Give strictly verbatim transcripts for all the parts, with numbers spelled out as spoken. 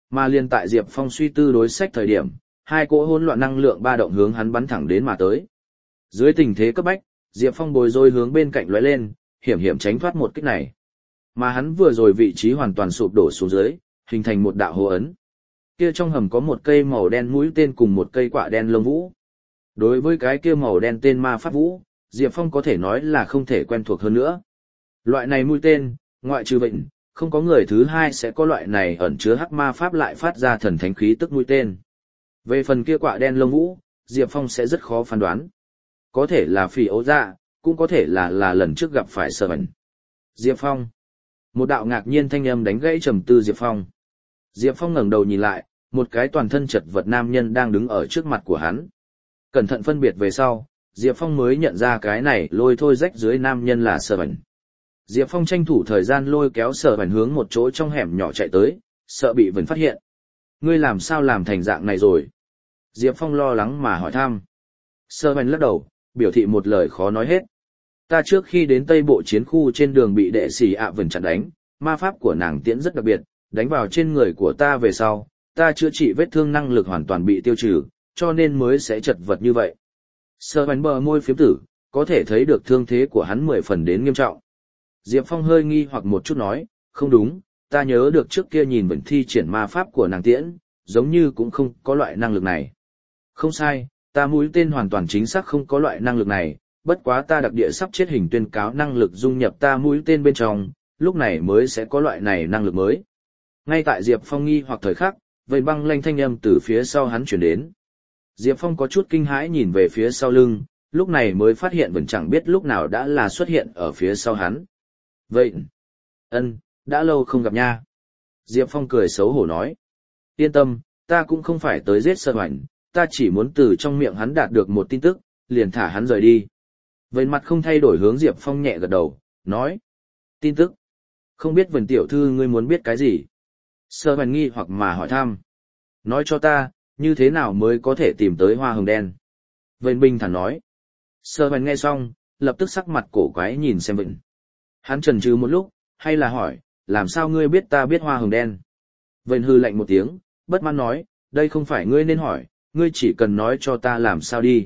Mà liền tại Diệp Phong suy tư đối sách thời điểm, hai cỗ hỗn loạn năng lượng ba động hướng hắn bắn thẳng đến mà tới. Dưới tình thế cấp bách, Diệp Phong bồi rối hướng bên cạnh lóe lên, hiểm hiểm tránh thoát một kích này. Mà hắn vừa rồi vị trí hoàn toàn sụp đổ xuống dưới, hình thành một đạo hố ấn. Kia trong hầm có một cây màu đen mũi tên cùng một cây quạ đen lông vũ. Đối với cái kia màu đen tên ma pháp vũ, Diệp Phong có thể nói là không thể quen thuộc hơn nữa. Loại này mũi tên, ngoại trừ bệnh, không có người thứ hai sẽ có loại này ẩn chứa hắc ma pháp lại phát ra thần thánh khí tức mũi tên. Về phần kia quạ đen lông vũ, Diệp Phong sẽ rất khó phán đoán. Có thể là phỉ ấu dạ, cũng có thể là là lần trước gặp phải Sở Bẩn. Diệp Phong. Một đạo ngạc nhiên thanh âm đánh gãy trầm tư Diệp Phong. Diệp Phong ngẩng đầu nhìn lại, một cái toàn thân chật vật nam nhân đang đứng ở trước mặt của hắn. Cẩn thận phân biệt về sau, Diệp Phong mới nhận ra cái này lôi thôi rách dưới nam nhân là Sở Bẩn. Diệp Phong tranh thủ thời gian lôi kéo Sở Bẩn hướng một chỗ trong hẻm nhỏ chạy tới, sợ bị Vân phát hiện. Ngươi làm sao làm thành dạng này rồi? Diệp Phong lo lắng mà hỏi thăm. Sở Bẩn lắc đầu, biểu thị một lời khó nói hết. Ta trước khi đến Tây Bộ chiến khu trên đường bị đệ sĩ ạ Vân chặn đánh, ma pháp của nàng tiễn rất đặc biệt, đánh vào trên người của ta về sau, ta chữa trị vết thương năng lực hoàn toàn bị tiêu trừ, cho nên mới sẽ chật vật như vậy. Sở Bẩn bờ môi phiếm tử, có thể thấy được thương thế của hắn mười phần đến nghiêm trọng. Diệp Phong hơi nghi hoặc một chút nói, không đúng, ta nhớ được trước kia nhìn Vân thi triển ma pháp của nàng tiễn, giống như cũng không có loại năng lực này. Không sai, ta mũi tên hoàn toàn chính xác không có loại năng lực này, bất quá ta đặc địa sắp chết hình tuyên cáo năng lực dung nhập ta mũi tên bên trong, lúc này mới sẽ có loại này năng lực mới. Ngay tại Diệp Phong nghi hoặc thời khắc, vây băng lanh thanh âm từ phía sau hắn chuyển đến. Diệp Phong có chút kinh hãi nhìn về phía sau lưng, lúc này mới phát hiện vẫn chẳng biết lúc nào đã là xuất hiện ở phía sau hắn. Vậy, ân, đã lâu không gặp nha. Diệp Phong cười xấu hổ nói. Yên tâm, ta cũng không phải tới giết Sở Bẩn, ta chỉ muốn từ trong miệng hắn đạt được một tin tức, liền thả hắn rời đi. Vậy mặt không thay đổi hướng Diệp Phong nhẹ gật đầu, nói. Tin tức. Không biết Vân tiểu thư ngươi muốn biết cái gì? Sở Bẩn nghi hoặc mà hỏi thăm. Nói cho ta, như thế nào mới có thể tìm tới hoa hồng đen? Vân bình thản nói. Sở Bẩn nghe xong, lập tức sắc mặt cổ quái nhìn xem Vân. Hắn chần chừ một lúc, hay là hỏi, làm sao ngươi biết ta biết hoa hồng đen? Vân hư lạnh một tiếng, bất mãn nói, đây không phải ngươi nên hỏi, ngươi chỉ cần nói cho ta làm sao đi.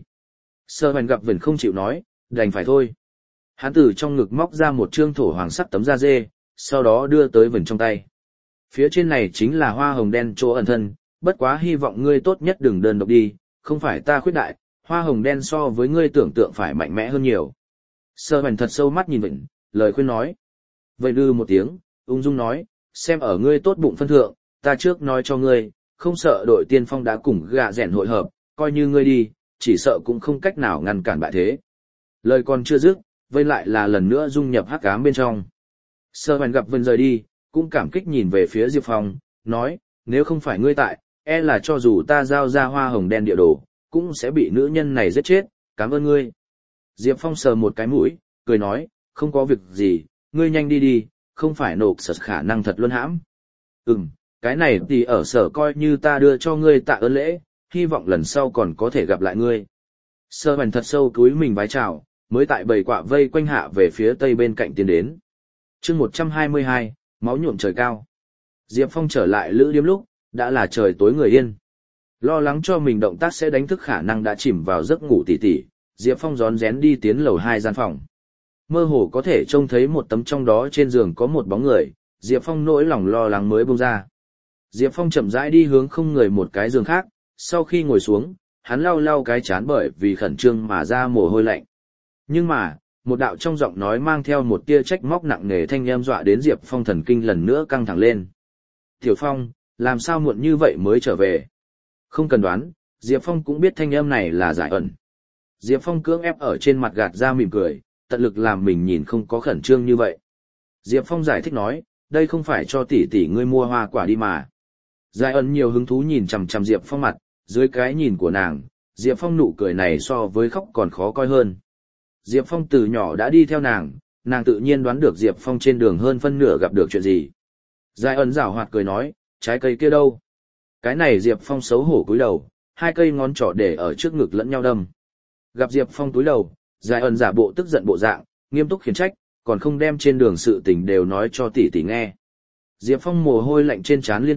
Sở Bẩn gặp Vân không chịu nói, đành phải thôi. Hắn từ trong ngực móc ra một trương thổ hoàng sắc tấm da dê, sau đó đưa tới Vân trong tay. Phía trên này chính là hoa hồng đen chỗ ẩn thân, bất quá hy vọng ngươi tốt nhất đừng đơn độc đi, không phải ta khuyết đại, hoa hồng đen so với ngươi tưởng tượng phải mạnh mẽ hơn nhiều. Sở Bẩn thật sâu mắt nhìn Vân, lời khuyên nói. Vậy đưa một tiếng, ung dung nói, xem ở ngươi tốt bụng phân thượng, ta trước nói cho ngươi, không sợ đội tiên phong đã cùng gạ rèn hội hợp, coi như ngươi đi, chỉ sợ cũng không cách nào ngăn cản bại thế. Lời còn chưa dứt, Vân lại là lần nữa dung nhập hắc ám bên trong. Sở Bẩn gặp Vân rời đi, cũng cảm kích nhìn về phía Diệp Phong, nói, nếu không phải ngươi tại, e là cho dù ta giao ra hoa hồng đen địa đồ, cũng sẽ bị nữ nhân này giết chết, cảm ơn ngươi. Diệp Phong sờ một cái mũi, cười nói, không có việc gì, ngươi nhanh đi đi, không phải nộp sật khả năng thật luôn hãm. Ừm, cái này thì ở sở coi như ta đưa cho ngươi tạ ơn lễ, hy vọng lần sau còn có thể gặp lại ngươi. Sở Bẩn thật sâu cúi mình vái chào, mới tại bầy quạ vây quanh hạ về phía tây bên cạnh tiến đến. Chương một trăm hai mươi hai, máu nhuộm trời cao. Diệp Phong trở lại lữ điếm lúc, đã là trời tối người yên. Lo lắng cho mình động tác sẽ đánh thức khả năng đã chìm vào giấc ngủ tỉ tỉ, Diệp Phong rón rén đi tiến lầu hai gian phòng. Mơ hồ có thể trông thấy một tấm trong đó trên giường có một bóng người, Diệp Phong nỗi lòng lo lắng mới bông ra. Diệp Phong chậm rãi đi hướng không người một cái giường khác, sau khi ngồi xuống, hắn lau lau cái chán bởi vì khẩn trương mà ra mồ hôi lạnh. Nhưng mà, một đạo trong giọng nói mang theo một tia trách móc nặng nề thanh âm dọa đến Diệp Phong thần kinh lần nữa căng thẳng lên. Tiểu Phong, làm sao muộn như vậy mới trở về? Không cần đoán, Diệp Phong cũng biết thanh âm này là giải ẩn. Diệp Phong cưỡng ép ở trên mặt gạt ra mỉm cười, tận lực làm mình nhìn không có khẩn trương như vậy. Diệp Phong giải thích nói, đây không phải cho tỷ tỷ ngươi mua hoa quả đi mà. Giải ẩn nhiều hứng thú nhìn chằm chằm Diệp Phong mặt, dưới cái nhìn của nàng, Diệp Phong nụ cười này so với khóc còn khó coi hơn. Diệp Phong từ nhỏ đã đi theo nàng, nàng tự nhiên đoán được Diệp Phong trên đường hơn phân nửa gặp được chuyện gì. Giải ẩn giảo hoạt cười nói, trái cây kia đâu? Cái này Diệp Phong xấu hổ cúi đầu, hai cây ngón trỏ để ở trước ngực lẫn nhau đâm. Gặp Diệp Phong cúi đầu, Giải ẩn giả bộ tức giận bộ dạng, nghiêm túc khiển trách, còn không đem trên đường sự tình đều nói cho tỷ tỷ nghe. Diệp Phong mồ hôi lạnh trên trán liên tục,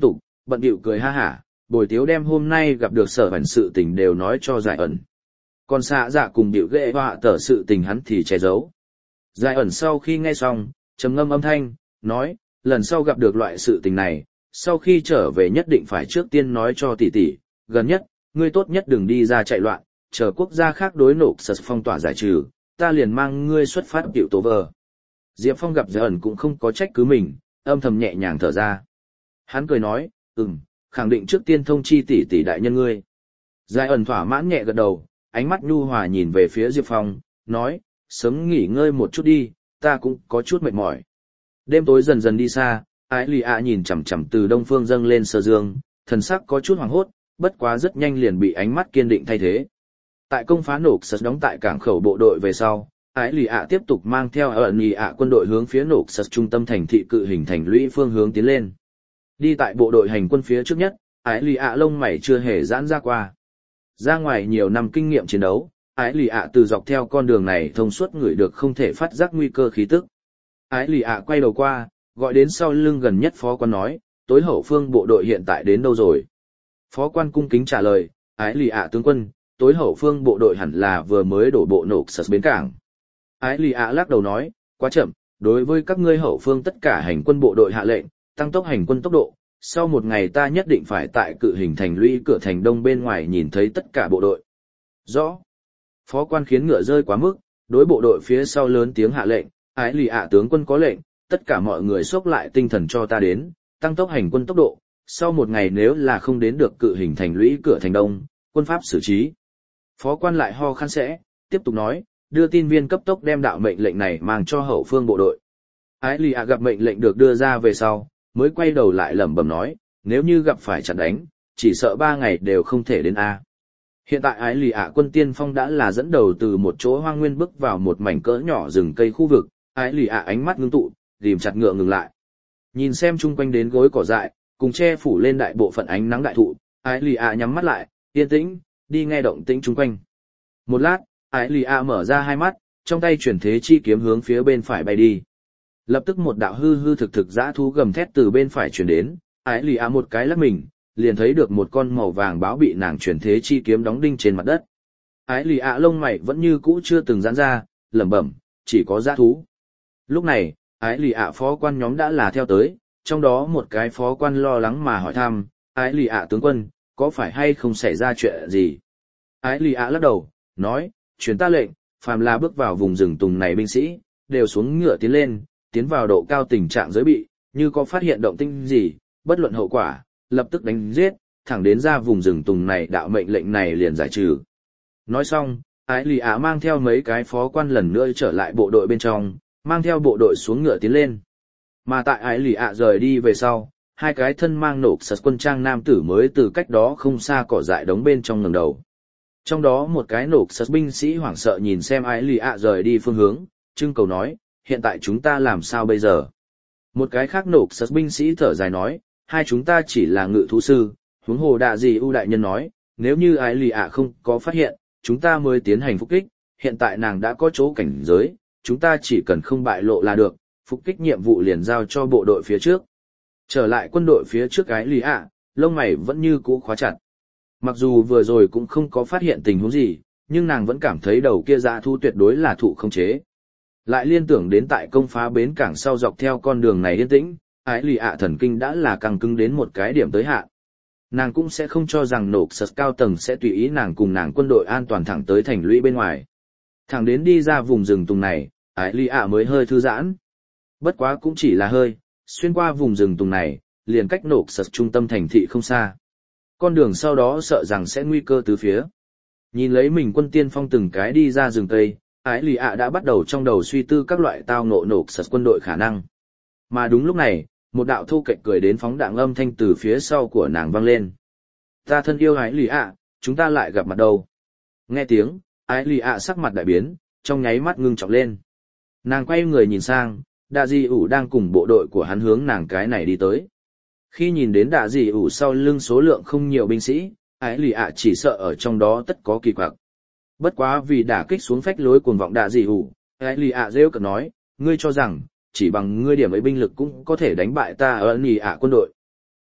bận bịu cười ha hả, bồi tiếu đem hôm nay gặp được sở hẳn sự tình đều nói cho giải ẩn. Còn xạ dạ cùng bịu ghệ họa tở sự tình hắn thì che giấu. Giải ẩn sau khi nghe xong, trầm ngâm âm thanh, nói, lần sau gặp được loại sự tình này, sau khi trở về nhất định phải trước tiên nói cho tỷ tỷ, gần nhất, ngươi tốt nhất đừng đi ra chạy loạn, chờ quốc gia khác đối nộp sật phong tỏa giải trừ, ta liền mang ngươi xuất phát tiểu tố vờ. Diệp Phong gặp Giải ẩn cũng không có trách cứ mình, âm thầm nhẹ nhàng thở ra. Hắn cười nói, ừm, khẳng định trước tiên thông chi tỷ tỷ đại nhân ngươi. Giải ẩn thỏa mãn nhẹ gật đầu, ánh mắt nhu hòa nhìn về phía Diệp Phong, nói, sớm nghỉ ngơi một chút đi, ta cũng có chút mệt mỏi. Đêm tối dần dần đi xa, Ái Lì ạ nhìn chằm chằm từ đông phương dâng lên sơ dương, thần sắc có chút hoảng hốt, bất quá rất nhanh liền bị ánh mắt kiên định thay thế. Tại công phá nổ sật đóng tại cảng khẩu bộ đội về sau, Ái Lì ạ tiếp tục mang theo ẩn nhì ạ quân đội hướng phía nổ sật trung tâm thành thị cự hình thành lũy phương hướng tiến lên. Đi tại bộ đội hành quân phía trước nhất, Ái Lì ạ lông mày chưa hề giãn ra qua. Ra ngoài nhiều năm kinh nghiệm chiến đấu, Ái Lì ạ từ dọc theo con đường này thông suốt người được không thể phát giác nguy cơ khí tức. Ái Lì ạ quay đầu qua, gọi đến sau lưng gần nhất phó quan nói, tối hậu phương bộ đội hiện tại đến đâu rồi? Phó quan cung kính trả lời, Ái Lì ạ tướng quân, tối hậu phương bộ đội hẳn là vừa mới đổ bộ nộp sật bến cảng. Ái Lì ạ lắc đầu nói, quá chậm, đối với các ngươi hậu phương tất cả hành quân bộ đội hạ lệnh, tăng tốc hành quân tốc độ, sau một ngày ta nhất định phải tại cự hình thành lũy cửa thành đông bên ngoài nhìn thấy tất cả bộ đội. Rõ. Phó quan khiến ngựa rơi quá mức, đối bộ đội phía sau lớn tiếng hạ lệnh, Ái Lì ạ tướng quân có lệnh, tất cả mọi người xốc lại tinh thần cho ta đến, tăng tốc hành quân tốc độ, sau một ngày nếu là không đến được cự hình thành lũy cửa thành đông, quân pháp xử trí. Phó quan lại ho khan sẽ, tiếp tục nói, đưa tin viên cấp tốc đem đạo mệnh lệnh này mang cho hậu phương bộ đội. Ái Lì ạ gặp mệnh lệnh được đưa ra về sau, mới quay đầu lại lẩm bẩm nói, nếu như gặp phải chặn đánh, chỉ sợ ba ngày đều không thể đến A. Hiện tại Ái Lì ạ quân tiên phong đã là dẫn đầu từ một chỗ hoang nguyên bước vào một mảnh cỡ nhỏ rừng cây khu vực, Ái Lì ạ ánh mắt ngưng tụ, ghim chặt ngựa ngừng lại. Nhìn xem chung quanh đến gối cỏ dại, cùng che phủ lên đại bộ phận ánh nắng đại thụ, Ái Lì ạ nhắm mắt lại, yên tĩnh, đi nghe động tĩnh chung quanh. Một lát, Ái Lì ạ mở ra hai mắt, trong tay chuyển thế chi kiếm hướng phía bên phải bay đi. Lập tức một đạo hư hư thực thực dã thú gầm thét từ bên phải chuyển đến, Ái Lì ạ một cái lắc mình, liền thấy được một con màu vàng báo bị nàng chuyển thế chi kiếm đóng đinh trên mặt đất. Ái Lì ạ lông mày vẫn như cũ chưa từng giãn ra, lẩm bẩm, chỉ có dã thú. Lúc này, Ái Lì ạ phó quan nhóm đã là theo tới, trong đó một cái phó quan lo lắng mà hỏi thăm, Ái Lì ạ tướng quân, có phải hay không xảy ra chuyện gì? Ái Lì ạ lắc đầu, nói, truyền ta lệnh, phàm là bước vào vùng rừng tùng này binh sĩ, đều xuống ngựa tiến lên, tiến vào độ cao tình trạng giới bị, như có phát hiện động tĩnh gì, bất luận hậu quả, lập tức đánh giết, thẳng đến ra vùng rừng tùng này đạo mệnh lệnh này liền giải trừ. Nói xong, Ái Lì ạ mang theo mấy cái phó quan lần nữa trở lại bộ đội bên trong, mang theo bộ đội xuống ngựa tiến lên. Mà tại Ái Lì ạ rời đi về sau, hai cái thân mang nộp sật quân trang nam tử mới từ cách đó không xa cỏ dại đống bên trong ngẩng đầu. Trong đó một cái nộp sật binh sĩ hoảng sợ nhìn xem Ái Lì ạ rời đi phương hướng, trưng cầu nói, hiện tại chúng ta làm sao bây giờ? Một cái khác nộp sật binh sĩ thở dài nói, hai chúng ta chỉ là ngự thú sư, huống hồ đạ gì ưu đại nhân nói, nếu như Ái Lì ạ không có phát hiện, chúng ta mới tiến hành phục kích, hiện tại nàng đã có chỗ cảnh giới, chúng ta chỉ cần không bại lộ là được, phục kích nhiệm vụ liền giao cho bộ đội phía trước. Trở lại quân đội phía trước Ái Lì ạ, lông mày vẫn như cũ khóa chặt. Mặc dù vừa rồi cũng không có phát hiện tình huống gì, nhưng nàng vẫn cảm thấy đầu kia dã thú tuyệt đối là thụ không chế. Lại liên tưởng đến tại công phá bến cảng sau dọc theo con đường này yên tĩnh, Ái Lì ạ thần kinh đã là căng cứng đến một cái điểm tới hạn. Nàng cũng sẽ không cho rằng nộp sật cao tầng sẽ tùy ý nàng cùng nàng quân đội an toàn thẳng tới thành lũy bên ngoài. Thẳng đến đi ra vùng rừng tùng này, Ái Lì ạ mới hơi thư giãn. Bất quá cũng chỉ là hơi, xuyên qua vùng rừng tùng này, liền cách nộp sật trung tâm thành thị không xa. Con đường sau đó sợ rằng sẽ nguy cơ tứ phía. Nhìn lấy mình quân tiên phong từng cái đi ra rừng Tây, Ái Lì ạ đã bắt đầu trong đầu suy tư các loại tao ngộ nộp sật quân đội khả năng. Mà đúng lúc này, một đạo thu cạnh cười đến phóng đạn âm thanh từ phía sau của nàng vang lên. Ta thân yêu Ái Lì ạ, chúng ta lại gặp mặt đâu. Nghe tiếng, Ái Lì ạ sắc mặt đại biến, trong nháy mắt ngưng trọng lên. Nàng quay người nhìn sang, Đạ Dị ủ đang cùng bộ đội của hắn hướng nàng cái này đi tới. Khi nhìn đến Đạ Dị ủ sau lưng số lượng không nhiều binh sĩ, Ái Lì ạ chỉ sợ ở trong đó tất có kỳ quặc. Bất quá vì đả kích xuống phách lối cuồng vọng Đạ Dị ủ, Ái Lì ạ rêu cợt nói, ngươi cho rằng chỉ bằng ngươi điểm ấy binh lực cũng có thể đánh bại ta ở Nì ạ quân đội.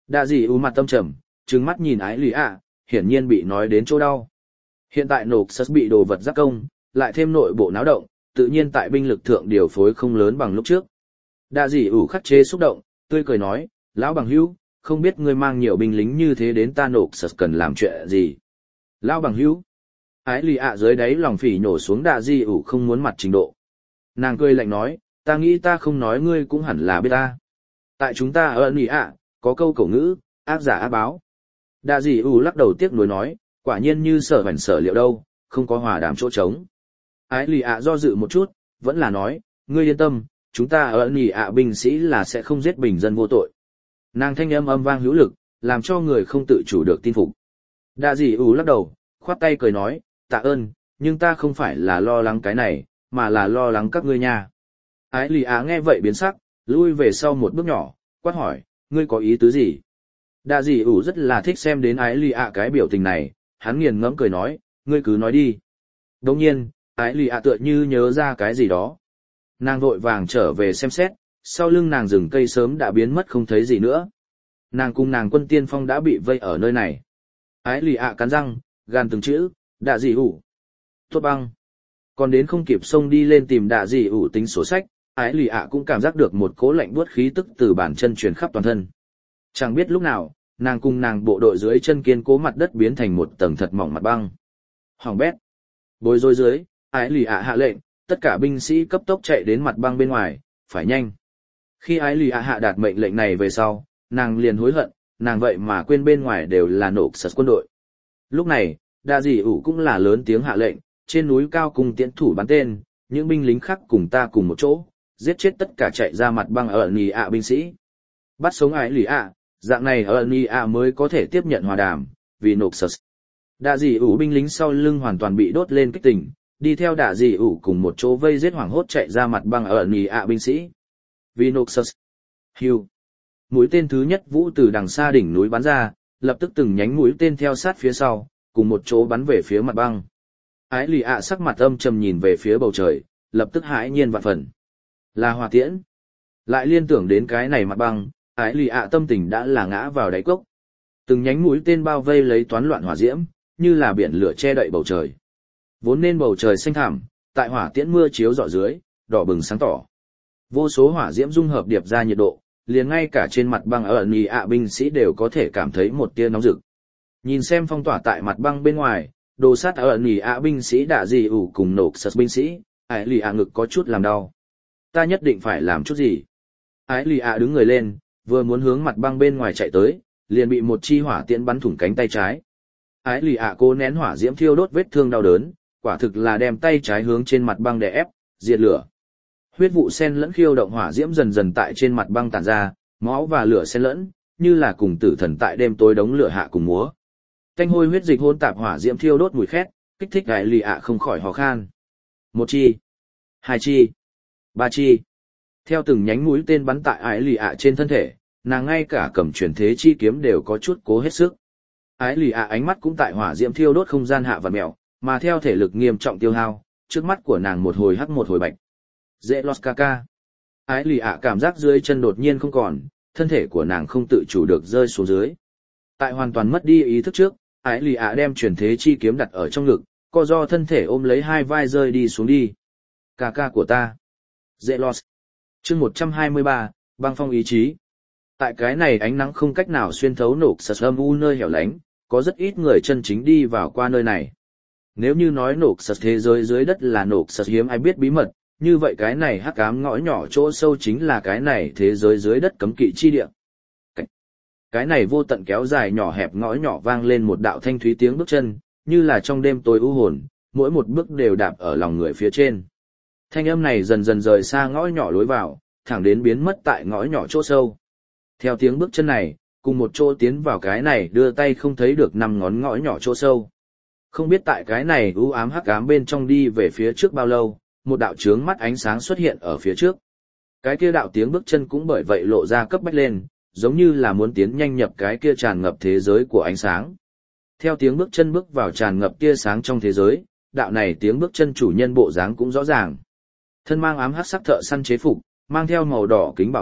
Đạ dị ủ mặt tâm trầm, trừng mắt nhìn ái lì ạ, hiển nhiên bị nói đến chỗ đau. Hiện tại nộp sật bị đồ vật giác công, lại thêm nội bộ náo động, tự nhiên tại binh lực thượng điều phối không lớn bằng lúc trước. Đạ dị ủ khắc chế xúc động, tươi cười nói, lão bằng hữu, không biết ngươi mang nhiều binh lính như thế đến ta nộp sật cần làm chuyện gì. Lão bằng hữu, ái lì ạ dưới đáy lòng phỉ nhổ xuống đạ dị ủ không muốn mặt trình độ. Nàng cười lạnh nói, ta nghĩ ta không nói ngươi cũng hẳn là biết ta. Tại chúng ta ở nỉ ạ, có câu cổ ngữ, ác giả ác báo. Đạ dị ủ lắc đầu tiếc nuối nói, quả nhiên như sở hẳn sở liệu đâu, không có hòa đàm chỗ trống. Ái lì ạ do dự một chút, vẫn là nói, ngươi yên tâm, chúng ta ở nỉ ạ binh sĩ là sẽ không giết bình dân vô tội. Nàng thanh âm âm vang hữu lực, làm cho người không tự chủ được tin phục. Đạ dị ủ lắc đầu, khoát tay cười nói, tạ ơn, nhưng ta không phải là lo lắng cái này, mà là lo lắng các ngươi nha. Ái lì ạ nghe vậy biến sắc, lui về sau một bước nhỏ, quát hỏi, ngươi có ý tứ gì? Đạ dị ủ rất là thích xem đến ái lì ạ cái biểu tình này, hắn nghiền ngẫm cười nói, ngươi cứ nói đi. Đồng nhiên, ái lì ạ tựa như nhớ ra cái gì đó. Nàng vội vàng trở về xem xét, sau lưng nàng rừng cây sớm đã biến mất không thấy gì nữa. Nàng cùng nàng quân tiên phong đã bị vây ở nơi này. Ái lì ạ cắn răng, gan từng chữ, đạ dị ủ. Tốt băng. Còn đến không kịp xông đi lên tìm đạ dị ủ tính sổ sách, ái lì ạ cũng cảm giác được một cố lạnh buốt khí tức từ bàn chân truyền khắp toàn thân. Chẳng biết lúc nào, nàng cùng nàng bộ đội dưới chân kiên cố mặt đất biến thành một tầng thật mỏng mặt băng. Hoàng bét. Bối rối dưới, ái lì ạ hạ lệnh, tất cả binh sĩ cấp tốc chạy đến mặt băng bên ngoài, phải nhanh. Khi ái lì ạ hạ đạt mệnh lệnh này về sau, nàng liền hối hận, nàng vậy mà quên bên ngoài đều là nộp sật quân đội. Lúc này, đạ dị ủ cũng là lớn tiếng hạ lệnh, trên núi cao cùng tiễn thủ bắn tên, những binh lính khác cùng ta cùng một chỗ, giết chết tất cả chạy ra mặt băng ở nì ạ binh sĩ. Bắt sống ái lì ạ, dạng này ở nì ạ mới có thể tiếp nhận hòa đàm, vì nộp sật. Đạ dị ủ binh lính sau lưng hoàn toàn bị đốt lên kích tỉnh, đi theo đạ dị ủ cùng một chỗ vây giết hoảng hốt chạy ra mặt băng ở nì ạ binh sĩ. Vì nộp sật. Hiu. Mũi tên thứ nhất vũ từ đằng xa đỉnh núi bắn ra, lập tức từng nhánh mũi tên theo sát phía sau, cùng một chỗ bắn về phía mặt băng. Ái lì ạ sắc mặt âm trầm nhìn về phía bầu trời, lập tức hãi nhiên vạn phần. Là hỏa tiễn. Lại liên tưởng đến cái này mặt băng, ái lì ạ tâm tình đã là ngã vào đáy cốc. Từng nhánh mũi tên bao vây lấy toán loạn hỏa diễm, như là biển lửa che đậy bầu trời. Vốn nên bầu trời xanh thẳm, tại hỏa tiễn mưa chiếu rọi dưới, đỏ bừng sáng tỏ. Vô số hỏa diễm dung hợp điệp ra nhiệt độ, liền ngay cả trên mặt băng ở nì ạ binh sĩ đều có thể cảm thấy một tia nóng rực. Nhìn xem phong tỏa tại mặt băng bên ngoài, đồ sát ở nì ạ binh sĩ đạ dị ủ cùng nộp sật binh sĩ, ái lì ạ ngực có chút làm đau. Ta nhất định phải làm chút gì. Ái lì ạ đứng người lên, vừa muốn hướng mặt băng bên ngoài chạy tới, liền bị một chi hỏa tiễn bắn thủng cánh tay trái. Ái lì ạ cố nén hỏa diễm thiêu đốt vết thương đau đớn, quả thực là đem tay trái hướng trên mặt băng đè ép, diệt lửa. Huyết vụ sen lẫn khiêu động hỏa diễm dần dần tại trên mặt băng tản ra, máu và lửa xen lẫn, như là cùng tử thần tại đêm tối đống lửa hạ cùng múa. Tanh hôi huyết dịch hỗn tạp hỏa diễm thiêu đốt mùi khét, kích thích ái lì ạ không khỏi hò khan. Một chi, hai chi, ba chi. Theo từng nhánh mũi tên bắn tại ái lì ạ trên thân thể, nàng ngay cả cầm truyền thế chi kiếm đều có chút cố hết sức. Ái lì ạ ánh mắt cũng tại hỏa diễm thiêu đốt không gian hạ vặn mèo, mà theo thể lực nghiêm trọng tiêu hao, trước mắt của nàng một hồi hắc một hồi bạch. Dễ lọt ca ca. Ái lì ạ cảm giác dưới chân đột nhiên không còn, thân thể của nàng không tự chủ được rơi xuống dưới. Tại hoàn toàn mất đi ý thức trước, ái lì ạ đem truyền thế chi kiếm đặt ở trong ngực, co do thân thể ôm lấy hai vai rơi đi xuống đi. Ca ca của ta. Dễ lọt. Chương một trăm hai mươi ba, băng phong ý chí. Tại cái này ánh nắng không cách nào xuyên thấu nộp sật âm u nơi hẻo lánh, có rất ít người chân chính đi vào qua nơi này. Nếu như nói nộp sật thế giới dưới đất là nộp sật hiếm ai biết bí mật, như vậy cái này hắc ám ngõ nhỏ chỗ sâu chính là cái này thế giới dưới đất cấm kỵ chi địa. Cái, cái này vô tận kéo dài nhỏ hẹp ngõ nhỏ vang lên một đạo thanh thúy tiếng bước chân, như là trong đêm tối u hồn, mỗi một bước đều đạp ở lòng người phía trên. Thanh âm này dần dần rời xa ngõ nhỏ lối vào, thẳng đến biến mất tại ngõ nhỏ chỗ sâu. Theo tiếng bước chân này, cùng một chỗ tiến vào cái này đưa tay không thấy được năm ngón ngõ nhỏ chỗ sâu. Không biết tại cái này u ám hắc ám bên trong đi về phía trước bao lâu, một đạo chướng mắt ánh sáng xuất hiện ở phía trước. Cái kia đạo tiếng bước chân cũng bởi vậy lộ ra cấp bách lên, giống như là muốn tiến nhanh nhập cái kia tràn ngập thế giới của ánh sáng. Theo tiếng bước chân bước vào tràn ngập tia sáng trong thế giới, đạo này tiếng bước chân chủ nhân bộ dáng cũng rõ ràng. Thân mang ám hắc sắc thợ săn chế phục, mang theo màu đỏ kính bảo hộ,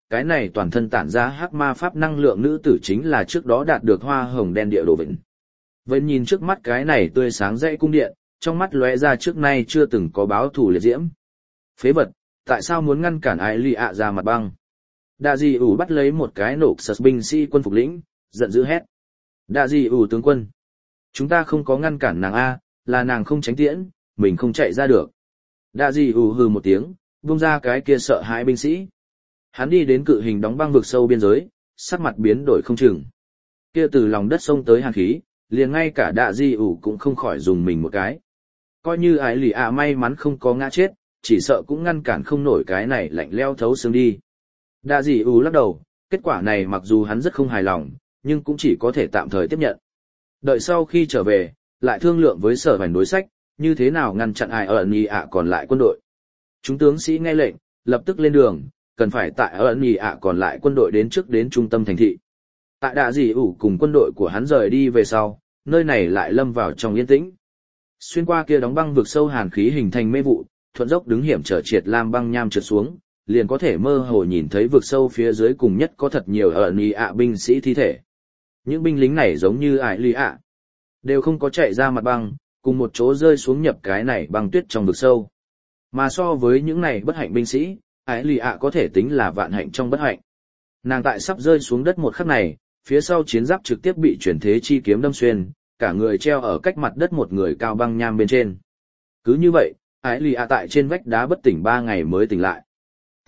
cái này toàn thân tản ra hắc ma pháp năng lượng nữ tử chính là trước đó đạt được hoa hồng đen địa đồ vịnh. Vậy nhìn trước mắt cái này tươi sáng dãy cung điện, trong mắt lóe ra trước nay chưa từng có báo thù liệt diễm. Phế vật, tại sao muốn ngăn cản Ái Lì ạ ra mặt băng? Đạ Dị ủ bắt lấy một cái nổ sật binh sĩ quân phục lĩnh, giận dữ hét. Đạ Dị ủ tướng quân, chúng ta không có ngăn cản nàng A, là nàng không tránh tiễn, mình không chạy ra được. Đạ Dị ủ hừ một tiếng, vung ra cái kia sợ hãi binh sĩ. Hắn đi đến cự hình đóng băng vực sâu biên giới, sắc mặt biến đổi không chừng. Kia từ lòng đất sông tới hàn khí, liền ngay cả Đạ Dị ủ cũng không khỏi dùng mình một cái. Coi như Ái Lì ạ may mắn không có ngã chết, chỉ sợ cũng ngăn cản không nổi cái này lạnh leo thấu xương đi. Đạ Dị ủ lắc đầu, kết quả này mặc dù hắn rất không hài lòng, nhưng cũng chỉ có thể tạm thời tiếp nhận. Đợi sau khi trở về, lại thương lượng với sở vành đối sách, như thế nào ngăn chặn ai ở Nì ạ còn lại quân đội. Chúng tướng sĩ nghe lệnh, lập tức lên đường, cần phải tại ở Nì ạ còn lại quân đội đến trước đến trung tâm thành thị. Tại Đạ Dị ủ cùng quân đội của hắn rời đi về sau, nơi này lại lâm vào trong yên tĩnh. Xuyên qua kia đóng băng vực sâu hàn khí hình thành mê vụ, thuận dốc đứng hiểm trở triệt lam băng nham trượt xuống, liền có thể mơ hồ nhìn thấy vực sâu phía dưới cùng nhất có thật nhiều ở Nì ạ binh sĩ thi thể. Những binh lính này giống như Ái Lì ạ, đều không có chạy ra mặt băng, cùng một chỗ rơi xuống nhập cái này băng tuyết trong vực sâu. Mà so với những này bất hạnh binh sĩ, Ái Lì ạ có thể tính là vạn hạnh trong bất hạnh. Nàng tại sắp rơi xuống đất một khắc này, phía sau chiến giáp trực tiếp bị chuyển thế chi kiếm đâm xuyên, cả người treo ở cách mặt đất một người cao băng nham bên trên. Cứ như vậy, Ái Lì ạ tại trên vách đá bất tỉnh ba ngày mới tỉnh lại. T.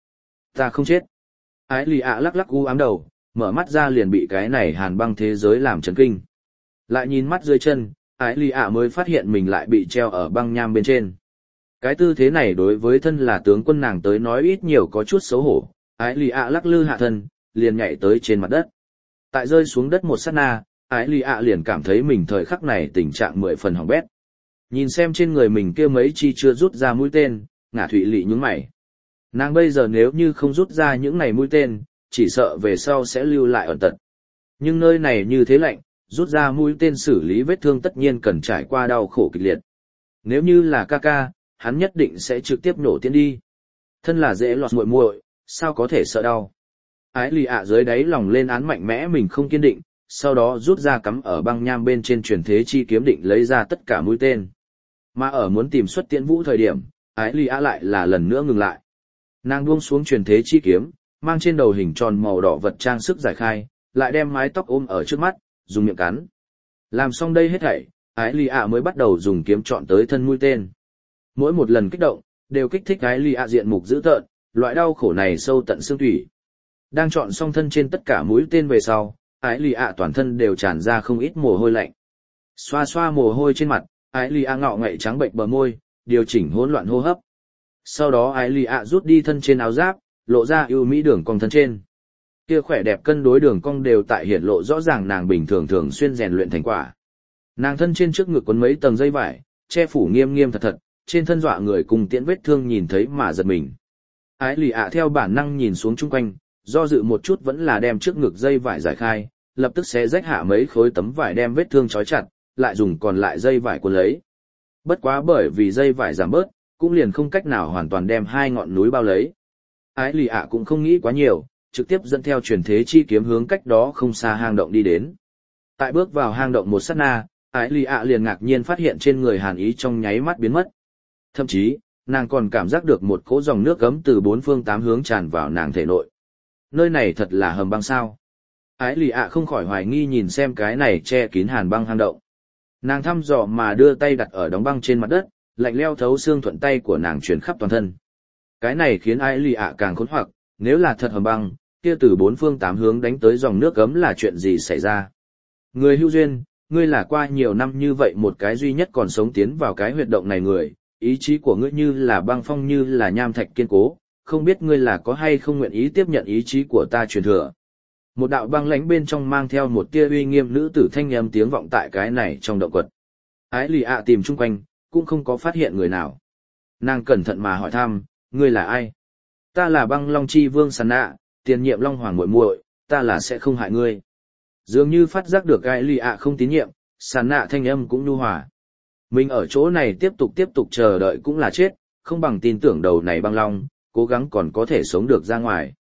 Ta không chết. Ái Lì ạ lắc lắc u ám đầu, mở mắt ra liền bị cái này hàn băng thế giới làm chấn kinh. Lại nhìn mắt dưới chân, Ái Lì ạ mới phát hiện mình lại bị treo ở băng nham bên trên. Cái tư thế này đối với thân là tướng quân nàng tới nói ít nhiều có chút xấu hổ. Ái Lì ạ lắc lư hạ thân, liền nhảy tới trên mặt đất. Tại rơi xuống đất một sát na, Ái Lì ạ liền cảm thấy mình thời khắc này tình trạng mười phần hỏng bét. Nhìn xem trên người mình kia mấy chi chưa rút ra mũi tên, Ngả Thụy Lị nhướng mày. Nàng bây giờ nếu như không rút ra những này mũi tên, chỉ sợ về sau sẽ lưu lại ẩn tật. Nhưng nơi này như thế lạnh, rút ra mũi tên xử lý vết thương tất nhiên cần trải qua đau khổ kịch liệt. Nếu như là ca ca, hắn nhất định sẽ trực tiếp nổ tiên đi. Thân là dễ lọt muội muội, sao có thể sợ đau. Ái Lì ạ dưới đáy lòng lên án mạnh mẽ mình không kiên định, sau đó rút ra cắm ở băng nham bên trên truyền thế chi kiếm định lấy ra tất cả mũi tên. Mà ở muốn tìm xuất tiễn vũ thời điểm, Ái Lì ạ lại là lần nữa ngừng lại. Nàng buông xuống truyền thế chi kiếm, mang trên đầu hình tròn màu đỏ vật trang sức giải khai, lại đem mái tóc ôm ở trước mắt, dùng miệng cắn. Làm xong đây hết thảy, Ái Lì ạ mới bắt đầu dùng kiếm chọn tới thân mũi tên. Mỗi một lần kích động, đều kích thích Ái Lì ạ diện mục dữ tợn, loại đau khổ này sâu tận xương thủy. Đang chọn xong thân trên tất cả mũi tên về sau, Ái Lì ạ toàn thân đều tràn ra không ít mồ hôi lạnh. Xoa xoa mồ hôi trên mặt, Ái Lì ạ ngọ ngậy trắng bệnh bờ môi, điều chỉnh hỗn loạn hô hấp. Sau đó Ái Lì ạ rút đi thân trên áo giáp, lộ ra ưu mỹ đường cong thân trên. Kia khỏe đẹp cân đối đường cong đều tại hiển lộ rõ ràng nàng bình thường thường xuyên rèn luyện thành quả. Nàng thân trên trước ngực quấn mấy tầng dây vải, che phủ nghiêm nghiêm thật thật, trên thân dọa người cùng tiễn vết thương nhìn thấy mà giật mình. Ái Lì ạ theo bản năng nhìn xuống chung quanh, do dự một chút vẫn là đem trước ngực dây vải giải khai, lập tức xé rách hạ mấy khối tấm vải đem vết thương trói chặt, lại dùng còn lại dây vải cuốn lấy. Bất quá bởi vì dây vải giảm bớt, cũng liền không cách nào hoàn toàn đem hai ngọn núi bao lấy. Ái Lì ạ cũng không nghĩ quá nhiều, trực tiếp dẫn theo truyền thế chi kiếm hướng cách đó không xa hang động đi đến. Tại bước vào hang động một sát na, Ái Lì ạ liền ngạc nhiên phát hiện trên người hàn ý trong nháy mắt biến mất. Thậm chí, nàng còn cảm giác được một cỗ dòng nước gấm từ bốn phương tám hướng tràn vào nàng thể nội. Nơi này thật là hầm băng sao. Ái Lì ạ không khỏi hoài nghi nhìn xem cái này che kín hàn băng hang động. Nàng thăm dò mà đưa tay đặt ở đóng băng trên mặt đất, lạnh leo thấu xương thuận tay của nàng truyền khắp toàn thân. Cái này khiến Ái Lì ạ càng khốn hoặc, nếu là thật hầm băng, kia từ bốn phương tám hướng đánh tới dòng nước gấm là chuyện gì xảy ra. Người hữu duyên, ngươi là qua nhiều năm như vậy một cái duy nhất còn sống tiến vào cái huyệt động này người, ý chí của ngươi như là băng phong như là nham thạch kiên cố, không biết ngươi là có hay không nguyện ý tiếp nhận ý chí của ta truyền thừa. Một đạo băng lãnh bên trong mang theo một tia uy nghiêm nữ tử thanh âm tiếng vọng tại cái này trong động quật. Ái Lì ạ tìm chung quanh, cũng không có phát hiện người nào. Nàng cẩn thận mà hỏi thăm, ngươi là ai? Ta là băng long chi vương Sàn Nạ, tiền nhiệm long hoàng muội muội, ta là sẽ không hại ngươi. Dường như phát giác được Ái Lì ạ không tín nhiệm, Sàn Nạ thanh âm cũng nhu hòa. Mình ở chỗ này tiếp tục tiếp tục chờ đợi cũng là chết, không bằng tin tưởng đầu này băng long, cố gắng còn có thể sống được ra ngoài.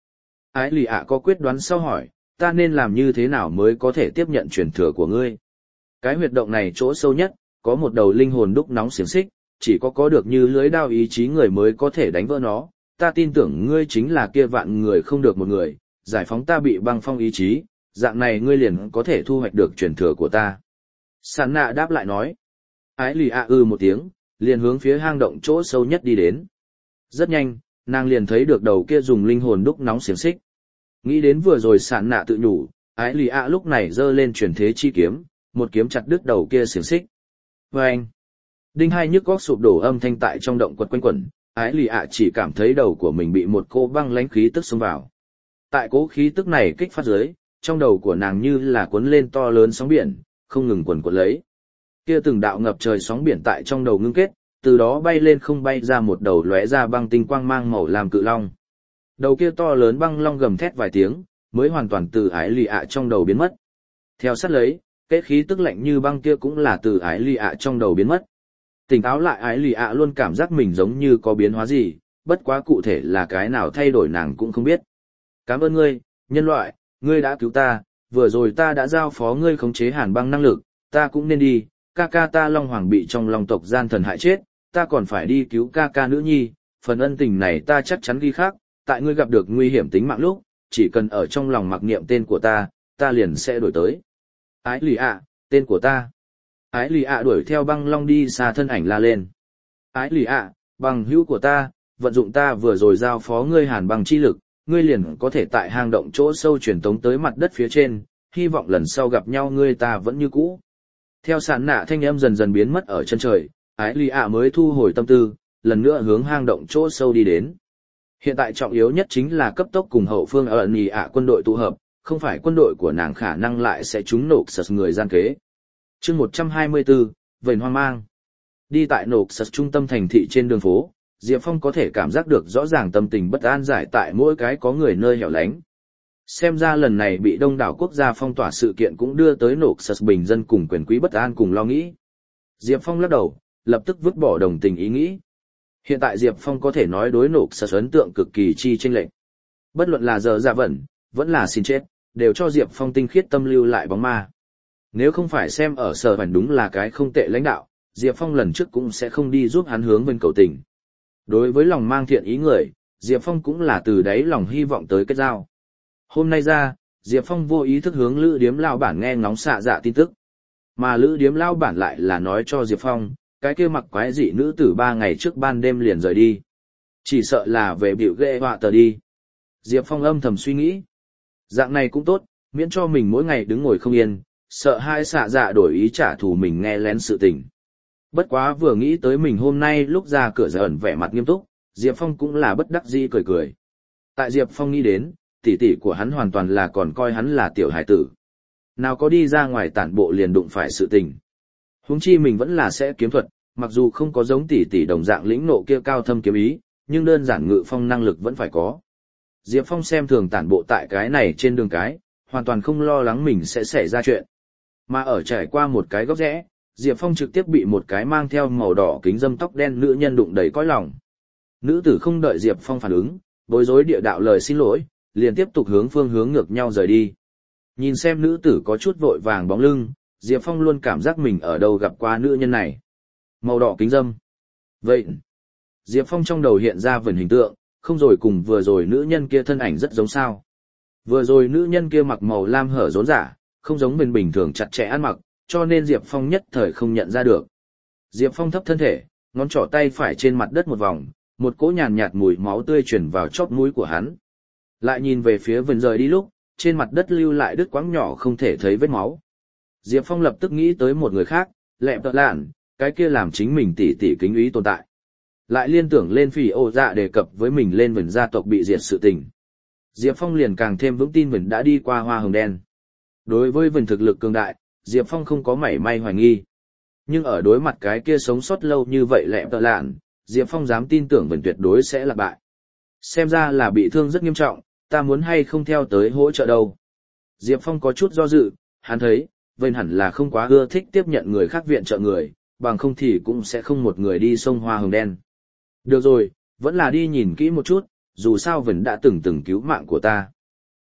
Ái lì ạ có quyết đoán sau hỏi, ta nên làm như thế nào mới có thể tiếp nhận truyền thừa của ngươi? Cái huyệt động này chỗ sâu nhất, có một đầu linh hồn đúc nóng xiềng xích, chỉ có có được như lưới đao ý chí người mới có thể đánh vỡ nó. Ta tin tưởng ngươi chính là kia vạn người không được một người, giải phóng ta bị băng phong ý chí, dạng này ngươi liền có thể thu hoạch được truyền thừa của ta. Sàn nạ đáp lại nói. Ái lì ạ ư một tiếng, liền hướng phía hang động chỗ sâu nhất đi đến. Rất nhanh, nàng liền thấy được đầu kia dùng linh hồn đúc nóng xiềng xích. Nghĩ đến vừa rồi sàn nạ tự nhủ, ái lì ạ lúc này giơ lên truyền thế chi kiếm, một kiếm chặt đứt đầu kia xiềng xích. Và anh, đinh hai nhức góc sụp đổ âm thanh tại trong động quật quanh quẩn, ái lì ạ chỉ cảm thấy đầu của mình bị một cô băng lãnh khí tức xông vào. Tại cố khí tức này kích phát dưới, trong đầu của nàng như là cuốn lên to lớn sóng biển, không ngừng quần quật lấy. Kia từng đạo ngập trời sóng biển tại trong đầu ngưng kết, từ đó bay lên không bay ra một đầu lóe ra băng tinh quang mang màu làm cự long. Đầu kia to lớn băng long gầm thét vài tiếng, mới hoàn toàn từ ái lì ạ trong đầu biến mất. Theo sát lấy, cái khí tức lạnh như băng kia cũng là từ ái lì ạ trong đầu biến mất. Tỉnh táo lại ái lì ạ luôn cảm giác mình giống như có biến hóa gì, bất quá cụ thể là cái nào thay đổi nàng cũng không biết. Cảm ơn ngươi, nhân loại, ngươi đã cứu ta, vừa rồi ta đã giao phó ngươi khống chế hàn băng năng lực, ta cũng nên đi, ca ca ta Long Hoàng bị trong long tộc gian thần hại chết, ta còn phải đi cứu ca ca nữ nhi, phần ân tình này ta chắc chắn ghi khác, tại ngươi gặp được nguy hiểm tính mạng lúc, chỉ cần ở trong lòng mặc niệm tên của ta, ta liền sẽ đổi tới. Ái lì ạ, tên của ta. Ái lì ạ đuổi theo băng long đi xa thân ảnh la lên. Ái lì ạ, bằng hữu của ta, vận dụng ta vừa rồi giao phó ngươi hàn băng chi lực, ngươi liền có thể tại hang động chỗ sâu truyền tống tới mặt đất phía trên, hy vọng lần sau gặp nhau ngươi ta vẫn như cũ. Theo sàn nạ thanh âm dần dần biến mất ở chân trời, ái lì ạ mới thu hồi tâm tư, lần nữa hướng hang động chỗ sâu đi đến. Hiện tại trọng yếu nhất chính là cấp tốc cùng hậu phương ở nì ạ quân đội tụ hợp, không phải quân đội của nàng khả năng lại sẽ trúng nổ sật người gian kế. chương một trăm hai mươi bốn, Vệnh Hoang Mang. Đi tại nổ sật trung tâm thành thị trên đường phố, Diệp Phong có thể cảm giác được rõ ràng tâm tình bất an giải tại mỗi cái có người nơi hẻo lánh. Xem ra lần này bị đông đảo quốc gia phong tỏa sự kiện cũng đưa tới nổ sật bình dân cùng quyền quý bất an cùng lo nghĩ. Diệp Phong lắc đầu, lập tức vứt bỏ đồng tình ý nghĩ. Hiện tại Diệp Phong có thể nói đối nổ sật ấn tượng cực kỳ chi chênh lệch. Bất luận là giờ dạ vẩn, vẫn là xin chết, đều cho Diệp Phong tinh khiết tâm lưu lại bóng ma. Nếu không phải xem ở sở bản đúng là cái không tệ lãnh đạo, Diệp Phong lần trước cũng sẽ không đi giúp hắn hướng bên cầu tình. Đối với lòng mang thiện ý người, Diệp Phong cũng là từ đáy lòng hy vọng tới kết giao. Hôm nay ra, Diệp Phong vô ý thức hướng Lữ Điếm lao bản nghe ngóng xạ dạ tin tức. Mà Lữ Điếm lao bản lại là nói cho Diệp Phong, cái kia mặc quái dị nữ tử ba ngày trước ban đêm liền rời đi. Chỉ sợ là về biểu ghê họa tờ đi. Diệp Phong âm thầm suy nghĩ. Dạng này cũng tốt, miễn cho mình mỗi ngày đứng ngồi không yên, sợ hai xạ dạ đổi ý trả thù mình nghe lén sự tình. Bất quá vừa nghĩ tới mình hôm nay lúc ra cửa giờ ẩn vẻ mặt nghiêm túc, Diệp Phong cũng là bất đắc dĩ cười cười. Tại Diệp Phong nghĩ đến, tỷ tỷ của hắn hoàn toàn là còn coi hắn là tiểu hải tử. Nào có đi ra ngoài tản bộ liền đụng phải sự tình. Huống chi mình vẫn là sẽ kiếm thuật, mặc dù không có giống tỷ tỷ đồng dạng lĩnh nộ kia cao thâm kiếm ý, nhưng đơn giản ngự phong năng lực vẫn phải có. Diệp Phong xem thường tản bộ tại cái này trên đường cái, hoàn toàn không lo lắng mình sẽ xảy ra chuyện. Mà ở trải qua một cái góc rẽ, Diệp Phong trực tiếp bị một cái mang theo màu đỏ kính dâm tóc đen nữ nhân đụng đầy cõi lòng. Nữ tử không đợi Diệp Phong phản ứng, bối rối địa đạo lời xin lỗi, liền tiếp tục hướng phương hướng ngược nhau rời đi. Nhìn xem nữ tử có chút vội vàng bóng lưng, Diệp Phong luôn cảm giác mình ở đâu gặp qua nữ nhân này. Màu đỏ kính dâm. Vậy, Diệp Phong trong đầu hiện ra vần hình tượng, không rồi cùng vừa rồi nữ nhân kia thân ảnh rất giống sao. Vừa rồi nữ nhân kia mặc màu lam hở rốn giả, không giống mình bình thường chặt chẽ ăn mặc, cho nên Diệp Phong nhất thời không nhận ra được. Diệp Phong thấp thân thể, ngón trỏ tay phải trên mặt đất một vòng, một cỗ nhàn nhạt mùi máu tươi truyền vào chóp mũi của hắn. Lại nhìn về phía vần rời đi lúc, trên mặt đất lưu lại đứt quãng nhỏ không thể thấy vết máu. Diệp Phong lập tức nghĩ tới một người khác, Lẹp Tợ Lạn, cái kia làm chính mình tỷ tỷ kính ý tồn tại. Lại liên tưởng lên Phỉ Ô Dạ đề cập với mình lên vần gia tộc bị diệt sự tình. Diệp Phong liền càng thêm vững tin vần đã đi qua hoa hồng đen. Đối với vần thực lực cường đại, Diệp Phong không có mảy may hoài nghi. Nhưng ở đối mặt cái kia sống sót lâu như vậy Lẹp Tợ Lạn, Diệp Phong dám tin tưởng vần tuyệt đối sẽ là bại. Xem ra là bị thương rất nghiêm trọng, ta muốn hay không theo tới hỗ trợ đâu. Diệp Phong có chút do dự, hắn thấy, vần hẳn là không quá ưa thích tiếp nhận người khác viện trợ người, bằng không thì cũng sẽ không một người đi sông hoa hồng đen. Được rồi, vẫn là đi nhìn kỹ một chút, dù sao vần đã từng từng cứu mạng của ta.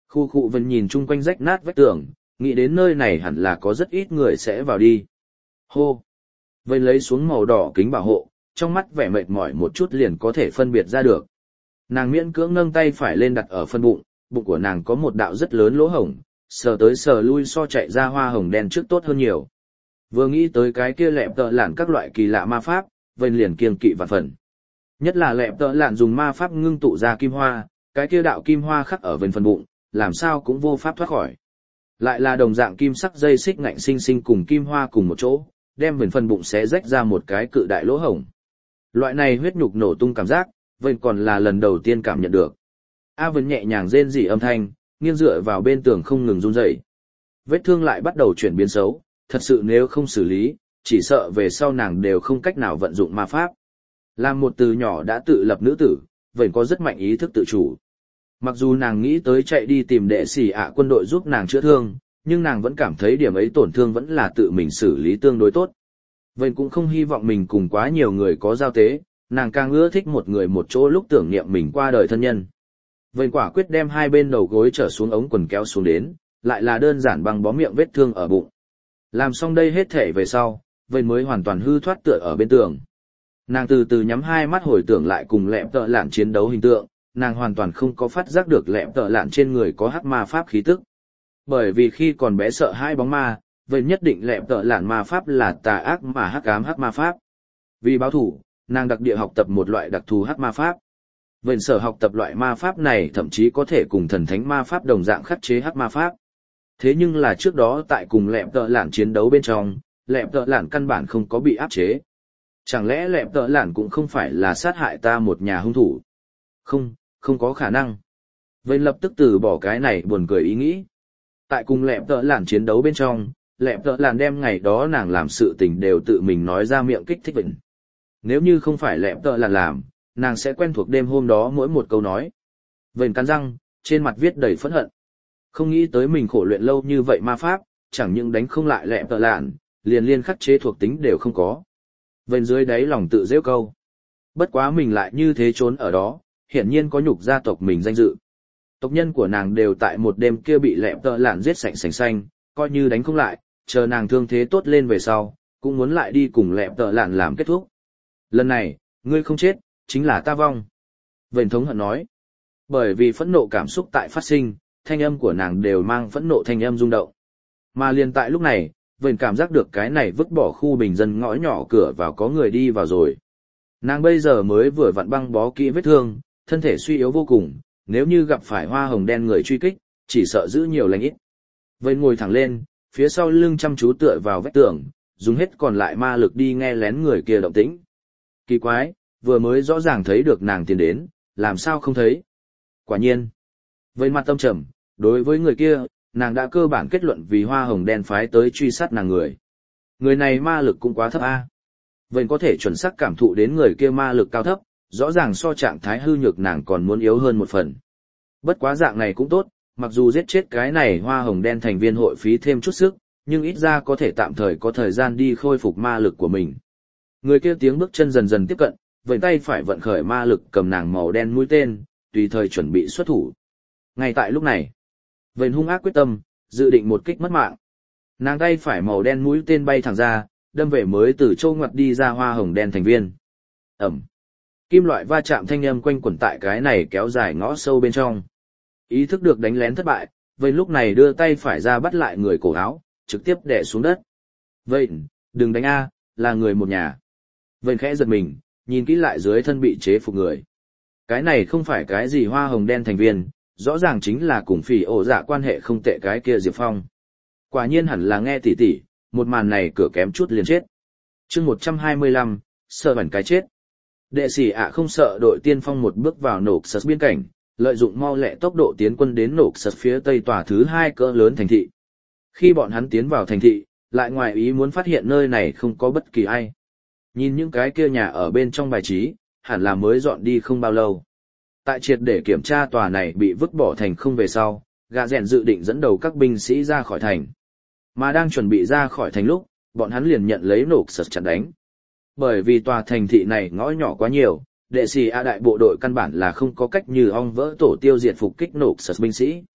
Khu khu vẫn nhìn chung quanh rách nát vách tường, nghĩ đến nơi này hẳn là có rất ít người sẽ vào đi. Hô! Vân lấy xuống màu đỏ kính bảo hộ, trong mắt vẻ mệt mỏi một chút liền có thể phân biệt ra được. Nàng miễn cưỡng nâng tay phải lên đặt ở phân bụng, bụng của nàng có một đạo rất lớn lỗ hổng, sờ tới sờ lui so chạy ra hoa hồng đen trước tốt hơn nhiều. Vừa nghĩ tới cái kia lẹp tợ lạn các loại kỳ lạ ma pháp, Vân liền kiêng kỵ vạn phần. Nhất là lẹp tợ lạn dùng ma pháp ngưng tụ ra kim hoa, cái kia đạo kim hoa khắc ở bên phần bụng, làm sao cũng vô pháp thoát khỏi. Lại là đồng dạng kim sắc dây xích ngạnh sinh sinh cùng kim hoa cùng một chỗ, đem bên phần bụng xé rách ra một cái cự đại lỗ hổng. Loại này huyết nhục nổ tung cảm giác, Vân còn là lần đầu tiên cảm nhận được. A Vân nhẹ nhàng rên rỉ âm thanh, nghiêng dựa vào bên tường không ngừng run rẩy. Vết thương lại bắt đầu chuyển biến xấu, thật sự nếu không xử lý, chỉ sợ về sau nàng đều không cách nào vận dụng ma pháp. Làm một từ nhỏ đã tự lập nữ tử, Vân có rất mạnh ý thức tự chủ. Mặc dù nàng nghĩ tới chạy đi tìm đệ sĩ ạ quân đội giúp nàng chữa thương, nhưng nàng vẫn cảm thấy điểm ấy tổn thương vẫn là tự mình xử lý tương đối tốt. Vân cũng không hy vọng mình cùng quá nhiều người có giao tế, nàng càng ưa thích một người một chỗ lúc tưởng niệm mình qua đời thân nhân. Vân quả quyết đem hai bên đầu gối trở xuống ống quần kéo xuống đến, lại là đơn giản băng bó miệng vết thương ở bụng. Làm xong đây hết thể về sau, Vân mới hoàn toàn hư thoát tựa ở bên tường. Nàng từ từ nhắm hai mắt hồi tưởng lại cùng lẹm tợ lạn chiến đấu hình tượng, nàng hoàn toàn không có phát giác được lẹm tợ lạn trên người có hắc ma pháp khí tức. Bởi vì khi còn bé sợ hai bóng ma, Vân nhất định lẹm tợ lạn ma pháp là tà ác mà hắc ám hắc ma pháp. Vì báo thủ, nàng đặc địa học tập một loại đặc thù hắc ma pháp. Vân sở học tập loại ma pháp này thậm chí có thể cùng thần thánh ma pháp đồng dạng khắc chế hắc ma pháp. Thế nhưng là trước đó tại cùng lẹm tợ lạn chiến đấu bên trong, lẹm tợ lạn căn bản không có bị áp chế. Chẳng lẽ lẹm tợ lạn cũng không phải là sát hại ta một nhà hung thủ? Không, không có khả năng. Vân lập tức từ bỏ cái này buồn cười ý nghĩ. Tại cùng lẹm tợ lạn chiến đấu bên trong, lẹm tợ lạn đem ngày đó nàng làm sự tình đều tự mình nói ra miệng kích thích Vân. Nếu như không phải lẹm tợ lạn làm, nàng sẽ quen thuộc đêm hôm đó mỗi một câu nói. Vân cắn răng, trên mặt viết đầy phẫn hận. Không nghĩ tới mình khổ luyện lâu như vậy ma pháp, chẳng những đánh không lại lẹm tợ lạn, liền liên khắc chế thuộc tính đều không có. Vân dưới đáy lòng tự giễu câu. Bất quá mình lại như thế trốn ở đó, hiển nhiên có nhục gia tộc mình danh dự. Tộc nhân của nàng đều tại một đêm kia bị lẹm tợ lạn giết sạch sành xanh, coi như đánh không lại, chờ nàng thương thế tốt lên về sau, cũng muốn lại đi cùng lẹm tợ lạn làm kết thúc. Lần này, ngươi không chết, chính là ta vong. Vân thống hận nói. Bởi vì phẫn nộ cảm xúc tại phát sinh, thanh âm của nàng đều mang phẫn nộ thanh âm rung động. Mà liền tại lúc này, Vân cảm giác được cái này vứt bỏ khu bình dân ngõ nhỏ cửa vào có người đi vào rồi. Nàng bây giờ mới vừa vặn băng bó kỹ vết thương, thân thể suy yếu vô cùng, nếu như gặp phải hoa hồng đen người truy kích, chỉ sợ giữ nhiều lành ít. Vân ngồi thẳng lên, phía sau lưng chăm chú tựa vào vách tường, dùng hết còn lại ma lực đi nghe lén người kia động tĩnh. Kỳ quái, vừa mới rõ ràng thấy được nàng tiến đến, làm sao không thấy? Quả nhiên. Vân mặt tâm trầm, đối với người kia, nàng đã cơ bản kết luận vì hoa hồng đen phái tới truy sát nàng người. Người này ma lực cũng quá thấp a. Vân có thể chuẩn xác cảm thụ đến người kia ma lực cao thấp, rõ ràng so trạng thái hư nhược nàng còn muốn yếu hơn một phần. Bất quá dạng này cũng tốt, mặc dù giết chết cái này hoa hồng đen thành viên hội phí thêm chút sức, nhưng ít ra có thể tạm thời có thời gian đi khôi phục ma lực của mình. Người kia tiếng bước chân dần dần tiếp cận, vẫy tay phải vận khởi ma lực cầm nàng màu đen mũi tên, tùy thời chuẩn bị xuất thủ. Ngay tại lúc này, Vân hung ác quyết tâm, dự định một kích mất mạng. Nàng tay phải màu đen mũi tên bay thẳng ra, đâm về mới từ châu ngoặt đi ra hoa hồng đen thành viên. Ẩm. Kim loại va chạm thanh âm quanh quẩn tại cái này kéo dài ngõ sâu bên trong. Ý thức được đánh lén thất bại, Vân lúc này đưa tay phải ra bắt lại người cổ áo, trực tiếp đè xuống đất. Vân, đừng đánh a, là người một nhà. Vân khẽ giật mình, nhìn kỹ lại dưới thân bị chế phục người. Cái này không phải cái gì hoa hồng đen thành viên, rõ ràng chính là cùng phỉ ổ dạ quan hệ không tệ cái kia Diệp Phong. Quả nhiên hẳn là nghe tỉ tỉ, một màn này cửa kém chút liền chết. chương một trăm hai mươi lăm, sợ bẩn cái chết. Đệ sĩ ạ không sợ đội tiên phong một bước vào nộp sật biên cảnh, lợi dụng mau lẹ tốc độ tiến quân đến nộp sật phía tây tòa thứ hai cỡ lớn thành thị. Khi bọn hắn tiến vào thành thị, lại ngoài ý muốn phát hiện nơi này không có bất kỳ ai. Nhìn những cái kia nhà ở bên trong bài trí, hẳn là mới dọn đi không bao lâu. Tại triệt để kiểm tra tòa này bị vứt bỏ thành không về sau, gã rèn dự định dẫn đầu các binh sĩ ra khỏi thành. Mà đang chuẩn bị ra khỏi thành lúc, bọn hắn liền nhận lấy nộp sật chặn đánh. Bởi vì tòa thành thị này ngõ nhỏ quá nhiều, đệ sĩ A đại bộ đội căn bản là không có cách như ong vỡ tổ tiêu diệt phục kích nộp sật binh sĩ.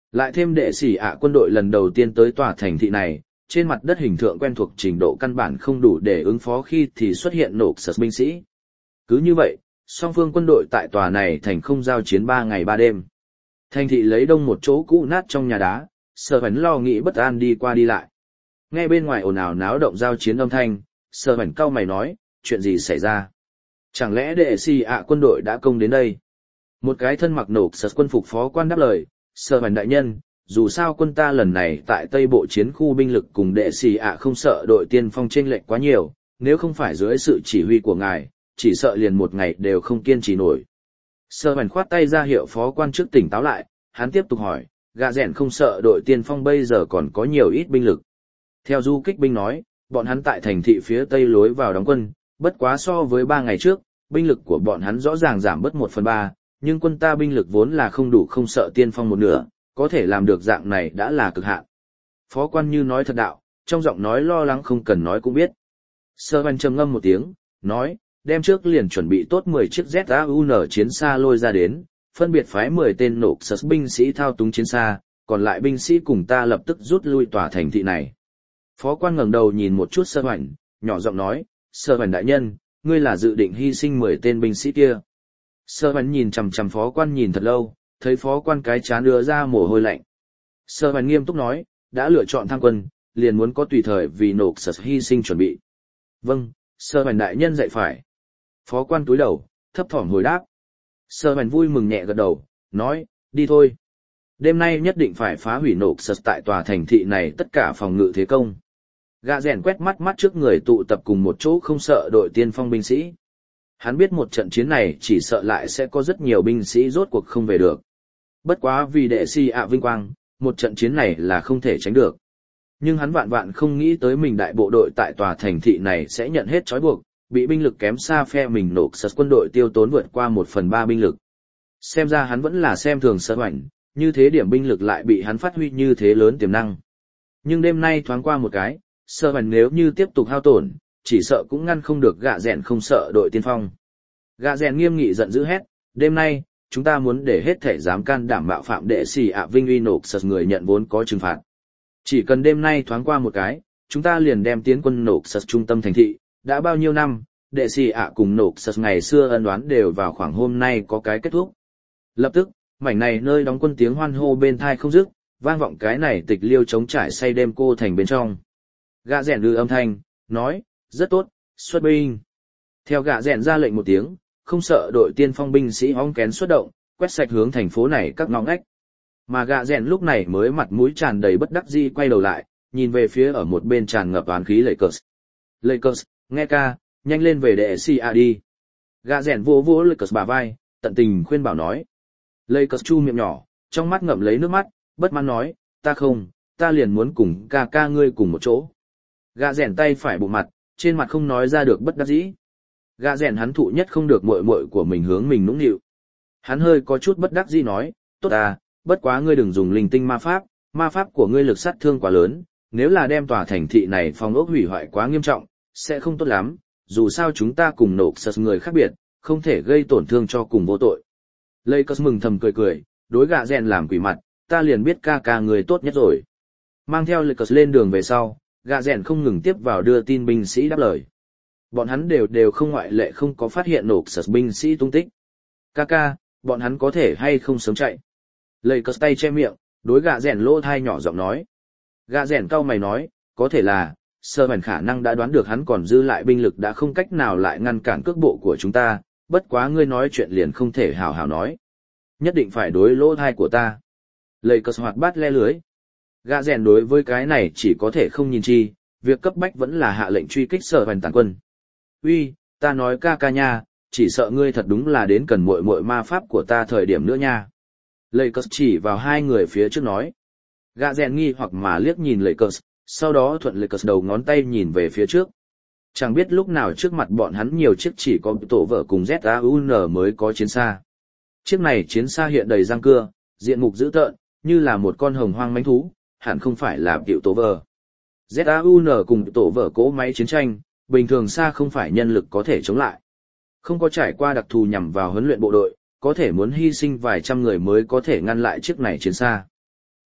Lại thêm đệ sĩ ạ quân đội lần đầu tiên tới tòa thành thị này, trên mặt đất hình tượng quen thuộc trình độ căn bản không đủ để ứng phó khi thì xuất hiện nổ sật binh sĩ. Cứ như vậy, song phương quân đội tại tòa này thành không giao chiến ba ngày ba đêm. Thành thị lấy đông một chỗ cũ nát trong nhà đá, Sở Bẩn lo nghĩ bất an đi qua đi lại. Nghe bên ngoài ồn ào náo động giao chiến âm thanh, Sở Bẩn cau mày nói, chuyện gì xảy ra? Chẳng lẽ đệ sĩ ạ quân đội đã công đến đây? Một cái thân mặc nổ sật quân phục phó quan đáp lời, Sở Bẩn đại nhân, dù sao quân ta lần này tại Tây Bộ chiến khu binh lực cùng đệ sĩ ạ không sợ đội tiên phong chênh lệch quá nhiều, nếu không phải dưới sự chỉ huy của ngài, chỉ sợ liền một ngày đều không kiên trì nổi. Sở Bẩn khoát tay ra hiệu phó quan trước tỉnh táo lại, hắn tiếp tục hỏi, gạ rèn không sợ đội tiên phong bây giờ còn có nhiều ít binh lực. Theo du kích binh nói, bọn hắn tại thành thị phía tây lối vào đóng quân, bất quá so với ba ngày trước, binh lực của bọn hắn rõ ràng giảm bớt một phần ba, nhưng quân ta binh lực vốn là không đủ không sợ tiên phong một nửa, có thể làm được dạng này đã là cực hạn. Phó quan như nói thật đạo, trong giọng nói lo lắng không cần nói cũng biết. Sơ Văn trầm ngâm một tiếng, nói, đem trước liền chuẩn bị tốt mười chiếc Z A U N chiến xa lôi ra đến, phân biệt phái mười tên nổ sật binh sĩ thao túng chiến xa, còn lại binh sĩ cùng ta lập tức rút lui tòa thành thị này. Phó quan ngẩng đầu nhìn một chút Sơ Văn, nhỏ giọng nói, Sơ Văn đại nhân, ngươi là dự định hy sinh mười tên binh sĩ kia. Sơ Văn nhìn chằm chằm phó quan nhìn thật lâu, thấy phó quan cái chán đưa ra mồ hôi lạnh. Sơ Văn nghiêm túc nói, đã lựa chọn tham quân, liền muốn có tùy thời vì nổ sật hy sinh chuẩn bị. Vâng, Sơ Văn đại nhân dạy phải. Phó quan túi đầu, thấp thỏm hồi đáp. Sơ Văn vui mừng nhẹ gật đầu, nói, đi thôi. Đêm nay nhất định phải phá hủy nổ sật tại tòa thành thị này tất cả phòng ngự thế công. Gã rèn quét mắt mắt trước người tụ tập cùng một chỗ không sợ đội tiên phong binh sĩ. Hắn biết một trận chiến này chỉ sợ lại sẽ có rất nhiều binh sĩ rốt cuộc không về được. Bất quá vì đệ si ạ vinh quang, một trận chiến này là không thể tránh được. Nhưng hắn vạn vạn không nghĩ tới mình đại bộ đội tại tòa thành thị này sẽ nhận hết trói buộc, bị binh lực kém xa phe mình nổ sật quân đội tiêu tốn vượt qua một phần ba binh lực. Xem ra hắn vẫn là xem thường Sở Bẩn, như thế điểm binh lực lại bị hắn phát huy như thế lớn tiềm năng. Nhưng đêm nay thoáng qua một cái, Sở Bẩn nếu như tiếp tục hao tổn, chỉ sợ cũng ngăn không được gạ rèn không sợ đội tiên phong. Gạ rèn nghiêm nghị giận dữ hét, đêm nay, chúng ta muốn để hết thể dám can đảm mạo phạm đệ sĩ ạ vinh uy nổ sật người nhận vốn có trừng phạt. Chỉ cần đêm nay thoáng qua một cái, chúng ta liền đem tiến quân nổ sật trung tâm thành thị, đã bao nhiêu năm, đệ sĩ ạ cùng nổ sật ngày xưa ân oán đều vào khoảng hôm nay có cái kết thúc. Lập tức, mảnh này nơi đóng quân tiếng hoan hô bên thai không dứt, vang vọng cái này tịch liêu chống trải say đêm cô thành bên trong. Gạ rèn lư âm thanh, nói, rất tốt, xuất binh. Theo gạ rèn ra lệnh một tiếng, không sợ đội tiên phong binh sĩ ong kén xuất động, quét sạch hướng thành phố này các ngõ ngách. Mà gạ rèn lúc này mới mặt mũi tràn đầy bất đắc dĩ quay đầu lại, nhìn về phía ở một bên tràn ngập oán khí Lakers. Lakers, nghe ca, nhanh lên về đệ si a đi. Gạ rèn vỗ vỗ Lakers bả vai, tận tình khuyên bảo nói. Lakers chu miệng nhỏ, trong mắt ngậm lấy nước mắt, bất mãn nói, ta không, ta liền muốn cùng ca ca ngươi cùng một chỗ. Gạ rèn tay phải bụng mặt, trên mặt không nói ra được bất đắc dĩ. Gạ rèn hắn thụ nhất không được muội muội của mình hướng mình nũng nịu. Hắn hơi có chút bất đắc dĩ nói, tốt à, bất quá ngươi đừng dùng linh tinh ma pháp, ma pháp của ngươi lực sát thương quá lớn, nếu là đem tòa thành thị này phong ốc hủy hoại quá nghiêm trọng, sẽ không tốt lắm, dù sao chúng ta cùng nổ sật người khác biệt, không thể gây tổn thương cho cùng vô tội. Lakers mừng thầm cười cười, đối gạ rèn làm quỷ mặt, ta liền biết ca ca người tốt nhất rồi. Mang theo Lakers lên đường về sau, gạ rèn không ngừng tiếp vào đưa tin binh sĩ đáp lời. Bọn hắn đều đều không ngoại lệ không có phát hiện nổ sật binh sĩ tung tích. Ca ca, bọn hắn có thể hay không sớm chạy. Lakers tay che miệng, đối gạ rèn lỗ thai nhỏ giọng nói. Gạ rèn cau mày nói, có thể là, Sở Bẩn khả năng đã đoán được hắn còn dư lại binh lực đã không cách nào lại ngăn cản cước bộ của chúng ta, bất quá ngươi nói chuyện liền không thể hào hào nói. Nhất định phải đối lỗ thai của ta. Lakers hoạt bát le lưới. Gạ rèn đối với cái này chỉ có thể không nhìn chi, việc cấp bách vẫn là hạ lệnh truy kích Sở Bẩn tàn quân. Uy, ta nói ca ca nha, chỉ sợ ngươi thật đúng là đến cần muội muội ma pháp của ta thời điểm nữa nha. Lakers chỉ vào hai người phía trước nói. Gạ rèn nghi hoặc mà liếc nhìn Lakers, sau đó thuận Lakers đầu ngón tay nhìn về phía trước. Chẳng biết lúc nào trước mặt bọn hắn nhiều chiếc chỉ có tổ vợ cùng Z A U N mới có chiến xa. Chiếc này chiến xa hiện đầy răng cưa, diện mục dữ tợn, như là một con hồng hoang mãnh thú, hẳn không phải là tiểu tổ vợ. Z A U N cùng tổ vợ cỗ máy chiến tranh, bình thường xa không phải nhân lực có thể chống lại. Không có trải qua đặc thù nhằm vào huấn luyện bộ đội, có thể muốn hy sinh vài trăm người mới có thể ngăn lại chiếc này chiến xa.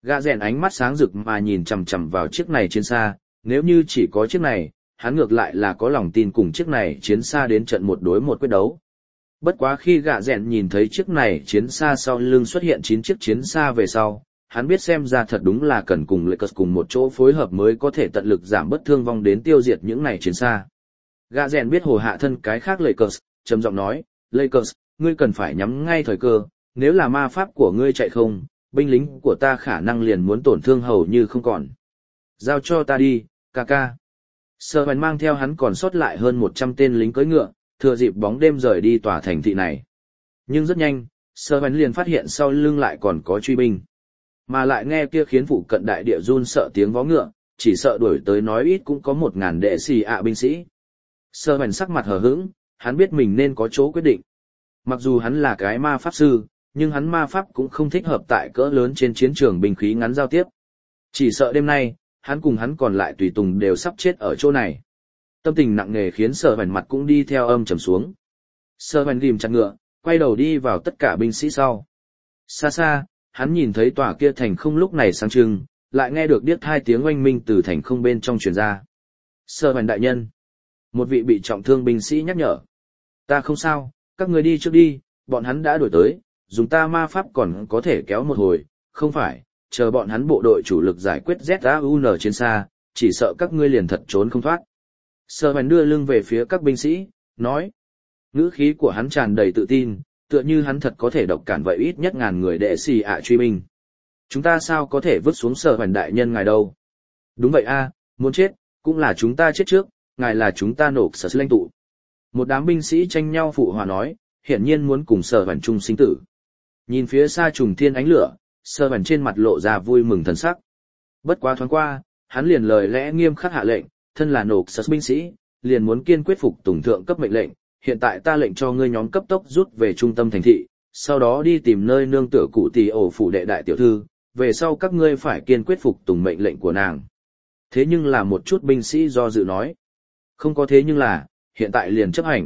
Gã rèn ánh mắt sáng rực mà nhìn chằm chằm vào chiếc này chiến xa, nếu như chỉ có chiếc này, hắn ngược lại là có lòng tin cùng chiếc này chiến xa đến trận một đối một quyết đấu. Bất quá khi gã rèn nhìn thấy chiếc này chiến xa sau lưng xuất hiện chín chiếc chiến xa về sau, hắn biết xem ra thật đúng là cần cùng Lakers cùng một chỗ phối hợp mới có thể tận lực giảm bất thương vong đến tiêu diệt những này chiến xa. Gã rèn biết hồ hạ thân cái khác Lakers, trầm giọng nói, Lakers, ngươi cần phải nhắm ngay thời cơ, nếu là ma pháp của ngươi chạy không, binh lính của ta khả năng liền muốn tổn thương hầu như không còn. Giao cho ta đi, ca ca. Sơ Hoành mang theo hắn còn sót lại hơn một trăm tên lính cưỡi ngựa, thừa dịp bóng đêm rời đi tòa thành thị này. Nhưng rất nhanh, Sơ Hoành liền phát hiện sau lưng lại còn có truy binh. Mà lại nghe kia khiến phụ cận đại địa run sợ tiếng vó ngựa, chỉ sợ đuổi tới nói ít cũng có một ngàn đệ xì ạ binh sĩ. Sơ Hoành sắc mặt hờ hững, hắn biết mình nên có chỗ quyết định. Mặc dù hắn là cái ma pháp sư, nhưng hắn ma pháp cũng không thích hợp tại cỡ lớn trên chiến trường binh khí ngắn giao tiếp. Chỉ sợ đêm nay, hắn cùng hắn còn lại tùy tùng đều sắp chết ở chỗ này. Tâm tình nặng nề khiến Sở Hoành mặt cũng đi theo âm trầm xuống. Sở Hoành ghim chặt ngựa, quay đầu đi vào tất cả binh sĩ sau. Xa xa, hắn nhìn thấy tòa kia thành không lúc này sáng trưng, lại nghe được điếc hai tiếng oanh minh từ thành không bên trong truyền ra. Sở Hoành đại nhân. Một vị bị trọng thương binh sĩ nhắc nhở. Ta không sao, các người đi trước đi, bọn hắn đã đuổi tới, dùng ta ma pháp còn có thể kéo một hồi, không phải, chờ bọn hắn bộ đội chủ lực giải quyết Z A U N trên xa, chỉ sợ các ngươi liền thật trốn không thoát. Sở Hoành đưa lưng về phía các binh sĩ, nói. Ngữ khí của hắn tràn đầy tự tin, tựa như hắn thật có thể độc cản vậy ít nhất ngàn người đệ xì ạ truy binh. Chúng ta sao có thể vứt xuống Sở Hoành đại nhân ngài đâu? Đúng vậy a, muốn chết, cũng là chúng ta chết trước, ngài là chúng ta nộp sở lãnh tụ. Một đám binh sĩ tranh nhau phụ hòa nói, hiển nhiên muốn cùng Sở Hoành chung sinh tử. Nhìn phía xa trùng thiên ánh lửa, Sở Hoành trên mặt lộ ra vui mừng thần sắc. Bất quá thoáng qua, hắn liền lời lẽ nghiêm khắc hạ lệnh, thân là nộp sở binh sĩ, liền muốn kiên quyết phục tùng thượng cấp mệnh lệnh, hiện tại ta lệnh cho ngươi nhóm cấp tốc rút về trung tâm thành thị, sau đó đi tìm nơi nương tựa cụ tỷ ổ phủ đệ đại tiểu thư, về sau các ngươi phải kiên quyết phục tùng mệnh lệnh của nàng. Thế nhưng là một chút binh sĩ do dự nói. Không có thế nhưng là, hiện tại liền chấp hành.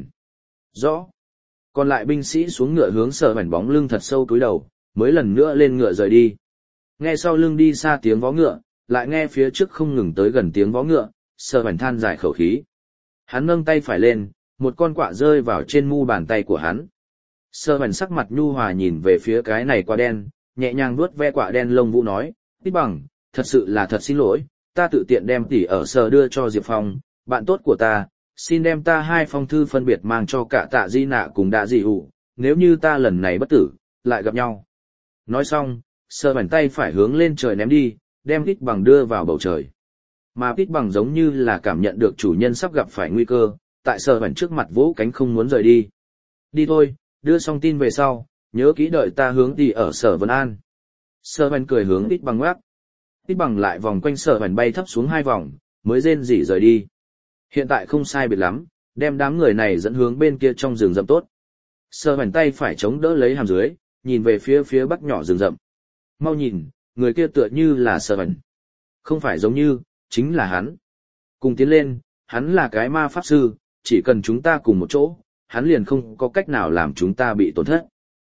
Rõ. Còn lại binh sĩ xuống ngựa hướng Sở Hoành bóng lưng thật sâu túi đầu, mới lần nữa lên ngựa rời đi. Nghe sau lưng đi xa tiếng vó ngựa, lại nghe phía trước không ngừng tới gần tiếng vó ngựa, Sở Hoành than dài khẩu khí. Hắn nâng tay phải lên, một con quạ rơi vào trên mu bàn tay của hắn. Sở Hoành sắc mặt nhu hòa nhìn về phía cái này quạ đen, nhẹ nhàng vuốt ve quạ đen lông vũ nói, Tít Bằng, thật sự là thật xin lỗi, ta tự tiện đem tỉ ở Sở đưa cho Diệp Phong, bạn tốt của ta, xin đem ta hai phong thư phân biệt mang cho cả Tạ Di Nạ cùng Đạ Dị Hụ, nếu như ta lần này bất tử, lại gặp nhau. Nói xong, Sở Hoành tay phải hướng lên trời ném đi, đem Tít Bằng đưa vào bầu trời. Mà Tít Bằng giống như là cảm nhận được chủ nhân sắp gặp phải nguy cơ, tại Sở Hoành trước mặt vỗ cánh không muốn rời đi. Đi thôi, đưa xong tin về sau, nhớ kỹ đợi ta hướng đi ở Sở Vân An. Sở Hoành cười hướng Tít Bằng ngoắc. Tít Bằng lại vòng quanh Sở Hoành bay thấp xuống hai vòng, mới rên rỉ rời đi. Hiện tại không sai biệt lắm, đem đám người này dẫn hướng bên kia trong rừng rậm tốt. Sở Hoành tay phải chống đỡ lấy hàm dưới, nhìn về phía phía bắc nhỏ rừng rậm. Mau nhìn, người kia tựa như là Sở Hoành. Không phải giống như, chính là hắn. Cùng tiến lên, hắn là cái ma pháp sư, chỉ cần chúng ta cùng một chỗ, hắn liền không có cách nào làm chúng ta bị tổn thất.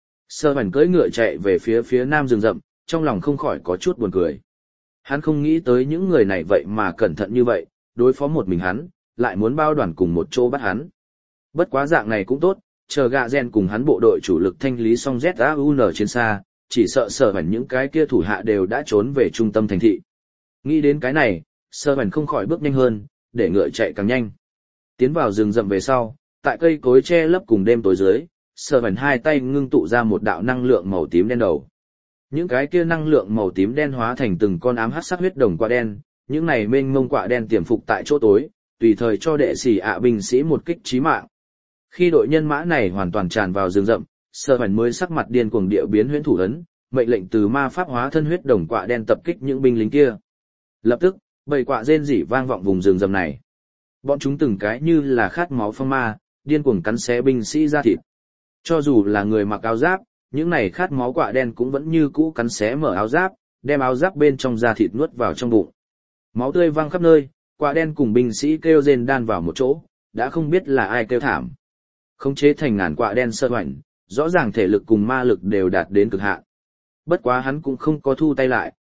Sở Hoành cưỡi ngựa chạy về phía phía nam rừng rậm, trong lòng không khỏi có chút buồn cười. Hắn không nghĩ tới những người này vậy mà cẩn thận như vậy, đối phó một mình hắn, lại muốn bao đoàn cùng một chỗ bắt hắn. Bất quá dạng này cũng tốt, chờ gạ gen cùng hắn bộ đội chủ lực thanh lý xong Z A U N trên xa, chỉ sợ Sở Hoành những cái kia thủ hạ đều đã trốn về trung tâm thành thị. Nghĩ đến cái này, Sở Hoành không khỏi bước nhanh hơn, để ngựa chạy càng nhanh. Tiến vào rừng rậm về sau, tại cây cối che lấp cùng đêm tối dưới, Sở Hoành hai tay ngưng tụ ra một đạo năng lượng màu tím đen đầu. Những cái kia năng lượng màu tím đen hóa thành từng con ám hắc sắc huyết đồng quạ đen, những này mênh mông quạ đen tiềm phục tại chỗ tối, tùy thời cho đệ sĩ ạ binh sĩ một kích chí mạng. Khi đội nhân mã này hoàn toàn tràn vào rừng rậm, Sở Hoành mới sắc mặt điên cuồng địa biến huyễn thủ ấn, mệnh lệnh từ ma pháp hóa thân huyết đồng quạ đen tập kích những binh lính kia. Lập tức, bầy quạ rên rỉ vang vọng vùng rừng rậm này. Bọn chúng từng cái như là khát máu phong ma, điên cuồng cắn xé binh sĩ da thịt. Cho dù là người mặc áo giáp, những này khát máu quạ đen cũng vẫn như cũ cắn xé mở áo giáp, đem áo giáp bên trong da thịt nuốt vào trong bụng. Máu tươi văng khắp nơi, quạ đen cùng binh sĩ kêu rên đan vào một chỗ, đã không biết là ai kêu thảm. Khống chế thành ngàn quạ đen Sở Hoành, rõ ràng thể lực cùng ma lực đều đạt đến cực hạn. Bất quá hắn cũng không có thu tay lại,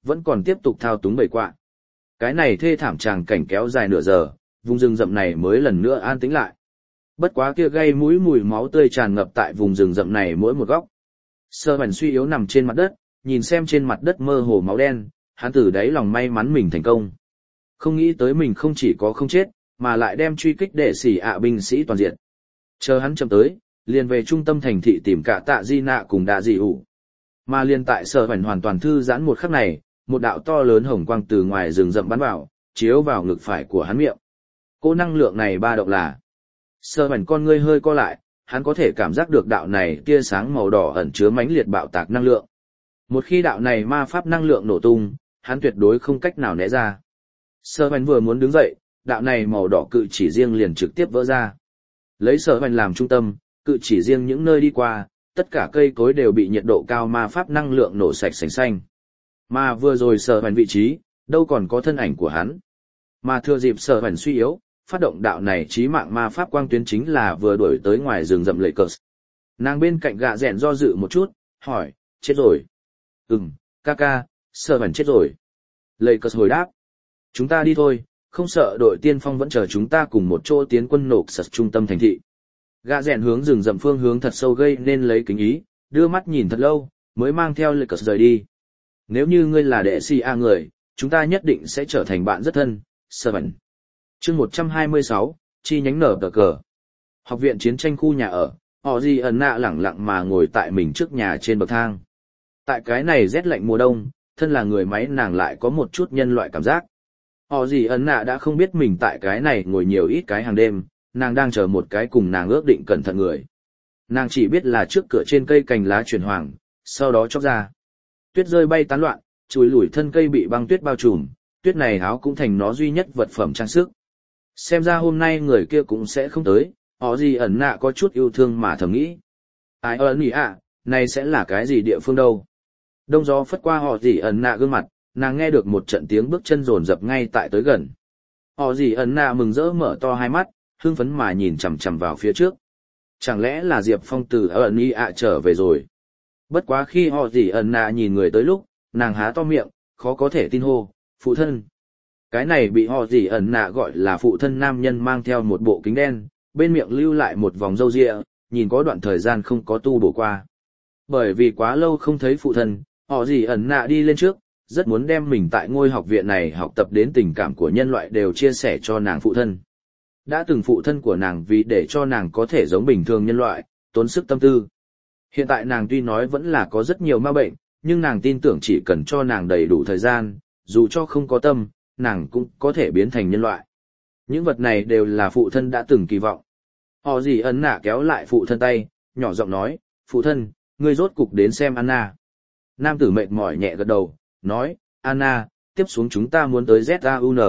vẫn còn tiếp tục thao túng bầy quạ. Cái này thê thảm tràng cảnh kéo dài nửa giờ, vùng rừng rậm này mới lần nữa an tĩnh lại. Bất quá kia gây mũi mùi máu tươi tràn ngập tại vùng rừng rậm này mỗi một góc. Sơ Bẩn suy yếu nằm trên mặt đất, nhìn xem trên mặt đất mơ hồ máu đen, hắn từ đáy lòng may mắn mình thành công. Không nghĩ tới mình không chỉ có không chết, mà lại đem truy kích đệ sĩ ạ binh sĩ toàn diện. Chờ hắn chậm tới, liền về trung tâm thành thị tìm cả tạ di nạ cùng đạ dị ủ. Mà liền tại Sơ Bẩn hoàn toàn thư giãn một khắc này, một đạo to lớn hồng quang từ ngoài rừng rậm bắn vào, chiếu vào ngực phải của hắn miệng. Cỗ năng lượng này ba động là. Sơ Bẩn con ngươi hơi co lại, hắn có thể cảm giác được đạo này tia sáng màu đỏ ẩn chứa mãnh liệt bạo tạc năng lượng. Một khi đạo này ma pháp năng lượng nổ tung, hắn tuyệt đối không cách nào né ra. Sơ Bẩn vừa muốn đứng dậy, đạo này màu đỏ cự chỉ riêng liền trực tiếp vỡ ra. Lấy Sơ Bẩn làm trung tâm, cự chỉ riêng những nơi đi qua, tất cả cây cối đều bị nhiệt độ cao ma pháp năng lượng nổ sạch sành xanh. Mà vừa rồi Sơ Bẩn vị trí, đâu còn có thân ảnh của hắn. Mà thừa dịp Sơ Bẩn suy yếu, phát động đạo này chí mạng ma pháp quang tuyến chính là vừa đuổi tới ngoài rừng rậm lệ cờ. Nàng bên cạnh gạ rèn do dự một chút, hỏi, chết rồi. Ừm, ca ca, Sơ Bẩn chết rồi. Lệ cờ hồi đáp. Chúng ta đi thôi, không sợ đội tiên phong vẫn chờ chúng ta cùng một chỗ tiến quân nộp sật trung tâm thành thị. Gạ rèn hướng rừng rậm phương hướng thật sâu gây nên lấy kính ý, đưa mắt nhìn thật lâu, mới mang theo lệ cờ rời đi. Nếu như ngươi là đệ si a người, chúng ta nhất định sẽ trở thành bạn rất thân, Sơ Bẩn. Chương một trăm hai mươi sáu, chi nhánh nở tờ cờ. Học viện chiến tranh khu nhà ở, họ gì ẩn nạ lẳng lặng mà ngồi tại mình trước nhà trên bậc thang. Tại cái này rét lạnh mùa đông, thân là người máy nàng lại có một chút nhân loại cảm giác. Họ gì ẩn nạ đã không biết mình tại cái này ngồi nhiều ít cái hàng đêm, nàng đang chờ một cái cùng nàng ước định cẩn thận người. Nàng chỉ biết là trước cửa trên cây cành lá chuyển hoàng, sau đó chóc ra. Tuyết rơi bay tán loạn, chùi lủi thân cây bị băng tuyết bao trùm, tuyết này áo cũng thành nó duy nhất vật phẩm trang sức. Xem ra hôm nay người kia cũng sẽ không tới, họ gì ẩn nạ có chút yêu thương mà thầm nghĩ. Ai ơn ý ạ, này sẽ là cái gì địa phương đâu. Đông gió phất qua họ gì ẩn nạ gương mặt, nàng nghe được một trận tiếng bước chân rồn rập ngay tại tới gần. Họ gì ẩn nạ mừng rỡ mở to hai mắt, hưng phấn mà nhìn chằm chằm vào phía trước. Chẳng lẽ là Diệp Phong từ ẩn ý ạ trở về rồi. Bất quá khi họ gì ẩn nạ nhìn người tới lúc, nàng há to miệng, khó có thể tin hô, phụ thân. Cái này bị họ gì ẩn nạ gọi là phụ thân nam nhân mang theo một bộ kính đen, bên miệng lưu lại một vòng râu ria, nhìn có đoạn thời gian không có tu bổ qua. Bởi vì quá lâu không thấy phụ thân, họ gì ẩn nạ đi lên trước, rất muốn đem mình tại ngôi học viện này học tập đến tình cảm của nhân loại đều chia sẻ cho nàng phụ thân. Đã từng phụ thân của nàng vì để cho nàng có thể giống bình thường nhân loại, tốn sức tâm tư. Hiện tại nàng tuy nói vẫn là có rất nhiều ma bệnh, nhưng nàng tin tưởng chỉ cần cho nàng đầy đủ thời gian, dù cho không có tâm, nàng cũng có thể biến thành nhân loại. Những vật này đều là phụ thân đã từng kỳ vọng. Họ gì ấn nạ kéo lại phụ thân tay, nhỏ giọng nói, phụ thân, ngươi rốt cục đến xem Anna. Nam tử mệt mỏi nhẹ gật đầu, nói, Anna, tiếp xuống chúng ta muốn tới Z A U N.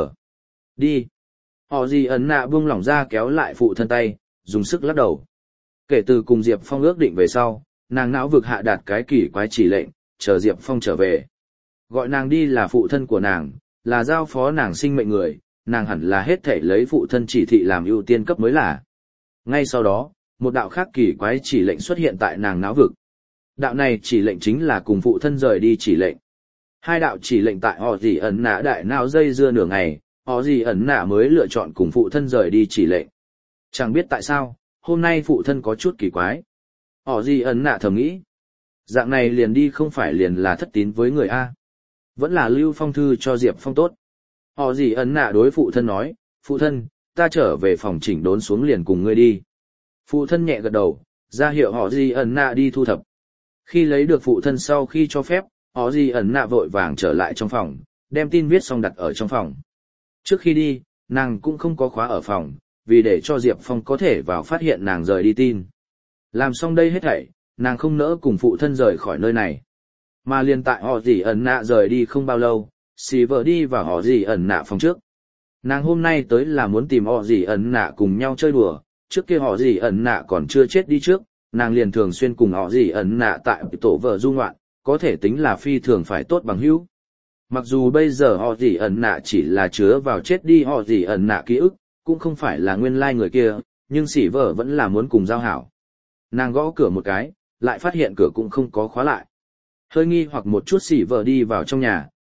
Đi. Họ gì ấn nạ buông lỏng ra kéo lại phụ thân tay, dùng sức lắc đầu. Kể từ cùng Diệp Phong ước định về sau, nàng não vực hạ đạt cái kỳ quái chỉ lệnh, chờ Diệp Phong trở về. Gọi nàng đi là phụ thân của nàng, là giao phó nàng sinh mệnh người, nàng hẳn là hết thể lấy phụ thân chỉ thị làm ưu tiên cấp mới là. Ngay sau đó, một đạo khác kỳ quái chỉ lệnh xuất hiện tại nàng não vực. Đạo này chỉ lệnh chính là cùng phụ thân rời đi chỉ lệnh. Hai đạo chỉ lệnh tại họ gì ẩn nạ đại não dây dưa nửa ngày, họ gì ẩn nạ mới lựa chọn cùng phụ thân rời đi chỉ lệnh. Chẳng biết tại sao, hôm nay phụ thân có chút kỳ quái. Họ gì ẩn nạ thầm nghĩ. Dạng này liền đi không phải liền là thất tín với người A. Vẫn là lưu phong thư cho Diệp Phong tốt. Họ gì ẩn nạ đối phụ thân nói, phụ thân, ta trở về phòng chỉnh đốn xuống liền cùng ngươi đi. Phụ thân nhẹ gật đầu, ra hiệu họ gì ẩn nạ đi thu thập. Khi lấy được phụ thân sau khi cho phép, họ gì ẩn nạ vội vàng trở lại trong phòng, đem tin viết xong đặt ở trong phòng. Trước khi đi, nàng cũng không có khóa ở phòng, vì để cho Diệp Phong có thể vào phát hiện nàng rời đi tin. Làm xong đây hết thảy, nàng không nỡ cùng phụ thân rời khỏi nơi này. Mà liền tại họ gì ẩn nạ rời đi không bao lâu, xì vợ đi vào họ gì ẩn nạ phòng trước. Nàng hôm nay tới là muốn tìm họ gì ẩn nạ cùng nhau chơi đùa, trước kia họ gì ẩn nạ còn chưa chết đi trước, nàng liền thường xuyên cùng họ gì ẩn nạ tại tổ vợ du ngoạn, có thể tính là phi thường phải tốt bằng hữu. Mặc dù bây giờ họ gì ẩn nạ chỉ là chứa vào chết đi họ gì ẩn nạ ký ức, cũng không phải là nguyên lai người kia, nhưng xỉ vợ vẫn là muốn cùng giao hảo. Nàng gõ cửa một cái, lại phát hiện cửa cũng không có khóa lại. Hơi nghi hoặc một chút xỉ vợ đi vào trong nhà,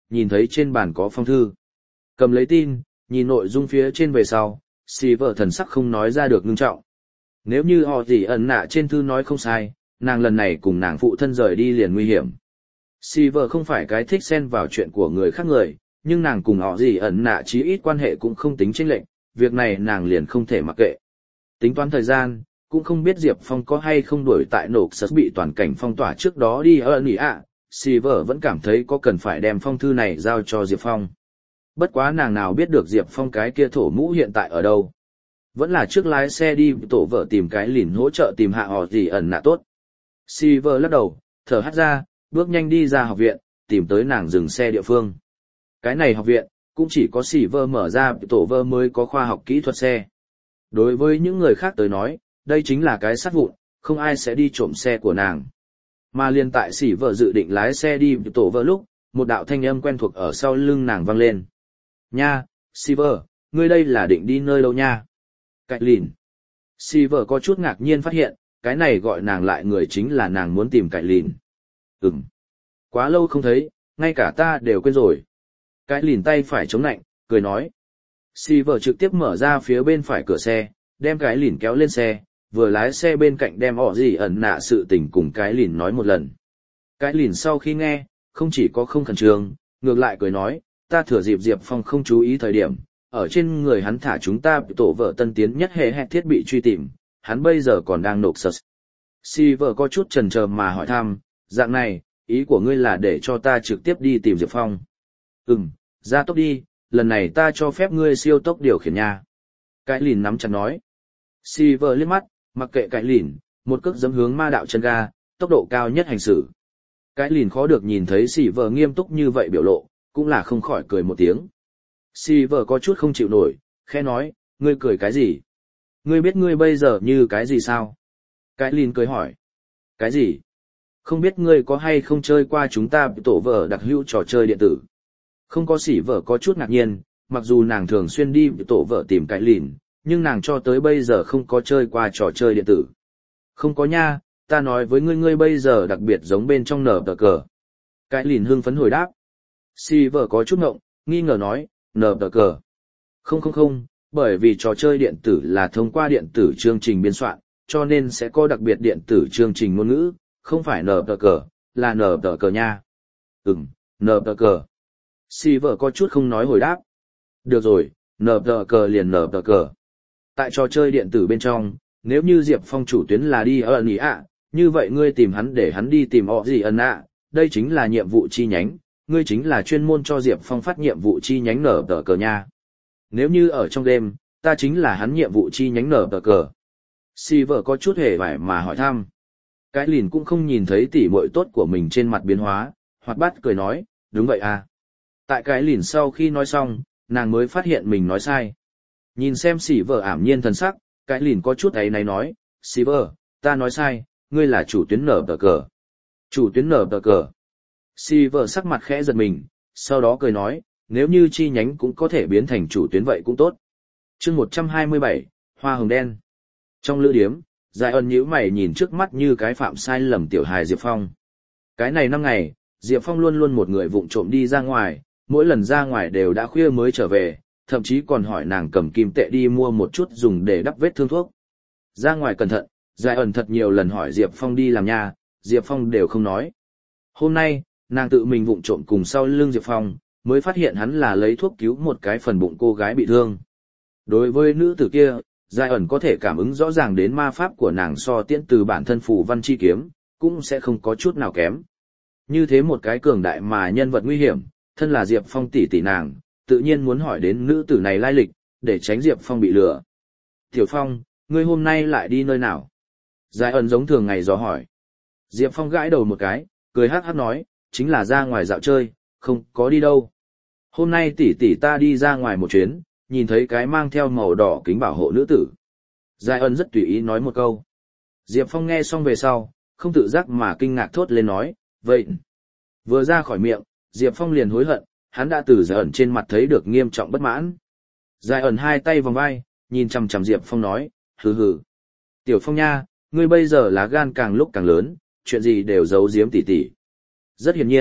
nhìn thấy trên bàn có phong thư. Cầm lấy tin, nhìn nội dung phía trên về sau, Silver thần sắc không nói ra được ngưng trọng. Nếu như họ gì ẩn nạ trên thư nói không sai, nàng lần này cùng nàng phụ thân rời đi liền nguy hiểm. Silver không phải cái thích xen vào chuyện của người khác người, nhưng nàng cùng họ gì ẩn nạ chí ít quan hệ cũng không tính chênh lệch, việc này nàng liền không thể mặc kệ. Tính toán thời gian, cũng không biết Diệp Phong có hay không đuổi tại nổ sật bị toàn cảnh phong tỏa trước đó đi ở nỉ ạ, Silver vẫn cảm thấy có cần phải đem phong thư này giao cho Diệp Phong. Bất quá nàng nào biết được Diệp Phong cái kia thổ mũ hiện tại ở đâu. Vẫn là trước lái xe đi tổ vợ tìm cái lìn hỗ trợ tìm hạ họ gì ẩn nạ tốt. Silver lắc đầu, thở hắt ra, bước nhanh đi ra học viện, tìm tới nàng dừng xe địa phương. Cái này học viện, cũng chỉ có Silver mở ra tổ vợ mới có khoa học kỹ thuật xe. Đối với những người khác tới nói, đây chính là cái sắt vụn, không ai sẽ đi trộm xe của nàng. Mà liên tại Silver dự định lái xe đi tổ vợ lúc, một đạo thanh âm quen thuộc ở sau lưng nàng vang lên. Nha, Silver, ngươi đây là định đi nơi đâu nha? Cạnh lìn. Silver có chút ngạc nhiên phát hiện, cái này gọi nàng lại người chính là nàng muốn tìm cạnh lìn. Ừm. Quá lâu không thấy, ngay cả ta đều quên rồi. Cái lìn tay phải chống nạnh, cười nói. Silver trực tiếp mở ra phía bên phải cửa xe, đem cái lìn kéo lên xe, vừa lái xe bên cạnh đem họ gì ẩn nạ sự tình cùng cái lìn nói một lần. Cái lìn sau khi nghe, không chỉ có không khẩn trương, ngược lại cười nói, ta thừa dịp Diệp Phong không chú ý thời điểm, ở trên người hắn thả chúng ta tổ vợ tân tiến nhất hệ hệ thiết bị truy tìm, hắn bây giờ còn đang nộp sật. Silver có chút chần chờ mà hỏi thăm, dạng này, ý của ngươi là để cho ta trực tiếp đi tìm Diệp Phong. Ừm, ra tốc đi, lần này ta cho phép ngươi siêu tốc điều khiển nha. Cái lìn nắm chặt nói. Silver liếc mắt, mặc kệ cái lìn, một cước giẫm hướng ma đạo chân ga, tốc độ cao nhất hành xử. Cái lìn khó được nhìn thấy Silver nghiêm túc như vậy biểu lộ, cũng là không khỏi cười một tiếng. Silver có chút không chịu nổi, khẽ nói, ngươi cười cái gì? Ngươi biết ngươi bây giờ như cái gì sao? Cái lìn cười hỏi. Cái gì? Không biết ngươi có hay không chơi qua chúng ta tổ vợ đặc hữu trò chơi điện tử? Không có Silver có chút ngạc nhiên, mặc dù nàng thường xuyên đi tổ vợ tìm cái lìn, nhưng nàng cho tới bây giờ không có chơi qua trò chơi điện tử. Không có nha, ta nói với ngươi ngươi bây giờ đặc biệt giống bên trong nở tờ cờ. Cái lìn hưng phấn hồi đáp. Silver có chút ngộng, nghi ngờ nói, nở tờ cờ. Không không không, bởi vì trò chơi điện tử là thông qua điện tử chương trình biên soạn, cho nên sẽ có đặc biệt điện tử chương trình ngôn ngữ, không phải nở tờ cờ, là nở tờ cờ nha. Ừm, nở tờ cờ. Silver có chút không nói hồi đáp. Được rồi, nở tờ cờ liền nở tờ cờ. Tại trò chơi điện tử bên trong, nếu như Diệp Phong chủ tuyến là đi ở Nỉ ạ, như vậy ngươi tìm hắn để hắn đi tìm họ gì ẩn ạ, đây chính là nhiệm vụ chi nhánh, ngươi chính là chuyên môn cho Diệp Phong phát nhiệm vụ chi nhánh nở tờ cờ nha. Nếu như ở trong game, ta chính là hắn nhiệm vụ chi nhánh nở tờ cờ. Silver có chút hề vải mà hỏi thăm. Cái lìn cũng không nhìn thấy tỉ muội tốt của mình trên mặt biến hóa, hoạt bát cười nói, đúng vậy à. Tại cái lìn sau khi nói xong, nàng mới phát hiện mình nói sai. Nhìn xem Silver ảm nhiên thần sắc, cái lìn có chút ấy này nói, Silver, ta nói sai, ngươi là chủ tuyến nở tờ cờ. Chủ tuyến nở tờ cờ. Silver sắc mặt khẽ giật mình, sau đó cười nói, nếu như chi nhánh cũng có thể biến thành chủ tuyến vậy cũng tốt. Chương một trăm hai mươi bảy, Hoa hồng đen. Trong lữ điếm, Giải ẩn nhíu mày nhìn trước mắt như cái phạm sai lầm tiểu hài Diệp Phong. Cái này năm ngày, Diệp Phong luôn luôn một người vụng trộm đi ra ngoài, mỗi lần ra ngoài đều đã khuya mới trở về, thậm chí còn hỏi nàng cầm kim tệ đi mua một chút dùng để đắp vết thương thuốc. Ra ngoài cẩn thận, Giải ẩn thật nhiều lần hỏi Diệp Phong đi làm nha, Diệp Phong đều không nói. Hôm nay, nàng tự mình vụng trộm cùng sau lưng Diệp Phong, mới phát hiện hắn là lấy thuốc cứu một cái phần bụng cô gái bị thương. Đối với nữ tử kia, Giải ẩn có thể cảm ứng rõ ràng đến ma pháp của nàng so tiễn từ bản thân phù văn chi kiếm, cũng sẽ không có chút nào kém. Như thế một cái cường đại mà nhân vật nguy hiểm, thân là Diệp Phong tỷ tỷ nàng, tự nhiên muốn hỏi đến nữ tử này lai lịch, để tránh Diệp Phong bị lừa. Tiểu Phong, ngươi hôm nay lại đi nơi nào? Giải ẩn giống thường ngày dò hỏi. Diệp Phong gãi đầu một cái, cười hắc hắc nói, chính là ra ngoài dạo chơi, không có đi đâu. Hôm nay tỷ tỷ ta đi ra ngoài một chuyến, nhìn thấy cái mang theo màu đỏ kính bảo hộ nữ tử. Giải ẩn rất tùy ý nói một câu. Diệp Phong nghe xong về sau, không tự giác mà kinh ngạc thốt lên nói, vậy. Vừa ra khỏi miệng, Diệp Phong liền hối hận, hắn đã từ Giải ẩn trên mặt thấy được nghiêm trọng bất mãn. Giải ẩn hai tay vòng vai, nhìn chằm chằm Diệp Phong nói, hừ hừ. Tiểu Phong nha, ngươi bây giờ lá gan càng lúc càng lớn, chuyện gì đều giấu giếm tỉ tỉ. Rất hiển nhiên,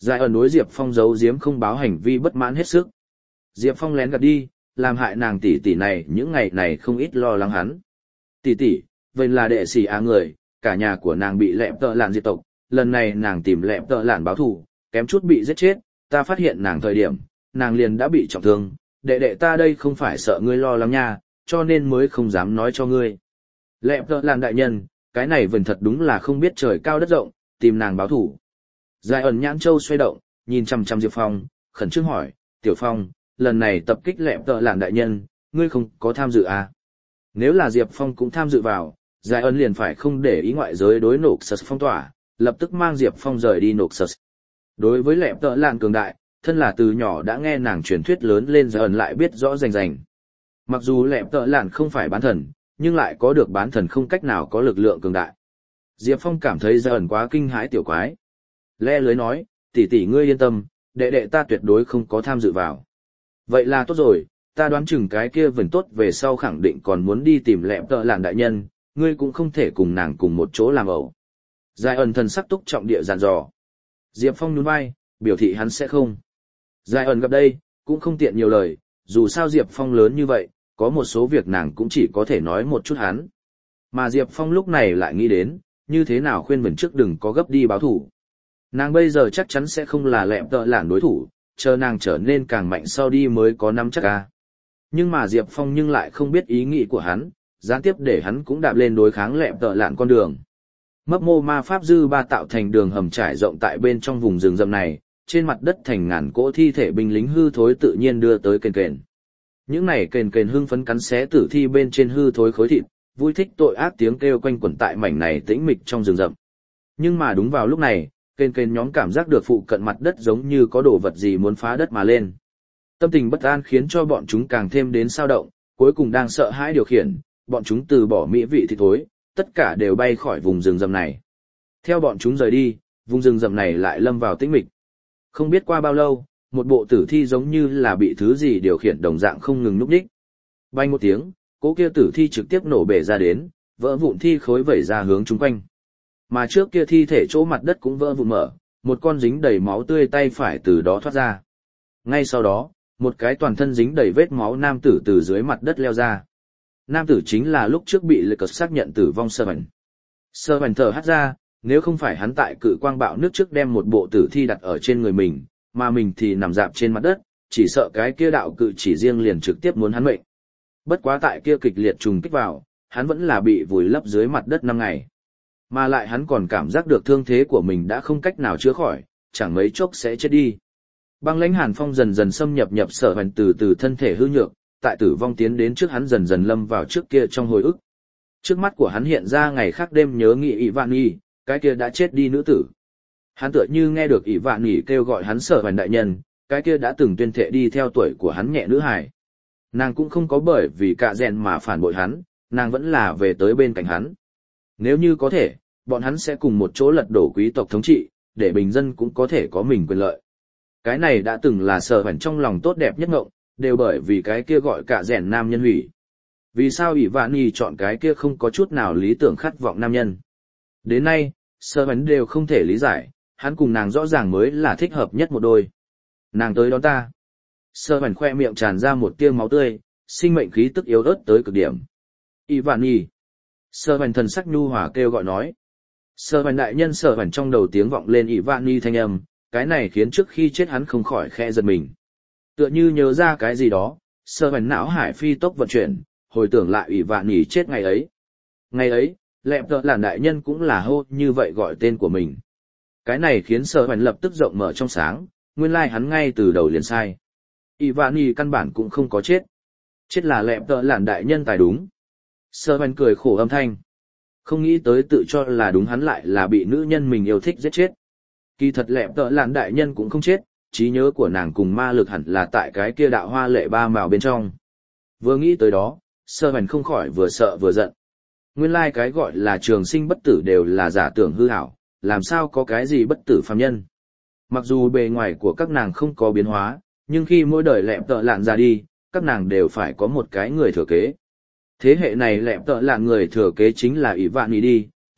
Giải ẩn đối Diệp Phong giấu giếm không báo hành vi bất mãn hết sức. Diệp Phong lén gạt đi, làm hại nàng tỷ tỷ này những ngày này không ít lo lắng hắn. Tỷ tỷ, vậy là đệ sĩ á người, cả nhà của nàng bị lẹm tợ lạn diệt tộc, lần này nàng tìm lẹm tợ lạn báo thù, kém chút bị giết chết, ta phát hiện nàng thời điểm, nàng liền đã bị trọng thương, đệ đệ ta đây không phải sợ ngươi lo lắng nha, cho nên mới không dám nói cho ngươi. Lẹm tợ lạn đại nhân, cái này vần thật đúng là không biết trời cao đất rộng, tìm nàng báo thù. Giải ẩn nhãn châu xoay động, nhìn chăm chăm Diệp Phong, khẩn trương hỏi, Tiểu Phong, lần này tập kích lẹm tợ lạn đại nhân, ngươi không có tham dự à? Nếu là Diệp Phong cũng tham dự vào, Giải ẩn liền phải không để ý ngoại giới đối nộp sật phong tỏa, lập tức mang Diệp Phong rời đi nộp sật. Đối với lẹm tợ lạn cường đại, thân là từ nhỏ đã nghe nàng truyền thuyết lớn lên Giải ẩn lại biết rõ rành rành. Mặc dù lẹm tợ lạn không phải bán thần, nhưng lại có được bán thần không cách nào có lực lượng cường đại. Diệp Phong cảm thấy Giải ẩn quá kinh hãi tiểu quái. Le lưới nói, tỷ tỷ ngươi yên tâm, đệ đệ ta tuyệt đối không có tham dự vào. Vậy là tốt rồi, ta đoán chừng cái kia vần tốt về sau khẳng định còn muốn đi tìm lẹm tợ lạn đại nhân, ngươi cũng không thể cùng nàng cùng một chỗ làm ẩu. Giải ẩn thần sắc túc trọng địa dàn dò. Diệp Phong nhún vai, biểu thị hắn sẽ không. Giải ẩn gặp đây, cũng không tiện nhiều lời, dù sao Diệp Phong lớn như vậy, có một số việc nàng cũng chỉ có thể nói một chút hắn. Mà Diệp Phong lúc này lại nghĩ đến, như thế nào khuyên vần trước đừng có gấp đi báo thủ. Nàng bây giờ chắc chắn sẽ không là lẹm tợ lạn đối thủ, chờ nàng trở nên càng mạnh sau đi mới có nắm chắc ca. Nhưng mà Diệp Phong nhưng lại không biết ý nghĩ của hắn, gián tiếp để hắn cũng đạp lên đối kháng lẹm tợ lạn con đường. Mấp mô ma pháp dư ba tạo thành đường hầm trải rộng tại bên trong vùng rừng rậm này, trên mặt đất thành ngàn cỗ thi thể binh lính hư thối tự nhiên đưa tới kền kền. Những này kền kền hưng phấn cắn xé tử thi bên trên hư thối khối thịt, vui thích tội ác tiếng kêu quanh quẩn tại mảnh này tĩnh mịch trong rừng rậm. Nhưng mà đúng vào lúc này, kền kền nhóm cảm giác được phụ cận mặt đất giống như có đồ vật gì muốn phá đất mà lên. Tâm tình bất an khiến cho bọn chúng càng thêm đến sao động, cuối cùng đang sợ hãi điều khiển, bọn chúng từ bỏ mỹ vị thịt thối, tất cả đều bay khỏi vùng rừng rậm này. Theo bọn chúng rời đi, vùng rừng rậm này lại lâm vào tĩnh mịch. Không biết qua bao lâu, một bộ tử thi giống như là bị thứ gì điều khiển đồng dạng không ngừng núp đích. Bay một tiếng, cỗ kia tử thi trực tiếp nổ bể ra đến, vỡ vụn thi khối vẩy ra hướng chung quanh. Mà trước kia thi thể chỗ mặt đất cũng vỡ vụn mở, một con dính đầy máu tươi tay phải từ đó thoát ra. Ngay sau đó, một cái toàn thân dính đầy vết máu nam tử từ dưới mặt đất leo ra. Nam tử chính là lúc trước bị lực cật xác nhận tử vong Sơ Bành. Sơ Bành thở hắt ra, nếu không phải hắn tại cự quang bạo nước trước đem một bộ tử thi đặt ở trên người mình, mà mình thì nằm dạp trên mặt đất, chỉ sợ cái kia đạo cự chỉ riêng liền trực tiếp muốn hắn mệnh. Bất quá tại kia kịch liệt trùng kích vào, hắn vẫn là bị vùi lấp dưới mặt đất năm ngày. Mà lại hắn còn cảm giác được thương thế của mình đã không cách nào chữa khỏi, chẳng mấy chốc sẽ chết đi. Băng lãnh hàn phong dần dần xâm nhập nhập Sở Hoành từ từ thân thể hư nhược, tại tử vong tiến đến trước hắn dần dần lâm vào trước kia trong hồi ức. Trước mắt của hắn hiện ra ngày khác đêm nhớ nghĩ ỷ vạn nhỉ, cái kia đã chết đi nữ tử. Hắn tựa như nghe được ỷ vạn nhỉ kêu gọi hắn Sở Hoành đại nhân, cái kia đã từng tuyên thệ đi theo tuổi của hắn nhẹ nữ hài. Nàng cũng không có bởi vì cạ rèn mà phản bội hắn, nàng vẫn là về tới bên cạnh hắn. Nếu như có thể, bọn hắn sẽ cùng một chỗ lật đổ quý tộc thống trị, để bình dân cũng có thể có mình quyền lợi. Cái này đã từng là Sở Hoành trong lòng tốt đẹp nhất ngộng, đều bởi vì cái kia gọi cạ rèn nam nhân hủy. Vì sao ỷ vạn nhỉ chọn cái kia không có chút nào lý tưởng khát vọng nam nhân? Đến nay, Sở Hoành đều không thể lý giải, hắn cùng nàng rõ ràng mới là thích hợp nhất một đôi. Nàng tới đón ta. Sở Hoành khoe miệng tràn ra một tia máu tươi, sinh mệnh khí tức yếu ớt tới cực điểm. ỷ vạn nhỉ. Sở Hoành thần sắc nhu hòa kêu gọi nói. Sở Hoành đại nhân Sở Hoành trong đầu tiếng vọng lên ỷ vạn nhỉ thanh âm, cái này khiến trước khi chết hắn không khỏi khẽ giật mình. Tựa như nhớ ra cái gì đó, Sở Hoành não hải phi tốc vận chuyển, hồi tưởng lại ỷ vạn nhỉ chết ngày ấy. Ngày ấy, lẹm tợ lạn đại nhân cũng là hô như vậy gọi tên của mình. Cái này khiến Sở Hoành lập tức rộng mở trong sáng, nguyên lai like hắn ngay từ đầu liền sai. ỷ vạn nhỉ căn bản cũng không có chết. Chết là lẹm tợ lạn đại nhân tài đúng. Sở Hoành cười khổ âm thanh. Không nghĩ tới tự cho là đúng hắn lại là bị nữ nhân mình yêu thích giết chết. Kỳ thật lẹm tợ lạn đại nhân cũng không chết, trí nhớ của nàng cùng ma lực hẳn là tại cái kia đạo hoa lệ ba màu bên trong. Vừa nghĩ tới đó, Sở Hoành không khỏi vừa sợ vừa giận. Nguyên lai like cái gọi là trường sinh bất tử đều là giả tưởng hư ảo, làm sao có cái gì bất tử phàm nhân. Mặc dù bề ngoài của các nàng không có biến hóa, nhưng khi mỗi đời lẹm tợ lạn ra đi, các nàng đều phải có một cái người thừa kế. Thế hệ này lẹm tợ lạn người thừa kế chính là ỷ vạn nhỉ đi,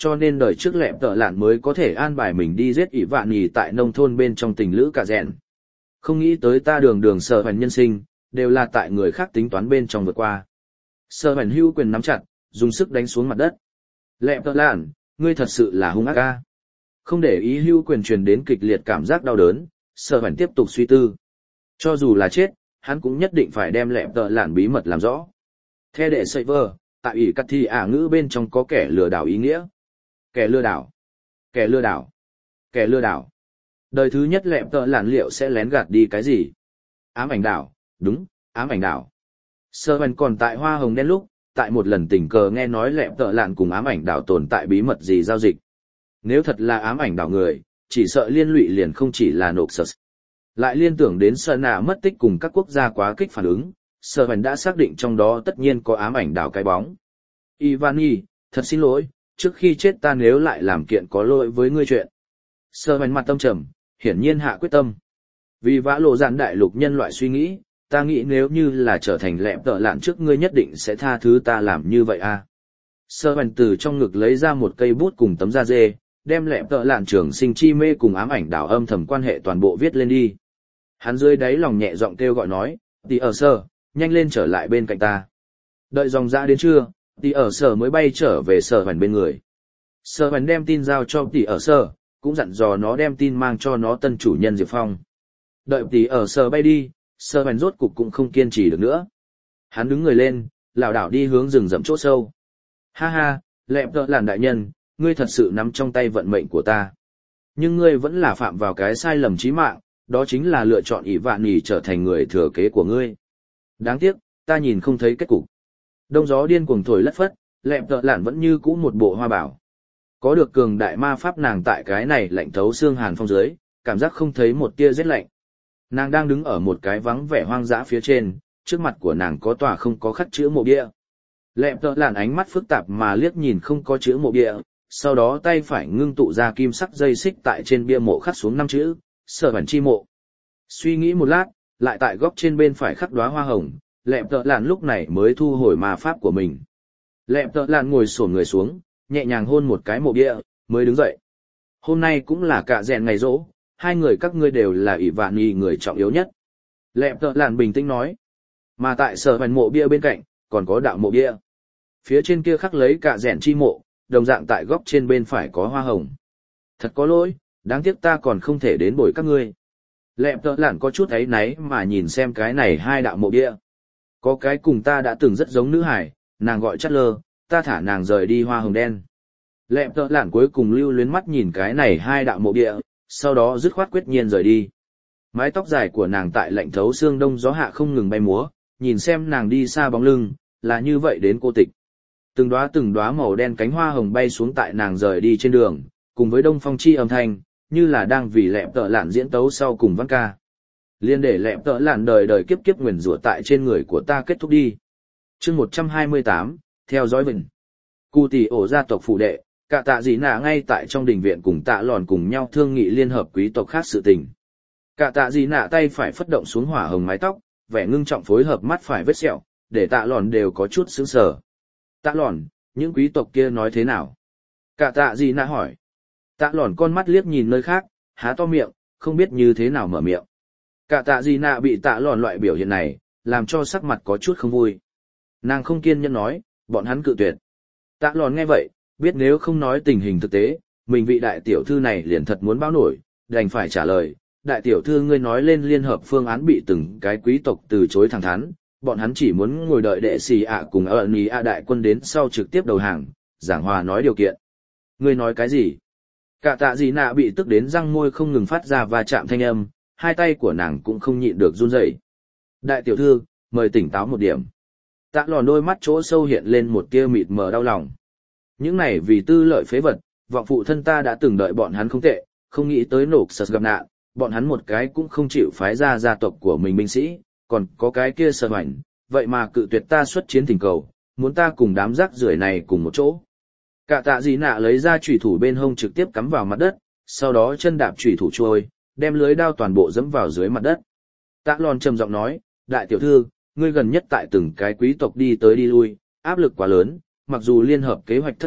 cho nên đời trước lẹp tợ lạn mới có thể an bài mình đi giết ỷ vạn nhì tại nông thôn bên trong tình lữ cả rèn. Không nghĩ tới ta đường đường sở hoành nhân sinh, đều là tại người khác tính toán bên trong vượt qua. Sở hoành hưu quyền nắm chặt, dùng sức đánh xuống mặt đất. Lẹp tợ lạn, ngươi thật sự là hung ác ca. Không để ý hưu quyền truyền đến kịch liệt cảm giác đau đớn, sở hoành tiếp tục suy tư. Cho dù là chết, hắn cũng nhất định phải đem lẹp tợ lạn bí mật làm rõ. Theo đệ sợi vơ, tại ủy cắt thi ả ngữ bên trong có kẻ lừa đảo ý nghĩa. Kẻ lừa đảo, kẻ lừa đảo, kẻ lừa đảo. Đời thứ nhất lẹp tợ lạn liệu sẽ lén gạt đi cái gì? Ám ảnh đảo, đúng, ám ảnh đảo. Sơ hoành còn tại hoa hồng đen lúc, tại một lần tình cờ nghe nói lẹp tợ lạn cùng ám ảnh đảo tồn tại bí mật gì giao dịch. Nếu thật là ám ảnh đảo người, chỉ sợ liên lụy liền không chỉ là nộp sơ. Lại liên tưởng đến sợ nạ mất tích cùng các quốc gia quá kích phản ứng, Sở Hoành đã xác định trong đó tất nhiên có ám ảnh đảo cái bóng. Ivani, thật xin lỗi, trước khi chết ta nếu lại làm kiện có lỗi với ngươi chuyện. Sở Hoành mặt tâm trầm, hiển nhiên hạ quyết tâm. Vì vã lộ dạn đại lục nhân loại suy nghĩ, ta nghĩ nếu như là trở thành lẹp tợ lạn trước ngươi nhất định sẽ tha thứ ta làm như vậy à. Sở Hoành từ trong ngực lấy ra một cây bút cùng tấm da dê, đem lẹp tợ lạn trường sinh chi mê cùng ám ảnh đảo âm thầm quan hệ toàn bộ viết lên đi. Hắn dưới đáy lòng nhẹ giọng kêu gọi nói, tỷ ở sở, nhanh lên trở lại bên cạnh ta. Đợi dòng dã đến trưa, tỷ ở sở mới bay trở về Sở Hoành bên người. Sở Hoành đem tin giao cho tỷ ở sở, cũng dặn dò nó đem tin mang cho nó tân chủ nhân Diệp Phong. Đợi tỷ ở sở bay đi, Sở Hoành rốt cục cũng không kiên trì được nữa. Hắn đứng người lên, lảo đảo đi hướng rừng rậm chỗ sâu. Ha ha, lẹp tợ lạn đại nhân, ngươi thật sự nắm trong tay vận mệnh của ta. Nhưng ngươi vẫn là phạm vào cái sai lầm chí mạng, đó chính là lựa chọn ỷ vạn nhì trở thành người thừa kế của ngươi. Đáng tiếc, ta nhìn không thấy kết cục. Đông gió điên cuồng thổi lất phất, lẹp tợ lạn vẫn như cũ một bộ hoa bảo. Có được cường đại ma pháp nàng tại cái này lạnh thấu xương hàn phong dưới, cảm giác không thấy một tia rét lạnh. Nàng đang đứng ở một cái vắng vẻ hoang dã phía trên, trước mặt của nàng có tòa không có khắc chữ mộ bia. Lẹp tợ lạn ánh mắt phức tạp mà liếc nhìn không có chữ mộ bia, sau đó tay phải ngưng tụ ra kim sắc dây xích tại trên bia mộ khắc xuống năm chữ, Sở Hoành chi mộ. Suy nghĩ một lát, lại tại góc trên bên phải khắc đóa hoa hồng, lẹp tợ lạn lúc này mới thu hồi ma pháp của mình. Lẹp tợ lạn ngồi xổm người xuống, nhẹ nhàng hôn một cái mộ bia, mới đứng dậy. Hôm nay cũng là cả rèn ngày rỗ, hai người các ngươi đều là ỷ vạn nhì người trọng yếu nhất. Lẹp tợ lạn bình tĩnh nói. Mà tại Sở Hoành mộ bia bên cạnh, còn có đạo mộ bia. Phía trên kia khắc lấy cả rèn chi mộ, đồng dạng tại góc trên bên phải có hoa hồng. Thật có lỗi, đáng tiếc ta còn không thể đến bồi các ngươi. Lẹp tợ lạn có chút áy náy mà nhìn xem cái này hai đạo mộ bia. Có cái cùng ta đã từng rất giống nữ hải, nàng gọi Chát Lơ, ta thả nàng rời đi hoa hồng đen. Lẹp tợ lạn cuối cùng lưu luyến mắt nhìn cái này hai đạo mộ bia, sau đó dứt khoát quyết nhiên rời đi. Mái tóc dài của nàng tại lạnh thấu xương đông gió hạ không ngừng bay múa, nhìn xem nàng đi xa bóng lưng, là như vậy đến cô tịch. Từng đóa từng đóa màu đen cánh hoa hồng bay xuống tại nàng rời đi trên đường, cùng với đông phong chi âm thanh, như là đang vì lẹp tợ lạn diễn tấu sau cùng văn ca. Liên để lẹp tợ lạn đời đời kiếp kiếp nguyền rủa tại trên người của ta kết thúc đi. Chương một trăm hai mươi tám, theo dõi vịnh. Cụ tỷ ổ gia tộc phủ đệ, cả tạ dị nạ ngay tại trong đình viện cùng tạ lòn cùng nhau thương nghị liên hợp quý tộc khác sự tình. Cả tạ dị nạ tay phải phất động xuống hỏa hồng mái tóc, vẻ ngưng trọng phối hợp mắt phải vết sẹo, để tạ lòn đều có chút sững sờ. Tạ lòn, những quý tộc kia nói thế nào? Cả tạ dị nạ hỏi. Tạ lòn con mắt liếc nhìn nơi khác, há to miệng, không biết như thế nào mở miệng. Cả tạ dị nạ bị tạ lòn loại biểu hiện này, làm cho sắc mặt có chút không vui. Nàng không kiên nhẫn nói, bọn hắn cự tuyệt. Tạ lòn nghe vậy, biết nếu không nói tình hình thực tế, mình vị đại tiểu thư này liền thật muốn báo nổi, đành phải trả lời. Đại tiểu thư ngươi nói lên liên hợp phương án bị từng cái quý tộc từ chối thẳng thắn, bọn hắn chỉ muốn ngồi đợi đệ xì ạ cùng ở ní ạ đại quân đến sau trực tiếp đầu hàng, giảng hòa nói điều kiện. Ngươi nói cái gì? Cả tạ dị nạ bị tức đến răng môi không ngừng phát ra va chạm thanh âm, hai tay của nàng cũng không nhịn được run rẩy. Đại tiểu thư, mời tỉnh táo một điểm. Tạ lòn đôi mắt chỗ sâu hiện lên một tia mịt mờ đau lòng. Những này vì tư lợi phế vật, vọng phụ thân ta đã từng đợi bọn hắn không tệ, không nghĩ tới nổ sật gặp nạn, bọn hắn một cái cũng không chịu phái ra gia tộc của mình binh sĩ, còn có cái kia Sở Hoành, vậy mà cự tuyệt ta xuất chiến thỉnh cầu, muốn ta cùng đám rác rưởi này cùng một chỗ. Cả tạ dị nạ lấy ra chủy thủ bên hông trực tiếp cắm vào mặt đất, sau đó chân đạp chủy thủ trôi, đem lưới đao toàn bộ dẫm vào dưới mặt đất. Tạ lòn trầm giọng nói, đại tiểu thư, ngươi gần nhất tại từng cái quý tộc đi tới đi lui, áp lực quá lớn, mặc dù liên hợp kế hoạch thất bại,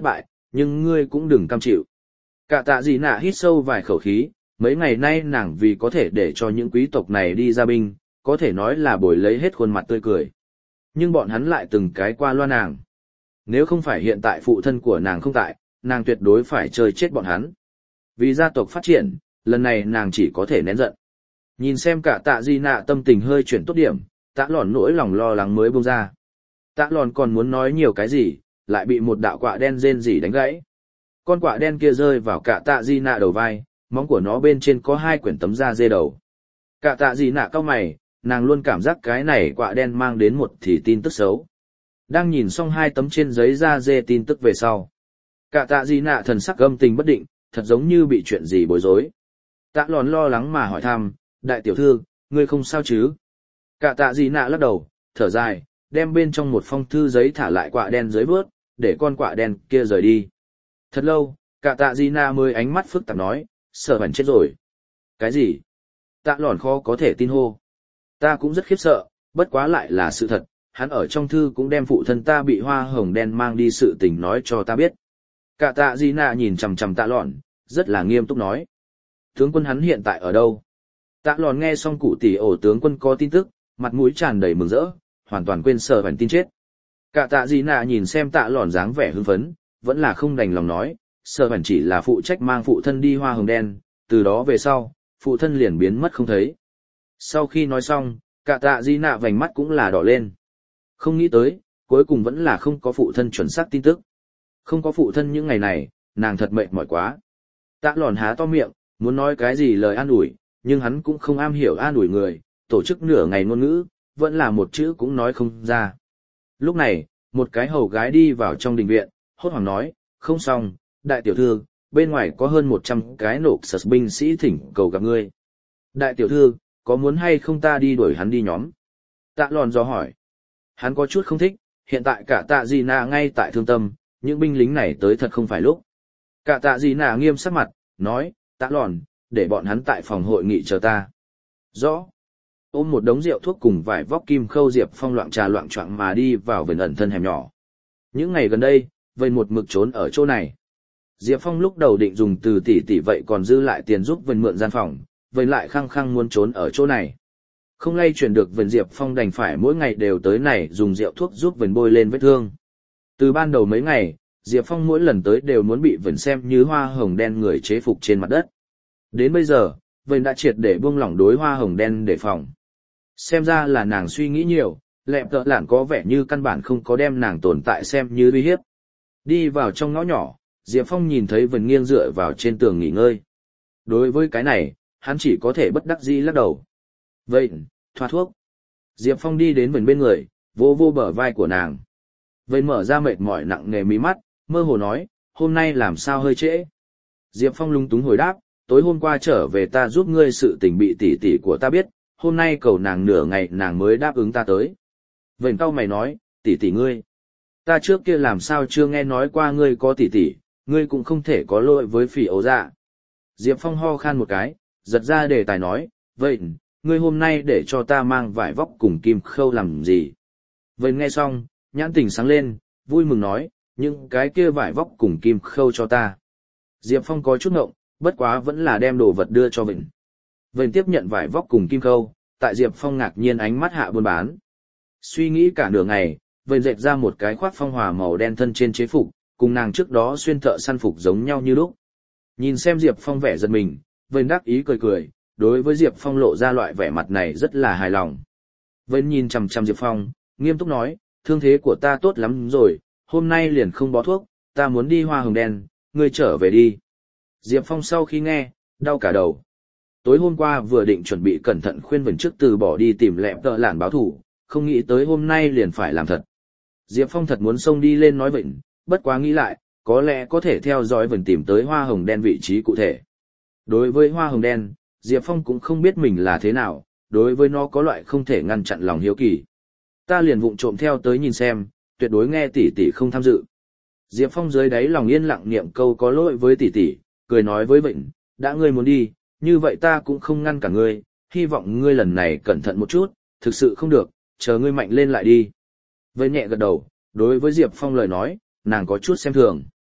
nhưng ngươi cũng đừng cam chịu. Cả tạ gì nạ hít sâu vài khẩu khí, mấy ngày nay nàng vì có thể để cho những quý tộc này đi ra binh, có thể nói là bồi lấy hết khuôn mặt tươi cười. Nhưng bọn hắn lại từng cái qua loa nàng. Nếu không phải hiện tại phụ thân của nàng không tại, nàng tuyệt đối phải chơi chết bọn hắn. Vì gia tộc phát triển, lần này nàng chỉ có thể nén giận. Nhìn xem cả tạ di nạ tâm tình hơi chuyển tốt điểm, tạ lòn nỗi lòng lo lắng mới bông ra. Tạ lòn còn muốn nói nhiều cái gì, lại bị một đạo quạ đen rên rỉ đánh gãy. Con quạ đen kia rơi vào cả tạ di nạ đầu vai, móng của nó bên trên có hai quyển tấm da dê đầu. Cả tạ di nạ cau mày, nàng luôn cảm giác cái này quạ đen mang đến một thì tin tức xấu. Đang nhìn xong hai tấm trên giấy da dê tin tức về sau. Cả tạ di nạ thần sắc gâm tình bất định, thật giống như bị chuyện gì bối rối. Tạ lòn lo lắng mà hỏi thăm, đại tiểu thư, ngươi không sao chứ? Cả tạ di nạ lắc đầu, thở dài, đem bên trong một phong thư giấy thả lại quạ đen dưới vớt, để con quạ đen kia rời đi. Thật lâu, cả tạ di nạ mới ánh mắt phức tạp nói, sợ hẳn chết rồi. Cái gì? Tạ lòn khó có thể tin hô. Ta cũng rất khiếp sợ, bất quá lại là sự thật, hắn ở trong thư cũng đem phụ thân ta bị hoa hồng đen mang đi sự tình nói cho ta biết. Cả tạ di nạ nhìn chằm chằm tạ lòn, rất là nghiêm túc nói. Tướng quân hắn hiện tại ở đâu? Tạ lòn nghe xong cụ tỷ ổ tướng quân có tin tức, mặt mũi tràn đầy mừng rỡ, hoàn toàn quên sợ hẳn tin chết. Cả tạ di nạ nhìn xem tạ lòn dáng vẻ hưng phấn, vẫn là không đành lòng nói, sợ hẳn chỉ là phụ trách mang phụ thân đi hoa hồng đen, từ đó về sau, phụ thân liền biến mất không thấy. Sau khi nói xong, cả tạ di nạ vành mắt cũng là đỏ lên. Không nghĩ tới, cuối cùng vẫn là không có phụ thân chuẩn xác tin tức. Không có phụ thân những ngày này, nàng thật mệt mỏi quá. Tạ lòn há to miệng, muốn nói cái gì lời an ủi, nhưng hắn cũng không am hiểu an ủi người, tổ chức nửa ngày ngôn ngữ, vẫn là một chữ cũng nói không ra. Lúc này, một cái hầu gái đi vào trong đình viện, hốt hoảng nói, không xong, đại tiểu thư, bên ngoài có hơn một trăm cái nộp sật binh sĩ thỉnh cầu gặp ngươi. Đại tiểu thư, có muốn hay không ta đi đuổi hắn đi nhóm? Tạ lòn do hỏi. Hắn có chút không thích, hiện tại cả tạ gì nạ ngay tại thương tâm, những binh lính này tới thật không phải lúc. Cả tạ gì nạ nghiêm sắc mặt, nói, tạ lòn, để bọn hắn tại phòng hội nghị chờ ta. Rõ. Ôm một đống rượu thuốc cùng vài vóc kim khâu Diệp Phong loạn trà loạn choạng mà đi vào vườn ẩn thân hẻm nhỏ. Những ngày gần đây, vây một mực trốn ở chỗ này. Diệp Phong lúc đầu định dùng từ tỷ tỷ vậy còn dư lại tiền giúp vườn mượn gian phòng, vây lại khăng khăng muốn trốn ở chỗ này. Không lay chuyển được vườn Diệp Phong đành phải mỗi ngày đều tới này dùng rượu thuốc giúp vườn bôi lên vết thương. Từ ban đầu mấy ngày, Diệp Phong mỗi lần tới đều muốn bị vườn xem như hoa hồng đen người chế phục trên mặt đất. Đến bây giờ, vườn đã triệt để buông lỏng đối hoa hồng đen để phòng. Xem ra là nàng suy nghĩ nhiều, lẹm tợ lạn có vẻ như căn bản không có đem nàng tồn tại xem như uy hiếp. Đi vào trong ngõ nhỏ, Diệp Phong nhìn thấy vườn nghiêng dựa vào trên tường nghỉ ngơi. Đối với cái này, hắn chỉ có thể bất đắc dĩ lắc đầu. Vậy, thoa thuốc. Diệp Phong đi đến vườn bên người, vô vô bờ vai của nàng. Vậy mở ra mệt mỏi nặng nề mí mắt, mơ hồ nói, hôm nay làm sao hơi trễ. Diệp Phong lúng túng hồi đáp, tối hôm qua trở về ta giúp ngươi sự tình bị tỷ tỷ của ta biết, hôm nay cầu nàng nửa ngày nàng mới đáp ứng ta tới. Vệnh tao mày nói, tỷ tỷ ngươi. Ta trước kia làm sao chưa nghe nói qua ngươi có tỷ tỷ, ngươi cũng không thể có lỗi với phỉ ấu dạ. Diệp Phong ho khan một cái, giật ra đề tài nói, vậy, ngươi hôm nay để cho ta mang vải vóc cùng kim khâu làm gì? Vậy nghe xong, nhãn tình sáng lên, vui mừng nói, những cái kia vải vóc cùng kim khâu cho ta. Diệp Phong có chút ngộng, bất quá vẫn là đem đồ vật đưa cho Vịnh. Vịnh tiếp nhận vải vóc cùng kim khâu, tại Diệp Phong ngạc nhiên ánh mắt hạ buôn bán. Suy nghĩ cả nửa ngày, Vịnh dệt ra một cái khoác phong hòa màu đen thân trên chế phục, cùng nàng trước đó xuyên thợ săn phục giống nhau như lúc. Nhìn xem Diệp Phong vẻ giật mình, Vịnh đắc ý cười cười, đối với Diệp Phong lộ ra loại vẻ mặt này rất là hài lòng. Vịnh nhìn chằm chằm Diệp Phong, nghiêm túc nói, thương thế của ta tốt lắm rồi, hôm nay liền không bó thuốc, ta muốn đi hoa hồng đen, ngươi trở về đi. Diệp Phong sau khi nghe, đau cả đầu. Tối hôm qua vừa định chuẩn bị cẩn thận khuyên Vịnh trước từ bỏ đi tìm lẹm tợ lản báo thủ, không nghĩ tới hôm nay liền phải làm thật. Diệp Phong thật muốn xông đi lên nói Vịnh, bất quá nghĩ lại, có lẽ có thể theo dõi Vịnh tìm tới hoa hồng đen vị trí cụ thể. Đối với hoa hồng đen, Diệp Phong cũng không biết mình là thế nào, đối với nó có loại không thể ngăn chặn lòng hiếu kỳ. Ta liền vụng trộm theo tới nhìn xem, tuyệt đối nghe tỷ tỷ không tham dự. Diệp Phong dưới đáy lòng yên lặng niệm câu có lỗi với tỷ tỷ, cười nói với Vịnh, đã ngươi muốn đi, như vậy ta cũng không ngăn cả ngươi, hy vọng ngươi lần này cẩn thận một chút, thực sự không được, chờ ngươi mạnh lên lại đi. Vịnh nhẹ gật đầu, đối với Diệp Phong lời nói, nàng có chút xem thường.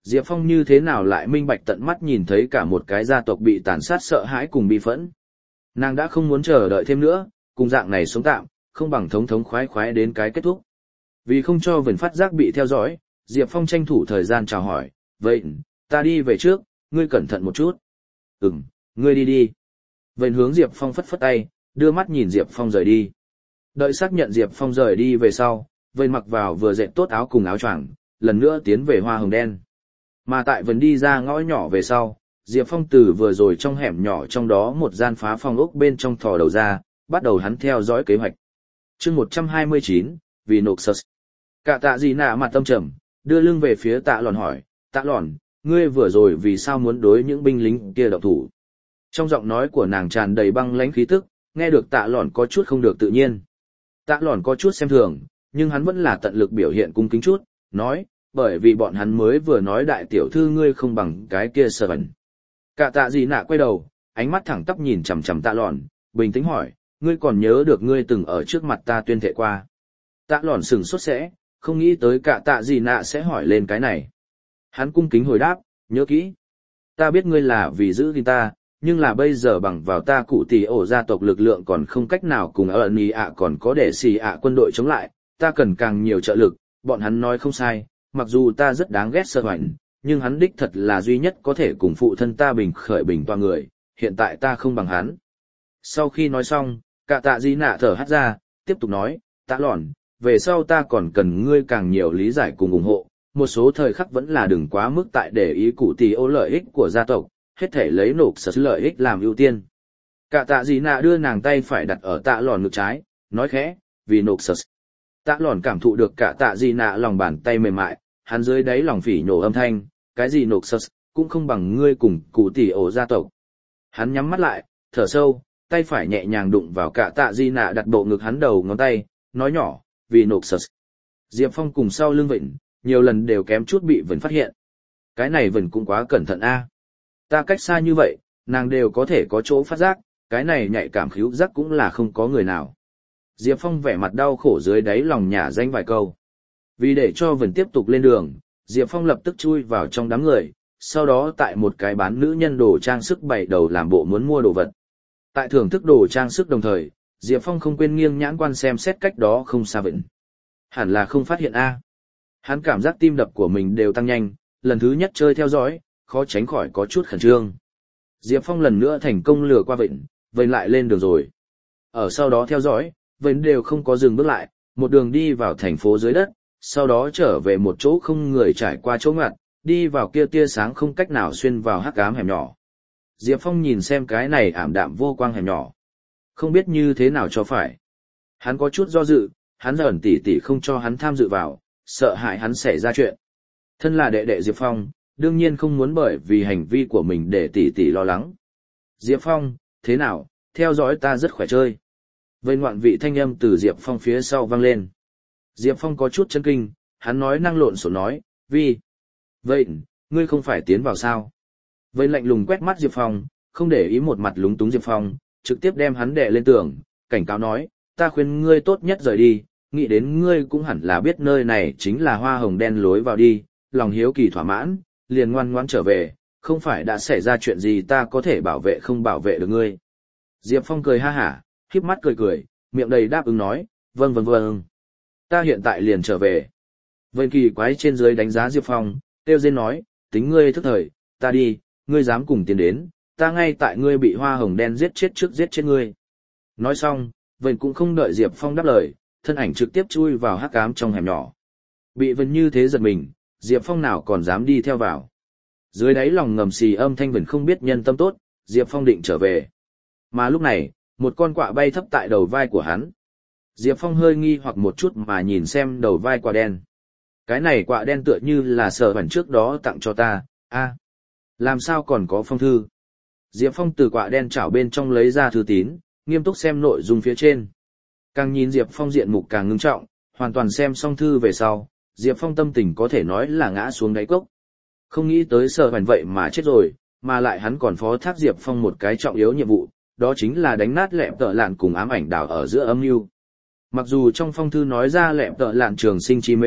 Diệp Phong như thế nào lại minh bạch tận mắt nhìn thấy cả một cái gia tộc bị tàn sát sợ hãi cùng bi phẫn. Nàng đã không muốn chờ đợi thêm nữa, cùng dạng này sống tạm, không bằng thống thống khoái khoái đến cái kết thúc. Vì không cho Vân phát giác bị theo dõi, Diệp Phong tranh thủ thời gian chào hỏi, vậy, ta đi về trước, ngươi cẩn thận một chút. Ừm, ngươi đi đi. Vậy hướng Diệp Phong phất phất tay, đưa mắt nhìn Diệp Phong rời đi. Đợi xác nhận Diệp Phong rời đi về sau, Vân mặc vào vừa dệt tốt áo cùng áo choàng, lần nữa tiến về Hoa Hồng Đen. Mà tại Vân đi ra ngõ nhỏ về sau, Diệp Phong từ vừa rồi trong hẻm nhỏ trong đó một gian phá phong ốc bên trong thò đầu ra, bắt đầu hắn theo dõi kế hoạch. Chương một trăm hai mươi chín, vì nộp sật. Cả tạ gì nạ mặt tâm trầm, đưa lưng về phía tạ lòn hỏi, tạ lòn, ngươi vừa rồi vì sao muốn đối những binh lính kia động thủ? Trong giọng nói của nàng tràn đầy băng lãnh khí tức, nghe được tạ lòn có chút không được tự nhiên. Tạ lòn có chút xem thường, nhưng hắn vẫn là tận lực biểu hiện cung kính chút, nói, bởi vì bọn hắn mới vừa nói đại tiểu thư ngươi không bằng cái kia sờ bẩn. Cả tạ gì nạ quay đầu, ánh mắt thẳng tắp nhìn chằm chằm tạ lòn, bình tĩnh hỏi, ngươi còn nhớ được ngươi từng ở trước mặt ta tuyên thệ qua. Tạ lòn sừng sốt sẽ, không nghĩ tới cả tạ gì nạ sẽ hỏi lên cái này. Hắn cung kính hồi đáp, nhớ kỹ. Ta biết ngươi là vì giữ gìn ta, nhưng là bây giờ bằng vào ta cụ tỷ ổ gia tộc lực lượng còn không cách nào cùng ở Nì ạ còn có để xì ạ quân đội chống lại, ta cần càng nhiều trợ lực, bọn hắn nói không sai, mặc dù ta rất đáng ghét sơ hoành, nhưng hắn đích thật là duy nhất có thể cùng phụ thân ta bình khởi bình toa người, hiện tại ta không bằng hắn. Sau khi nói xong, cả tạ di nạ thở hắt ra, tiếp tục nói, tạ lòn, về sau ta còn cần ngươi càng nhiều lý giải cùng ủng hộ, một số thời khắc vẫn là đừng quá mức tại để ý cụ tỷ ô lợi ích của gia tộc, hết thể lấy nộp sở lợi ích làm ưu tiên. Cả tạ di nạ đưa nàng tay phải đặt ở tạ lòn ngực trái, nói khẽ, vì nộp sở. Tạ lòn cảm thụ được cả tạ di nạ lòng bàn tay mềm mại, hắn dưới đáy lòng phỉ nhổ âm thanh, cái gì nộp sở cũng không bằng ngươi cùng cụ tỷ ổ gia tộc. Hắn nhắm mắt lại, thở sâu, tay phải nhẹ nhàng đụng vào cả tạ di nạ đặt bộ ngực hắn đầu ngón tay, nói nhỏ, vì nộp sở. Diệp Phong cùng sau lưng Vịnh, nhiều lần đều kém chút bị Vịnh phát hiện. Cái này Vịnh cũng quá cẩn thận a. Ta cách xa như vậy, nàng đều có thể có chỗ phát giác, cái này nhạy cảm khíu giác cũng là không có người nào. Diệp Phong vẻ mặt đau khổ dưới đáy lòng nhả danh vài câu. Vì để cho Vịnh tiếp tục lên đường, Diệp Phong lập tức chui vào trong đám người, sau đó tại một cái bán nữ nhân đồ trang sức bày đầu làm bộ muốn mua đồ vật. Tại thưởng thức đồ trang sức đồng thời, Diệp Phong không quên nghiêng nhãn quan xem xét cách đó không xa Vịnh. Hẳn là không phát hiện a. Hắn cảm giác tim đập của mình đều tăng nhanh, lần thứ nhất chơi theo dõi, khó tránh khỏi có chút khẩn trương. Diệp Phong lần nữa thành công lừa qua Vịnh, Vịnh lại lên đường rồi. Ở sau đó theo dõi, Vịnh đều không có dừng bước lại, một đường đi vào thành phố dưới đất, sau đó trở về một chỗ không người trải qua chỗ ngoặt, đi vào kia tia sáng không cách nào xuyên vào hắc ám hẻm nhỏ. Diệp Phong nhìn xem cái này ảm đạm vô quang hẻm nhỏ, không biết như thế nào cho phải. Hắn có chút do dự, hắn ẩn tỉ tỉ không cho hắn tham dự vào, sợ hại hắn xảy ra chuyện. Thân là đệ đệ Diệp Phong, đương nhiên không muốn bởi vì hành vi của mình để tỉ tỉ lo lắng. Diệp Phong, thế nào, theo dõi ta rất khỏe chơi. Vây ngoạn vị thanh âm từ Diệp Phong phía sau vang lên. Diệp Phong có chút chấn kinh, hắn nói năng lộn xộn nói, vì. Vậy, ngươi không phải tiến vào sao? Vây lạnh lùng quét mắt Diệp Phong, không để ý một mặt lúng túng Diệp Phong, trực tiếp đem hắn đè lên tường, cảnh cáo nói, ta khuyên ngươi tốt nhất rời đi, nghĩ đến ngươi cũng hẳn là biết nơi này chính là Hoa Hồng Đen lối vào đi, lòng hiếu kỳ thỏa mãn, liền ngoan ngoãn trở về, không phải đã xảy ra chuyện gì ta có thể bảo vệ không bảo vệ được ngươi. Diệp Phong cười ha hả, khép mắt cười cười, miệng đầy đáp ứng nói, vâng vâng vâng. Ta hiện tại liền trở về. Vân kỳ quái trên dưới đánh giá Diệp Phong, tiêu dên nói, tính ngươi thức thời, ta đi, ngươi dám cùng tiến đến, ta ngay tại ngươi bị Hoa Hồng Đen giết chết trước giết chết ngươi. Nói xong, Vân cũng không đợi Diệp Phong đáp lời, thân ảnh trực tiếp chui vào hắc ám trong hẻm nhỏ. Bị Vân như thế giật mình, Diệp Phong nào còn dám đi theo vào. Dưới đáy lòng ngầm xì âm thanh Vân không biết nhân tâm tốt, Diệp Phong định trở về. Mà lúc này, một con quạ bay thấp tại đầu vai của hắn. Diệp Phong hơi nghi hoặc một chút mà nhìn xem đầu vai quạ đen. Cái này quạ đen tựa như là sở bản trước đó tặng cho ta, a, làm sao còn có phong thư. Diệp Phong từ quạ đen chảo bên trong lấy ra thư tín, nghiêm túc xem nội dung phía trên. Càng nhìn Diệp Phong diện mục càng ngưng trọng, hoàn toàn xem xong thư về sau, Diệp Phong tâm tình có thể nói là ngã xuống đáy cốc. Không nghĩ tới sở bản vậy mà chết rồi, mà lại hắn còn phó thác Diệp Phong một cái trọng yếu nhiệm vụ, đó chính là đánh nát lẹm tợ lạn cùng ám ảnh đảo ở giữa âm mưu. Mặc dù trong phong thư nói ra lẹm tợ lạn trường sinh chi mê,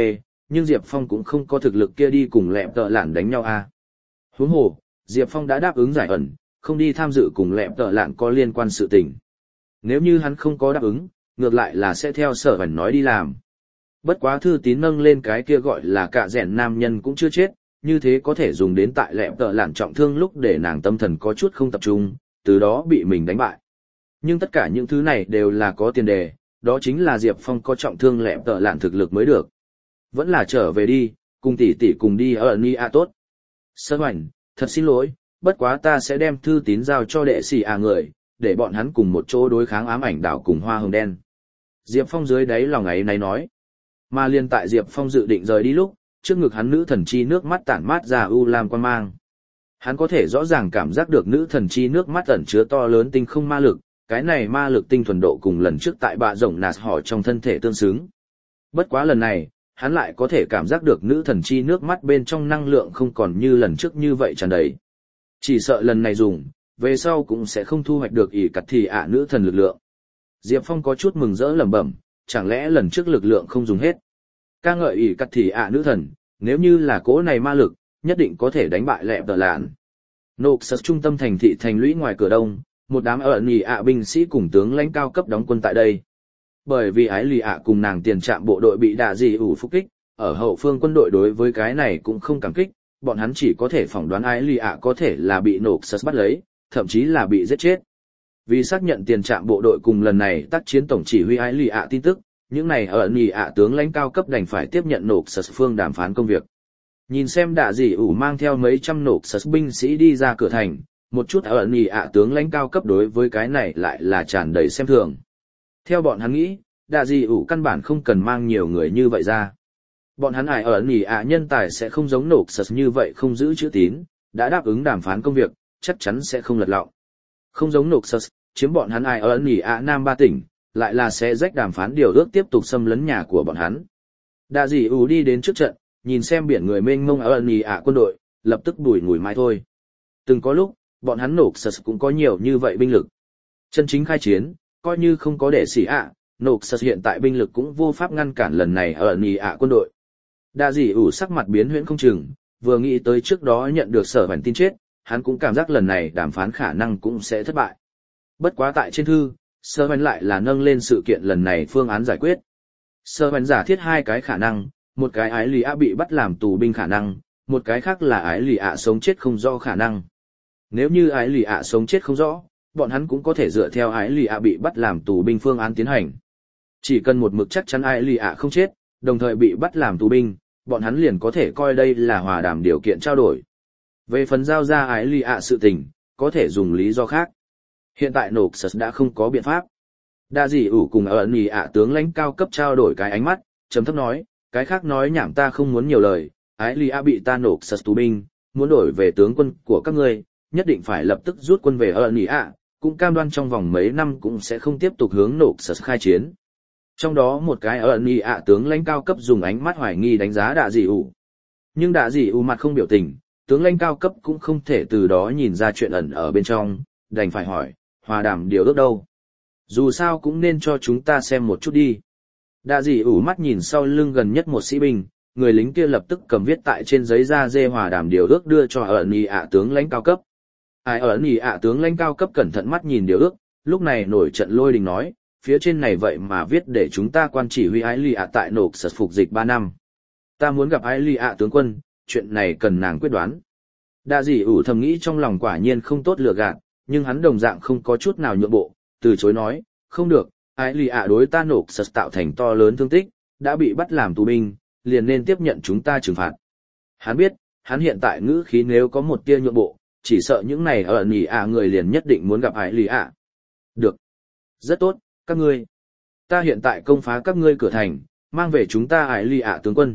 nhưng Diệp Phong cũng không có thực lực kia đi cùng lẹm tợ lạn đánh nhau à. Huống hồ, Diệp Phong đã đáp ứng giải ẩn, không đi tham dự cùng lẹm tợ lạn có liên quan sự tình. Nếu như hắn không có đáp ứng, ngược lại là sẽ theo sở ẩn nói đi làm. Bất quá thư tín nâng lên cái kia gọi là cạ rẽn nam nhân cũng chưa chết, như thế có thể dùng đến tại lẹm tợ lạn trọng thương lúc để nàng tâm thần có chút không tập trung, từ đó bị mình đánh bại. Nhưng tất cả những thứ này đều là có tiền đề, đó chính là Diệp Phong có trọng thương lẹm tợ lạn thực lực mới được. Vẫn là trở về đi, cùng tỷ tỷ cùng đi ở Ni A tốt. Sơ hoành, thật xin lỗi, bất quá ta sẽ đem thư tín giao cho đệ sĩ à người, để bọn hắn cùng một chỗ đối kháng ám ảnh đảo cùng hoa hồng đen. Diệp Phong dưới đáy lòng ấy này nói. Mà liên tại Diệp Phong dự định rời đi lúc, trước ngực hắn nữ thần chi nước mắt tản mát ra u lam quan mang. Hắn có thể rõ ràng cảm giác được nữ thần chi nước mắt ẩn chứa to lớn tinh không ma lực, cái này ma lực tinh thuần độ cùng lần trước tại bạ rộng nạt họ trong thân thể tương xứng. Bất quá lần này, hắn lại có thể cảm giác được nữ thần chi nước mắt bên trong năng lượng không còn như lần trước như vậy tràn đầy. Chỉ sợ lần này dùng, về sau cũng sẽ không thu hoạch được ỷ cặt thì ạ nữ thần lực lượng. Diệp Phong có chút mừng rỡ lẩm bẩm, chẳng lẽ lần trước lực lượng không dùng hết. Ca ngợi ỷ cặt thì ạ nữ thần, nếu như là cỗ này ma lực, nhất định có thể đánh bại lẹm tợ lạn. Noxus trung tâm thành thị thành lũy ngoài cửa đông, một đám ở nì ạ binh sĩ cùng tướng lãnh cao cấp đóng quân tại đây. Bởi vì ái lì ạ cùng nàng tiền trạm bộ đội bị đạ dị ủ phục kích, ở hậu phương quân đội đối với cái này cũng không cảm kích, bọn hắn chỉ có thể phỏng đoán ái lì ạ có thể là bị Noxus bắt lấy, thậm chí là bị giết chết. Vì xác nhận tiền trạm bộ đội cùng lần này tác chiến tổng chỉ huy ái lì ạ tin tức, những này ở nì ạ tướng lãnh cao cấp đành phải tiếp nhận Noxus phương đàm phán công việc. Nhìn xem đạ dị ủ mang theo mấy trăm Noxus binh sĩ đi ra cửa thành, một chút ở nì ạ tướng lãnh cao cấp đối với cái này lại là tràn đầy xem thường. Theo bọn hắn nghĩ, đạ dị ủ căn bản không cần mang nhiều người như vậy ra. Bọn hắn ải ở nì ạ nhân tài sẽ không giống Noxus như vậy không giữ chữ tín, đã đáp ứng đàm phán công việc, chắc chắn sẽ không lật lọng. Không giống Noxus, chiếm bọn hắn ải ở nì ạ Nam ba tỉnh, lại là sẽ rách đàm phán điều ước tiếp tục xâm lấn nhà của bọn hắn. Đạ dị ủ đi đến trước trận, nhìn xem biển người mênh mông ở nì ạ quân đội, lập tức bùi ngùi mai thôi. Từng có lúc, bọn hắn Noxus cũng có nhiều như vậy binh lực. Chân chính khai chiến, coi như không có đệ sĩ ạ, Noxus hiện tại binh lực cũng vô pháp ngăn cản lần này ở nì ạ quân đội. Đạ dị ủ sắc mặt biến huyễn không chừng, vừa nghĩ tới trước đó nhận được sở bản tin chết, hắn cũng cảm giác lần này đàm phán khả năng cũng sẽ thất bại. Bất quá tại trên thư, sở bản lại là nâng lên sự kiện lần này phương án giải quyết. Sở bản giả thiết hai cái khả năng, một cái ái lì ạ bị bắt làm tù binh khả năng, một cái khác là ái lì ạ sống chết không rõ khả năng. Nếu như ái lì ạ sống chết không rõ, bọn hắn cũng có thể dựa theo ái lì ạ bị bắt làm tù binh phương án tiến hành. Chỉ cần một mực chắc chắn ái lì ạ không chết, đồng thời bị bắt làm tù binh, bọn hắn liền có thể coi đây là hòa đàm điều kiện trao đổi. Về phần giao ra ái lì ạ sự tình, có thể dùng lý do khác. Hiện tại Noxus đã không có biện pháp. Đa dị ủ cùng ở nì ạ tướng lãnh cao cấp trao đổi cái ánh mắt, chấm thấp nói, cái khác nói nhảm ta không muốn nhiều lời, ái lì ạ bị ta Noxus tù binh, muốn đổi về tướng quân của các ngươi, nhất định phải lập tức rút quân về ở nì ạ, cũng cam đoan trong vòng mấy năm cũng sẽ không tiếp tục hướng Noxus khai chiến. Trong đó một cái ở nì ạ tướng lãnh cao cấp dùng ánh mắt hoài nghi đánh giá đạ dị ủ. Nhưng đạ dị ủ mặt không biểu tình, tướng lãnh cao cấp cũng không thể từ đó nhìn ra chuyện ẩn ở bên trong, đành phải hỏi, hòa đàm điều ước đâu? Dù sao cũng nên cho chúng ta xem một chút đi. Đạ dị ủ mắt nhìn sau lưng gần nhất một sĩ binh, người lính kia lập tức cầm viết tại trên giấy da dê hòa đàm điều ước đưa cho ở nì ạ tướng lãnh cao cấp. Ai ở nì ạ tướng lãnh cao cấp cẩn thận mắt nhìn điều ước, lúc này nổi trận lôi đình nói, phía trên này vậy mà viết để chúng ta quan chỉ huy ái lì ạ tại Noxus phục dịch ba năm. Ta muốn gặp ái lì ạ tướng quân, chuyện này cần nàng quyết đoán. Đạ dị ủ thầm nghĩ trong lòng quả nhiên không tốt lừa gạt, nhưng hắn đồng dạng không có chút nào nhượng bộ, từ chối nói, không được, ái lì ạ đối ta Noxus tạo thành to lớn thương tích, đã bị bắt làm tù binh, liền nên tiếp nhận chúng ta trừng phạt. Hắn biết, hắn hiện tại ngữ khí nếu có một tia nhượng bộ, chỉ sợ những này ở nỉ ạ người liền nhất định muốn gặp ái lì ạ. Được. Rất tốt, các ngươi. Ta hiện tại công phá các ngươi cửa thành, mang về chúng ta ái lì ạ tướng quân.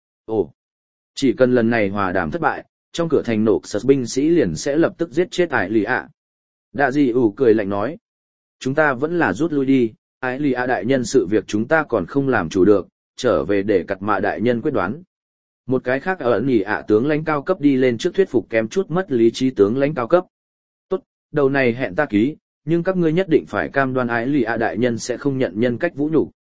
Ồ. Chỉ cần lần này hòa đàm thất bại, trong cửa thành Noxus binh sĩ liền sẽ lập tức giết chết ái lì ạ. Đạ dị ủ cười lạnh nói. Chúng ta vẫn là rút lui đi, ái lì ạ đại nhân sự việc chúng ta còn không làm chủ được, trở về để cặt mạ đại nhân quyết đoán. Một cái khác ở nỉ ạ tướng lãnh cao cấp đi lên trước thuyết phục kém chút mất lý trí tướng lãnh cao cấp. Tốt, đầu này hẹn ta ký, nhưng các ngươi nhất định phải cam đoan ái lì ạ đại nhân sẽ không nhận nhân cách vũ nhục.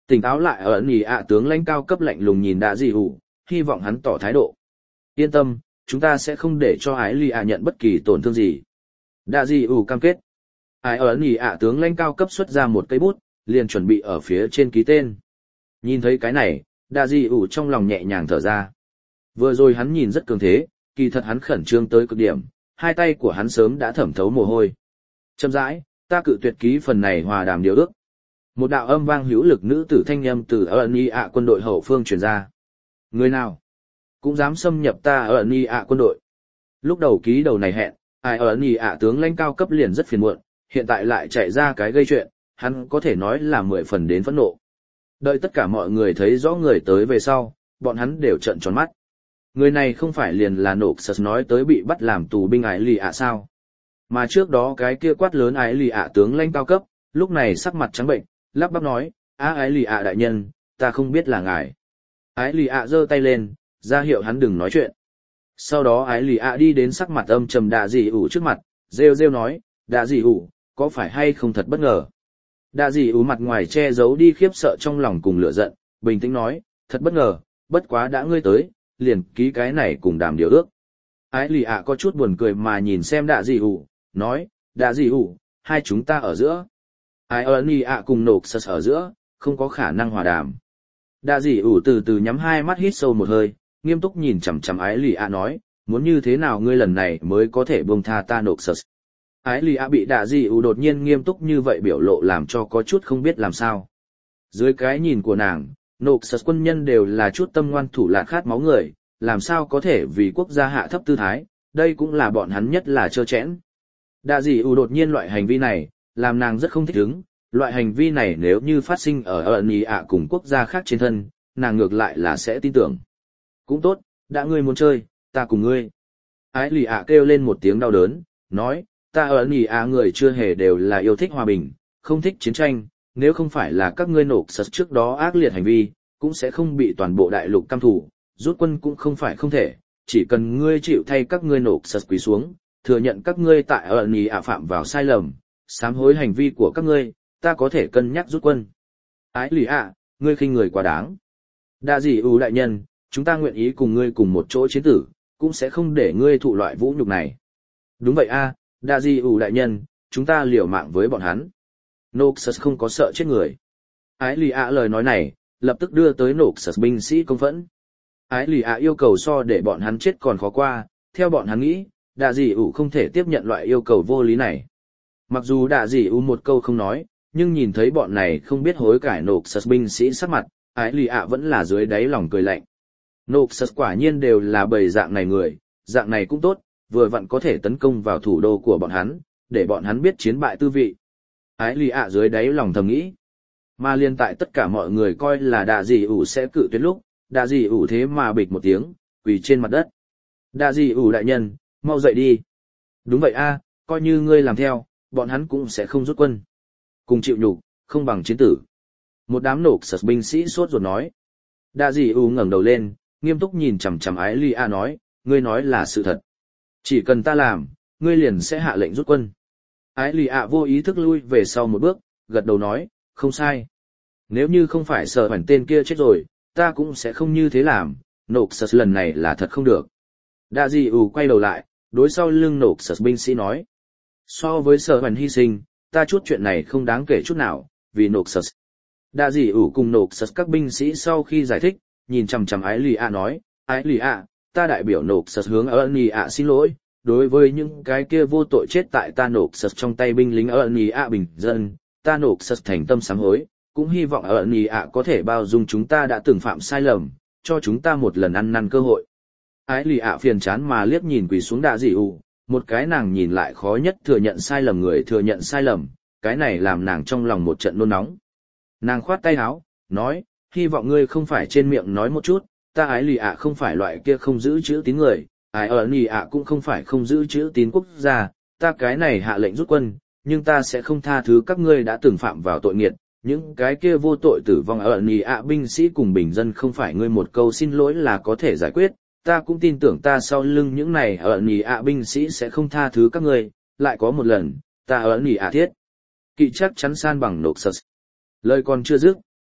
Tỉnh táo lại ở nhì ạ tướng lãnh cao cấp lạnh lùng nhìn đạ dị ủ, hy vọng hắn tỏ thái độ. Yên tâm, chúng ta sẽ không để cho ái lì ạ nhận bất kỳ tổn thương gì. Đạ dị ủ cam kết. Ái ở nhì ạ tướng lãnh cao cấp xuất ra một cây bút, liền chuẩn bị ở phía trên ký tên. Nhìn thấy cái này, đạ dị ủ trong lòng nhẹ nhàng thở ra. Vừa rồi hắn nhìn rất cường thế, kỳ thật hắn khẩn trương tới cực điểm, hai tay của hắn sớm đã thẩm thấu mồ hôi. Chậm rãi, ta cự tuyệt ký phần này hòa đàm điều ước. Một đạo âm vang hữu lực nữ tử thanh âm từ ở Ni ạ quân đội hậu phương truyền ra. Người nào cũng dám xâm nhập ta ở Ni ạ quân đội. Lúc đầu ký đầu này hẹn, ai ở Ni ạ tướng lãnh cao cấp liền rất phiền muộn, hiện tại lại chạy ra cái gây chuyện, hắn có thể nói là mười phần đến phẫn nộ. Đợi tất cả mọi người thấy rõ người tới về sau, bọn hắn đều trợn tròn mắt. Người này không phải liền là nộp sật nói tới bị bắt làm tù binh ái lì ạ sao? Mà trước đó cái kia quát lớn ái lì ạ tướng lãnh cao cấp, lúc này sắc mặt trắng bệnh, lắp bắp nói, á ái lì ạ đại nhân, ta không biết là ngài. Ái lì ạ giơ tay lên, ra hiệu hắn đừng nói chuyện. Sau đó ái lì ạ đi đến sắc mặt âm trầm đạ dị ủ trước mặt, rêu rêu nói, đạ dị ủ, có phải hay không thật bất ngờ? Đạ dị ủ mặt ngoài che giấu đi khiếp sợ trong lòng cùng lửa giận, bình tĩnh nói, thật bất ngờ, bất quá đã ngươi tới, liền ký cái này cùng đàm điều ước. Ái lì ạ có chút buồn cười mà nhìn xem đạ dị ủ, nói, đạ dị ủ, hai chúng ta ở giữa. Ái ơn lì ạ cùng nộp sật ở giữa, không có khả năng hòa đàm. Đạ dị ủ từ từ nhắm hai mắt hít sâu một hơi, nghiêm túc nhìn chằm chằm ái lì ạ nói, muốn như thế nào ngươi lần này mới có thể buông tha ta nộp sật. Ái lì ạ bị đạ dị ủ đột nhiên nghiêm túc như vậy biểu lộ làm cho có chút không biết làm sao. Dưới cái nhìn của nàng, nộp sật quân nhân đều là chút tâm ngoan thủ lạn khát máu người, làm sao có thể vì quốc gia hạ thấp tư thái, đây cũng là bọn hắn nhất là trơ chẽn. Đạ dị ủ đột nhiên loại hành vi này, làm nàng rất không thích ứng, loại hành vi này nếu như phát sinh ở ẩn ý ạ cùng quốc gia khác trên thân, nàng ngược lại là sẽ tin tưởng. Cũng tốt, đã ngươi muốn chơi, ta cùng ngươi. Ái lì ạ kêu lên một tiếng đau đớn, nói, ta ẩn ý ạ người chưa hề đều là yêu thích hòa bình, không thích chiến tranh, nếu không phải là các ngươi nộp sật trước đó ác liệt hành vi, cũng sẽ không bị toàn bộ đại lục căm thủ, rút quân cũng không phải không thể, chỉ cần ngươi chịu thay các ngươi nộp sật quỳ xuống, thừa nhận các ngươi tại ẩn ý ạ phạm vào sai lầm, sám hối hành vi của các ngươi, ta có thể cân nhắc rút quân. Ái lì ạ, ngươi khinh người quá đáng. Đạ dị ủ đại nhân, chúng ta nguyện ý cùng ngươi cùng một chỗ chiến tử, cũng sẽ không để ngươi thụ loại vũ nhục này. Đúng vậy a, đạ dị ủ đại nhân, chúng ta liều mạng với bọn hắn. Noxus không có sợ chết người. Ái lì ạ lời nói này, lập tức đưa tới Noxus binh sĩ công phẫn. Ái lì ạ yêu cầu so để bọn hắn chết còn khó qua, theo bọn hắn nghĩ, đạ dị ủ không thể tiếp nhận loại yêu cầu vô lý này. Mặc dù đạ dị ủ một câu không nói, nhưng nhìn thấy bọn này không biết hối cải Noxus binh sĩ sắc mặt, ái lì ạ vẫn là dưới đáy lòng cười lạnh. Noxus quả nhiên đều là bầy dạng này người, dạng này cũng tốt, vừa vặn có thể tấn công vào thủ đô của bọn hắn, để bọn hắn biết chiến bại tư vị. Ái lì ạ dưới đáy lòng thầm nghĩ. Mà liên tại tất cả mọi người coi là đạ dị ủ sẽ cự tuyệt lúc, đạ dị ủ thế mà bịch một tiếng, quỳ trên mặt đất. Đạ dị ủ đại nhân, mau dậy đi. Đúng vậy a, coi như ngươi làm theo, bọn hắn cũng sẽ không rút quân. Cùng chịu nhục, không bằng chiến tử. Một đám nộp sật binh sĩ sốt ruột nói. Đạ dị ủ ngẩng đầu lên, nghiêm túc nhìn chằm chằm ái lì ạ nói, ngươi nói là sự thật. Chỉ cần ta làm, ngươi liền sẽ hạ lệnh rút quân. Ái lì ạ vô ý thức lui về sau một bước, gật đầu nói, không sai. Nếu như không phải sợ hoảnh tên kia chết rồi, ta cũng sẽ không như thế làm, nộp sật lần này là thật không được. Đạ dị ủ quay đầu lại, đối sau lưng nộp sật binh sĩ nói. So với sợ hoảnh hy sinh, ta chút chuyện này không đáng kể chút nào, vì nộp sật. Đạ dị ủ cùng nộp sật các binh sĩ sau khi giải thích, nhìn chằm chằm ái lì ạ nói, ái lì ạ, ta đại biểu nộp sật hướng ơn lì ạ xin lỗi. Đối với những cái kia vô tội chết tại ta nộp sật trong tay binh lính ơn lì ạ bình dân, ta nộp sật thành tâm sám hối, cũng hy vọng ơn lì ạ có thể bao dung chúng ta đã từng phạm sai lầm, cho chúng ta một lần ăn năn cơ hội. Ái lì ạ phiền chán mà liếc nhìn quỳ xuống đạ dị ủ, một cái nàng nhìn lại khó nhất thừa nhận sai lầm người thừa nhận sai lầm, cái này làm nàng trong lòng một trận nôn nóng. Nàng khoát tay áo, nói, hy vọng ngươi không phải trên miệng nói một chút, ta ái lì ạ không phải loại kia không giữ chữ tín người, ái ở nì ạ cũng không phải không giữ chữ tín quốc gia, ta cái này hạ lệnh rút quân, nhưng ta sẽ không tha thứ các ngươi đã từng phạm vào tội nghiệt, những cái kia vô tội tử vong ở nì ạ binh sĩ cùng bình dân không phải ngươi một câu xin lỗi là có thể giải quyết, ta cũng tin tưởng ta sau lưng những này ở nì ạ binh sĩ sẽ không tha thứ các ngươi, lại có một lần, ta ở nì ạ thiết. Kỵ chắc chắn san bằng nộp sật. Lời còn chưa dứt,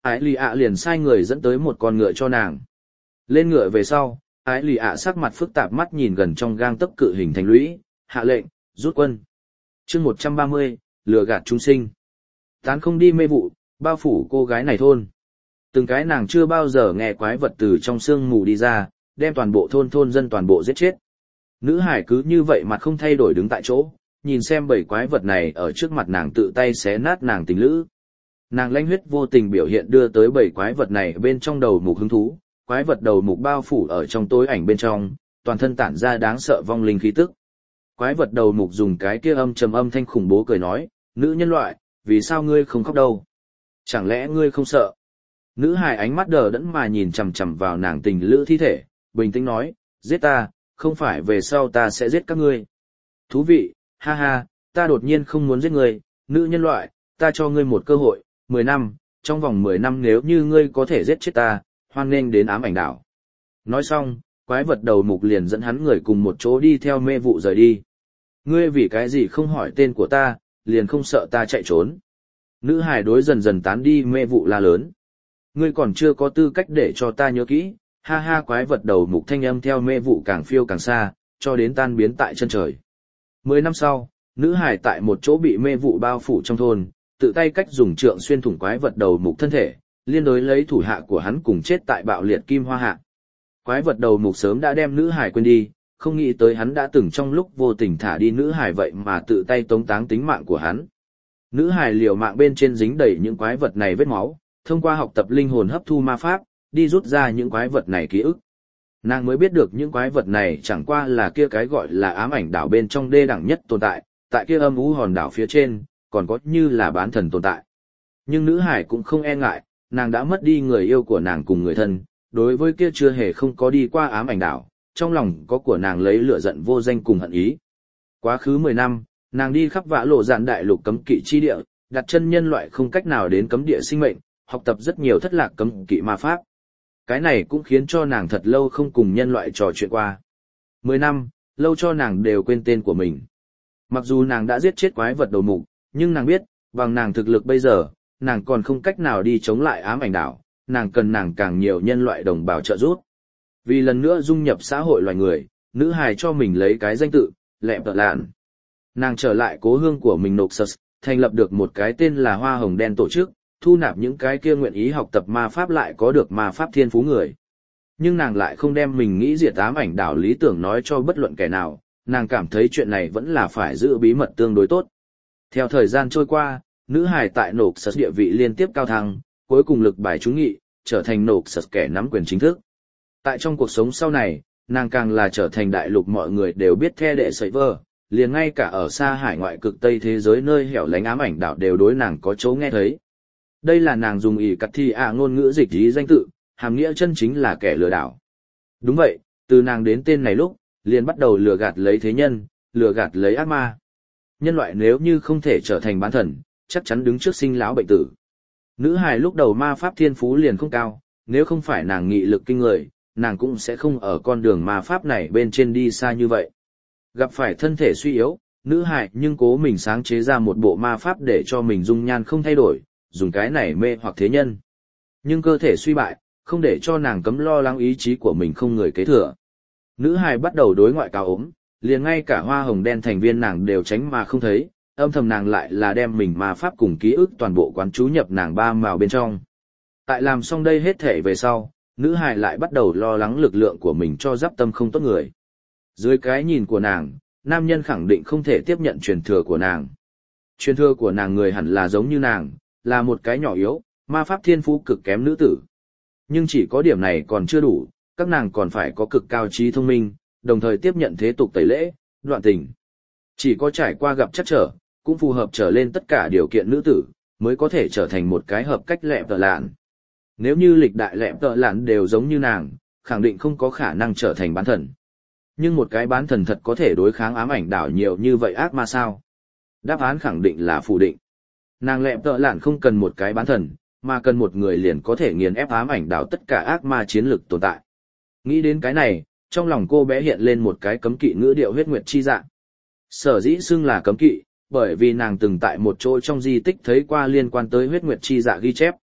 ái lì ạ liền sai người dẫn tới một con ngựa cho nàng. Lên ngựa về sau, ái lì ạ sắc mặt phức tạp mắt nhìn gần trong gang tấc cự hình thành lũy, hạ lệnh, rút quân. chương một trăm ba mươi, lừa gạt chúng sinh. Tán không đi mê vụ, bao phủ cô gái này thôn. Từng cái nàng chưa bao giờ nghe quái vật từ trong sương mù đi ra, đem toàn bộ thôn thôn dân toàn bộ giết chết. Nữ hải cứ như vậy mặt không thay đổi đứng tại chỗ, nhìn xem bảy quái vật này ở trước mặt nàng tự tay xé nát nàng tình lữ. Nàng lanh huyết vô tình biểu hiện đưa tới bảy quái vật này bên trong đầu mục hứng thú, quái vật đầu mục bao phủ ở trong tối ảnh bên trong, toàn thân tản ra đáng sợ vong linh khí tức. Quái vật đầu mục dùng cái kia âm trầm âm thanh khủng bố cười nói, nữ nhân loại, vì sao ngươi không khóc đâu? Chẳng lẽ ngươi không sợ? Nữ hài ánh mắt đờ đẫn mà nhìn chằm chằm vào nàng tình lữ thi thể, bình tĩnh nói, giết ta, không phải về sau ta sẽ giết các ngươi. Thú vị, ha ha, ta đột nhiên không muốn giết ngươi, nữ nhân loại, ta cho ngươi một cơ hội, mười năm, trong vòng mười năm nếu như ngươi có thể giết chết ta, hoan nghênh đến ám ảnh đảo. Nói xong, quái vật đầu mục liền dẫn hắn người cùng một chỗ đi theo mê vụ rời đi. Ngươi vì cái gì không hỏi tên của ta, liền không sợ ta chạy trốn. Nữ hài đối dần dần tán đi mê vụ la lớn. Ngươi còn chưa có tư cách để cho ta nhớ kỹ, ha ha quái vật đầu mục thanh âm theo mê vụ càng phiêu càng xa, cho đến tan biến tại chân trời. Mười năm sau, nữ hài tại một chỗ bị mê vụ bao phủ trong thôn, tự tay cách dùng trượng xuyên thủng quái vật đầu mục thân thể, liên đối lấy thủ hạ của hắn cùng chết tại bạo liệt kim hoa hạ. Quái vật đầu mục sớm đã đem nữ hài quên đi, không nghĩ tới hắn đã từng trong lúc vô tình thả đi nữ hài vậy mà tự tay tống táng tính mạng của hắn. Nữ hài liều mạng bên trên dính đầy những quái vật này vết máu, thông qua học tập linh hồn hấp thu ma pháp, đi rút ra những quái vật này ký ức. Nàng mới biết được những quái vật này chẳng qua là kia cái gọi là ám ảnh đảo bên trong đê đẳng nhất tồn tại, tại kia âm u hòn đảo phía trên, còn có như là bán thần tồn tại. Nhưng nữ hải cũng không e ngại, nàng đã mất đi người yêu của nàng cùng người thân, đối với kia chưa hề không có đi qua ám ảnh đảo, trong lòng có của nàng lấy lửa giận vô danh cùng hận ý. Quá khứ mười năm, nàng đi khắp vã lộ dạn đại lục cấm kỵ chi địa, đặt chân nhân loại không cách nào đến cấm địa sinh mệnh, học tập rất nhiều thất lạc cấm kỵ ma pháp. Cái này cũng khiến cho nàng thật lâu không cùng nhân loại trò chuyện qua. Mười năm, lâu cho nàng đều quên tên của mình. Mặc dù nàng đã giết chết quái vật đầu mục, nhưng nàng biết, bằng nàng thực lực bây giờ, nàng còn không cách nào đi chống lại ám ảnh đảo, nàng cần nàng càng nhiều nhân loại đồng bào trợ giúp. Vì lần nữa dung nhập xã hội loài người, nữ hài cho mình lấy cái danh tự, Lẹm Tợ Lạn. Nàng trở lại cố hương của mình Noxus, thành lập được một cái tên là Hoa Hồng Đen tổ chức, thu nạp những cái kia nguyện ý học tập ma pháp lại có được ma pháp thiên phú người. Nhưng nàng lại không đem mình nghĩ diệt ám ảnh đảo lý tưởng nói cho bất luận kẻ nào, nàng cảm thấy chuyện này vẫn là phải giữ bí mật tương đối tốt. Theo thời gian trôi qua, nữ hài tại Noxus địa vị liên tiếp cao thăng, cuối cùng lực bài trúng nghị, trở thành Noxus kẻ nắm quyền chính thức. Tại trong cuộc sống sau này, nàng càng là trở thành đại lục mọi người đều biết the đệ sấy vơ, liền ngay cả ở xa hải ngoại cực Tây thế giới nơi hẻo lánh ám ảnh đảo đều đối nàng có chỗ nghe thấy. Đây là nàng dùng ỷ cắt thi ạ ngôn ngữ dịch ý danh tự, hàm nghĩa chân chính là kẻ lừa đảo. Đúng vậy, từ nàng đến tên này lúc, liền bắt đầu lừa gạt lấy thế nhân, lừa gạt lấy ác ma. Nhân loại nếu như không thể trở thành bán thần, chắc chắn đứng trước sinh lão bệnh tử. Nữ hài lúc đầu ma pháp thiên phú liền không cao, nếu không phải nàng nghị lực kinh người, nàng cũng sẽ không ở con đường ma pháp này bên trên đi xa như vậy. Gặp phải thân thể suy yếu, nữ hài nhưng cố mình sáng chế ra một bộ ma pháp để cho mình dung nhan không thay đổi, dùng cái này mê hoặc thế nhân. Nhưng cơ thể suy bại, không để cho nàng cấm lo lắng ý chí của mình không người kế thừa. Nữ hài bắt đầu đối ngoại cao ốm, liền ngay cả Hoa Hồng Đen thành viên nàng đều tránh mà không thấy, âm thầm nàng lại là đem mình ma pháp cùng ký ức toàn bộ quán chú nhập nàng ba mào bên trong. Tại làm xong đây hết thể về sau, nữ hài lại bắt đầu lo lắng lực lượng của mình cho giáp tâm không tốt người. Dưới cái nhìn của nàng, nam nhân khẳng định không thể tiếp nhận truyền thừa của nàng. Truyền thừa của nàng người hẳn là giống như nàng, là một cái nhỏ yếu, ma pháp thiên phú cực kém nữ tử. Nhưng chỉ có điểm này còn chưa đủ, các nàng còn phải có cực cao trí thông minh, đồng thời tiếp nhận thế tục tẩy lễ, đoạn tình. Chỉ có trải qua gặp trắc trở, cũng phù hợp trở lên tất cả điều kiện nữ tử, mới có thể trở thành một cái hợp cách Lẹm Tợ Lạn. Nếu như lịch đại Lẹm Tợ Lạn đều giống như nàng, khẳng định không có khả năng trở thành bán thần. Nhưng một cái bán thần thật có thể đối kháng ám ảnh đảo nhiều như vậy ác ma sao? Đáp án khẳng định là phủ định. Nàng Lẹm Tợ Lạn không cần một cái bán thần, mà cần một người liền có thể nghiền ép ám ảnh đảo tất cả ác ma chiến lực tồn tại. Nghĩ đến cái này, trong lòng cô bé hiện lên một cái cấm kỵ ngữ điệu huyết nguyệt chi dạ. Sở dĩ xưng là cấm kỵ, bởi vì nàng từng tại một chỗ trong di tích thấy qua liên quan tới huyết nguyệt chi dạ ghi chép.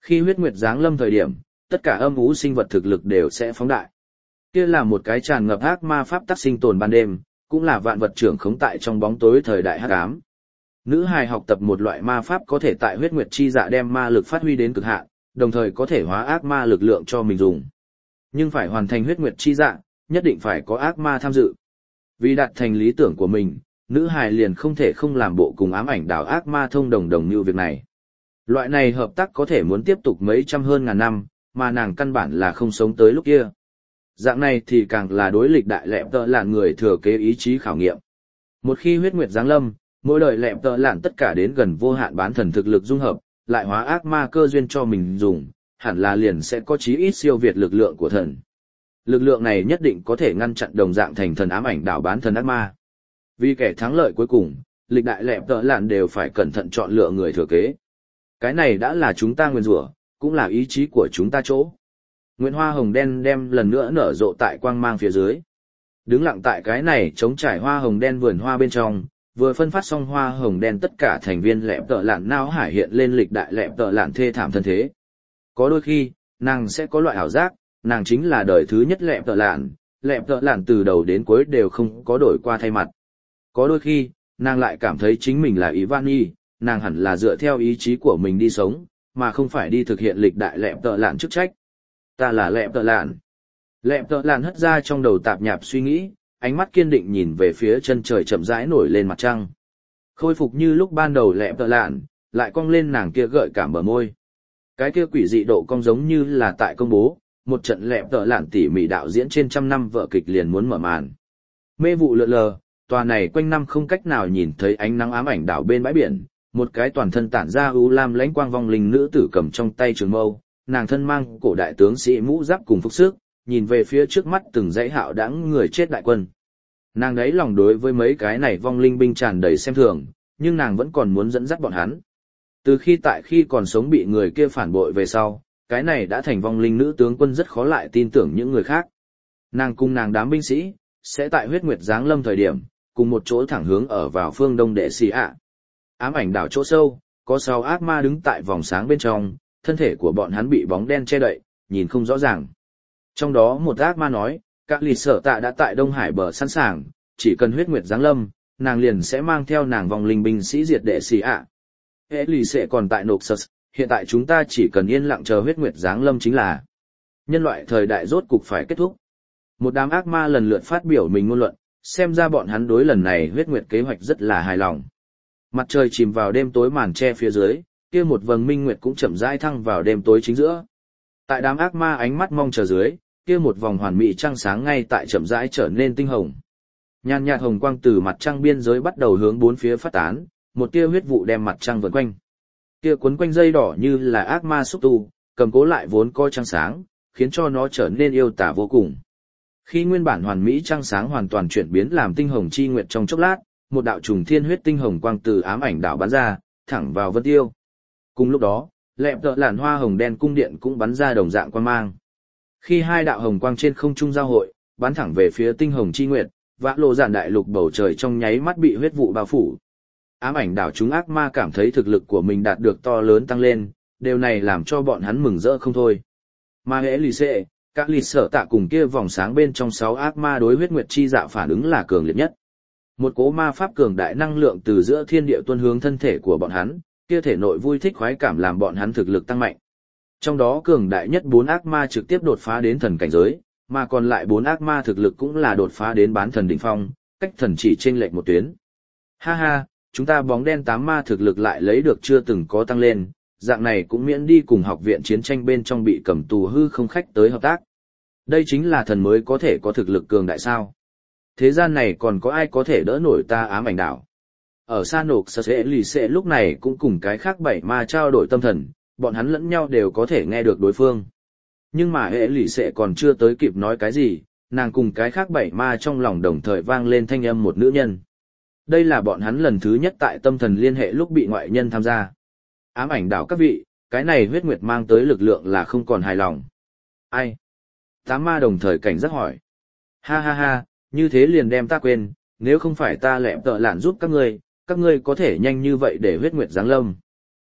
Khi huyết nguyệt giáng lâm thời điểm, tất cả âm u sinh vật thực lực đều sẽ phóng đại. Kia là một cái tràn ngập ác ma pháp tắc sinh tồn ban đêm, cũng là vạn vật trưởng khống tại trong bóng tối thời đại hắc ám. Nữ hài học tập một loại ma pháp có thể tại huyết nguyệt chi dạ đem ma lực phát huy đến cực hạn, đồng thời có thể hóa ác ma lực lượng cho mình dùng. Nhưng phải hoàn thành huyết nguyệt chi dạ, nhất định phải có ác ma tham dự. Vì đạt thành lý tưởng của mình, nữ hài liền không thể không làm bộ cùng ám ảnh đảo ác ma thông đồng đồng như việc này. Loại này hợp tác có thể muốn tiếp tục mấy trăm hơn ngàn năm, mà nàng căn bản là không sống tới lúc kia. Dạng này thì càng là đối lịch đại lẹm tợ lạn người thừa kế ý chí khảo nghiệm. Một khi huyết nguyệt giáng lâm, mỗi đời lẹm tợ lạn tất cả đến gần vô hạn bán thần thực lực dung hợp, lại hóa ác ma cơ duyên cho mình dùng, hẳn là liền sẽ có chí ít siêu việt lực lượng của thần. Lực lượng này nhất định có thể ngăn chặn đồng dạng thành thần ám ảnh đảo bán thần ác ma. Vì kẻ thắng lợi cuối cùng, lịch đại lẹm tợ lạn đều phải cẩn thận chọn lựa người thừa kế. Cái này đã là chúng ta nguyên rủa, cũng là ý chí của chúng ta chỗ. Nguyện hoa hồng đen đem lần nữa nở rộ tại quang mang phía dưới. Đứng lặng tại cái này chống trải hoa hồng đen vườn hoa bên trong, vừa phân phát xong hoa hồng đen tất cả thành viên lẹm tợ lạn nao hải hiện lên lịch đại lẹm tợ lạn thê thảm thân thế. Có đôi khi, nàng sẽ có loại ảo giác, nàng chính là đời thứ nhất lẹm tợ lạn, lẹm tợ lạn từ đầu đến cuối đều không có đổi qua thay mặt. Có đôi khi, nàng lại cảm thấy chính mình là Ivani, nàng hẳn là dựa theo ý chí của mình đi sống, mà không phải đi thực hiện lịch đại lẹm tợ lạn chức trách. Ta là lẹm tợ lạn. Lẹm tợ lạn hất ra trong đầu tạp nhạp suy nghĩ, ánh mắt kiên định nhìn về phía chân trời chậm rãi nổi lên mặt trăng. Khôi phục như lúc ban đầu lẹm tợ lạn, lại cong lên nàng kia gợi cảm bờ môi. Cái kia quỷ dị độ cong giống như là tại công bố, một trận lẹm tợ lạn tỉ mỉ đạo diễn trên trăm năm vở kịch liền muốn mở màn. Mê vụ lượn lờ, tòa này quanh năm không cách nào nhìn thấy ánh nắng ám ảnh đảo bên bãi biển, một cái toàn thân tản ra u lam lãnh quang vong linh nữ tử cầm trong tay trường mâu, nàng thân mang cổ đại tướng sĩ mũ giáp cùng phục sức, nhìn về phía trước mắt từng dãy hạo đãng người chết đại quân. Nàng đấy lòng đối với mấy cái này vong linh binh tràn đầy xem thường, nhưng nàng vẫn còn muốn dẫn dắt bọn hắn. Từ khi tại khi còn sống bị người kia phản bội về sau, cái này đã thành vong linh nữ tướng quân rất khó lại tin tưởng những người khác. Nàng cùng nàng đám binh sĩ, sẽ tại huyết nguyệt giáng lâm thời điểm, cùng một chỗ thẳng hướng ở vào phương đông đệ xì ạ. Ám ảnh đảo chỗ sâu, có sáu ác ma đứng tại vòng sáng bên trong, thân thể của bọn hắn bị bóng đen che đậy, nhìn không rõ ràng. Trong đó một ác ma nói, các lì sở tạ đã tại Đông Hải bờ sẵn sàng, chỉ cần huyết nguyệt giáng lâm, nàng liền sẽ mang theo nàng vòng linh binh sĩ diệt đệ xì ạ. Hệ lì sẽ còn tại nộp sật, hiện tại chúng ta chỉ cần yên lặng chờ huyết nguyệt giáng lâm chính là. Nhân loại thời đại rốt cục phải kết thúc. Một đám ác ma lần lượt phát biểu mình ngôn luận, xem ra bọn hắn đối lần này huyết nguyệt kế hoạch rất là hài lòng. Mặt trời chìm vào đêm tối màn che phía dưới, kia một vầng minh nguyệt cũng chậm rãi thăng vào đêm tối chính giữa. Tại đám ác ma ánh mắt mong chờ dưới, kia một vòng hoàn mỹ trăng sáng ngay tại chậm rãi trở nên tinh hồng. Nhàn nhạt hồng quang từ mặt trăng biên giới bắt đầu hướng bốn phía phát tán, một tia huyết vụ đem mặt trăng vần quanh. Kia cuốn quanh dây đỏ như là ác ma xúc tu, cầm cố lại vốn coi trăng sáng, khiến cho nó trở nên yêu tả vô cùng. Khi nguyên bản hoàn mỹ trăng sáng hoàn toàn chuyển biến làm tinh hồng chi nguyệt trong chốc lát, một đạo trùng thiên huyết tinh hồng quang từ ám ảnh đảo bắn ra, thẳng vào Vân Tiêu. Cùng lúc đó, lẹm tợ làn hoa hồng đen cung điện cũng bắn ra đồng dạng quang mang. Khi hai đạo hồng quang trên không trung giao hội, bắn thẳng về phía tinh hồng chi nguyệt, vã lộ giản đại lục bầu trời trong nháy mắt bị huyết vụ bao phủ. Ám ảnh đảo chúng ác ma cảm thấy thực lực của mình đạt được to lớn tăng lên, điều này làm cho bọn hắn mừng rỡ không thôi. Mà hễ lì xệ, các lì sở tạ cùng kia vòng sáng bên trong sáu ác ma đối huyết nguyệt chi dạ phản ứng là cường liệt nhất. Một cỗ ma pháp cường đại năng lượng từ giữa thiên địa tuôn hướng thân thể của bọn hắn, kia thể nội vui thích khoái cảm làm bọn hắn thực lực tăng mạnh. Trong đó cường đại nhất bốn ác ma trực tiếp đột phá đến thần cảnh giới, mà còn lại bốn ác ma thực lực cũng là đột phá đến bán thần đỉnh phong, cách thần chỉ chênh lệch một tuyến. Ha ha, chúng ta bóng đen tám ma thực lực lại lấy được chưa từng có tăng lên, dạng này cũng miễn đi cùng học viện chiến tranh bên trong bị cầm tù hư không khách tới hợp tác. Đây chính là thần mới có thể có thực lực cường đại sao. Thế gian này còn có ai có thể đỡ nổi ta ám ảnh đảo. Ở xa nộp sở sẽ lì xệ lúc này cũng cùng cái khác bảy ma trao đổi tâm thần, bọn hắn lẫn nhau đều có thể nghe được đối phương. Nhưng mà hệ lì xệ còn chưa tới kịp nói cái gì, nàng cùng cái khác bảy ma trong lòng đồng thời vang lên thanh âm một nữ nhân. Đây là bọn hắn lần thứ nhất tại tâm thần liên hệ lúc bị ngoại nhân tham gia. Ám ảnh đảo các vị, cái này huyết nguyệt mang tới lực lượng là không còn hài lòng. Ai? Tám ma đồng thời cảnh giác hỏi. Ha ha ha, như thế liền đem ta quên, nếu không phải ta lẹm tợ lạn giúp các ngươi, các ngươi có thể nhanh như vậy để huyết nguyệt giáng lâm.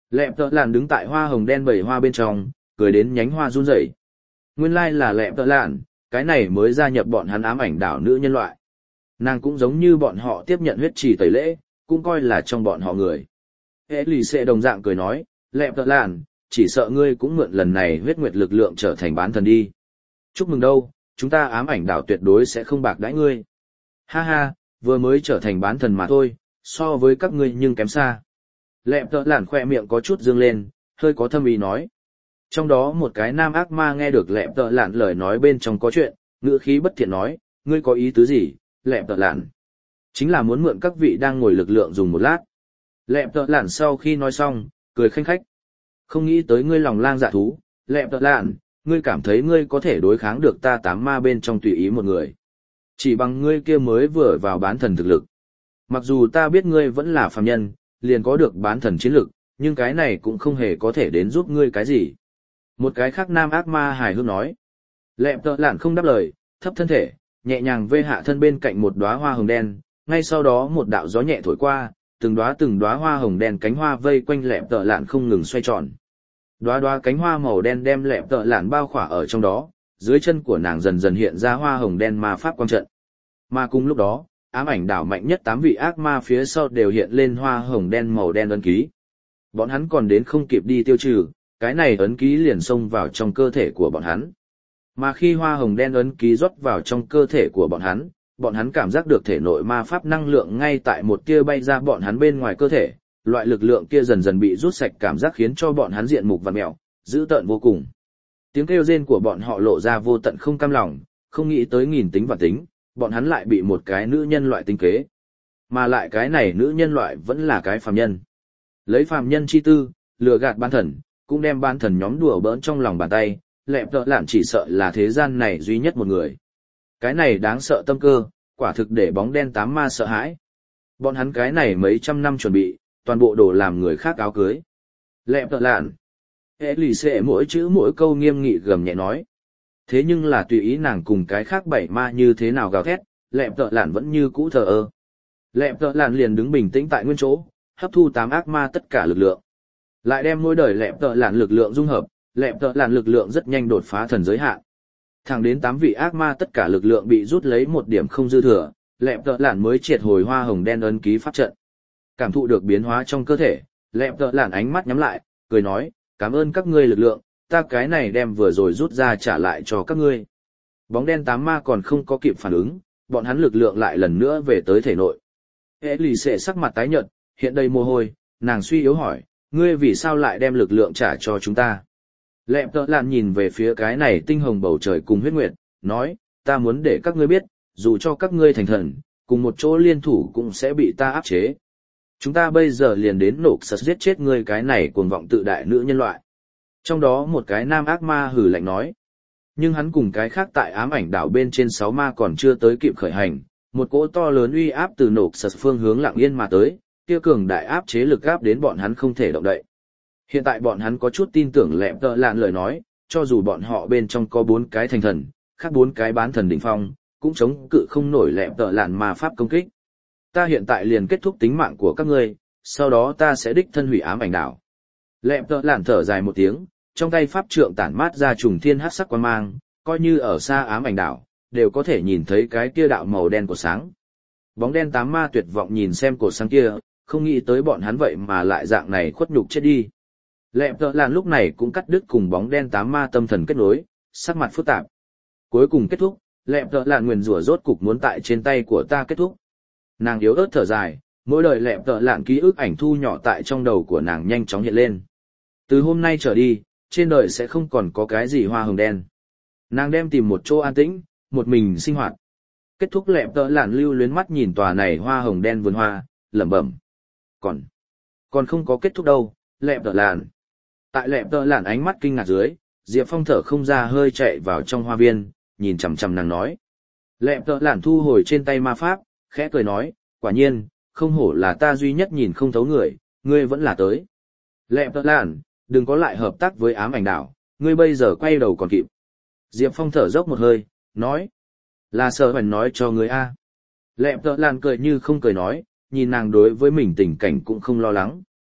Lẹp tợ lạn đứng tại hoa hồng đen bầy hoa bên trong, cười đến nhánh hoa run rẩy. Nguyên lai là lẹp tợ lạn, cái này mới gia nhập bọn hắn ám ảnh đảo nữ nhân loại. Nàng cũng giống như bọn họ tiếp nhận huyết trì tẩy lễ, cũng coi là trong bọn họ người. Hệ lì xệ đồng dạng cười nói, lẹp tợ lạn, chỉ sợ ngươi cũng mượn lần này huyết nguyệt lực lượng trở thành bán thần đi. Chúc mừng đâu, chúng ta ám ảnh đảo tuyệt đối sẽ không bạc đãi ngươi. Ha ha, vừa mới trở thành bán thần mà thôi, so với các ngươi nhưng kém xa. Lẹp tợ lạn khoe miệng có chút dương lên, hơi có thâm ý nói. Trong đó một cái nam ác ma nghe được lẹp tợ lạn lời nói bên trong có chuyện, ngữ khí bất thiện nói, ngươi có ý tứ gì, lẹp tợ lạn? Chính là muốn mượn các vị đang ngồi lực lượng dùng một lát. Lẹp tợ lạn sau khi nói xong, cười khanh khách. Không nghĩ tới ngươi lòng lang dạ thú, lẹp tợ lạn, ngươi cảm thấy ngươi có thể đối kháng được ta tám ma bên trong tùy ý một người. Chỉ bằng ngươi kia mới vừa vào bán thần thực lực. Mặc dù ta biết ngươi vẫn là phàm nhân, liền có được bán thần chiến lực, nhưng cái này cũng không hề có thể đến giúp ngươi cái gì. Một cái khác nam ác ma hài hước nói. Lẹp tợ lạn không đáp lời, thấp thân thể, nhẹ nhàng vê hạ thân bên cạnh một đóa hoa hồng đen, ngay sau đó một đạo gió nhẹ thổi qua, từng đóa từng đóa hoa hồng đen cánh hoa vây quanh lẹp tợ lạn không ngừng xoay tròn. Đóa đóa cánh hoa màu đen đem lẹp tợ lạn bao khỏa ở trong đó, dưới chân của nàng dần dần hiện ra hoa hồng đen ma pháp quang trận. Mà cùng lúc đó, ám ảnh đảo mạnh nhất tám vị ác ma phía sau đều hiện lên hoa hồng đen màu đen ấn ký. Bọn hắn còn đến không kịp đi tiêu trừ, cái này ấn ký liền xông vào trong cơ thể của bọn hắn. Mà khi hoa hồng đen ấn ký rót vào trong cơ thể của bọn hắn, bọn hắn cảm giác được thể nội ma pháp năng lượng ngay tại một tia bay ra bọn hắn bên ngoài cơ thể, loại lực lượng kia dần dần bị rút sạch, cảm giác khiến cho bọn hắn diện mục vặn mèo, dữ tợn vô cùng. Tiếng kêu rên của bọn họ lộ ra vô tận không cam lòng, không nghĩ tới nghìn tính và tính, bọn hắn lại bị một cái nữ nhân loại tinh kế. Mà lại cái này nữ nhân loại vẫn là cái phàm nhân. Lấy phàm nhân chi tư, lừa gạt bán thần, cũng đem bán thần nhóm đùa bỡn trong lòng bàn tay, lẹp tợ lạn chỉ sợ là thế gian này duy nhất một người. Cái này đáng sợ tâm cơ, quả thực để bóng đen tám ma sợ hãi. Bọn hắn cái này mấy trăm năm chuẩn bị, toàn bộ đồ làm người khác áo cưới. Lẹp tợ lạn. Hệ lì xệ mỗi chữ mỗi câu nghiêm nghị gầm nhẹ nói. Thế nhưng là tùy ý nàng cùng cái khác bảy ma như thế nào gào thét, lẹp tợ lạn vẫn như cũ thờ ơ. Lẹp tợ lạn liền đứng bình tĩnh tại nguyên chỗ, hấp thu tám ác ma tất cả lực lượng. Lại đem mỗi đời lẹp tợ lạn lực lượng dung hợp, lẹp tợ lạn lực lượng rất nhanh đột phá thần giới hạn. Thẳng đến tám vị ác ma tất cả lực lượng bị rút lấy một điểm không dư thừa, lẹp tợ lạn mới triệt hồi hoa hồng đen ấn ký pháp trận. Cảm thụ được biến hóa trong cơ thể, lẹp tợ lạn ánh mắt nhắm lại, cười nói, cảm ơn các ngươi lực lượng, ta cái này đem vừa rồi rút ra trả lại cho các ngươi. Bóng đen tám ma còn không có kịp phản ứng, bọn hắn lực lượng lại lần nữa về tới thể nội. Hệ lì xệ sắc mặt tái nhợt, hiện đầy mồ hôi, nàng suy yếu hỏi, ngươi vì sao lại đem lực lượng trả cho chúng ta? Lẹp tợ lạn nhìn về phía cái này tinh hồng bầu trời cùng huyết nguyệt, nói, ta muốn để các ngươi biết, dù cho các ngươi thành thần, cùng một chỗ liên thủ cũng sẽ bị ta áp chế. Chúng ta bây giờ liền đến nộp sật giết chết ngươi cái này cuồng vọng tự đại nữ nhân loại. Trong đó một cái nam ác ma hừ lạnh nói. Nhưng hắn cùng cái khác tại ám ảnh đảo bên trên sáu ma còn chưa tới kịp khởi hành, một cỗ to lớn uy áp từ nộp sật phương hướng lặng yên mà tới, kia cường đại áp chế lực áp đến bọn hắn không thể động đậy. Hiện tại bọn hắn có chút tin tưởng lẹp tợ lạn lời nói, cho dù bọn họ bên trong có bốn cái thành thần, khác bốn cái bán thần đỉnh phong, cũng chống cự không nổi lẹp tợ lạn ma pháp công kích. Ta hiện tại liền kết thúc tính mạng của các ngươi, sau đó ta sẽ đích thân hủy ám ảnh đảo. Lẹp tợ lạn thở dài một tiếng, trong tay pháp trượng tản mát ra trùng thiên hắc sắc quang mang, coi như ở xa ám ảnh đảo, đều có thể nhìn thấy cái kia đạo màu đen của sáng. Bóng đen tám ma tuyệt vọng nhìn xem cột sáng kia, không nghĩ tới bọn hắn vậy mà lại dạng này khuất nhục chết đi. Lẹp tợ lạn lúc này cũng cắt đứt cùng bóng đen tám ma tâm thần kết nối, sắc mặt phức tạp. Cuối cùng kết thúc, lẹp tợ lạn nguyền rủa rốt cục muốn tại trên tay của ta kết thúc. Nàng yếu ớt thở dài, mỗi đời lẹp tợ lạn ký ức ảnh thu nhỏ tại trong đầu của nàng nhanh chóng hiện lên. Từ hôm nay trở đi, trên đời sẽ không còn có cái gì hoa hồng đen. Nàng đem tìm một chỗ an tĩnh, một mình sinh hoạt. Kết thúc lẹp tợ lạn lưu luyến mắt nhìn tòa này hoa hồng đen vườn hoa, lẩm bẩm. Còn, còn không có kết thúc đâu, lẹp tợ lạn. Tại lẹp tợ lạn ánh mắt kinh ngạc dưới, Diệp Phong thở không ra hơi chạy vào trong hoa viên, nhìn chằm chằm nàng nói. Lẹp tợ lạn thu hồi trên tay ma pháp, khẽ cười nói, quả nhiên, không hổ là ta duy nhất nhìn không thấu người, ngươi vẫn là tới. Lẹp tợ lạn, đừng có lại hợp tác với ám ảnh đảo, ngươi bây giờ quay đầu còn kịp. Diệp Phong thở dốc một hơi, nói. Là sợ phải nói cho ngươi a. Lẹp tợ lạn cười như không cười nói, nhìn nàng đối với mình tình cảnh cũng không lo lắng.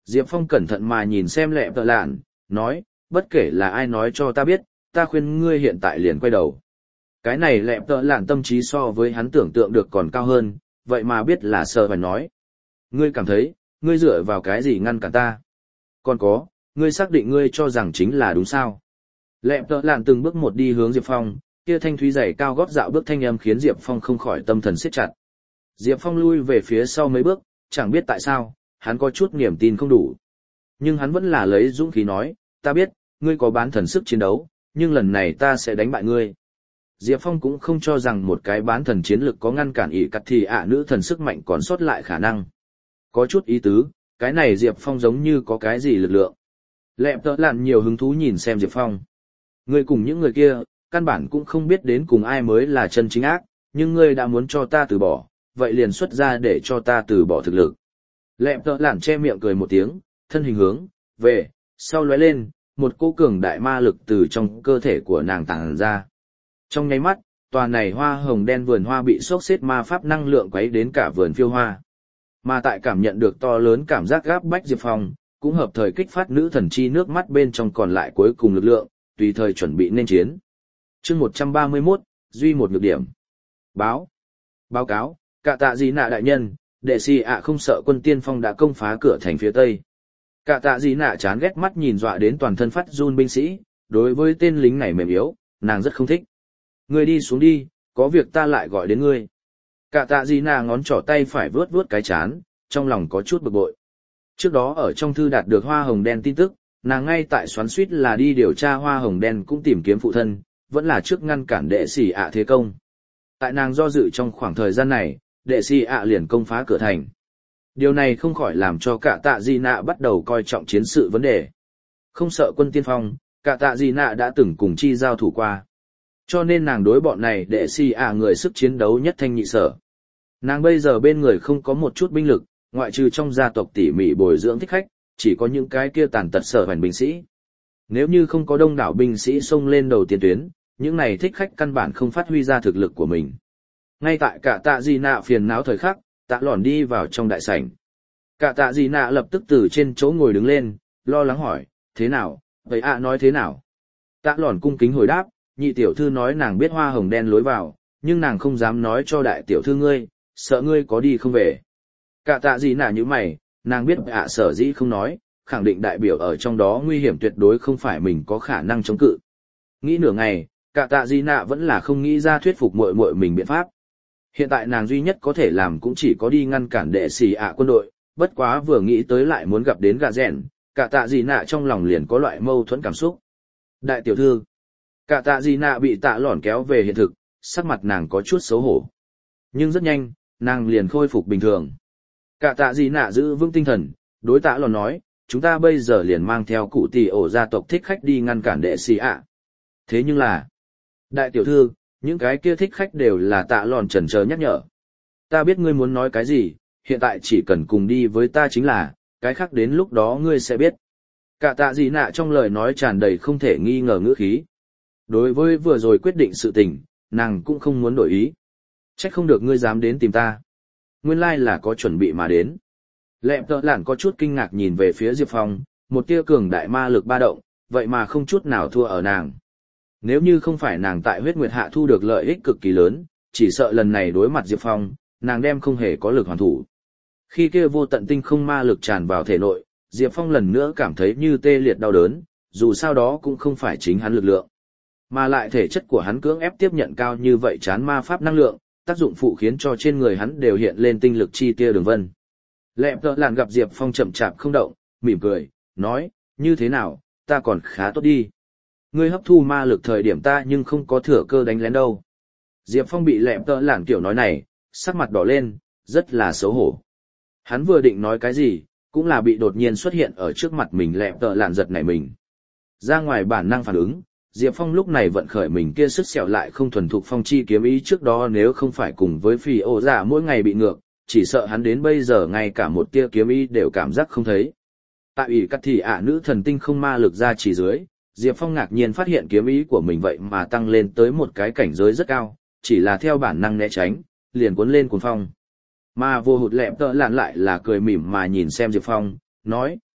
Diệp Phong cẩn thận mà nhìn xem lẹ tợ lạn, nói, bất kể là ai nói cho ta biết, ta khuyên ngươi hiện tại liền quay đầu. Cái này lẹ tợ lạn tâm trí so với hắn tưởng tượng được còn cao hơn, vậy mà biết là sợ phải nói. Ngươi cảm thấy, ngươi dựa vào cái gì ngăn cản ta? Còn có, ngươi xác định ngươi cho rằng chính là đúng sao? Lẹ tợ lạn từng bước một đi hướng Diệp Phong, kia thanh thúy giày cao gót dạo bước thanh âm khiến Diệp Phong không khỏi tâm thần siết chặt. Diệp Phong lui về phía sau mấy bước, chẳng biết tại sao, hắn có chút niềm tin không đủ. Nhưng hắn vẫn là lấy dũng khí nói, ta biết, ngươi có bán thần sức chiến đấu, nhưng lần này ta sẽ đánh bại ngươi. Diệp Phong cũng không cho rằng một cái bán thần chiến lực có ngăn cản ỷ cắt thì ạ nữ thần sức mạnh còn sót lại khả năng. Có chút ý tứ, cái này Diệp Phong giống như có cái gì lực lượng. Lẹm tợ lặn nhiều hứng thú nhìn xem Diệp Phong. Ngươi cùng những người kia, căn bản cũng không biết đến cùng ai mới là chân chính ác, nhưng ngươi đã muốn cho ta từ bỏ, vậy liền xuất ra để cho ta từ bỏ thực lực. Lẹm tợ lặn che miệng cười một tiếng, thân hình hướng về sau lóe lên, một cỗ cường đại ma lực từ trong cơ thể của nàng tàng ra. Trong nháy mắt, tòa này hoa hồng đen vườn hoa bị xốc xếp ma pháp năng lượng quấy đến cả vườn phiêu hoa. Mà tại cảm nhận được to lớn cảm giác gáp bách Diệp Phong, cũng hợp thời kích phát nữ thần chi nước mắt bên trong còn lại cuối cùng lực lượng, tùy thời chuẩn bị nên chiến. Chương một trăm ba mươi mốt, duy một nhược điểm. Báo. Báo cáo, cả tạ gì nạ đại nhân, đệ sĩ ạ không sợ quân tiên phong đã công phá cửa thành phía tây. Cả tạ gì nạ chán ghét mắt nhìn dọa đến toàn thân phát run binh sĩ, đối với tên lính này mềm yếu, nàng rất không thích. Ngươi đi xuống đi, có việc ta lại gọi đến ngươi. Cả tạ gì nạ ngón trỏ tay phải vướt vướt cái chán, trong lòng có chút bực bội. Trước đó ở trong thư đạt được hoa hồng đen tin tức, nàng ngay tại xoắn suýt là đi điều tra hoa hồng đen cũng tìm kiếm phụ thân, vẫn là trước ngăn cản đệ sĩ ạ thế công. Tại nàng do dự trong khoảng thời gian này, đệ sĩ ạ liền công phá cửa thành. Điều này không khỏi làm cho cả tạ di nạ bắt đầu coi trọng chiến sự vấn đề. Không sợ quân tiên phong, cả tạ di nạ đã từng cùng chi giao thủ qua. Cho nên nàng đối bọn này đệ sĩ ạ người sức chiến đấu nhất thanh nhị sở. Nàng bây giờ bên người không có một chút binh lực, ngoại trừ trong gia tộc tỉ mỉ bồi dưỡng thích khách, chỉ có những cái kia tàn tật sở hoành binh sĩ. Nếu như không có đông đảo binh sĩ xông lên đầu tiền tuyến, những này thích khách căn bản không phát huy ra thực lực của mình. Ngay tại cả tạ di nạ phiền não thời khắc, tạ lòn đi vào trong đại sảnh. Cả tạ di nạ lập tức từ trên chỗ ngồi đứng lên, lo lắng hỏi, thế nào, vậy ạ nói thế nào? Tạ lòn cung kính hồi đáp, nhị tiểu thư nói nàng biết hoa hồng đen lối vào, nhưng nàng không dám nói cho đại tiểu thư ngươi, sợ ngươi có đi không về. Cả tạ di nạ như mày, nàng biết ạ sở dĩ không nói, khẳng định đại biểu ở trong đó nguy hiểm tuyệt đối không phải mình có khả năng chống cự. Nghĩ nửa ngày, cả tạ di nạ vẫn là không nghĩ ra thuyết phục muội muội mình biện pháp. Hiện tại nàng duy nhất có thể làm cũng chỉ có đi ngăn cản đệ sĩ ạ quân đội, bất quá vừa nghĩ tới lại muốn gặp đến gà rèn, cả tạ di nạ trong lòng liền có loại mâu thuẫn cảm xúc. Đại tiểu thư, cả tạ di nạ bị tạ lỏn kéo về hiện thực, sắc mặt nàng có chút xấu hổ. Nhưng rất nhanh, nàng liền khôi phục bình thường. Cả tạ di nạ giữ vững tinh thần, đối tạ lỏn nói, chúng ta bây giờ liền mang theo cụ tỷ ổ gia tộc thích khách đi ngăn cản đệ sĩ ạ. Thế nhưng là, đại tiểu thư, những cái kia thích khách đều là tạ lòn chần chờ nhắc nhở. Ta biết ngươi muốn nói cái gì, hiện tại chỉ cần cùng đi với ta chính là, cái khác đến lúc đó ngươi sẽ biết. Cả tạ gì nạ trong lời nói tràn đầy không thể nghi ngờ ngữ khí. Đối với vừa rồi quyết định sự tình, nàng cũng không muốn đổi ý. Trách không được ngươi dám đến tìm ta. Nguyên lai là có chuẩn bị mà đến. Lẹm tợ lản có chút kinh ngạc nhìn về phía Diệp Phong, một tia cường đại ma lực ba động, vậy mà không chút nào thua ở nàng. Nếu như không phải nàng tại huyết nguyệt hạ thu được lợi ích cực kỳ lớn, chỉ sợ lần này đối mặt Diệp Phong, nàng đem không hề có lực hoàn thủ. Khi kia vô tận tinh không ma lực tràn vào thể nội, Diệp Phong lần nữa cảm thấy như tê liệt đau đớn, dù sao đó cũng không phải chính hắn lực lượng. Mà lại thể chất của hắn cưỡng ép tiếp nhận cao như vậy chán ma pháp năng lượng, tác dụng phụ khiến cho trên người hắn đều hiện lên tinh lực chi tia đường vân. Lẹm tợ làn gặp Diệp Phong chậm chạp không động, mỉm cười, nói, như thế nào, ta còn khá tốt đi. Ngươi hấp thu ma lực thời điểm ta nhưng không có thừa cơ đánh lén đâu. Diệp Phong bị lẹm tợ lản kiểu nói này, sắc mặt đỏ lên, rất là xấu hổ. Hắn vừa định nói cái gì, cũng là bị đột nhiên xuất hiện ở trước mặt mình lẹm tợ lản giật nảy mình. Ra ngoài bản năng phản ứng, Diệp Phong lúc này vận khởi mình kia sức sẹo lại không thuần thục phong chi kiếm ý trước đó nếu không phải cùng với phi ô giả mỗi ngày bị ngược, chỉ sợ hắn đến bây giờ ngay cả một tia kiếm ý đều cảm giác không thấy. Tại ủy cắt thì ả nữ thần tinh không ma lực ra chỉ dưới, Diệp Phong ngạc nhiên phát hiện kiếm ý của mình vậy mà tăng lên tới một cái cảnh giới rất cao, chỉ là theo bản năng né tránh, liền cuốn lên cuồng phong. Mà vô hụt lẹm tợ lạn lại là cười mỉm mà nhìn xem Diệp Phong, nói,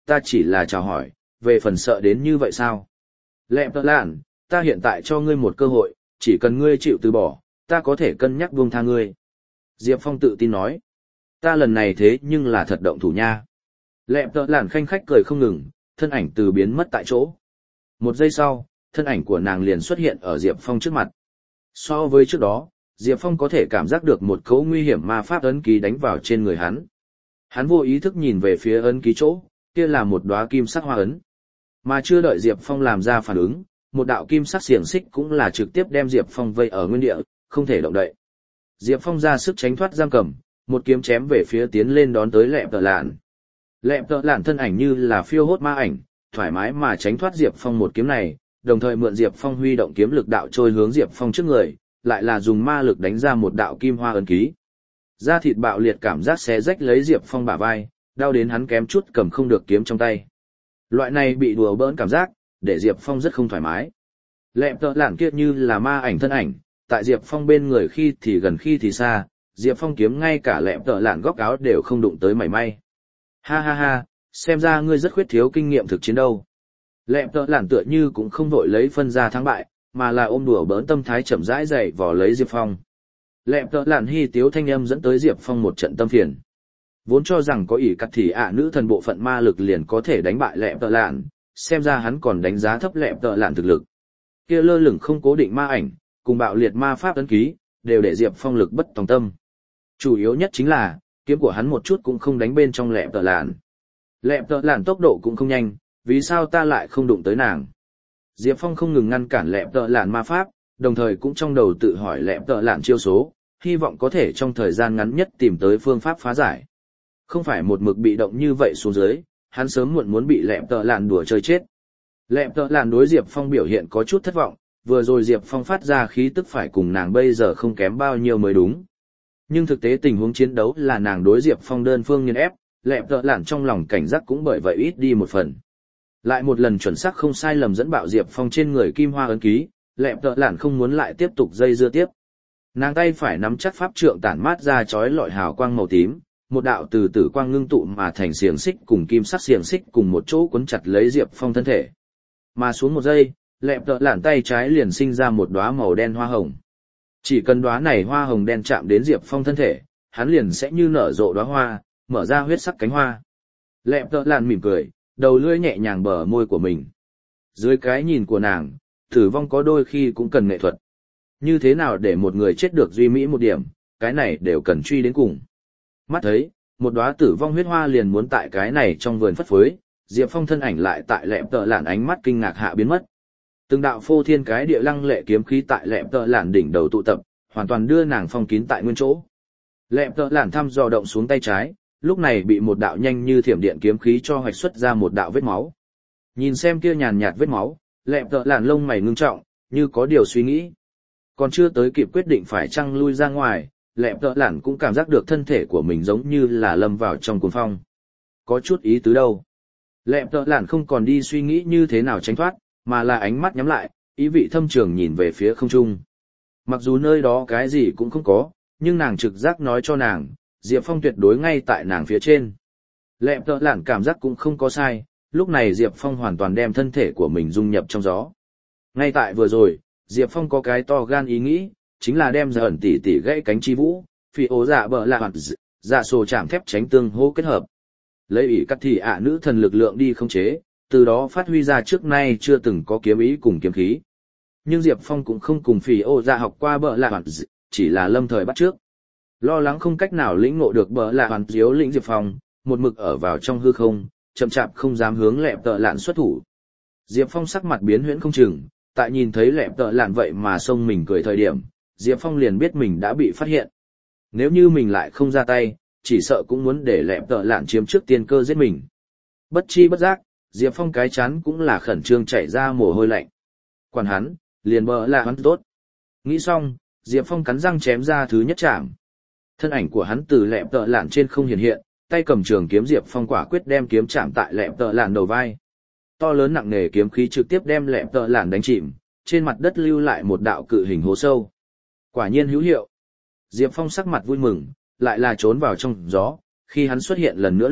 ta chỉ là chào hỏi, về phần sợ đến như vậy sao? Lẹp tợ lạn, ta hiện tại cho ngươi một cơ hội, chỉ cần ngươi chịu từ bỏ, ta có thể cân nhắc buông tha ngươi. Diệp Phong tự tin nói, ta lần này thế nhưng là thật động thủ nha. Lẹp tợ lạn khanh khách cười không ngừng, thân ảnh từ biến mất tại chỗ. Một giây sau, thân ảnh của nàng liền xuất hiện ở Diệp Phong trước mặt. So với trước đó, Diệp Phong có thể cảm giác được một cấu nguy hiểm ma pháp ấn ký đánh vào trên người hắn. Hắn vô ý thức nhìn về phía ấn ký chỗ, kia là một đóa kim sắc hoa ấn. Mà chưa đợi Diệp Phong làm ra phản ứng, một đạo kim sắc xiềng xích cũng là trực tiếp đem Diệp Phong vây ở nguyên địa, không thể động đậy. Diệp Phong ra sức tránh thoát giam cầm, một kiếm chém về phía tiến lên đón tới Lẹp Tợ Lạn. Lẹp Tợ Lạn thân ảnh như là phiêu hốt ma ảnh, thoải mái mà tránh thoát Diệp Phong một kiếm này, đồng thời mượn Diệp Phong huy động kiếm lực đạo trôi hướng Diệp Phong trước người, lại là dùng ma lực đánh ra một đạo kim hoa ấn ký. Da thịt bạo liệt cảm giác xé rách lấy Diệp Phong bả vai, đau đến hắn kém chút cầm không được kiếm trong tay. Loại này bị đùa bỡn cảm giác, để Diệp Phong rất không thoải mái. Lẹp Tợ Lạn kia như là ma ảnh thân ảnh, tại Diệp Phong bên người khi thì gần khi thì xa, Diệp Phong kiếm ngay cả Lẹp Tợ Lạn góc áo đều không đụng tới mảy may. Ha ha ha, xem ra ngươi rất khuyết thiếu kinh nghiệm thực chiến đâu. Lẹp Tợ Lạn tựa như cũng không vội lấy phân ra thắng bại, mà là ôm đùa bỡn tâm thái chậm rãi dậy vò lấy Diệp Phong. Lẹp Tợ Lạn hi tiếu thanh âm dẫn tới Diệp Phong một trận tâm phiền. Vốn cho rằng có ỷ cắt thì ạ nữ thần bộ phận ma lực liền có thể đánh bại Lẹp Tợ Lạn, xem ra hắn còn đánh giá thấp Lẹp Tợ Lạn thực lực. Kia lơ lửng không cố định ma ảnh, cùng bạo liệt ma pháp ấn ký, đều để Diệp Phong lực bất tòng tâm. Chủ yếu nhất chính là, kiếm của hắn một chút cũng không đánh bên trong Lẹp Tợ Lạn. Lẹp Tợ Lạn tốc độ cũng không nhanh, vì sao ta lại không đụng tới nàng? Diệp Phong không ngừng ngăn cản Lẹp Tợ Lạn ma pháp, đồng thời cũng trong đầu tự hỏi Lẹp Tợ Lạn chiêu số, hy vọng có thể trong thời gian ngắn nhất tìm tới phương pháp phá giải. Không phải một mực bị động như vậy xuống dưới, hắn sớm muộn muốn bị Lẹp Tợ Lạn đùa chơi chết. Lẹp Tợ Lạn đối Diệp Phong biểu hiện có chút thất vọng, vừa rồi Diệp Phong phát ra khí tức phải cùng nàng bây giờ không kém bao nhiêu mới đúng. Nhưng thực tế tình huống chiến đấu là nàng đối Diệp Phong đơn phương nghiền ép, Lẹp Tợ Lạn trong lòng cảnh giác cũng bởi vậy ít đi một phần. Lại một lần chuẩn xác không sai lầm dẫn bạo Diệp Phong trên người kim hoa ấn ký, Lẹp Tợ Lạn không muốn lại tiếp tục dây dưa tiếp. Nàng tay phải nắm chắc pháp trượng tản mát ra chói lọi hào quang màu tím, một đạo từ tử quang ngưng tụ mà thành xiềng xích cùng kim sắc xiềng xích cùng một chỗ cuốn chặt lấy Diệp Phong thân thể. Mà xuống một giây, Lẹp Tợ Lạn tay trái liền sinh ra một đóa màu đen hoa hồng. Chỉ cần đóa này hoa hồng đen chạm đến Diệp Phong thân thể, hắn liền sẽ như nở rộ đóa hoa, mở ra huyết sắc cánh hoa. Lẹp Tợ Lạn mỉm cười, đầu lưỡi nhẹ nhàng bờ môi của mình. Dưới cái nhìn của nàng, tử vong có đôi khi cũng cần nghệ thuật. Như thế nào để một người chết được duy mỹ một điểm, cái này đều cần truy đến cùng. Mắt thấy, một đóa tử vong huyết hoa liền muốn tại cái này trong vườn phất phới, Diệp Phong thân ảnh lại tại Lẹp Tợ Lạn ánh mắt kinh ngạc hạ biến mất. Từng đạo phô thiên cái địa lăng lệ kiếm khí tại Lẹp Tợ Lạn đỉnh đầu tụ tập, hoàn toàn đưa nàng phong kín tại nguyên chỗ. Lẹp Tợ Lạn thăm dò động xuống tay trái, lúc này bị một đạo nhanh như thiểm điện kiếm khí cho hoạch xuất ra một đạo vết máu. Nhìn xem kia nhàn nhạt vết máu, Lẹp Tợ Lạn lông mày ngưng trọng, như có điều suy nghĩ. Còn chưa tới kịp quyết định phải chăng lui ra ngoài, Lẹp Tợ Lạn cũng cảm giác được thân thể của mình giống như là lâm vào trong cuồng phong. Có chút ý tứ đâu. Lẹp Tợ Lạn không còn đi suy nghĩ như thế nào tránh thoát, mà là ánh mắt nhắm lại, ý vị thâm trường nhìn về phía không trung. Mặc dù nơi đó cái gì cũng không có, nhưng nàng trực giác nói cho nàng, Diệp Phong tuyệt đối ngay tại nàng phía trên. Lẹp Tợ Lạn cảm giác cũng không có sai, lúc này Diệp Phong hoàn toàn đem thân thể của mình dung nhập trong gió. Ngay tại vừa rồi, Diệp Phong có cái to gan ý nghĩ, chính là đem giờ ẩn tỉ tỉ gãy cánh chi vũ, phi ố dạ bờ lạ hoặc dạ sổ chạm thép tránh tương hô kết hợp. Lấy ỷ cắt thì ạ nữ thần lực lượng đi khống chế, từ đó phát huy ra trước nay chưa từng có kiếm ý cùng kiếm khí. Nhưng Diệp Phong cũng không cùng phi ố dạ học qua bờ lạ hoặc chỉ là lâm thời bắt trước. Lo lắng không cách nào lĩnh ngộ được bờ lạ hoàn diếu lĩnh Diệp Phong, một mực ở vào trong hư không, chậm chạp không dám hướng Lẹp Tợ Lạn xuất thủ. Diệp Phong sắc mặt biến huyễn không chừng, tại nhìn thấy Lẹp Tợ Lạn vậy mà xông mình cười thời điểm, Diệp Phong liền biết mình đã bị phát hiện. Nếu như mình lại không ra tay, chỉ sợ cũng muốn để Lẹp Tợ Lạn chiếm trước tiên cơ giết mình. Bất chi bất giác, Diệp Phong cái chán cũng là khẩn trương chảy ra mồ hôi lạnh. Quản hắn, liền bờ lạ hắn tốt. Nghĩ xong, Diệp Phong cắn răng chém ra thứ nhất chạm. Thân ảnh của hắn từ Lẹp Tợ Lạn trên không hiện hiện, tay cầm trường kiếm Diệp Phong quả quyết đem kiếm chạm tại Lẹp Tợ Lạn đầu vai. To lớn nặng nề kiếm khí trực tiếp đem Lẹp Tợ Lạn đánh chìm, trên mặt đất lưu lại một đạo cự hình hố sâu. Quả nhiên hữu hiệu. Diệp Phong sắc mặt vui mừng, lại là trốn vào trong gió, khi hắn xuất hiện lần nữa lúc,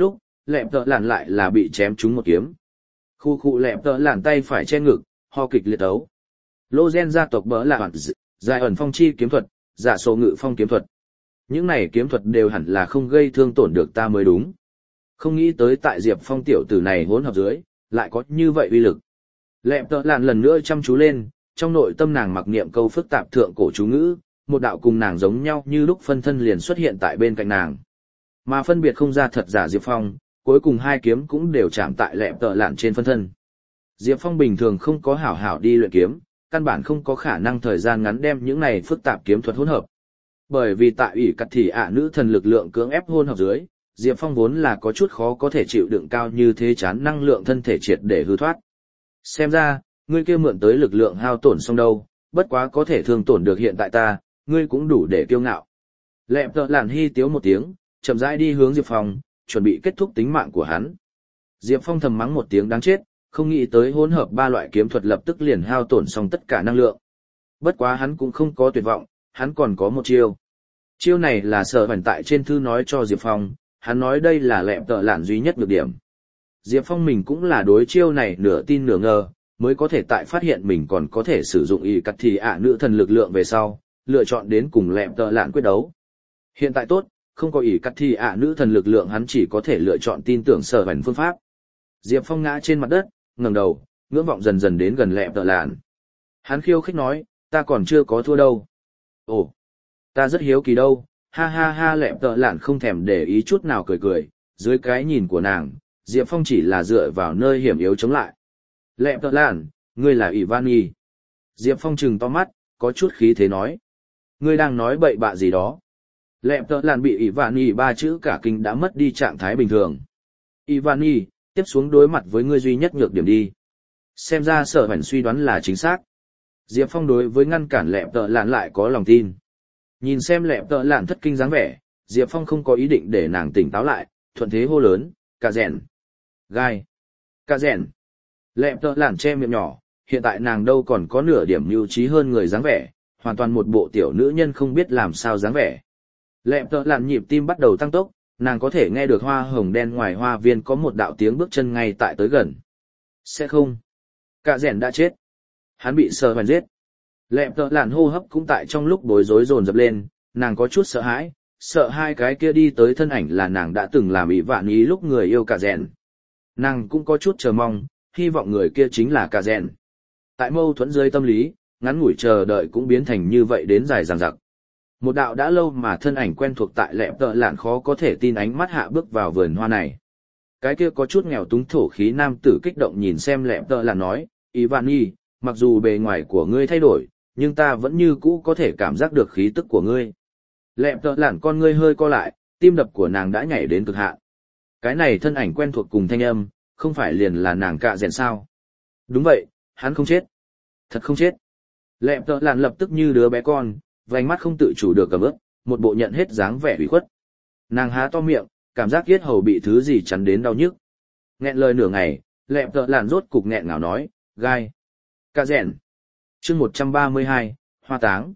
lẹm tợ lạn lại là bị chém trúng một kiếm. Khu khu lẹm tợ lạn tay phải che ngực, ho kịch liệt ấu. Lô gen gia tộc bỡ là dài ẩn phong chi kiếm thuật, giả sổ ngự phong kiếm thuật. Những này kiếm thuật đều hẳn là không gây thương tổn được ta mới đúng. Không nghĩ tới tại Diệp Phong tiểu tử này hỗn hợp dưới, lại có như vậy uy lực. Lẹm tợ lạn lần nữa chăm chú lên, trong nội tâm nàng mặc niệm câu phức tạp thượng cổ chú ngữ, một đạo cùng nàng giống nhau như lúc phân thân liền xuất hiện tại bên cạnh nàng. Mà phân biệt không ra thật giả Diệp Phong, cuối cùng hai kiếm cũng đều chạm tại lẹm tợ lạn trên phân thân. Diệp Phong bình thường không có hảo hảo đi luyện kiếm, căn bản không có khả năng thời gian ngắn đem những này phức tạp kiếm thuật hỗn hợp. Bởi vì tại ủy cắt thì ạ nữ thần lực lượng cưỡng ép hỗn hợp dưới, Diệp Phong vốn là có chút khó có thể chịu đựng cao như thế chán năng lượng thân thể triệt để hư thoát. Xem ra, ngươi kia mượn tới lực lượng hao tổn xong đâu, bất quá có thể thương tổn được hiện tại ta, ngươi cũng đủ để kiêu ngạo. Lẹm tợ lạn hi tiếu một tiếng, chậm rãi đi hướng Diệp Phong, chuẩn bị kết thúc tính mạng của hắn. Diệp Phong thầm mắng một tiếng đáng chết, không nghĩ tới hỗn hợp ba loại kiếm thuật lập tức liền hao tổn xong tất cả năng lượng. Bất quá hắn cũng không có tuyệt vọng, hắn còn có một chiêu. Chiêu này là Sở Hoành tại trên thư nói cho Diệp Phong, hắn nói đây là lẹm tợ lạn duy nhất nhược điểm. Diệp Phong mình cũng là đối chiêu này nửa tin nửa ngờ, mới có thể tại phát hiện mình còn có thể sử dụng y cắt thì ạ nữ thần lực lượng về sau, lựa chọn đến cùng lẹm tợ lạn quyết đấu. Hiện tại tốt, không có y cắt thì ạ nữ thần lực lượng hắn chỉ có thể lựa chọn tin tưởng Sở Hoành phương pháp. Diệp Phong ngã trên mặt đất, ngẩng đầu, ngưỡng vọng dần dần đến gần lẹm tợ lạn. Hắn khiêu khích nói, ta còn chưa có thua đâu. Ồ, ta rất hiếu kỳ đâu, ha ha ha lẹm tợ lạn không thèm để ý chút nào cười cười, dưới cái nhìn của nàng, Diệp Phong chỉ là dựa vào nơi hiểm yếu chống lại. Lẹm tợ lạn, ngươi là Ivani. Diệp Phong trừng to mắt, có chút khí thế nói. Ngươi đang nói bậy bạ gì đó. Lẹm tợ lạn bị Ivani ba chữ cả kinh đã mất đi trạng thái bình thường. Ivani, tiếp xuống đối mặt với ngươi duy nhất nhược điểm đi. Xem ra Sở Hoành suy đoán là chính xác. Diệp Phong đối với ngăn cản lẹm tợ lạn lại có lòng tin. Nhìn xem lẹm tợ lạn thất kinh dáng vẻ, Diệp Phong không có ý định để nàng tỉnh táo lại, thuận thế hô lớn, cà rèn. Gai. Cà rèn. Lẹm tợ lạn che miệng nhỏ, hiện tại nàng đâu còn có nửa điểm mưu trí hơn người dáng vẻ, hoàn toàn một bộ tiểu nữ nhân không biết làm sao dáng vẻ. Lẹm tợ lạn nhịp tim bắt đầu tăng tốc, nàng có thể nghe được hoa hồng đen ngoài hoa viên có một đạo tiếng bước chân ngay tại tới gần. Sẽ không. Cà rèn đã chết. Hắn bị Sở Hoành giết. Lẹm tợ lạn hô hấp cũng tại trong lúc bối rối dồn dập lên, nàng có chút sợ hãi, sợ hai cái kia đi tới thân ảnh là nàng đã từng làm ý vạn ý lúc người yêu cà rèn. Nàng cũng có chút chờ mong, hy vọng người kia chính là cà rèn. Tại mâu thuẫn dưới tâm lý, ngắn ngủi chờ đợi cũng biến thành như vậy đến dài dằng dặc. Một đạo đã lâu mà thân ảnh quen thuộc tại lẹm tợ lạn khó có thể tin ánh mắt hạ bước vào vườn hoa này. Cái kia có chút nghèo túng thổ khí nam tử kích động nhìn xem lẹm tợ lạn nói, Ivani, mặc dù bề ngoài của ngươi thay đổi, nhưng ta vẫn như cũ có thể cảm giác được khí tức của ngươi. Lẹm tợ lạn con ngươi hơi co lại, tim đập của nàng đã nhảy đến cực hạn. Cái này thân ảnh quen thuộc cùng thanh âm, không phải liền là nàng cạ rèn sao? Đúng vậy, hắn không chết. Thật không chết. Lẹm tợ lạn lập tức như đứa bé con, vành mắt không tự chủ được cầm ướp, một bộ nhận hết dáng vẻ ủy khuất. Nàng há to miệng, cảm giác yết hầu bị thứ gì chắn đến đau nhức. Nghẹn lời nửa ngày, lẹm tợ lạn rốt cục nghẹn ngào nói, gai. Cạ rèn. Chương một trăm ba mươi hai, hoa táng.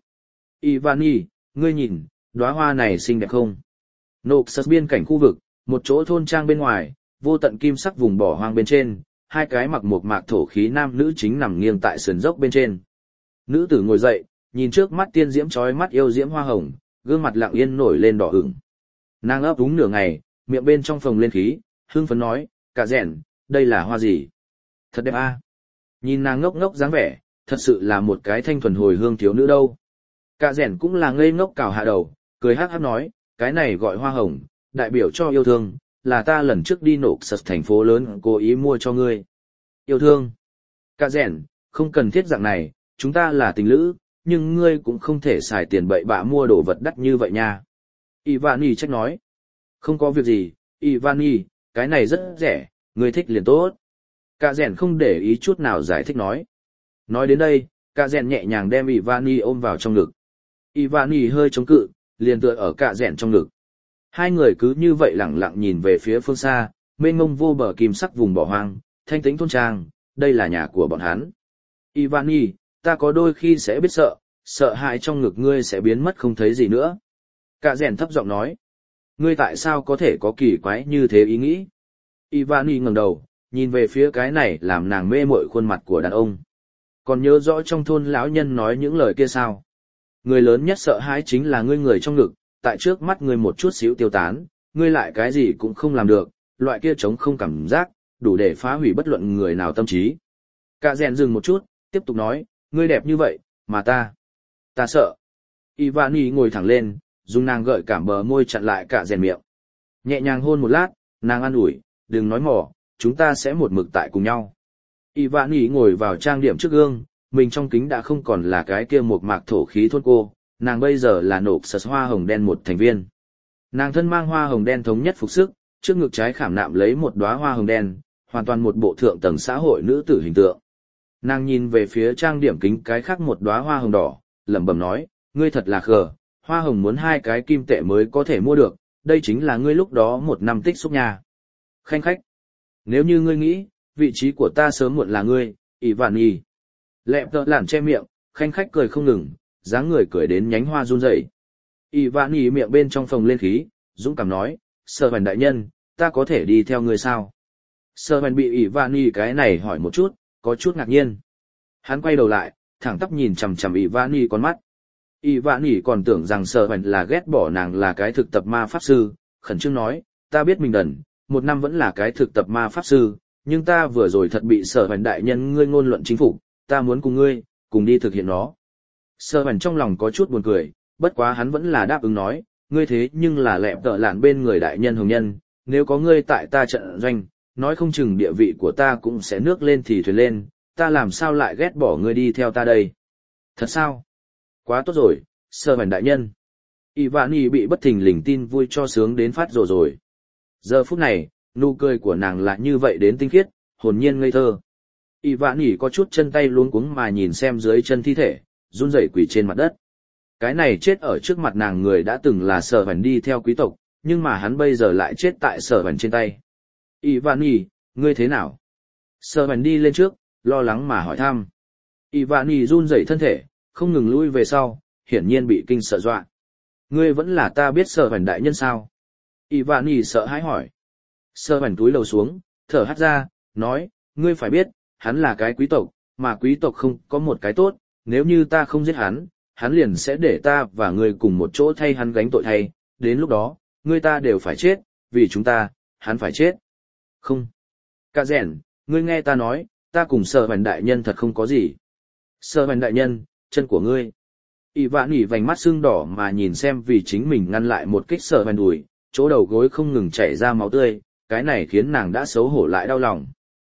Ivani, ngươi nhìn, đóa hoa này xinh đẹp không? Noxus biên cảnh khu vực, một chỗ thôn trang bên ngoài, vô tận kim sắc vùng bỏ hoang bên trên, hai cái mặc một mạc thổ khí nam nữ chính nằm nghiêng tại sườn dốc bên trên. Nữ tử ngồi dậy, nhìn trước mắt tiên diễm chói mắt yêu diễm hoa hồng, gương mặt lặng yên nổi lên đỏ ửng. Nàng ấp úng nửa ngày, miệng bên trong phồng lên khí, hưng phấn nói, cà rèn, đây là hoa gì? Thật đẹp a. Nhìn nàng ngốc ngốc dáng vẻ, thật sự là một cái thanh thuần hồi hương thiếu nữ đâu. Cà rèn cũng là ngây ngốc cào hạ đầu, cười hát hát nói, cái này gọi hoa hồng, đại biểu cho yêu thương, là ta lần trước đi nộp sật thành phố lớn cố ý mua cho ngươi. Yêu thương. Cà rèn, không cần thiết dạng này, chúng ta là tình lữ, nhưng ngươi cũng không thể xài tiền bậy bạ mua đồ vật đắt như vậy nha. Ivani trách nói. Không có việc gì, Ivani, cái này rất rẻ, ngươi thích liền tốt. Cà rèn không để ý chút nào giải thích nói. Nói đến đây, cà rèn nhẹ nhàng đem Ivani ôm vào trong ngực. Ivani hơi chống cự, liền tựa ở cà rèn trong ngực. Hai người cứ như vậy lẳng lặng nhìn về phía phương xa, mênh mông vô bờ kim sắc vùng bỏ hoang, thanh tĩnh thôn trang, đây là nhà của bọn hắn. Ivani, ta có đôi khi sẽ biết sợ, sợ hãi trong ngực ngươi sẽ biến mất không thấy gì nữa. Cà rèn thấp giọng nói. Ngươi tại sao có thể có kỳ quái như thế ý nghĩ? Ivani ngẩng đầu, nhìn về phía cái này làm nàng mê mội khuôn mặt của đàn ông. Còn nhớ rõ trong thôn lão nhân nói những lời kia sao? Người lớn nhất sợ hãi chính là ngươi người trong ngực, tại trước mắt ngươi một chút xíu tiêu tán, ngươi lại cái gì cũng không làm được, loại kia trống không cảm giác, đủ để phá hủy bất luận người nào tâm trí. Cả rèn dừng một chút, tiếp tục nói, ngươi đẹp như vậy, mà ta, ta sợ. Ivani ngồi thẳng lên, dùng nàng gợi cảm bờ môi chặn lại cả rèn miệng. Nhẹ nhàng hôn một lát, nàng an ủi, đừng nói mỏ, chúng ta sẽ một mực tại cùng nhau. Ivani ngồi vào trang điểm trước gương, mình trong kính đã không còn là cái kia một mạc thổ khí thôn cô, nàng bây giờ là nộp sật hoa hồng đen một thành viên. Nàng thân mang hoa hồng đen thống nhất phục sức, trước ngực trái khảm nạm lấy một đóa hoa hồng đen, hoàn toàn một bộ thượng tầng xã hội nữ tử hình tượng. Nàng nhìn về phía trang điểm kính cái khác một đóa hoa hồng đỏ, lẩm bẩm nói, ngươi thật là khờ, hoa hồng muốn hai cái kim tệ mới có thể mua được, đây chính là ngươi lúc đó một năm tích xúc nhà. Khanh khách, nếu như ngươi nghĩ, vị trí của ta sớm muộn là ngươi, Ivani. Lẹp tợ lản che miệng, khanh khách cười không ngừng, dáng người cười đến nhánh hoa run rẩy. Ivani miệng bên trong phòng lên khí, dũng cảm nói, Sở Hoành đại nhân, ta có thể đi theo ngươi sao? Sở Hoành bị Ivani cái này hỏi một chút, có chút ngạc nhiên. Hắn quay đầu lại, thẳng tắp nhìn chằm chằm Ivani con mắt. Ivani còn tưởng rằng Sở Hoành là ghét bỏ nàng là cái thực tập ma pháp sư, khẩn trương nói, ta biết mình đần, một năm vẫn là cái thực tập ma pháp sư, nhưng ta vừa rồi thật bị Sở Hoành đại nhân ngươi ngôn luận chính phủ, ta muốn cùng ngươi, cùng đi thực hiện nó. Sở Hoành trong lòng có chút buồn cười, bất quá hắn vẫn là đáp ứng nói, ngươi thế nhưng là lẹp tợ lạn bên người đại nhân hồng nhân, nếu có ngươi tại ta trận doanh, nói không chừng địa vị của ta cũng sẽ nước lên thì thuyền lên, ta làm sao lại ghét bỏ ngươi đi theo ta đây? Thật sao? Quá tốt rồi, Sở Hoành đại nhân. Ivani bị bất thình lình tin vui cho sướng đến phát rồi rồi. Giờ phút này, nụ cười của nàng lại như vậy đến tinh khiết, hồn nhiên ngây thơ. Ivani có chút chân tay luống cuống mà nhìn xem dưới chân thi thể, run rẩy quỳ trên mặt đất. Cái này chết ở trước mặt nàng người đã từng là Sở Hoành đi theo quý tộc, nhưng mà hắn bây giờ lại chết tại Sở Hoành trên tay. Ivani, ngươi thế nào? Sở Hoành đi lên trước, lo lắng mà hỏi thăm. Ivani run rẩy thân thể, không ngừng lui về sau, hiển nhiên bị kinh sợ dọa. Ngươi vẫn là ta biết Sở Hoành đại nhân sao? Ivani sợ hãi hỏi. Sở Hoành túi lầu xuống, thở hắt ra, nói, ngươi phải biết, hắn là cái quý tộc, mà quý tộc không có một cái tốt, nếu như ta không giết hắn, hắn liền sẽ để ta và ngươi cùng một chỗ thay hắn gánh tội thay, đến lúc đó, ngươi ta đều phải chết, vì chúng ta, hắn phải chết. Không. Cả rèn, ngươi nghe ta nói, ta cùng Sở Hoành đại nhân thật không có gì. Sở Hoành đại nhân, chân của ngươi. Ivani vành mắt sưng đỏ mà nhìn xem vì chính mình ngăn lại một kích Sở Hoành đùi, chỗ đầu gối không ngừng chảy ra máu tươi, cái này khiến nàng đã xấu hổ lại đau lòng.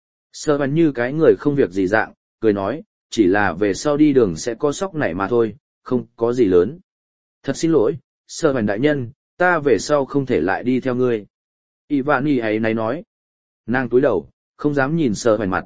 Sở Hoành như cái người không việc gì dạng, cười nói, chỉ là về sau đi đường sẽ có sóc nảy mà thôi, không có gì lớn. Thật xin lỗi, Sở Hoành đại nhân, ta về sau không thể lại đi theo ngươi. Ivani ấy náy nói. Nàng túi đầu, không dám nhìn Sở Hoành mặt.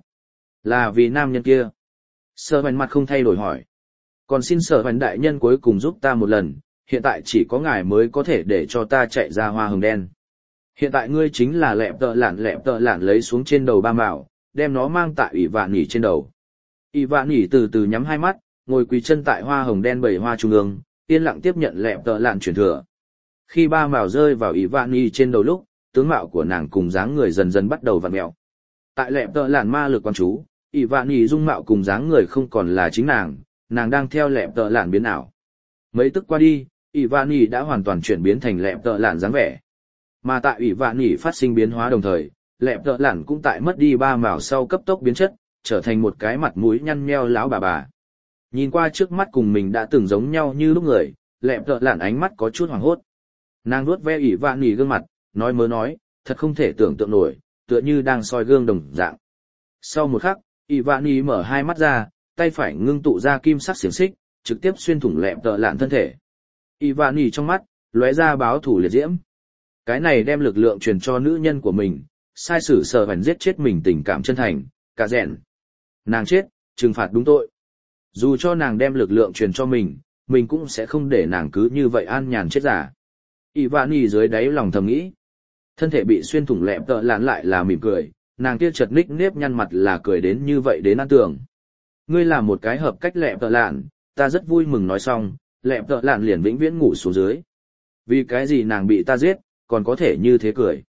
Là vì nam nhân kia. Sở Hoành mặt không thay đổi hỏi. Còn xin Sở Hoành đại nhân cuối cùng giúp ta một lần, hiện tại chỉ có ngài mới có thể để cho ta chạy ra hoa hồng đen. Hiện tại ngươi chính là lẹp tợ lạn lẹp tợ lạn lấy xuống trên đầu ba mạo, đem nó mang tại Ivani trên đầu. Ivani từ từ nhắm hai mắt, ngồi quỳ chân tại hoa hồng đen bầy hoa trung ương, yên lặng tiếp nhận lẹp tợ lạn truyền thừa. Khi ba mạo rơi vào Ivani trên đầu lúc, tướng mạo của nàng cùng dáng người dần dần bắt đầu vặn mèo. Tại lẹp tợ lạn ma lực quan chú, Ivani dung mạo cùng dáng người không còn là chính nàng, nàng đang theo lẹp tợ lạn biến ảo. Mấy tức qua đi, Ivani đã hoàn toàn chuyển biến thành lẹp tợ lạn dáng vẻ. Mà tại Ivani phát sinh biến hóa đồng thời, lẹp tợ lạn cũng tại mất đi ba mảo sau cấp tốc biến chất, trở thành một cái mặt mũi nhăn nheo lão bà bà. Nhìn qua trước mắt cùng mình đã từng giống nhau như lúc người, lẹp tợ lạn ánh mắt có chút hoảng hốt. Nàng vuốt ve Ivani gương mặt, nói mớ nói, thật không thể tưởng tượng nổi, tựa như đang soi gương đồng dạng. Sau một khắc, Ivani mở hai mắt ra, tay phải ngưng tụ ra kim sắc xiềng xích, trực tiếp xuyên thủng lẹp tợ lạn thân thể. Ivani trong mắt, lóe ra báo thủ liệt diễm. Cái này đem lực lượng truyền cho nữ nhân của mình, sai sử Sở Hoành giết chết mình tình cảm chân thành, cả rèn. Nàng chết, trừng phạt đúng tội. Dù cho nàng đem lực lượng truyền cho mình, mình cũng sẽ không để nàng cứ như vậy an nhàn chết giả. Ivani dưới đáy lòng thầm nghĩ. Thân thể bị xuyên thủng lẹp tợ lạn lại là mỉm cười, nàng kia chật ních nếp nhăn mặt là cười đến như vậy đến an tường. Ngươi là một cái hợp cách lẹp tợ lạn, ta rất vui mừng nói xong, lẹp tợ lạn liền vĩnh viễn ngủ xuống dưới. Vì cái gì nàng bị ta giết, còn có thể như thế cười.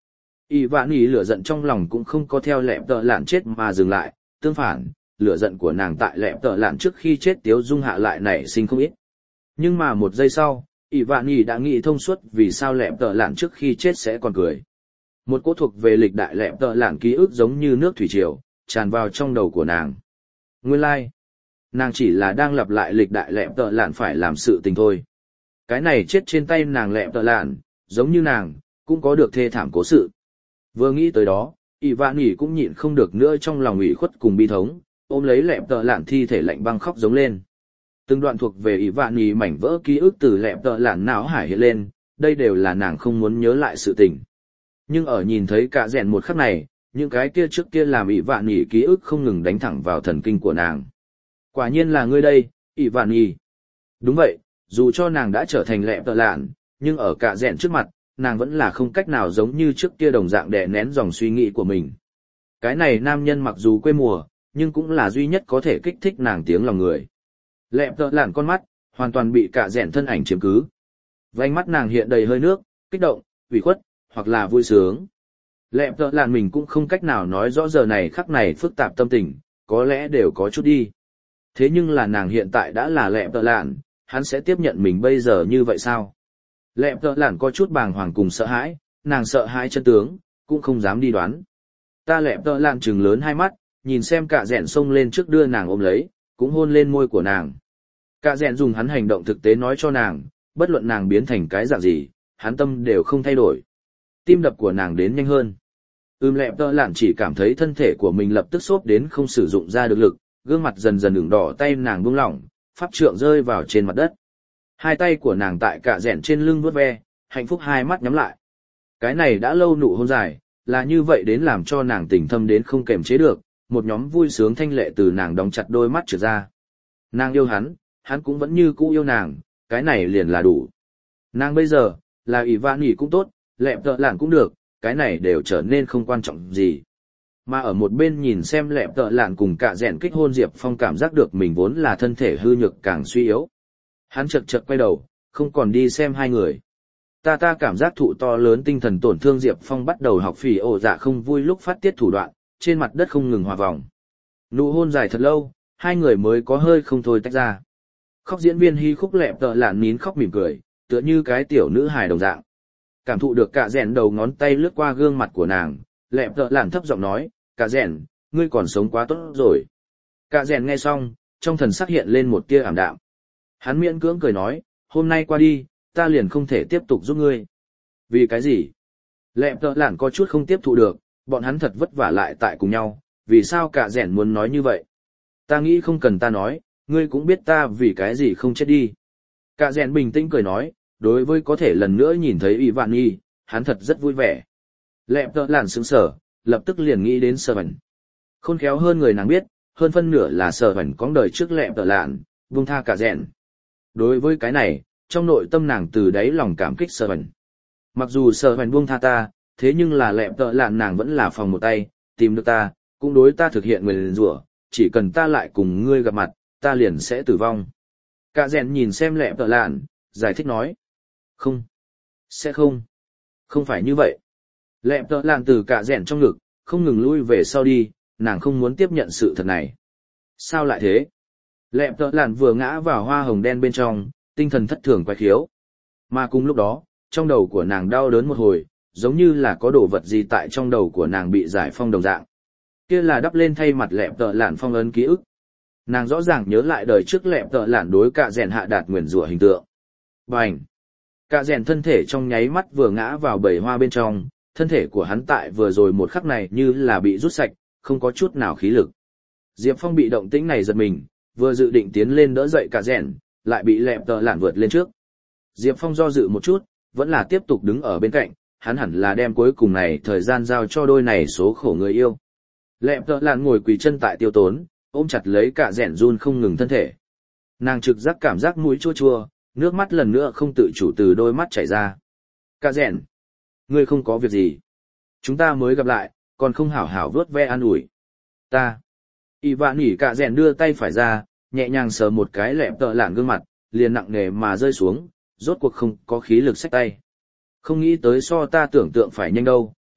Y vạn ý lửa giận trong lòng cũng không có theo lẹp tợ lạn chết mà dừng lại, tương phản, lửa giận của nàng tại lẹp tợ lạn trước khi chết tiếu dung hạ lại nảy sinh không ít. Nhưng mà một giây sau, Y vạn ý đã nghĩ thông suốt vì sao lẹp tợ lạn trước khi chết sẽ còn cười. Một cỗ thuộc về lịch đại lẹp tợ lạn ký ức giống như nước thủy triều, tràn vào trong đầu của nàng. Nguyên lai, like, nàng chỉ là đang lặp lại lịch đại lẹp tợ lạn phải làm sự tình thôi. Cái này chết trên tay nàng lẹp tợ lạn, giống như nàng, cũng có được thê thảm cố sự. Vừa nghĩ tới đó, Y vạn ý cũng nhịn không được nữa trong lòng ủy khuất cùng bi thống, ôm lấy lẹp tợ lạn thi thể lạnh băng khóc giống lên. Từng đoạn thuộc về Y vạn ý mảnh vỡ ký ức từ lẹp tợ lạn não hải hiện lên, đây đều là nàng không muốn nhớ lại sự tình. Nhưng ở nhìn thấy cả rèn một khắc này, những cái kia trước kia làm Y vạn ý ký ức không ngừng đánh thẳng vào thần kinh của nàng. Quả nhiên là ngươi đây, Y vạn ý. Đúng vậy, dù cho nàng đã trở thành lẹp tợ lạn, nhưng ở cả rèn trước mặt, nàng vẫn là không cách nào giống như trước kia đồng dạng đè nén dòng suy nghĩ của mình. Cái này nam nhân mặc dù quê mùa, nhưng cũng là duy nhất có thể kích thích nàng tiếng lòng người. Lẹp tợ lạn con mắt, hoàn toàn bị cả rèn thân ảnh chiếm cứ. Vành mắt nàng hiện đầy hơi nước, kích động, ủy khuất, hoặc là vui sướng. Lẹp tợ lạn mình cũng không cách nào nói rõ giờ này khắc này phức tạp tâm tình, có lẽ đều có chút đi. Thế nhưng là nàng hiện tại đã là lẹp tợ lạn, hắn sẽ tiếp nhận mình bây giờ như vậy sao? Lẹp tợ lạn có chút bàng hoàng cùng sợ hãi, nàng sợ hãi chân tướng, cũng không dám đi đoán. Ta lẹp tợ lạn trừng lớn hai mắt, nhìn xem cả rèn xông lên trước đưa nàng ôm lấy, cũng hôn lên môi của nàng. Cả rèn dùng hắn hành động thực tế nói cho nàng, bất luận nàng biến thành cái dạng gì, hắn tâm đều không thay đổi. Tim đập của nàng đến nhanh hơn. Ưm lẹp tợ lạn chỉ cảm thấy thân thể của mình lập tức xốp đến không sử dụng ra được lực, gương mặt dần dần ửng đỏ, tay nàng buông lỏng, pháp trượng rơi vào trên mặt đất. Hai tay của nàng tại cả rèn trên lưng vuốt ve, hạnh phúc hai mắt nhắm lại. Cái này đã lâu nụ hôn dài, là như vậy đến làm cho nàng tình thâm đến không kềm chế được, một nhóm vui sướng thanh lệ từ nàng đóng chặt đôi mắt trượt ra. Nàng yêu hắn, hắn cũng vẫn như cũ yêu nàng, cái này liền là đủ. Nàng bây giờ, là Y vạn ý cũng tốt, lẹp tợ lạn cũng được, cái này đều trở nên không quan trọng gì. Mà ở một bên nhìn xem lẹp tợ lạn cùng cả rèn kích hôn Diệp Phong cảm giác được mình vốn là thân thể hư nhược càng suy yếu. Hắn chật chật quay đầu, không còn đi xem hai người. Ta ta cảm giác thụ to lớn tinh thần tổn thương Diệp Phong bắt đầu học phỉ ổ dạ không vui lúc phát tiết thủ đoạn, trên mặt đất không ngừng hòa vòng. Nụ hôn dài thật lâu, hai người mới có hơi không thôi tách ra. Khóc diễn viên Hy Khúc lẹp tợ lạn nín khóc mỉm cười, tựa như cái tiểu nữ hài đồng dạng. Cảm thụ được cả rèn đầu ngón tay lướt qua gương mặt của nàng, lẹp tợ lạn thấp giọng nói, cả rèn, ngươi còn sống quá tốt rồi. Cả rèn nghe xong, trong thần sắc hiện lên một tia ảm đạm. Hắn miễn cưỡng cười nói, hôm nay qua đi, ta liền không thể tiếp tục giúp ngươi. Vì cái gì? Lẹp tợ lạn có chút không tiếp thụ được, bọn hắn thật vất vả lại tại cùng nhau, vì sao cả rèn muốn nói như vậy? Ta nghĩ không cần ta nói, ngươi cũng biết ta vì cái gì không chết đi. Cả rèn bình tĩnh cười nói, đối với có thể lần nữa nhìn thấy Y vạn ý, hắn thật rất vui vẻ. Lẹp tợ lạn sững sờ, lập tức liền nghĩ đến Sở Vẩn. Khôn khéo hơn người nàng biết, hơn phân nửa là Sở Vẩn có đời trước lẹp tợ lạn, buông tha cả rèn. Đối với cái này, trong nội tâm nàng từ đáy lòng cảm kích Sở Vẩn. Mặc dù Sở Vẩn buông tha ta, thế nhưng là lẹp tợ lạn nàng vẫn là phòng một tay, tìm được ta, cũng đối ta thực hiện nguyền rủa, chỉ cần ta lại cùng ngươi gặp mặt, ta liền sẽ tử vong. Cả rèn nhìn xem lẹp tợ lạn, giải thích nói. Không. Sẽ không. Không phải như vậy. Lẹp tợ lạn từ cả rèn trong ngực, không ngừng lui về sau đi, nàng không muốn tiếp nhận sự thật này. Sao lại thế? Lẹp tợ lạn vừa ngã vào hoa hồng đen bên trong, tinh thần thất thường quay khiếu. Mà cùng lúc đó, trong đầu của nàng đau đớn một hồi, giống như là có đồ vật gì tại trong đầu của nàng bị giải phong đồng dạng. Kia là đắp lên thay mặt lẹp tợ lạn phong ấn ký ức. Nàng rõ ràng nhớ lại đời trước lẹp tợ lạn đối cả rèn hạ đạt nguyền rủa hình tượng. Bành! Cả rèn thân thể trong nháy mắt vừa ngã vào bầy hoa bên trong, thân thể của hắn tại vừa rồi một khắc này như là bị rút sạch, không có chút nào khí lực. Diệp Phong bị động tĩnh này giật mình, vừa dự định tiến lên đỡ dậy cả rèn, lại bị lẹp tợ lạn vượt lên trước. Diệp Phong do dự một chút, vẫn là tiếp tục đứng ở bên cạnh, hắn hẳn là đem cuối cùng này thời gian giao cho đôi này số khổ người yêu. Lẹp tợ lạn ngồi quỳ chân tại tiêu tốn, ôm chặt lấy cả rèn run không ngừng thân thể. Nàng trực giác cảm giác mũi chua chua, nước mắt lần nữa không tự chủ từ đôi mắt chảy ra. Cả rèn, ngươi không có việc gì. Chúng ta mới gặp lại, còn không hảo hảo vớt ve an ủi. Ta. Y vạn nỉ cả rèn đưa tay phải ra, nhẹ nhàng sờ một cái lẹp tợ lạn gương mặt, liền nặng nề mà rơi xuống, rốt cuộc không có khí lực xách tay. Không nghĩ tới so ta tưởng tượng phải nhanh đâu,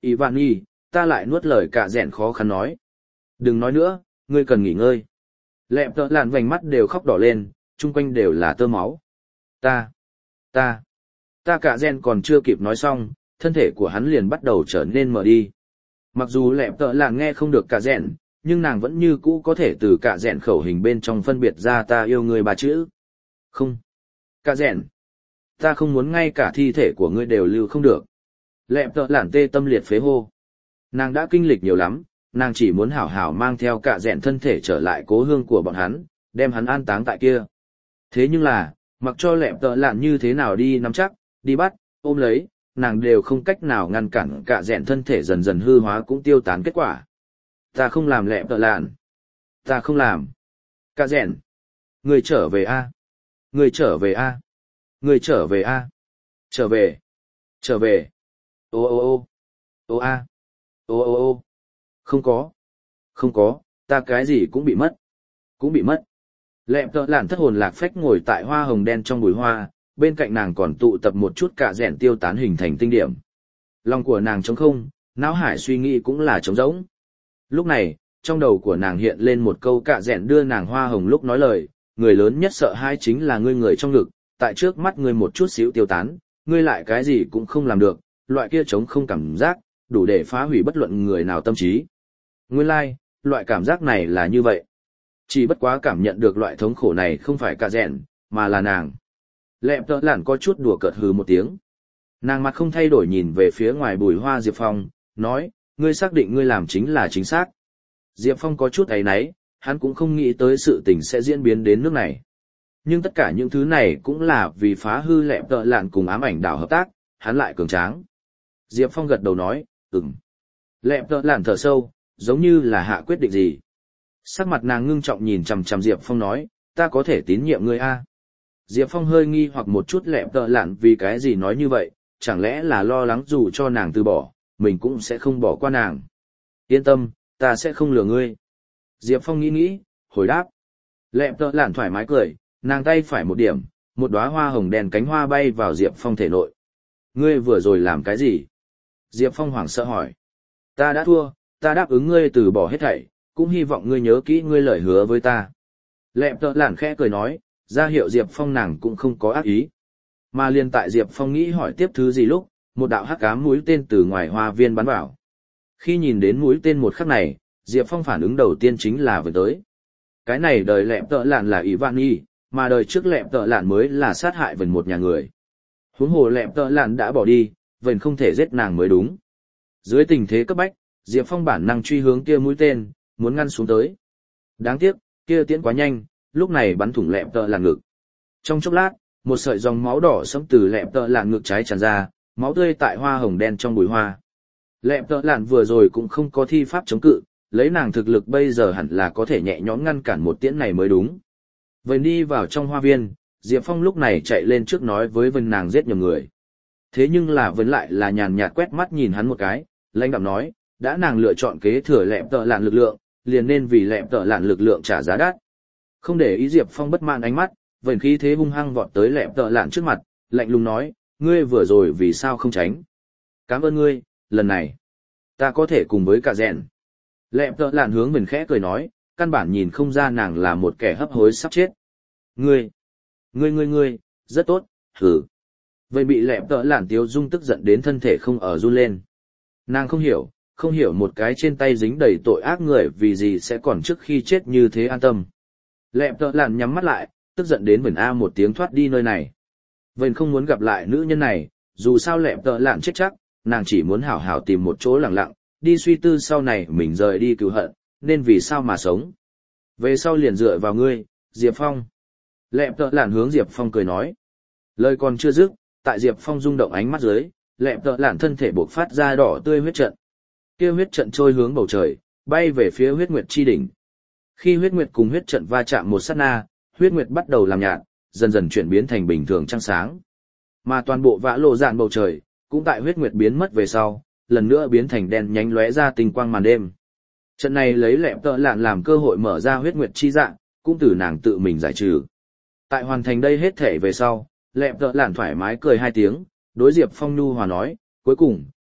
Ivani, ta lại nuốt lời cả rẽn khó khăn nói. Đừng nói nữa, ngươi cần nghỉ ngơi. Lẹm tợ lạn vành mắt đều khóc đỏ lên, chung quanh đều là tơ máu. Ta, ta, ta cả rẽn còn chưa kịp nói xong, thân thể của hắn liền bắt đầu trở nên mờ đi. Mặc dù lẹm tợ lạn nghe không được cả rẽn, nhưng nàng vẫn như cũ có thể từ cả rẽn khẩu hình bên trong phân biệt ra ta yêu ngươi ba chữ. Không. Cả rẽn. Ta không muốn ngay cả thi thể của ngươi đều lưu không được. Lẹm tợ lạn tê tâm liệt phế hô. Nàng đã kinh lịch nhiều lắm, nàng chỉ muốn hảo hảo mang theo cả rẽn thân thể trở lại cố hương của bọn hắn, đem hắn an táng tại kia. Thế nhưng là, mặc cho lẹm tợ lạn như thế nào đi nắm chắc, đi bắt, ôm lấy, nàng đều không cách nào ngăn cản cả rẽn thân thể dần dần hư hóa cũng tiêu tán kết quả. Ta không làm lẹm tợ lạn. Ta không làm. Cả rẽn. Người trở về a. Người trở về a. Người trở về a. Trở về. Trở về. Ô ô ô. Ô a. Ô ô ô. Không có. Không có, ta cái gì cũng bị mất. Cũng bị mất. Lẹm tợ lạn thất hồn lạc phách ngồi tại hoa hồng đen trong bụi hoa, bên cạnh nàng còn tụ tập một chút cả rẽn tiêu tán hình thành tinh điểm. Lòng của nàng trống không, não hải suy nghĩ cũng là trống rỗng. Lúc này, trong đầu của nàng hiện lên một câu cả rẽn đưa nàng hoa hồng lúc nói lời, người lớn nhất sợ hai chính là ngươi người trong ngực, tại trước mắt ngươi một chút xíu tiêu tán, ngươi lại cái gì cũng không làm được, loại kia trống không cảm giác, đủ để phá hủy bất luận người nào tâm trí. Nguyên lai, like, loại cảm giác này là như vậy. Chỉ bất quá cảm nhận được loại thống khổ này không phải cả rẽn, mà là nàng. Lẹm tợ lạn có chút đùa cợt hừ một tiếng. Nàng mặt không thay đổi nhìn về phía ngoài bùi hoa Diệp Phong, nói, ngươi xác định ngươi làm chính là chính xác. Diệp Phong có chút áy náy, hắn cũng không nghĩ tới sự tình sẽ diễn biến đến nước này. Nhưng tất cả những thứ này cũng là vì phá hư lẹm tợ lạn cùng ám ảnh đảo hợp tác, hắn lại cường tráng. Diệp Phong gật đầu nói, ừm. Lẹm tợ lạn thở sâu, giống như là hạ quyết định gì. Sắc mặt nàng ngưng trọng nhìn chằm chằm Diệp Phong nói, ta có thể tín nhiệm ngươi a. Diệp Phong hơi nghi hoặc một chút lẹm tợ lạn vì cái gì nói như vậy, chẳng lẽ là lo lắng dù cho nàng từ bỏ, mình cũng sẽ không bỏ qua nàng. Yên tâm, ta sẽ không lừa ngươi. Diệp Phong nghĩ nghĩ, hồi đáp. Lẹm tợ lạn thoải mái cười, nàng tay phải một điểm, một đóa hoa hồng đèn cánh hoa bay vào Diệp Phong thể nội. Ngươi vừa rồi làm cái gì? Diệp Phong hoảng sợ hỏi. Ta đã thua, ta đáp ứng ngươi từ bỏ hết thảy, cũng hy vọng ngươi nhớ kỹ ngươi lời hứa với ta. Lẹm tợ lạn khẽ cười nói, ra hiệu Diệp Phong nàng cũng không có ác ý. Mà liền tại Diệp Phong nghĩ hỏi tiếp thứ gì lúc, một đạo hắc ám mũi tên từ ngoài hoa viên bắn vào. Khi nhìn đến mũi tên một khắc này, Diệp Phong phản ứng đầu tiên chính là vừa tới. Cái này đời lẹm tợ lạn là Ivani, mà đời trước lẹm tợ lạn mới là sát hại vần một nhà người. Huống hồ lẹm tợ lạn đã bỏ đi, vần không thể giết nàng mới đúng. Dưới tình thế cấp bách, Diệp Phong bản năng truy hướng kia mũi tên, muốn ngăn xuống tới. Đáng tiếc, kia tiễn quá nhanh, lúc này bắn thủng lẹm tợ lạn ngực. Trong chốc lát, một sợi dòng máu đỏ sẫm từ lẹm tợ lạn ngực trái tràn ra, máu tươi tại hoa hồng đen trong bụi hoa. Lẹm tợ lạn vừa rồi cũng không có thi pháp chống cự, lấy nàng thực lực bây giờ hẳn là có thể nhẹ nhõm ngăn cản một tiễn này mới đúng. Vân đi vào trong hoa viên, Diệp Phong lúc này chạy lên trước nói với Vân nàng giết nhầm người. Thế nhưng là Vân lại là nhàn nhạt quét mắt nhìn hắn một cái, lãnh đạm nói, đã nàng lựa chọn kế thừa lẹm tợ lạn lực lượng, liền nên vì lẹm tợ lạn lực lượng trả giá đắt. Không để ý Diệp Phong bất mãn ánh mắt, Vân khí thế hung hăng vọt tới lẹm tợ lạn trước mặt, lạnh lùng nói, ngươi vừa rồi vì sao không tránh? Cảm ơn ngươi, lần này, ta có thể cùng với cả rèn. Lẹm tợ lạn hướng mình khẽ cười nói, căn bản nhìn không ra nàng là một kẻ hấp hối sắp chết. Ngươi, ngươi ngươi ngươi, rất tốt, hử. Vậy bị lẹm tợ lạn tiếu dung tức giận đến thân thể không ở run lên. Nàng không hiểu, không hiểu một cái trên tay dính đầy tội ác người vì gì sẽ còn trước khi chết như thế an tâm. Lẹm tợ lạn nhắm mắt lại, tức giận đến vần a một tiếng thoát đi nơi này. Vân không muốn gặp lại nữ nhân này, dù sao lẹm tợ lạn chết chắc, nàng chỉ muốn hảo hảo tìm một chỗ lặng lặng, đi suy tư sau này mình rời đi cứu hận, nên vì sao mà sống. Về sau liền dựa vào ngươi, Diệp Phong. Lẹm tợ lạn hướng Diệp Phong cười nói. Lời còn chưa dứt, tại Diệp Phong rung động ánh mắt dưới, lẹm tợ lạn thân thể bộc phát ra đỏ tươi huyết trận. Kia huyết trận trôi hướng bầu trời, bay về phía huyết nguyệt chi đỉnh. Khi huyết nguyệt cùng huyết trận va chạm một sát na, huyết nguyệt bắt đầu làm nhạt, dần dần chuyển biến thành bình thường trăng sáng. Mà toàn bộ vã lộ dạn bầu trời, cũng tại huyết nguyệt biến mất về sau, lần nữa biến thành đen nhánh lóe ra tinh quang màn đêm. Trận này lấy lẹm tợ lạn làm cơ hội mở ra huyết nguyệt chi dạng, cũng từ nàng tự mình giải trừ. Tại hoàn thành đây hết thể về sau, lẹm tợ lạn thoải mái cười hai tiếng, đối Diệp Phong nhu hòa nói, cuối cùng,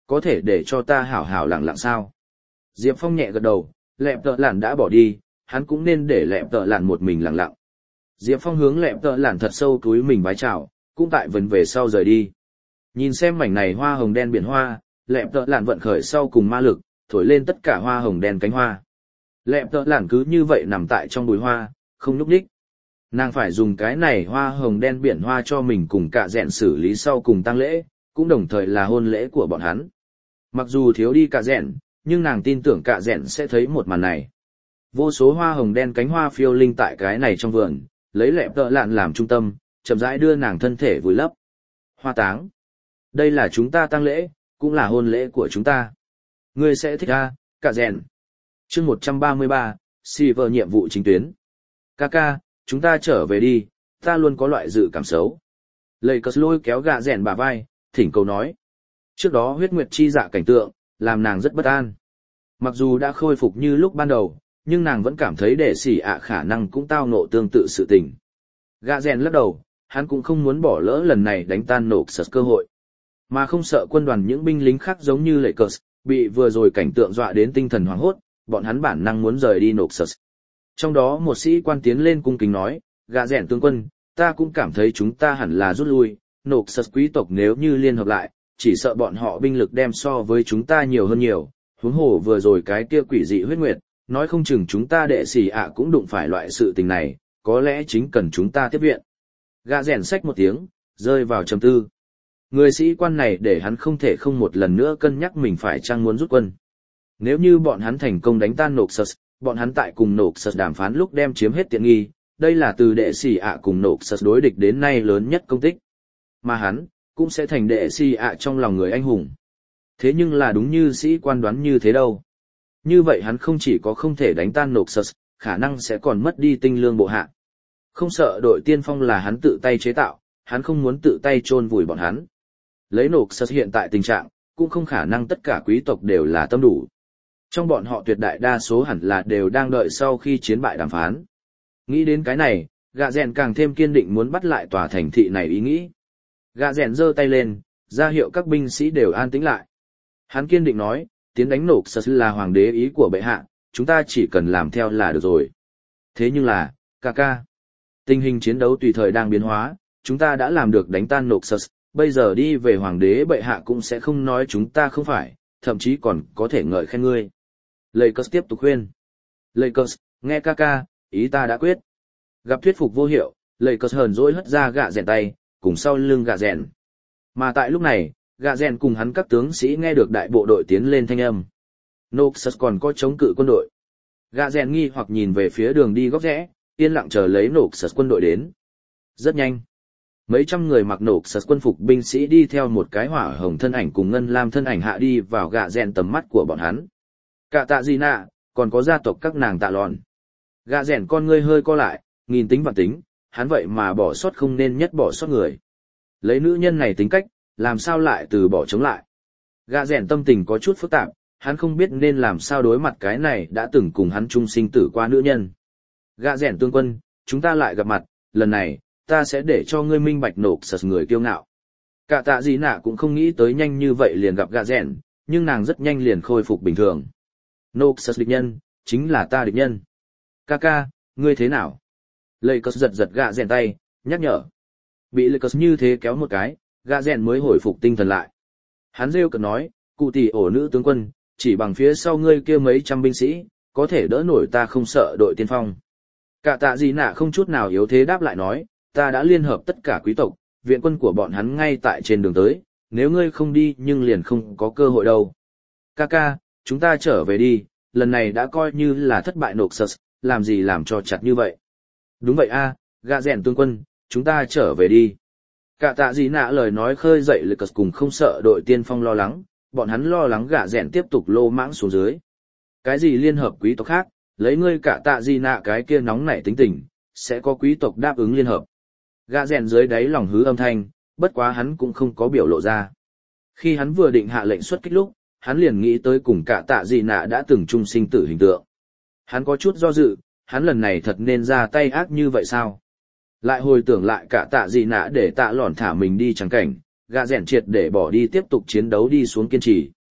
có thể để cho ta hảo hảo lặng lặng sao? Diệp Phong nhẹ gật đầu, lẹp tợ lản đã bỏ đi, hắn cũng nên để lẹp tợ lản một mình lặng lặng. Diệp Phong hướng lẹp tợ lản thật sâu túi mình vái chào, cũng tại vấn về sau rời đi. Nhìn xem mảnh này hoa hồng đen biển hoa, lẹp tợ lản vận khởi sau cùng ma lực, thổi lên tất cả hoa hồng đen cánh hoa. Lẹp tợ lản cứ như vậy nằm tại trong bụi hoa, không nhúc nhích. Nàng phải dùng cái này hoa hồng đen biển hoa cho mình cùng cả dẹn xử lý sau cùng tang lễ, cũng đồng thời là hôn lễ của bọn hắn. Mặc dù thiếu đi cả dẹn, nhưng nàng tin tưởng cả dẹn sẽ thấy một màn này. Vô số hoa hồng đen cánh hoa phiêu linh tại cái này trong vườn, lấy lẹp tợ lạn làm trung tâm, chậm rãi đưa nàng thân thể vùi lấp. Hoa táng. Đây là chúng ta tang lễ, cũng là hôn lễ của chúng ta. Ngươi sẽ thích a, cả dẹn. Chương một trăm ba mươi ba, Silver nhiệm vụ chính tuyến. Kaka, chúng ta trở về đi, ta luôn có loại dự cảm xấu. Lầy cất lôi kéo gạ rèn bả vai, thỉnh cầu nói. Trước đó huyết nguyệt chi dạ cảnh tượng, làm nàng rất bất an. Mặc dù đã khôi phục như lúc ban đầu, nhưng nàng vẫn cảm thấy đệ sĩ ạ khả năng cũng tao ngộ tương tự sự tình. Gạ rèn lắc đầu, hắn cũng không muốn bỏ lỡ lần này đánh tan nổ sật cơ hội. Mà không sợ quân đoàn những binh lính khác giống như lệ cờ, bị vừa rồi cảnh tượng dọa đến tinh thần hoảng hốt, bọn hắn bản năng muốn rời đi nổ sật. Trong đó một sĩ quan tiến lên cung kính nói, gạ rèn tướng quân, ta cũng cảm thấy chúng ta hẳn là rút lui, nộp sật quý tộc nếu như liên hợp lại, chỉ sợ bọn họ binh lực đem so với chúng ta nhiều hơn nhiều, huống hồ vừa rồi cái kia quỷ dị huyết nguyệt, nói không chừng chúng ta đệ sĩ ạ cũng đụng phải loại sự tình này, có lẽ chính cần chúng ta tiếp viện. Gạ rèn xách một tiếng, rơi vào trầm tư. Người sĩ quan này để hắn không thể không một lần nữa cân nhắc mình phải chăng muốn rút quân. Nếu như bọn hắn thành công đánh tan nộp sật, bọn hắn tại cùng nộp sật đàm phán lúc đem chiếm hết tiện nghi, đây là từ đệ sĩ ạ cùng nộp sật đối địch đến nay lớn nhất công tích. Mà hắn, cũng sẽ thành đệ sĩ ạ trong lòng người anh hùng. Thế nhưng là đúng như sĩ quan đoán như thế đâu. Như vậy hắn không chỉ có không thể đánh tan nộp sật, khả năng sẽ còn mất đi tinh lương bộ hạ. Không sợ đội tiên phong là hắn tự tay chế tạo, hắn không muốn tự tay chôn vùi bọn hắn. Lấy nộp sật hiện tại tình trạng, cũng không khả năng tất cả quý tộc đều là tâm đủ. Trong bọn họ tuyệt đại đa số hẳn là đều đang đợi sau khi chiến bại đàm phán. Nghĩ đến cái này, gạ rèn càng thêm kiên định muốn bắt lại tòa thành thị này ý nghĩ. Gạ rèn giơ tay lên, ra hiệu các binh sĩ đều an tĩnh lại. Hắn kiên định nói, tiến đánh nộp sật là hoàng đế ý của bệ hạ, chúng ta chỉ cần làm theo là được rồi. Thế nhưng là, ca ca, tình hình chiến đấu tùy thời đang biến hóa, chúng ta đã làm được đánh tan nộp sật, bây giờ đi về hoàng đế bệ hạ cũng sẽ không nói chúng ta không phải, thậm chí còn có thể ngợi khen ngươi. Lakers tiếp tục khuyên. Lakers, nghe ca ca, ý ta đã quyết. Gặp thuyết phục vô hiệu, Lakers hờn dỗi hất ra gạ rèn tay, cùng sau lưng gạ rèn. Mà tại lúc này, gạ rèn cùng hắn các tướng sĩ nghe được đại bộ đội tiến lên thanh âm. Noxus còn có chống cự quân đội. Gạ rèn nghi hoặc nhìn về phía đường đi góc rẽ, yên lặng chờ lấy Noxus quân đội đến. Rất nhanh. Mấy trăm người mặc Noxus quân phục binh sĩ đi theo một cái hỏa hồng thân ảnh cùng ngân lam thân ảnh hạ đi vào gạ rèn tầm mắt của bọn hắn. Cả tạ gì nạ, còn có gia tộc các nàng tạ lòn. Gạ rèn con ngươi hơi co lại, nghìn tính và tính, hắn vậy mà bỏ sót không nên nhất bỏ sót người. Lấy nữ nhân này tính cách, làm sao lại từ bỏ chống lại. Gạ rèn tâm tình có chút phức tạp, hắn không biết nên làm sao đối mặt cái này đã từng cùng hắn chung sinh tử qua nữ nhân. Gạ rèn tướng quân, chúng ta lại gặp mặt, lần này, ta sẽ để cho ngươi minh bạch nộp sật người kiêu ngạo. Cả tạ gì nạ cũng không nghĩ tới nhanh như vậy liền gặp gạ rèn, nhưng nàng rất nhanh liền khôi phục bình thường. Noxus địch nhân, chính là ta địch nhân. Kaka, ngươi thế nào? Lakers giật giật gạ rèn tay, nhắc nhở. Bị Lakers như thế kéo một cái, gạ rèn mới hồi phục tinh thần lại. Hắn rêu cợt nói, cụ tỷ ổ nữ tướng quân, chỉ bằng phía sau ngươi kia mấy trăm binh sĩ, có thể đỡ nổi ta không sợ đội tiên phong. Cả tạ gì nạ không chút nào yếu thế đáp lại nói, ta đã liên hợp tất cả quý tộc, viện quân của bọn hắn ngay tại trên đường tới, nếu ngươi không đi nhưng liền không có cơ hội đâu. Kaka, chúng ta trở về đi, lần này đã coi như là thất bại nộp sật, làm gì làm cho chặt như vậy. Đúng vậy a, gạ rèn tướng quân, chúng ta trở về đi. Cả tạ gì nạ lời nói khơi dậy lực cùng không sợ đội tiên phong lo lắng, bọn hắn lo lắng gạ rèn tiếp tục lô mãng xuống dưới. Cái gì liên hợp quý tộc khác, lấy ngươi cả tạ gì nạ cái kia nóng nảy tính tình, sẽ có quý tộc đáp ứng liên hợp. Gạ rèn dưới đáy lòng hứ âm thanh, bất quá hắn cũng không có biểu lộ ra. Khi hắn vừa định hạ lệnh xuất kích lúc, hắn liền nghĩ tới cùng cả tạ gì nạ đã từng chung sinh tử hình tượng. Hắn có chút do dự, hắn lần này thật nên ra tay ác như vậy sao? Lại hồi tưởng lại cả tạ gì nạ để tạ lòn thả mình đi chẳng cảnh, gạ rèn triệt để bỏ đi tiếp tục chiến đấu đi xuống kiên trì.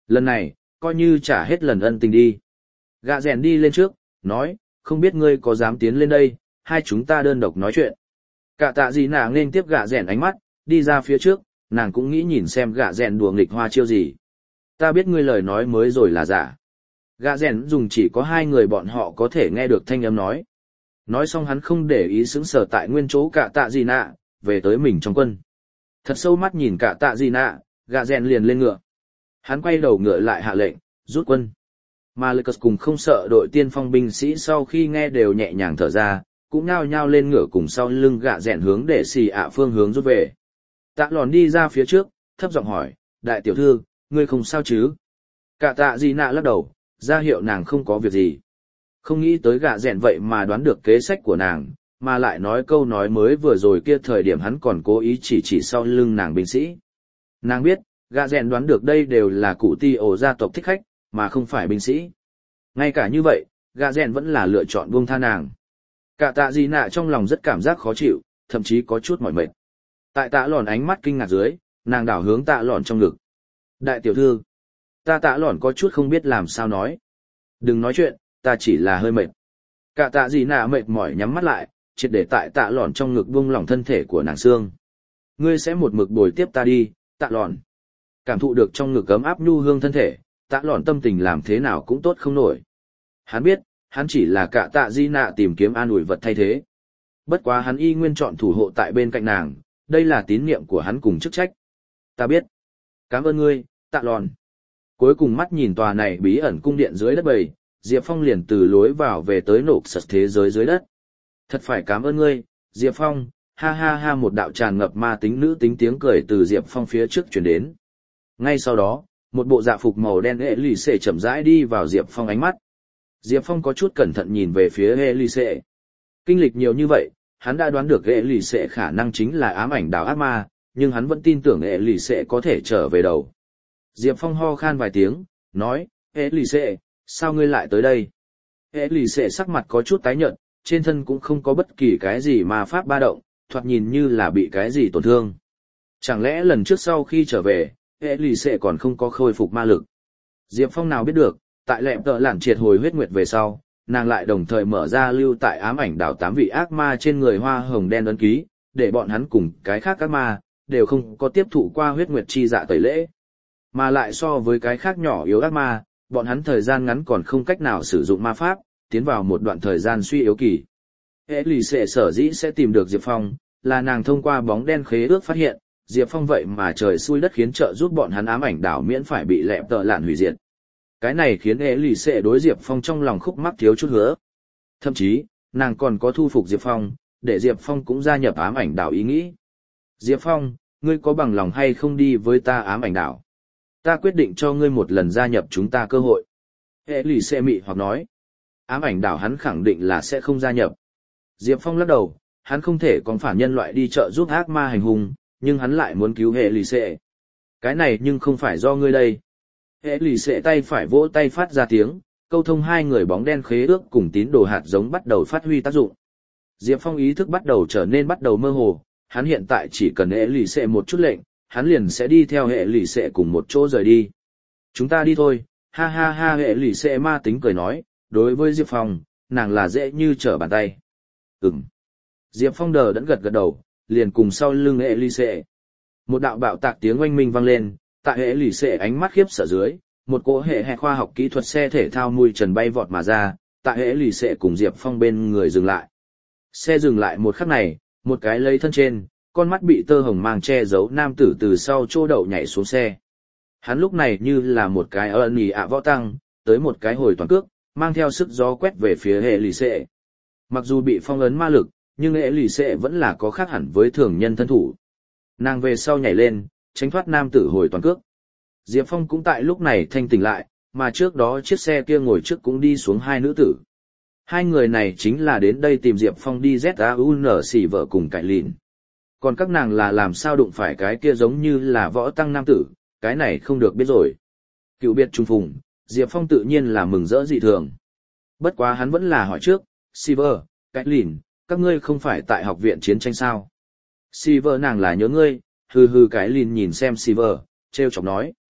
Lần này, coi như trả hết lần ân tình đi. Gạ rèn đi lên trước, nói, không biết ngươi có dám tiến lên đây, hai chúng ta đơn độc nói chuyện. Cả tạ gì nàng nên tiếp gạ rèn ánh mắt, đi ra phía trước, nàng cũng nghĩ nhìn xem gạ rèn đùa nghịch hoa chiêu gì. Ta biết ngươi lời nói mới rồi là giả. Gạ rèn dùng chỉ có hai người bọn họ có thể nghe được thanh âm nói. Nói xong hắn không để ý sững sờ tại nguyên chỗ cả tạ gì nạ, về tới mình trong quân. Thật sâu mắt nhìn cả tạ gì nạ, gạ rèn liền lên ngựa. Hắn quay đầu ngựa lại hạ lệnh, rút quân. Mà Lucas cùng không sợ đội tiên phong binh sĩ sau khi nghe đều nhẹ nhàng thở ra, cũng nhao nhao lên ngựa cùng sau lưng gạ rèn hướng để xì ạ phương hướng rút về. Tạ lòn đi ra phía trước, thấp giọng hỏi, đại tiểu thư, ngươi không sao chứ? Cả tạ gì nạ lắc đầu, ra hiệu nàng không có việc gì. Không nghĩ tới gạ rèn vậy mà đoán được kế sách của nàng, mà lại nói câu nói mới vừa rồi kia thời điểm hắn còn cố ý chỉ chỉ sau lưng nàng binh sĩ. Nàng biết, gạ rèn đoán được đây đều là cụ ti ổ gia tộc thích khách, mà không phải binh sĩ. Ngay cả như vậy, gạ rèn vẫn là lựa chọn buông tha nàng. Cả tạ gì nạ trong lòng rất cảm giác khó chịu, thậm chí có chút mỏi mệt. Tại tạ lòn ánh mắt kinh ngạc dưới, nàng đảo hướng tạ lòn trong ngực. Đại tiểu thư, ta tạ lòn có chút không biết làm sao nói. Đừng nói chuyện, ta chỉ là hơi mệt. Cả tạ gì nạ mệt mỏi nhắm mắt lại, triệt để tại tạ lòn trong ngực buông lỏng thân thể của nàng xương. Ngươi sẽ một mực bồi tiếp ta đi, tạ lòn. Cảm thụ được trong ngực ấm áp nhu hương thân thể, tạ lòn tâm tình làm thế nào cũng tốt không nổi. Hắn biết, hắn chỉ là cả tạ di nạ tìm kiếm an ủi vật thay thế. Bất quá hắn y nguyên chọn thủ hộ tại bên cạnh nàng, đây là tín nhiệm của hắn cùng chức trách. Ta biết. Cảm ơn ngươi, tạ lòn. Cuối cùng mắt nhìn tòa này bí ẩn cung điện dưới đất bầy, Diệp Phong liền từ lối vào về tới nộp sật thế giới dưới đất. Thật phải cảm ơn ngươi, Diệp Phong, ha ha ha một đạo tràn ngập ma tính nữ tính tiếng cười từ Diệp Phong phía trước chuyển đến. Ngay sau đó, một bộ dạ phục màu đen hệ lì xệ chậm rãi đi vào Diệp Phong ánh mắt. Diệp Phong có chút cẩn thận nhìn về phía hệ lì xệ. Kinh lịch nhiều như vậy, hắn đã đoán được hệ lì xệ khả năng chính là ám ảnh đảo ác ma, nhưng hắn vẫn tin tưởng hệ lì xệ có thể trở về đầu. Diệp Phong ho khan vài tiếng, nói, hệ lì xệ, sao ngươi lại tới đây? Hệ lì xệ sắc mặt có chút tái nhợt, trên thân cũng không có bất kỳ cái gì mà pháp ba động, thoạt nhìn như là bị cái gì tổn thương. Chẳng lẽ lần trước sau khi trở về, hệ lì xệ còn không có khôi phục ma lực? Diệp Phong nào biết được, tại lẹm tợ lản triệt hồi huyết nguyệt về sau, nàng lại đồng thời mở ra lưu tại ám ảnh đảo tám vị ác ma trên người hoa hồng đen ấn ký, để bọn hắn cùng cái khác ác ma, đều không có tiếp thụ qua huyết nguyệt chi dạ tẩy lễ. Mà lại so với cái khác nhỏ yếu ác ma, bọn hắn thời gian ngắn còn không cách nào sử dụng ma pháp, tiến vào một đoạn thời gian suy yếu kỳ. Hệ lì xệ sở dĩ sẽ tìm được Diệp Phong, là nàng thông qua bóng đen khế ước phát hiện, Diệp Phong vậy mà trời xui đất khiến trợ giúp bọn hắn ám ảnh đảo miễn phải bị lẹm tợ lạn hủy diệt. Cái này khiến hệ lì xệ đối Diệp Phong trong lòng khúc mắc thiếu chút hứa. Thậm chí, nàng còn có thu phục Diệp Phong, để Diệp Phong cũng gia nhập ám ảnh đảo ý nghĩ. Diệp Phong, ngươi có bằng lòng hay không đi với ta ám ảnh đảo? Ta quyết định cho ngươi một lần gia nhập chúng ta cơ hội. Hệ lì xệ mị hoặc nói. Ám ảnh đảo hắn khẳng định là sẽ không gia nhập. Diệp Phong lắc đầu, hắn không thể còn phản nhân loại đi trợ giúp ác ma hành hung, nhưng hắn lại muốn cứu hệ lì xệ. Cái này nhưng không phải do ngươi đây. Hệ lì xệ tay phải vỗ tay phát ra tiếng, câu thông hai người bóng đen khế ước cùng tín đồ hạt giống bắt đầu phát huy tác dụng. Diệp Phong ý thức bắt đầu trở nên bắt đầu mơ hồ, hắn hiện tại chỉ cần hệ lì xệ một chút lệnh, hắn liền sẽ đi theo hệ lì xệ cùng một chỗ rời đi. Chúng ta đi thôi, ha ha ha hệ lì xệ ma tính cười nói, đối với Diệp Phong, nàng là dễ như trở bàn tay. Ừm. Diệp Phong đờ đẫn gật gật đầu, liền cùng sau lưng hệ lì xệ. Một đạo bạo tạc tiếng oanh minh vang lên, tại hệ lì xệ ánh mắt khiếp sợ dưới, một cỗ hệ hệ khoa học kỹ thuật xe thể thao mùi trần bay vọt mà ra, tại hệ lì xệ cùng Diệp Phong bên người dừng lại. Xe dừng lại một khắc này, một cái lấy thân trên, con mắt bị tơ hồng mang che giấu nam tử từ sau chỗ đậu nhảy xuống xe. Hắn lúc này như là một cái ơn nhì ạ võ tăng, tới một cái hồi toàn cước, mang theo sức gió quét về phía hệ lì xệ. Mặc dù bị phong ấn ma lực, nhưng hệ lì xệ vẫn là có khác hẳn với thường nhân thân thủ. Nàng về sau nhảy lên, tránh thoát nam tử hồi toàn cước. Diệp Phong cũng tại lúc này thanh tỉnh lại, mà trước đó chiếc xe kia ngồi trước cũng đi xuống hai nữ tử. Hai người này chính là đến đây tìm Diệp Phong đi Z A U N xỉ vợ cùng cải lìn. Còn các nàng là làm sao đụng phải cái kia giống như là võ tăng nam tử, cái này không được biết rồi. Cựu biệt trùng phùng, Diệp Phong tự nhiên là mừng rỡ dị thường. Bất quá hắn vẫn là hỏi trước, Silver, Cách Lìn, các ngươi không phải tại học viện chiến tranh sao? Silver nàng là nhớ ngươi, hừ hừ Cái Lìn nhìn xem Silver, treo chọc nói.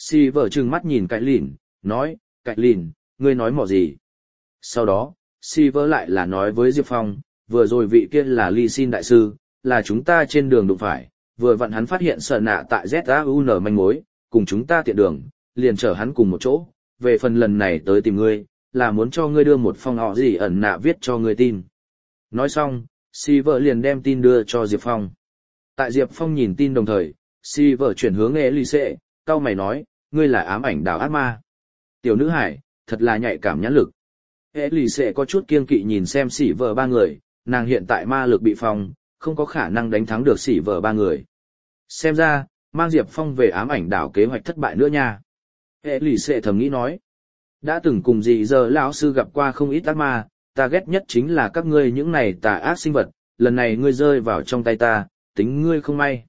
Si vợ trừng mắt nhìn Cải Lìn, nói, Cải Lìn, ngươi nói mỏ gì? Sau đó, Si vợ lại là nói với Diệp Phong, vừa rồi vị kia là Ly Xin đại sư, là chúng ta trên đường đụng phải, vừa vặn hắn phát hiện sợ nạ tại Z A U N manh mối, cùng chúng ta tiện đường, liền chở hắn cùng một chỗ, về phần lần này tới tìm ngươi, là muốn cho ngươi đưa một phong họ gì ẩn nạ viết cho ngươi tin. Nói xong, Si vợ liền đem tin đưa cho Diệp Phong. Tại Diệp Phong nhìn tin đồng thời, Si vợ chuyển hướng Ê Lì Xệ, cau mày nói, ngươi là ám ảnh đảo ác ma. Tiểu nữ hải, thật là nhạy cảm nhãn lực. Ê Lì Xệ có chút kiêng kỵ nhìn xem Si vợ ba người, nàng hiện tại ma lực bị phong, không có khả năng đánh thắng được Si vợ ba người. Xem ra, mang Diệp Phong về ám ảnh đảo kế hoạch thất bại nữa nha. Ê Lì Xệ thầm nghĩ nói, đã từng cùng gì giờ lão sư gặp qua không ít ác ma, ta ghét nhất chính là các ngươi những này tà ác sinh vật, lần này ngươi rơi vào trong tay ta, tính ngươi không may.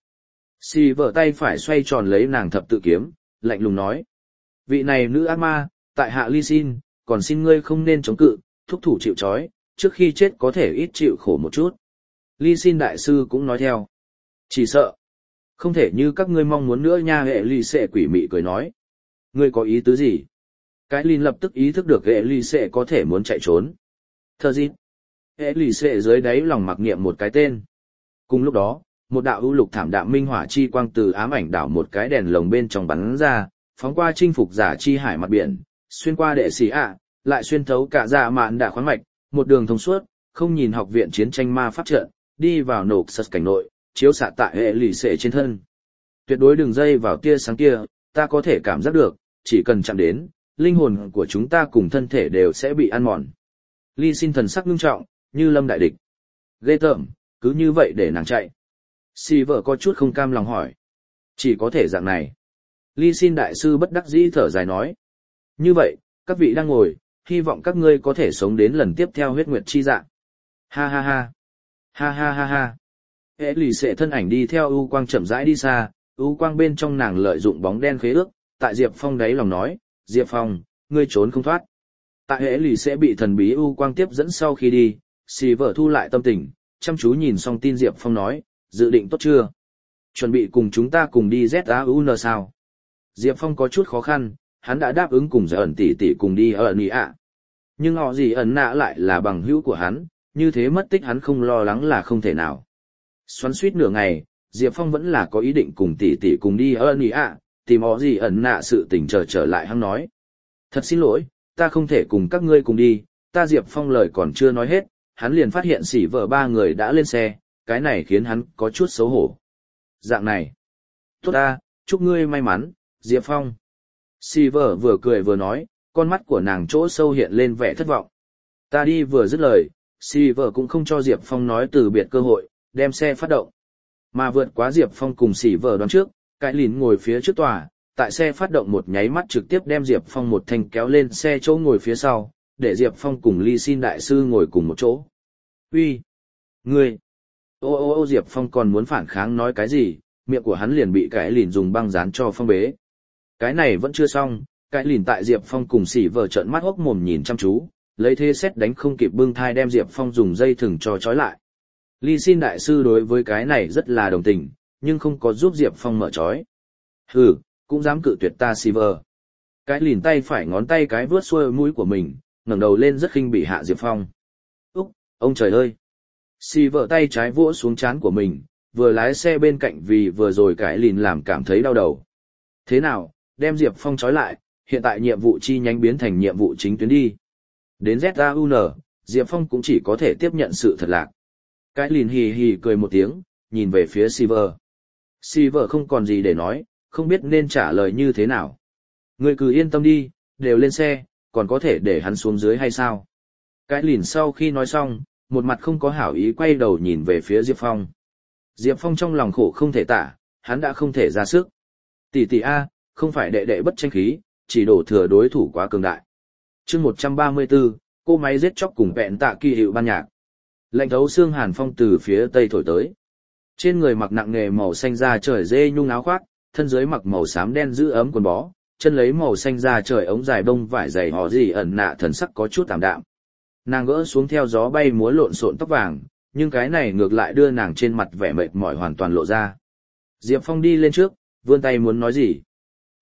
Si vợ tay phải xoay tròn lấy nàng thập tự kiếm, lạnh lùng nói. Vị này nữ ác ma, tại hạ Ly Xin, còn xin ngươi không nên chống cự, thúc thủ chịu trói, trước khi chết có thể ít chịu khổ một chút. Ly Xin đại sư cũng nói theo. Chỉ sợ, không thể như các ngươi mong muốn nữa nha. Hệ Ly Xệ quỷ mị cười nói. Ngươi có ý tứ gì? Cái Linh lập tức ý thức được Hệ Ly Xệ có thể muốn chạy trốn. Thơ gì? Hệ Lì Xệ dưới đáy lòng mặc niệm một cái tên. Cùng lúc đó, một đạo ưu lục thảm đạm minh hỏa chi quang từ ám ảnh đảo một cái đèn lồng bên trong bắn ra, phóng qua chinh phục giả chi hải mặt biển, xuyên qua đệ sĩ ạ, lại xuyên thấu cả dạ mạn đạ khoáng mạch, một đường thông suốt, không nhìn học viện chiến tranh ma pháp trận, đi vào nổ sật cảnh nội, chiếu xạ tại Hệ Lì Xệ trên thân. Tuyệt đối đừng dây vào tia sáng kia, ta có thể cảm giác được, chỉ cần chạm đến, linh hồn của chúng ta cùng thân thể đều sẽ bị ăn mòn. Ly Xin thần sắc nghiêm trọng, như lâm đại địch. Ghê tởm, cứ như vậy để nàng chạy. Si vợ có chút không cam lòng hỏi. Chỉ có thể dạng này. Ly Xin đại sư bất đắc dĩ thở dài nói. Như vậy, các vị đang ngồi, hy vọng các ngươi có thể sống đến lần tiếp theo huyết nguyệt chi dạng. Ha ha ha. Ha ha ha ha. Hệ Lì Xệ thân ảnh đi theo ưu quang chậm rãi đi xa, ưu quang bên trong nàng lợi dụng bóng đen khế ước, tại Diệp Phong đáy lòng nói, Diệp Phong, ngươi trốn không thoát. Tại Hệ Lì sẽ bị thần bí ưu quang tiếp dẫn sau khi đi, Si vợ thu lại tâm tình, chăm chú nhìn xong tin Diệp Phong nói, dự định tốt chưa? Chuẩn bị cùng chúng ta cùng đi Z A U N sao? Diệp Phong có chút khó khăn, hắn đã đáp ứng cùng giải ẩn tỷ tỷ cùng đi ở Nị ạ. Nhưng họ gì ẩn nạ lại là bằng hữu của hắn, như thế mất tích hắn không lo lắng là không thể nào. Xoắn suýt nửa ngày, Diệp Phong vẫn là có ý định cùng tỷ tỷ cùng đi ở Nị ạ, tìm họ gì ẩn nạ sự tình chờ trở lại hắn nói. Thật xin lỗi, ta không thể cùng các ngươi cùng đi, ta Diệp Phong lời còn chưa nói hết, hắn liền phát hiện xỉ vợ ba người đã lên xe, cái này khiến hắn có chút xấu hổ. Dạng này. Tốt ta, chúc ngươi may mắn, Diệp Phong. Xỉ vợ vừa cười vừa nói, con mắt của nàng chỗ sâu hiện lên vẻ thất vọng. Ta đi vừa dứt lời, xỉ vợ cũng không cho Diệp Phong nói từ biệt cơ hội, đem xe phát động. Mà vượt quá Diệp Phong cùng xỉ vợ đoán trước, cái lìn ngồi phía trước tòa, tại xe phát động một nháy mắt trực tiếp đem Diệp Phong một thanh kéo lên xe chỗ ngồi phía sau, để Diệp Phong cùng Ly Xin đại sư ngồi cùng một chỗ. Uy, ngươi! Ô ô ô Diệp Phong còn muốn phản kháng nói cái gì, miệng của hắn liền bị cái lìn dùng băng dán cho phong bế. Cái này vẫn chưa xong, cái lìn tại Diệp Phong cùng xỉ vợ trợn mắt hốc mồm nhìn chăm chú, lấy thế xét đánh không kịp bưng thai đem Diệp Phong dùng dây thừng cho trói lại. Ly Xin đại sư đối với cái này rất là đồng tình, nhưng không có giúp Diệp Phong mở trói. Hừ, cũng dám cự tuyệt ta xỉ vợ. Cái lìn tay phải ngón tay cái vướt xuôi mũi của mình, ngẩng đầu lên rất khinh bỉ hạ Diệp Phong. Úc, ông trời ơi! Xỉ vợ tay trái vỗ xuống trán của mình, vừa lái xe bên cạnh vì vừa rồi cái lìn làm cảm thấy đau đầu. Thế nào, đem Diệp Phong trói lại, hiện tại nhiệm vụ chi nhánh biến thành nhiệm vụ chính tuyến đi. Đến Z A U N, Diệp Phong cũng chỉ có thể tiếp nhận sự thật lạc. Cái lìn hì hì cười một tiếng, nhìn về phía Silver. Silver không còn gì để nói, không biết nên trả lời như thế nào. Ngươi cứ yên tâm đi, đều lên xe, còn có thể để hắn xuống dưới hay sao? Cái lìn sau khi nói xong, một mặt không có hảo ý quay đầu nhìn về phía Diệp Phong. Diệp Phong trong lòng khổ không thể tả, hắn đã không thể ra sức. Tỷ tỷ A, không phải đệ đệ bất tranh khí, chỉ đổ thừa đối thủ quá cường đại. chương một trăm ba mươi tư, cô máy giết chóc cùng vẹn tạ kỳ hiệu ban nhạc. Lạnh thấu xương hàn phong từ phía tây thổi tới. Trên người mặc nặng nghề màu xanh da trời dê nhung áo khoác, thân dưới mặc màu xám đen giữ ấm quần bó, chân lấy màu xanh da trời ống dài bông vải dày họ gì ẩn nạ thần sắc có chút tạm đạm. Nàng gỡ xuống theo gió bay múa lộn xộn tóc vàng, nhưng cái này ngược lại đưa nàng trên mặt vẻ mệt mỏi hoàn toàn lộ ra. Diệp Phong đi lên trước, vươn tay muốn nói gì.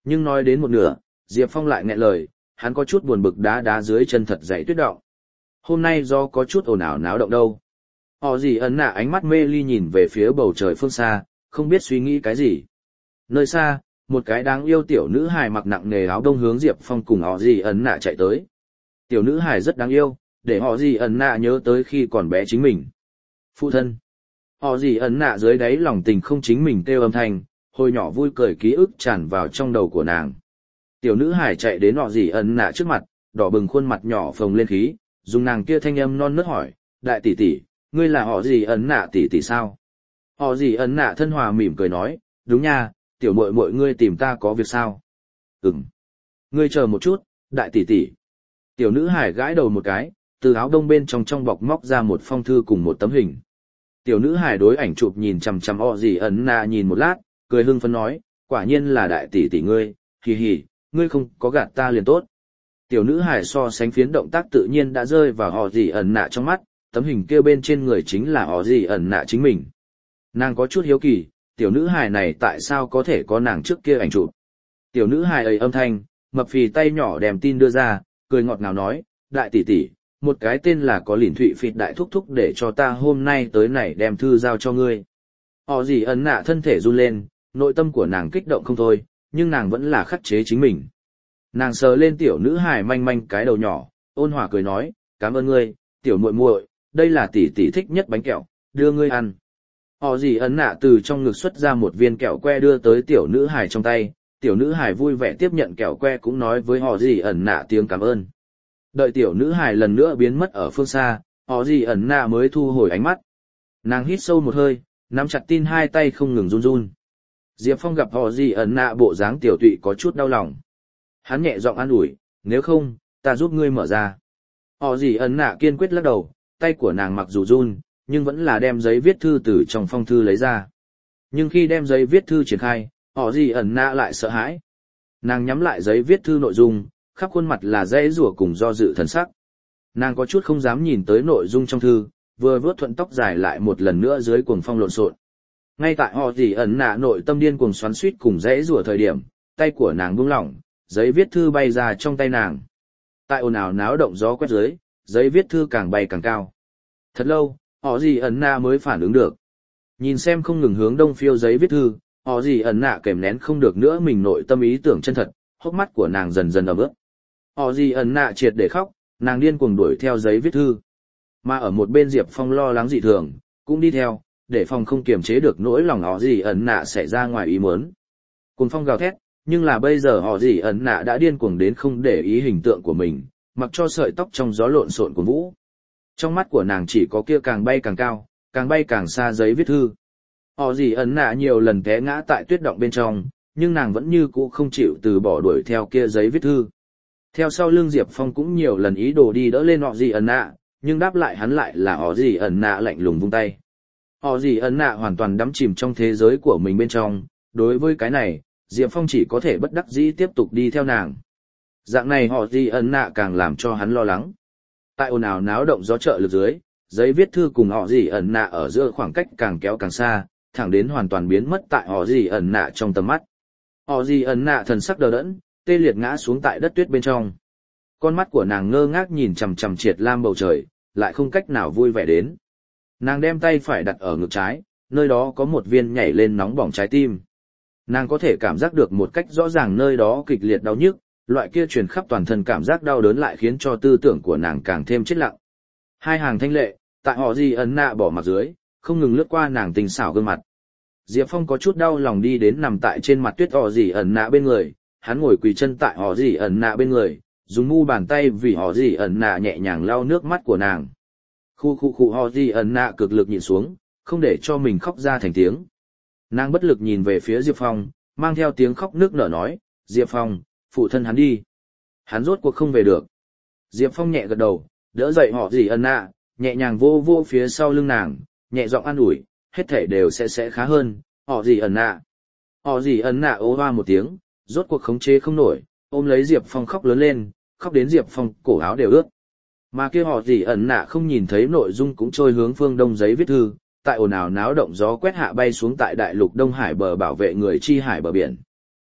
Nhưng nói đến một nửa, Diệp Phong lại nghẹn lời, hắn có chút buồn bực đá đá dưới chân thật dày tuyết động. Hôm nay do có chút ồn ào náo động đâu. Họ gì ấn nạ ánh mắt mê ly nhìn về phía bầu trời phương xa, không biết suy nghĩ cái gì. Nơi xa, một cái đáng yêu tiểu nữ hài mặc nặng nề áo đông hướng Diệp Phong cùng họ gì ấn nạ chạy tới. Tiểu nữ hài rất đáng yêu, để họ gì ấn nạ nhớ tới khi còn bé chính mình. Phụ thân. Họ gì ấn nạ dưới đáy lòng tình không chính mình kêu âm thanh, hồi nhỏ vui cười ký ức tràn vào trong đầu của nàng. Tiểu nữ hài chạy đến họ gì ấn nạ trước mặt, đỏ bừng khuôn mặt nhỏ phồng lên khí, dùng nàng kia thanh âm non nớt hỏi, đại tỷ tỷ, ngươi là họ gì ấn nạ tỷ tỷ sao? Họ gì ấn nạ thân hòa mỉm cười nói, đúng nha, tiểu muội muội ngươi tìm ta có việc sao? Ừm. Ngươi chờ một chút, đại tỷ tỷ. Tiểu nữ hải gãi đầu một cái, từ áo đông bên trong trong bọc móc ra một phong thư cùng một tấm hình. Tiểu nữ hải đối ảnh chụp nhìn chằm chằm họ gì ấn nạ nhìn một lát, cười hưng phấn nói, quả nhiên là đại tỷ tỷ ngươi, hì hì, ngươi không có gạt ta liền tốt. Tiểu nữ hải so sánh phiến động tác tự nhiên đã rơi vào họ gì ẩn nạ trong mắt, tấm hình kia bên trên người chính là họ gì ẩn nạ chính mình. Nàng có chút hiếu kỳ, tiểu nữ hải này tại sao có thể có nàng trước kia ảnh chụp. Tiểu nữ hải ấy âm thanh, mập phì tay nhỏ đem tin đưa ra, cười ngọt ngào nói, đại tỷ tỷ, một cái tên là có lìn thụy phịt đại thúc thúc để cho ta hôm nay tới này đem thư giao cho ngươi. Họ gì ẩn nạ thân thể run lên, nội tâm của nàng kích động không thôi, nhưng nàng vẫn là khắc chế chính mình. Nàng sờ lên tiểu nữ hài manh manh cái đầu nhỏ, ôn hòa cười nói, cảm ơn ngươi, tiểu muội muội, đây là tỷ tỷ thích nhất bánh kẹo, đưa ngươi ăn. Họ gì ấn nạ từ trong ngực xuất ra một viên kẹo que đưa tới tiểu nữ hài trong tay, tiểu nữ hài vui vẻ tiếp nhận kẹo que cũng nói với họ gì ẩn nạ tiếng cảm ơn. Đợi tiểu nữ hài lần nữa biến mất ở phương xa, họ gì ẩn nạ mới thu hồi ánh mắt. Nàng hít sâu một hơi, nắm chặt tin hai tay không ngừng run run. Diệp Phong gặp họ gì ẩn nạ bộ dáng tiểu tụy có chút đau lòng. Hắn nhẹ giọng an ủi, nếu không, ta giúp ngươi mở ra. Họ gì ẩn nạ kiên quyết lắc đầu, tay của nàng mặc dù run, nhưng vẫn là đem giấy viết thư từ trong phong thư lấy ra. Nhưng khi đem giấy viết thư triển khai, họ gì ẩn nạ lại sợ hãi. Nàng nhắm lại giấy viết thư nội dung, khắp khuôn mặt là dãy rủa cùng do dự thần sắc. Nàng có chút không dám nhìn tới nội dung trong thư, vừa vớt thuận tóc dài lại một lần nữa dưới cuồng phong lộn xộn. Ngay tại họ gì ẩn nạ nội tâm điên cuồng xoắn xuýt cùng dãy rủa thời điểm, tay của nàng buông lỏng, giấy viết thư bay ra trong tay nàng. Tại ồn ào náo động gió quét dưới, giấy viết thư càng bay càng cao. Thật lâu, họ gì ẩn nạ mới phản ứng được. Nhìn xem không ngừng hướng đông phiêu giấy viết thư, họ gì ẩn nạ kèm nén không được nữa mình nội tâm ý tưởng chân thật, hốc mắt của nàng dần dần ẩm ướt. Họ gì ẩn nạ triệt để khóc, nàng điên cuồng đuổi theo giấy viết thư. Mà ở một bên Diệp Phong lo lắng dị thường, cũng đi theo, để Phong không kiềm chế được nỗi lòng họ gì ẩn nạ xảy ra ngoài ý muốn. Cùng Phong gào thét, nhưng là bây giờ họ gì ẩn nạ đã điên cuồng đến không để ý hình tượng của mình, mặc cho sợi tóc trong gió lộn xộn của vũ. Trong mắt của nàng chỉ có kia càng bay càng cao, càng bay càng xa giấy viết thư. Họ gì ẩn nạ nhiều lần té ngã tại tuyết động bên trong, nhưng nàng vẫn như cũ không chịu từ bỏ đuổi theo kia giấy viết thư. Theo sau lưng Diệp Phong cũng nhiều lần ý đồ đi đỡ lên họ gì ẩn nạ, nhưng đáp lại hắn lại là họ gì ẩn nạ lạnh lùng vung tay. Họ gì ẩn nạ hoàn toàn đắm chìm trong thế giới của mình bên trong, đối với cái này, Diệp Phong chỉ có thể bất đắc dĩ tiếp tục đi theo nàng. Dạng này họ gì ẩn nạ càng làm cho hắn lo lắng. Tại ồn ào náo động gió trợ lực dưới, giấy viết thư cùng họ gì ẩn nạ ở giữa khoảng cách càng kéo càng xa, thẳng đến hoàn toàn biến mất tại họ gì ẩn nạ trong tầm mắt. Họ gì ẩn nạ thần sắc đờ đẫn, tê liệt ngã xuống tại đất tuyết bên trong. Con mắt của nàng ngơ ngác nhìn chằm chằm triệt lam bầu trời, lại không cách nào vui vẻ đến. Nàng đem tay phải đặt ở ngực trái, nơi đó có một viên nhảy lên nóng bỏng trái tim. Nàng có thể cảm giác được một cách rõ ràng nơi đó kịch liệt đau nhức, loại kia truyền khắp toàn thân cảm giác đau đớn lại khiến cho tư tưởng của nàng càng thêm chết lặng. Hai hàng thanh lệ, tại họ gì ẩn nạ bỏ mặt dưới, không ngừng lướt qua nàng tình xảo gương mặt. Diệp Phong có chút đau lòng đi đến nằm tại trên mặt tuyết họ gì ẩn nạ bên người, hắn ngồi quỳ chân tại họ gì ẩn nạ bên người, dùng mu bàn tay vì họ gì ẩn nạ nhẹ nhàng lau nước mắt của nàng. Khu khu khu họ gì ẩn nạ cực lực nhìn xuống, không để cho mình khóc ra thành tiếng. Nàng bất lực nhìn về phía Diệp Phong, mang theo tiếng khóc nước nở nói, Diệp Phong, phụ thân hắn đi. Hắn rốt cuộc không về được. Diệp Phong nhẹ gật đầu, đỡ dậy họ gì ẩn nạ, nhẹ nhàng vô vô phía sau lưng nàng, nhẹ giọng an ủi, hết thể đều sẽ sẽ khá hơn, họ gì ẩn nạ. Họ gì ẩn nạ ố hoa một tiếng, rốt cuộc khống chế không nổi, ôm lấy Diệp Phong khóc lớn lên, khóc đến Diệp Phong cổ áo đều ướt. Mà kia họ gì ẩn nạ không nhìn thấy nội dung cũng trôi hướng phương đông giấy viết thư, tại ồn ào náo động gió quét hạ bay xuống tại đại lục Đông Hải bờ bảo vệ người chi hải bờ biển.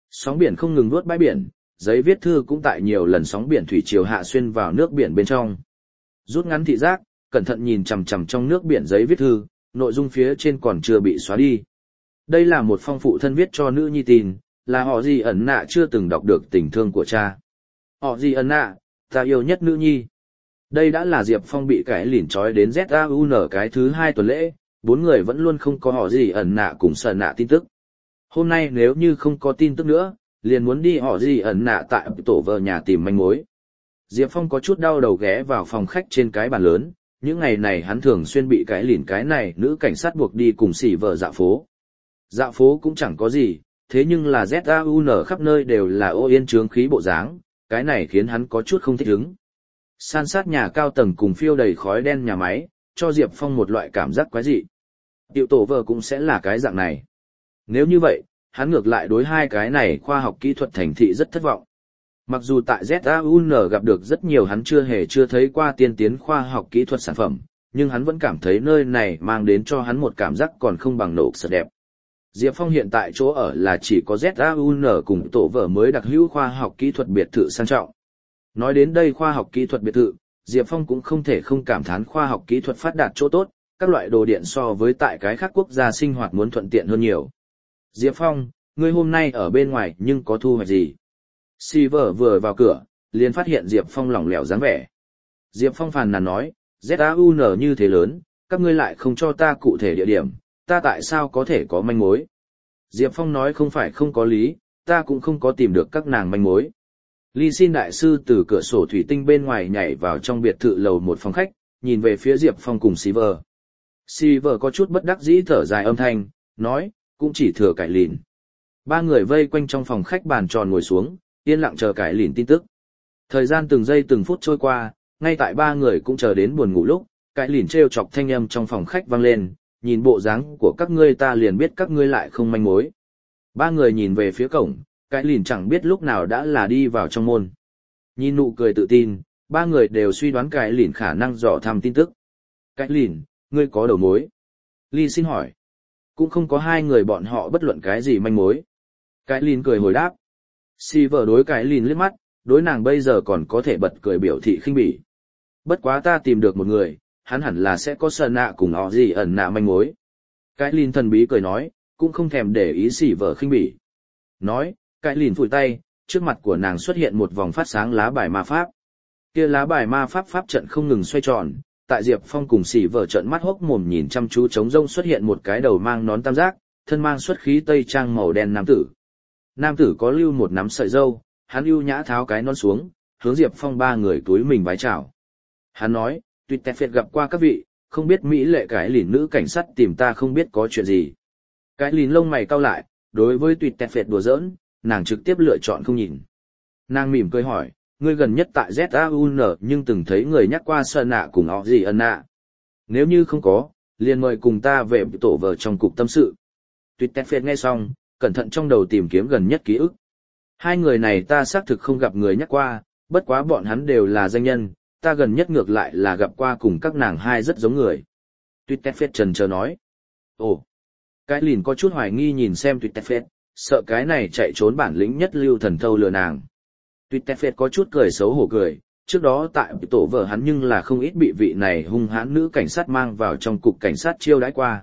Sóng biển không ngừng vuốt bãi biển, giấy viết thư cũng tại nhiều lần sóng biển thủy triều hạ xuyên vào nước biển bên trong. Rút ngắn thị giác, cẩn thận nhìn chằm chằm trong nước biển giấy viết thư, nội dung phía trên còn chưa bị xóa đi. Đây là một phong phụ thân viết cho nữ nhi tin, là họ gì ẩn nạ chưa từng đọc được tình thương của cha. Họ gì ẩn nạ, ta yêu nhất nữ nhi. Đây đã là Diệp Phong bị cái lìn trói đến Z A U N cái thứ hai tuần lễ, bốn người vẫn luôn không có họ gì ẩn nạ cùng sợ nạ tin tức. Hôm nay nếu như không có tin tức nữa, liền muốn đi họ gì ẩn nạ tại tổ vợ nhà tìm manh mối. Diệp Phong có chút đau đầu ghé vào phòng khách trên cái bàn lớn, những ngày này hắn thường xuyên bị cái lìn cái này nữ cảnh sát buộc đi cùng xỉ vợ dạo phố. Dạo phố cũng chẳng có gì, thế nhưng là Z A U N khắp nơi đều là ô yên trướng khí bộ dáng, cái này khiến hắn có chút không thích ứng. San sát nhà cao tầng cùng phiêu đầy khói đen nhà máy, cho Diệp Phong một loại cảm giác quái dị. Tiểu tổ vợ cũng sẽ là cái dạng này. Nếu như vậy, hắn ngược lại đối hai cái này khoa học kỹ thuật thành thị rất thất vọng. Mặc dù tại Z A U N gặp được rất nhiều hắn chưa hề chưa thấy qua tiên tiến khoa học kỹ thuật sản phẩm, nhưng hắn vẫn cảm thấy nơi này mang đến cho hắn một cảm giác còn không bằng nổ sợ đẹp. Diệp Phong hiện tại chỗ ở là chỉ có Z A U N cùng tổ vợ mới đặc hữu khoa học kỹ thuật biệt thự sang trọng. Nói đến đây khoa học kỹ thuật biệt thự, Diệp Phong cũng không thể không cảm thán khoa học kỹ thuật phát đạt chỗ tốt, các loại đồ điện so với tại cái khác quốc gia sinh hoạt muốn thuận tiện hơn nhiều. Diệp Phong, ngươi hôm nay ở bên ngoài nhưng có thu hoạch gì? Silver vừa vào cửa, liền phát hiện Diệp Phong lỏng lẻo dáng vẻ. Diệp Phong phàn nàn nói, Z A U N như thế lớn, các ngươi lại không cho ta cụ thể địa điểm, ta tại sao có thể có manh mối? Diệp Phong nói không phải không có lý, ta cũng không có tìm được các nàng manh mối. Ly Xin đại sư từ cửa sổ thủy tinh bên ngoài nhảy vào trong biệt thự lầu một phòng khách, nhìn về phía Diệp Phong cùng Silver. Silver có chút bất đắc dĩ thở dài âm thanh, nói, cũng chỉ thừa cải lìn. Ba người vây quanh trong phòng khách bàn tròn ngồi xuống, yên lặng chờ cải lìn tin tức. Thời gian từng giây từng phút trôi qua, ngay tại ba người cũng chờ đến buồn ngủ lúc, cải lìn trêu chọc thanh âm trong phòng khách vang lên, nhìn bộ dáng của các ngươi ta liền biết các ngươi lại không manh mối. Ba người nhìn về phía cổng, cái lìn chẳng biết lúc nào đã là đi vào trong môn. Nhìn nụ cười tự tin, ba người đều suy đoán cái lìn khả năng dò thăm tin tức. Cái lìn, ngươi có đầu mối? Ly Xin hỏi. Cũng không có hai người bọn họ bất luận cái gì manh mối. Cái lìn cười hồi đáp. Silver đối cái lìn liếc mắt, đối nàng bây giờ còn có thể bật cười biểu thị khinh bỉ. Bất quá ta tìm được một người, hắn hẳn là sẽ có sợ nạ cùng họ gì ẩn nạ manh mối. Cái lìn thần bí cười nói, cũng không thèm để ý Silver khinh bỉ. Nói, cái lìn phủi tay, trước mặt của nàng xuất hiện một vòng phát sáng lá bài ma pháp. Kia lá bài ma pháp pháp trận không ngừng xoay tròn, tại Diệp Phong cùng xỉ vở trận mắt hốc mồm nhìn chăm chú trống rông xuất hiện một cái đầu mang nón tam giác, thân mang xuất khí tây trang màu đen nam tử. Nam tử có lưu một nắm sợi râu, hắn ưu nhã tháo cái nón xuống, hướng Diệp Phong ba người túi mình vái chào. Hắn nói, tuyệt tẹt phệt gặp qua các vị, không biết mỹ lệ cái lìn nữ cảnh sát tìm ta không biết có chuyện gì. Cái lìn lông mày cau lại, đối với tuyệt tẹt phệt đùa giỡn, nàng trực tiếp lựa chọn không nhìn. Nàng mỉm cười hỏi, ngươi gần nhất tại Z A U N nhưng từng thấy người nhắc qua Sơn Nạ cùng họ gì ân nạ. Nếu như không có, liền mời cùng ta về tổ vợ trong cục tâm sự. Tuyệt tẹt phệt nghe xong, cẩn thận trong đầu tìm kiếm gần nhất ký ức. Hai người này ta xác thực không gặp người nhắc qua, bất quá bọn hắn đều là danh nhân, ta gần nhất ngược lại là gặp qua cùng các nàng hai rất giống người. Tuyệt tẹt phệt trần chờ nói. Ồ, cái lìn có chút hoài nghi nhìn xem tuyệt tẹt phệt, sợ cái này chạy trốn bản lĩnh nhất lưu thần thâu lừa nàng. Tuyệt tẹt phệt có chút cười xấu hổ cười, trước đó tại tổ vợ hắn nhưng là không ít bị vị này hung hãn nữ cảnh sát mang vào trong cục cảnh sát chiêu đãi qua.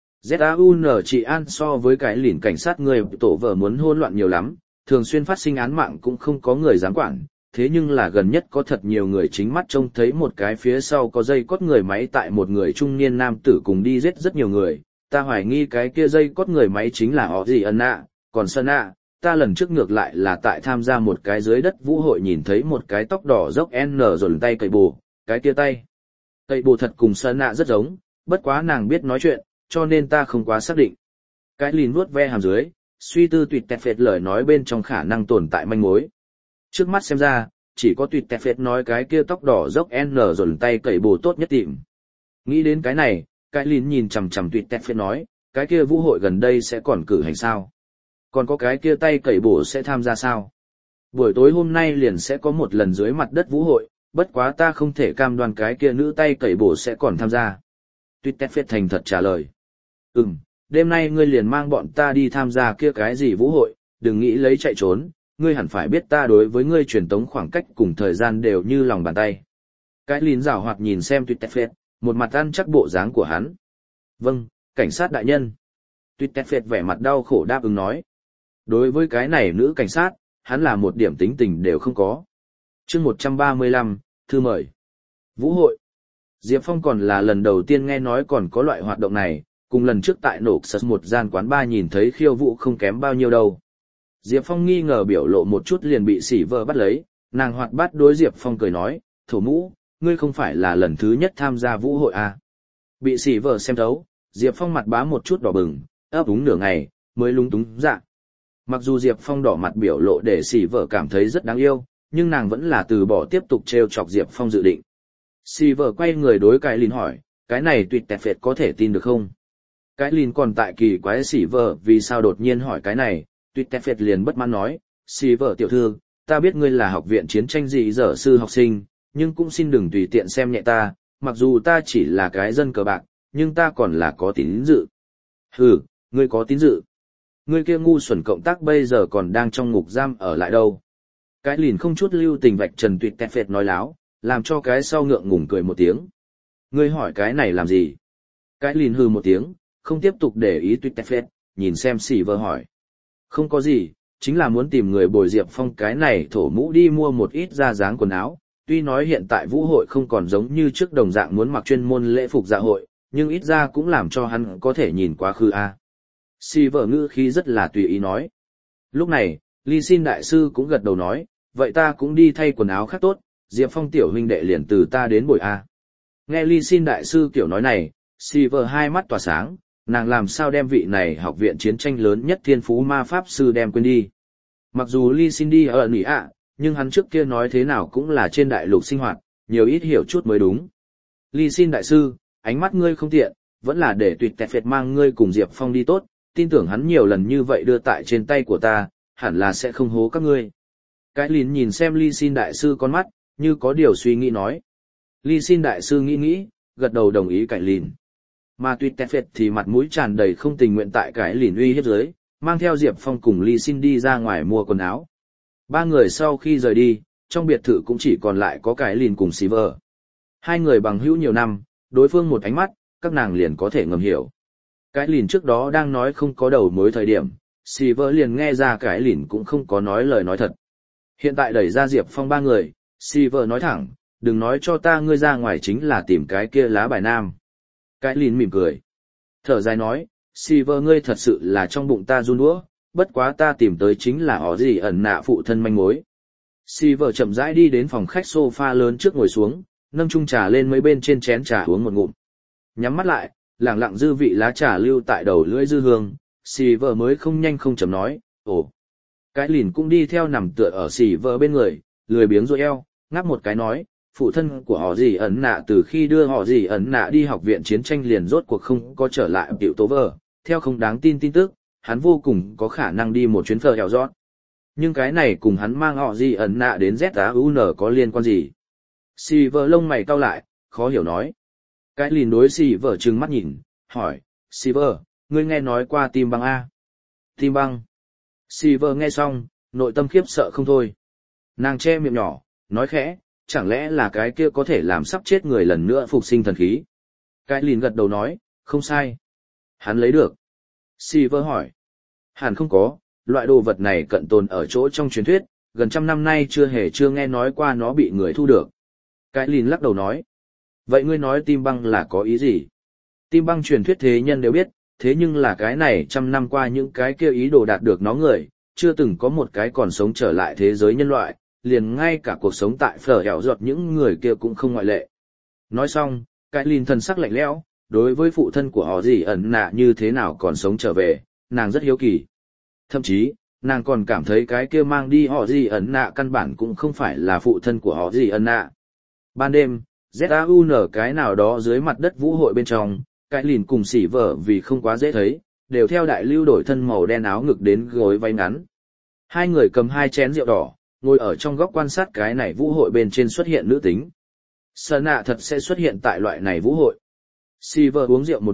Z A U N trị an so với cái lìn cảnh sát người tổ vợ muốn hỗn loạn nhiều lắm, thường xuyên phát sinh án mạng cũng không có người dám quản, thế nhưng là gần nhất có thật nhiều người chính mắt trông thấy một cái phía sau có dây cót người máy tại một người trung niên nam tử cùng đi giết rất nhiều người, ta hoài nghi cái kia dây cót người máy chính là họ gì ân nạ, còn Sơn Nạ, ta lần trước ngược lại là tại tham gia một cái dưới đất vũ hội nhìn thấy một cái tóc đỏ dốc N rồi tay cậy bù, cái kia tay. Cậy bù thật cùng Sơn Nạ rất giống, bất quá nàng biết nói chuyện, cho nên ta không quá xác định. Cái lìn vuốt ve hàm dưới, suy tư tuyệt tẹt phệt lời nói bên trong khả năng tồn tại manh mối. Trước mắt xem ra, chỉ có tuyệt tẹt phệt nói cái kia tóc đỏ dốc N rồi tay cậy bù tốt nhất tìm. Nghĩ đến cái này, cái lìn nhìn chằm chằm tuyệt tẹt phệt nói, cái kia vũ hội gần đây sẽ còn cử hành sao? Còn có cái kia tay cậy bổ sẽ tham gia sao? Buổi tối hôm nay liền sẽ có một lần dưới mặt đất vũ hội, bất quá ta không thể cam đoan cái kia nữ tay cậy bổ sẽ còn tham gia. Tuyệt tẹt phệt thành thật trả lời. Ừm, đêm nay ngươi liền mang bọn ta đi tham gia kia cái gì vũ hội, đừng nghĩ lấy chạy trốn, ngươi hẳn phải biết ta đối với ngươi truyền tống khoảng cách cùng thời gian đều như lòng bàn tay. Cái lìn rảo hoạt nhìn xem tuyệt tẹt phệt, một mặt ăn chắc bộ dáng của hắn. Vâng, cảnh sát đại nhân. Tuyệt tẹt phệt vẻ mặt đau khổ đáp ứng nói. Đối với cái này nữ cảnh sát, hắn là một điểm tính tình đều không có. chương một trăm ba mươi lăm, thư mời. Vũ hội. Diệp Phong còn là lần đầu tiên nghe nói còn có loại hoạt động này, cùng lần trước tại nổ sật một gian quán bar nhìn thấy khiêu vũ không kém bao nhiêu đâu. Diệp Phong nghi ngờ biểu lộ một chút liền bị sỉ vợ bắt lấy, nàng hoạt bát đối Diệp Phong cười nói, thổ mũ, ngươi không phải là lần thứ nhất tham gia vũ hội à. Bị sỉ vợ xem thấu, Diệp Phong mặt bá một chút đỏ bừng, ấp úng nửa ngày, mới lúng túng dạ. Mặc dù Diệp Phong đỏ mặt biểu lộ để sỉ vợ cảm thấy rất đáng yêu, nhưng nàng vẫn là từ bỏ tiếp tục trêu chọc Diệp Phong dự định. Sỉ vợ quay người đối cái lìn hỏi, cái này tuyệt tẹt phệt có thể tin được không? Cái lìn còn tại kỳ quái sỉ vợ vì sao đột nhiên hỏi cái này, tuyệt tẹt phệt liền bất mãn nói, sỉ vợ tiểu thư, ta biết ngươi là học viện chiến tranh dị dở sư học sinh, nhưng cũng xin đừng tùy tiện xem nhẹ ta, mặc dù ta chỉ là cái dân cờ bạc, nhưng ta còn là có tín dự. Hừ, ngươi có tín dự. Ngươi kia ngu xuẩn cộng tác bây giờ còn đang trong ngục giam ở lại đâu. Cái lìn không chút lưu tình vạch trần tuyệt tẹt phệt nói láo, làm cho cái sau ngượng ngùng cười một tiếng. Ngươi hỏi cái này làm gì? Cái lìn hừ một tiếng, không tiếp tục để ý tuyệt tẹt phệt, nhìn xem xỉ vợ hỏi. Không có gì, chính là muốn tìm người bồi Diệp Phong cái này thổ mũ đi mua một ít da dáng quần áo. Tuy nói hiện tại vũ hội không còn giống như trước đồng dạng muốn mặc chuyên môn lễ phục dạ hội, nhưng ít ra cũng làm cho hắn có thể nhìn quá khứ a. Xỉ vợ ngữ khí rất là tùy ý nói. Lúc này, Ly Xin đại sư cũng gật đầu nói, vậy ta cũng đi thay quần áo khác tốt, Diệp Phong tiểu huynh đệ liền từ ta đến bồi a. Nghe Ly Xin đại sư kiểu nói này, xỉ vợ hai mắt tỏa sáng, nàng làm sao đem vị này học viện chiến tranh lớn nhất thiên phú ma pháp sư đem quên đi. Mặc dù Ly Xin đi ở nỉ ạ, nhưng hắn trước kia nói thế nào cũng là trên đại lục sinh hoạt, nhiều ít hiểu chút mới đúng. Ly Xin đại sư, ánh mắt ngươi không tiện, vẫn là để tuyệt tẹt phệt mang ngươi cùng Diệp Phong đi tốt, tin tưởng hắn nhiều lần như vậy đưa tại trên tay của ta, hẳn là sẽ không hố các ngươi. Cái lìn nhìn xem Ly Xin đại sư con mắt, như có điều suy nghĩ nói. Ly Xin đại sư nghĩ nghĩ, gật đầu đồng ý cái lìn. Mà tuyệt tẹt phệt thì mặt mũi tràn đầy không tình nguyện tại cái lìn uy hiếp dưới, mang theo Diệp Phong cùng Ly Xin đi ra ngoài mua quần áo. Ba người sau khi rời đi, trong biệt thự cũng chỉ còn lại có cái lìn cùng xì vợ. Hai người bằng hữu nhiều năm, đối phương một ánh mắt, các nàng liền có thể ngầm hiểu. Cái lìn trước đó đang nói không có đầu mối thời điểm, xì vợ liền nghe ra cái lìn cũng không có nói lời nói thật. Hiện tại đẩy ra Diệp Phong ba người, xì vợ nói thẳng, đừng nói cho ta ngươi ra ngoài chính là tìm cái kia lá bài nam. Cái lìn mỉm cười. Thở dài nói, xì vợ ngươi thật sự là trong bụng ta run đũa, bất quá ta tìm tới chính là họ gì ẩn nạ phụ thân manh mối. Xì vợ chậm rãi đi đến phòng khách sofa lớn trước ngồi xuống, nâng chung trà lên mấy bên trên chén trà uống một ngụm. Nhắm mắt lại, lẳng lặng dư vị lá trà lưu tại đầu lưỡi dư hương, xì vợ mới không nhanh không chậm nói, ồ. Cái lìn cũng đi theo nằm tựa ở xì vợ bên người, lười biếng rồi eo, ngáp một cái nói, phụ thân của họ gì ẩn nạ từ khi đưa họ gì ẩn nạ đi học viện chiến tranh liền rốt cuộc không có trở lại tiểu tố vợ, theo không đáng tin tin tức, hắn vô cùng có khả năng đi một chuyến phờ hẻo rót. Nhưng cái này cùng hắn mang họ gì ẩn nạ đến Z A U N có liên quan gì? Xì vợ lông mày cau lại, khó hiểu nói. Cái lìn đối xì vợ trừng mắt nhìn, hỏi, xì vợ, ngươi nghe nói qua tim băng A? Tim băng. Xì vợ nghe xong, nội tâm khiếp sợ không thôi. Nàng che miệng nhỏ, nói khẽ, chẳng lẽ là cái kia có thể làm sắp chết người lần nữa phục sinh thần khí? Cái lìn gật đầu nói, không sai. Hắn lấy được. Xì vợ hỏi. Hẳn không có, loại đồ vật này cận tồn ở chỗ trong truyền thuyết, gần trăm năm nay chưa hề chưa nghe nói qua nó bị người thu được. Cái lìn lắc đầu nói. Vậy ngươi nói tim băng là có ý gì? Tim băng truyền thuyết thế nhân đều biết, thế nhưng là cái này trăm năm qua những cái kia ý đồ đạt được nó người, chưa từng có một cái còn sống trở lại thế giới nhân loại, liền ngay cả cuộc sống tại phở hẻo giọt những người kia cũng không ngoại lệ. Nói xong, cái lìn thần sắc lạnh lẽo, đối với phụ thân của họ gì ẩn nạ như thế nào còn sống trở về, nàng rất hiếu kỳ. Thậm chí, nàng còn cảm thấy cái kia mang đi họ gì ẩn nạ căn bản cũng không phải là phụ thân của họ gì ẩn nạ. Ban đêm, Z A U N cái nào đó dưới mặt đất vũ hội bên trong, cái lìn cùng xỉ vợ vì không quá dễ thấy, đều theo đại lưu đổi thân màu đen áo ngực đến gối váy ngắn. Hai người cầm hai chén rượu đỏ, ngồi ở trong góc quan sát cái này vũ hội bên trên xuất hiện nữ tính. Sơn nạ thật sẽ xuất hiện tại loại này vũ hội. Xỉ vợ uống rượu một ngụm,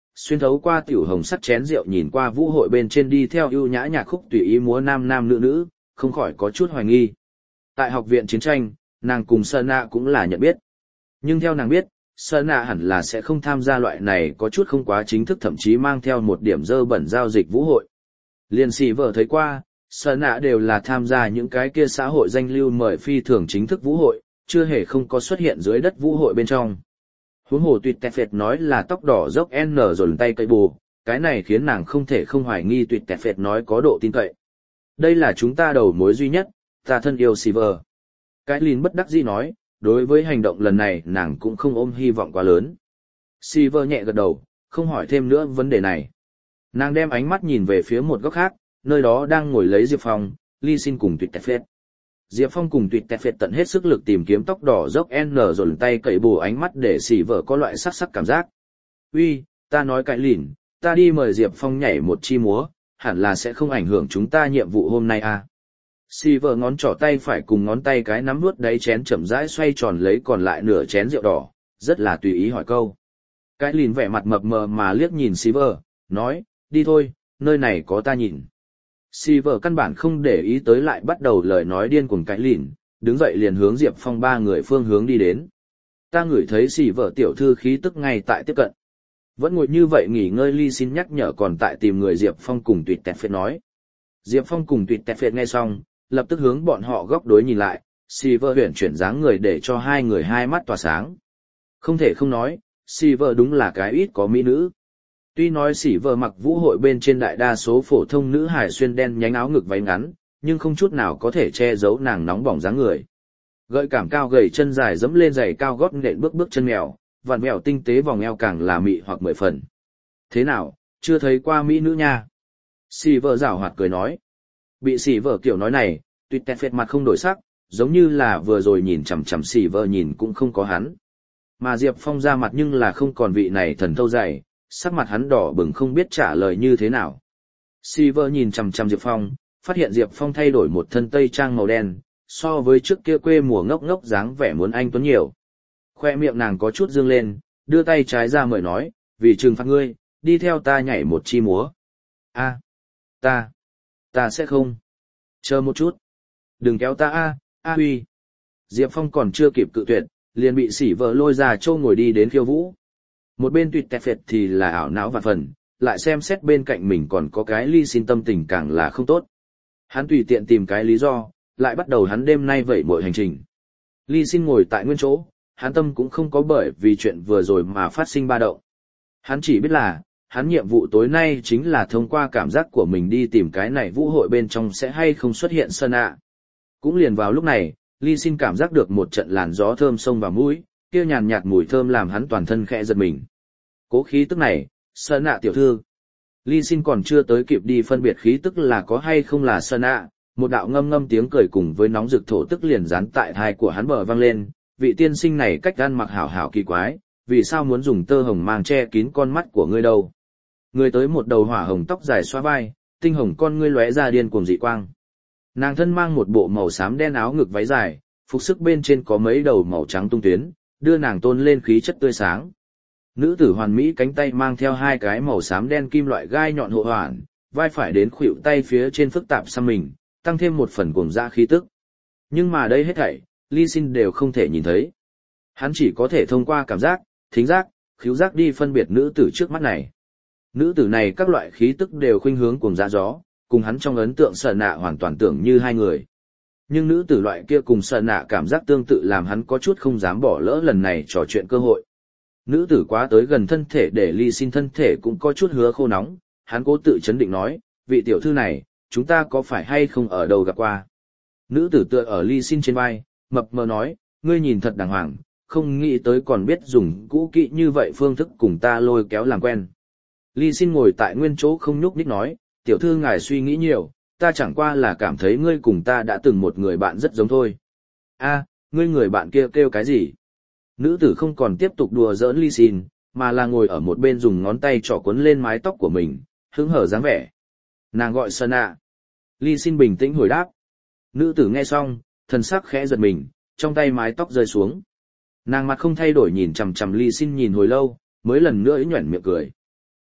xuyên thấu qua tiểu hồng sắt chén rượu nhìn qua vũ hội bên trên đi theo ưu nhã nhạc khúc tùy ý múa nam nam nữ nữ, không khỏi có chút hoài nghi. Tại học viện chiến tranh, nàng cùng Sơn Nạ cũng là nhận biết. Nhưng theo nàng biết, Sơn Nạ hẳn là sẽ không tham gia loại này có chút không quá chính thức, thậm chí mang theo một điểm dơ bẩn giao dịch vũ hội. Liên sĩ vợ thấy qua, Sơn Nạ đều là tham gia những cái kia xã hội danh lưu mời phi thường chính thức vũ hội, chưa hề không có xuất hiện dưới đất vũ hội bên trong. Huống hồ Tuyệt Tẹt Phệt nói là tóc đỏ dốc N rồi tay cây bù, cái này khiến nàng không thể không hoài nghi Tuyệt Tẹt Phệt nói có độ tin cậy. Đây là chúng ta đầu mối duy nhất, ta thân yêu Silver. Cái Lin bất đắc dĩ nói, đối với hành động lần này nàng cũng không ôm hy vọng quá lớn. Silver nhẹ gật đầu, không hỏi thêm nữa vấn đề này. Nàng đem ánh mắt nhìn về phía một góc khác, nơi đó đang ngồi lấy Diệp Phong, Ly Sin cùng Tuyệt Tẹt Phệt. Diệp Phong cùng Tuyệt Tẹt Phệt tận hết sức lực tìm kiếm tóc đỏ dốc N rồi tay cậy bù ánh mắt để Silver có loại sắc sắc cảm giác. Uy, ta nói cái Lin, ta đi mời Diệp Phong nhảy một chi múa, hẳn là sẽ không ảnh hưởng chúng ta nhiệm vụ hôm nay à. Silver ngón trỏ tay phải cùng ngón tay cái nắm nuốt đáy chén chậm rãi xoay tròn lấy còn lại nửa chén rượu đỏ, rất là tùy ý hỏi câu. Cái Lin vẻ mặt mập mờ mà liếc nhìn Silver, nói, đi thôi, nơi này có ta nhìn. Silver căn bản không để ý tới lại bắt đầu lời nói điên cuồng cái Lin, đứng dậy liền hướng Diệp Phong ba người phương hướng đi đến. Ta ngửi thấy Silver tiểu thư khí tức ngay tại tiếp cận. Vẫn ngồi như vậy nghỉ ngơi Ly Sin nhắc nhở còn tại tìm người Diệp Phong cùng Tuyệt Tẹt Phệt nói. Diệp Phong cùng Tuyệt Tẹt Phệt nghe xong, lập tức hướng bọn họ góc đối nhìn lại, Silver huyền chuyển dáng người để cho hai người hai mắt tỏa sáng. Không thể không nói, Silver đúng là cái ít có mỹ nữ. Tuy nói Silver mặc vũ hội bên trên đại đa số phổ thông nữ hài xuyên đen nhánh áo ngực váy ngắn, nhưng không chút nào có thể che giấu nàng nóng bỏng dáng người. Gợi cảm cao gầy chân dài dẫm lên giày cao gót nện bước bước chân mèo, vặn vẹo tinh tế vòng eo càng là mị hoặc mười phần. Thế nào, chưa thấy qua mỹ nữ nha? Silver giảo hoạt cười nói. Bị Silver kiểu nói này, Tuyệt Tẹt Phệt mặt không đổi sắc, giống như là vừa rồi nhìn chằm chằm Silver nhìn cũng không có hắn. Mà Diệp Phong ra mặt nhưng là không còn vị này thần thâu dày, sắc mặt hắn đỏ bừng không biết trả lời như thế nào. Silver nhìn chằm chằm Diệp Phong, phát hiện Diệp Phong thay đổi một thân tây trang màu đen, so với trước kia quê mùa ngốc ngốc dáng vẻ muốn anh tuấn nhiều. Khoe miệng nàng có chút dương lên, đưa tay trái ra mời nói, vì trừng phạt ngươi, đi theo ta nhảy một chi múa. A, ta, ta sẽ không. Chờ một chút. Đừng kéo ta a, a huy. Diệp Phong còn chưa kịp cự tuyệt, liền bị sỉ vợ lôi ra châu ngồi đi đến khiêu vũ. Một bên Tuyệt Tẹt Phệt thì là ảo não vạn phần, lại xem xét bên cạnh mình còn có cái Ly Sin tâm tình càng là không tốt. Hắn tùy tiện tìm cái lý do, lại bắt đầu hắn đêm nay vẩy mọi hành trình. Ly Sin ngồi tại nguyên chỗ, hắn tâm cũng không có bởi vì chuyện vừa rồi mà phát sinh ba động. Hắn chỉ biết là, hắn nhiệm vụ tối nay chính là thông qua cảm giác của mình đi tìm cái này vũ hội bên trong sẽ hay không xuất hiện Sơn Nạ. Cũng liền vào lúc này, Ly Sin cảm giác được một trận làn gió thơm xông vào mũi, kia nhàn nhạt mùi thơm làm hắn toàn thân khẽ giật mình. Cố khí tức này, Sơn Nạ tiểu thư. Ly Sin còn chưa tới kịp đi phân biệt khí tức là có hay không là Sơn Nạ, một đạo ngâm ngâm tiếng cười cùng với nóng rực thổ tức liền dán tại thai của hắn bờ vang lên. Vị tiên sinh này cách ăn mặc hảo hảo kỳ quái, vì sao muốn dùng tơ hồng mang che kín con mắt của ngươi đâu? Người tới một đầu hỏa hồng tóc dài xóa vai, tinh hồng con ngươi lóe ra điên cuồng dị quang. Nàng thân mang một bộ màu xám đen áo ngực váy dài, phục sức bên trên có mấy đầu màu trắng tung tuyến, đưa nàng tôn lên khí chất tươi sáng. Nữ tử hoàn mỹ cánh tay mang theo hai cái màu xám đen kim loại gai nhọn hộ hoàn, vai phải đến khuỷu tay phía trên phức tạp xăm mình, tăng thêm một phần cuồng dã khí tức. Nhưng mà đây hết thảy, Ly Sin đều không thể nhìn thấy. Hắn chỉ có thể thông qua cảm giác, thính giác, khứu giác đi phân biệt nữ tử trước mắt này. Nữ tử này các loại khí tức đều khuynh hướng cuồng dã gió, cùng hắn trong ấn tượng Sở Nạ hoàn toàn tưởng như hai người. Nhưng nữ tử loại kia cùng Sở Nạ cảm giác tương tự làm hắn có chút không dám bỏ lỡ lần này trò chuyện cơ hội. Nữ tử quá tới gần thân thể để Ly Sin thân thể cũng có chút hứa khô nóng, hắn cố tự chấn định nói, vị tiểu thư này, chúng ta có phải hay không ở đâu gặp qua. Nữ tử tựa ở Ly Sin trên vai, mập mờ nói, ngươi nhìn thật đàng hoàng, không nghĩ tới còn biết dùng cũ kỹ như vậy phương thức cùng ta lôi kéo làm quen. Ly Sin ngồi tại nguyên chỗ không nhúc nhích nói, tiểu thư ngài suy nghĩ nhiều, ta chẳng qua là cảm thấy ngươi cùng ta đã từng một người bạn rất giống thôi. A, ngươi người bạn kia kêu, kêu cái gì? Nữ tử không còn tiếp tục đùa giỡn Ly Sin, mà là ngồi ở một bên dùng ngón tay trỏ quấn lên mái tóc của mình, hứng hở dáng vẻ. Nàng gọi Sơn Nạ. Ly Sin bình tĩnh hồi đáp. Nữ tử nghe xong, thần sắc khẽ giật mình, trong tay mái tóc rơi xuống. Nàng mặt không thay đổi nhìn chằm chằm Ly Sin nhìn hồi lâu, mới lần nữa nhuyễn miệng cười.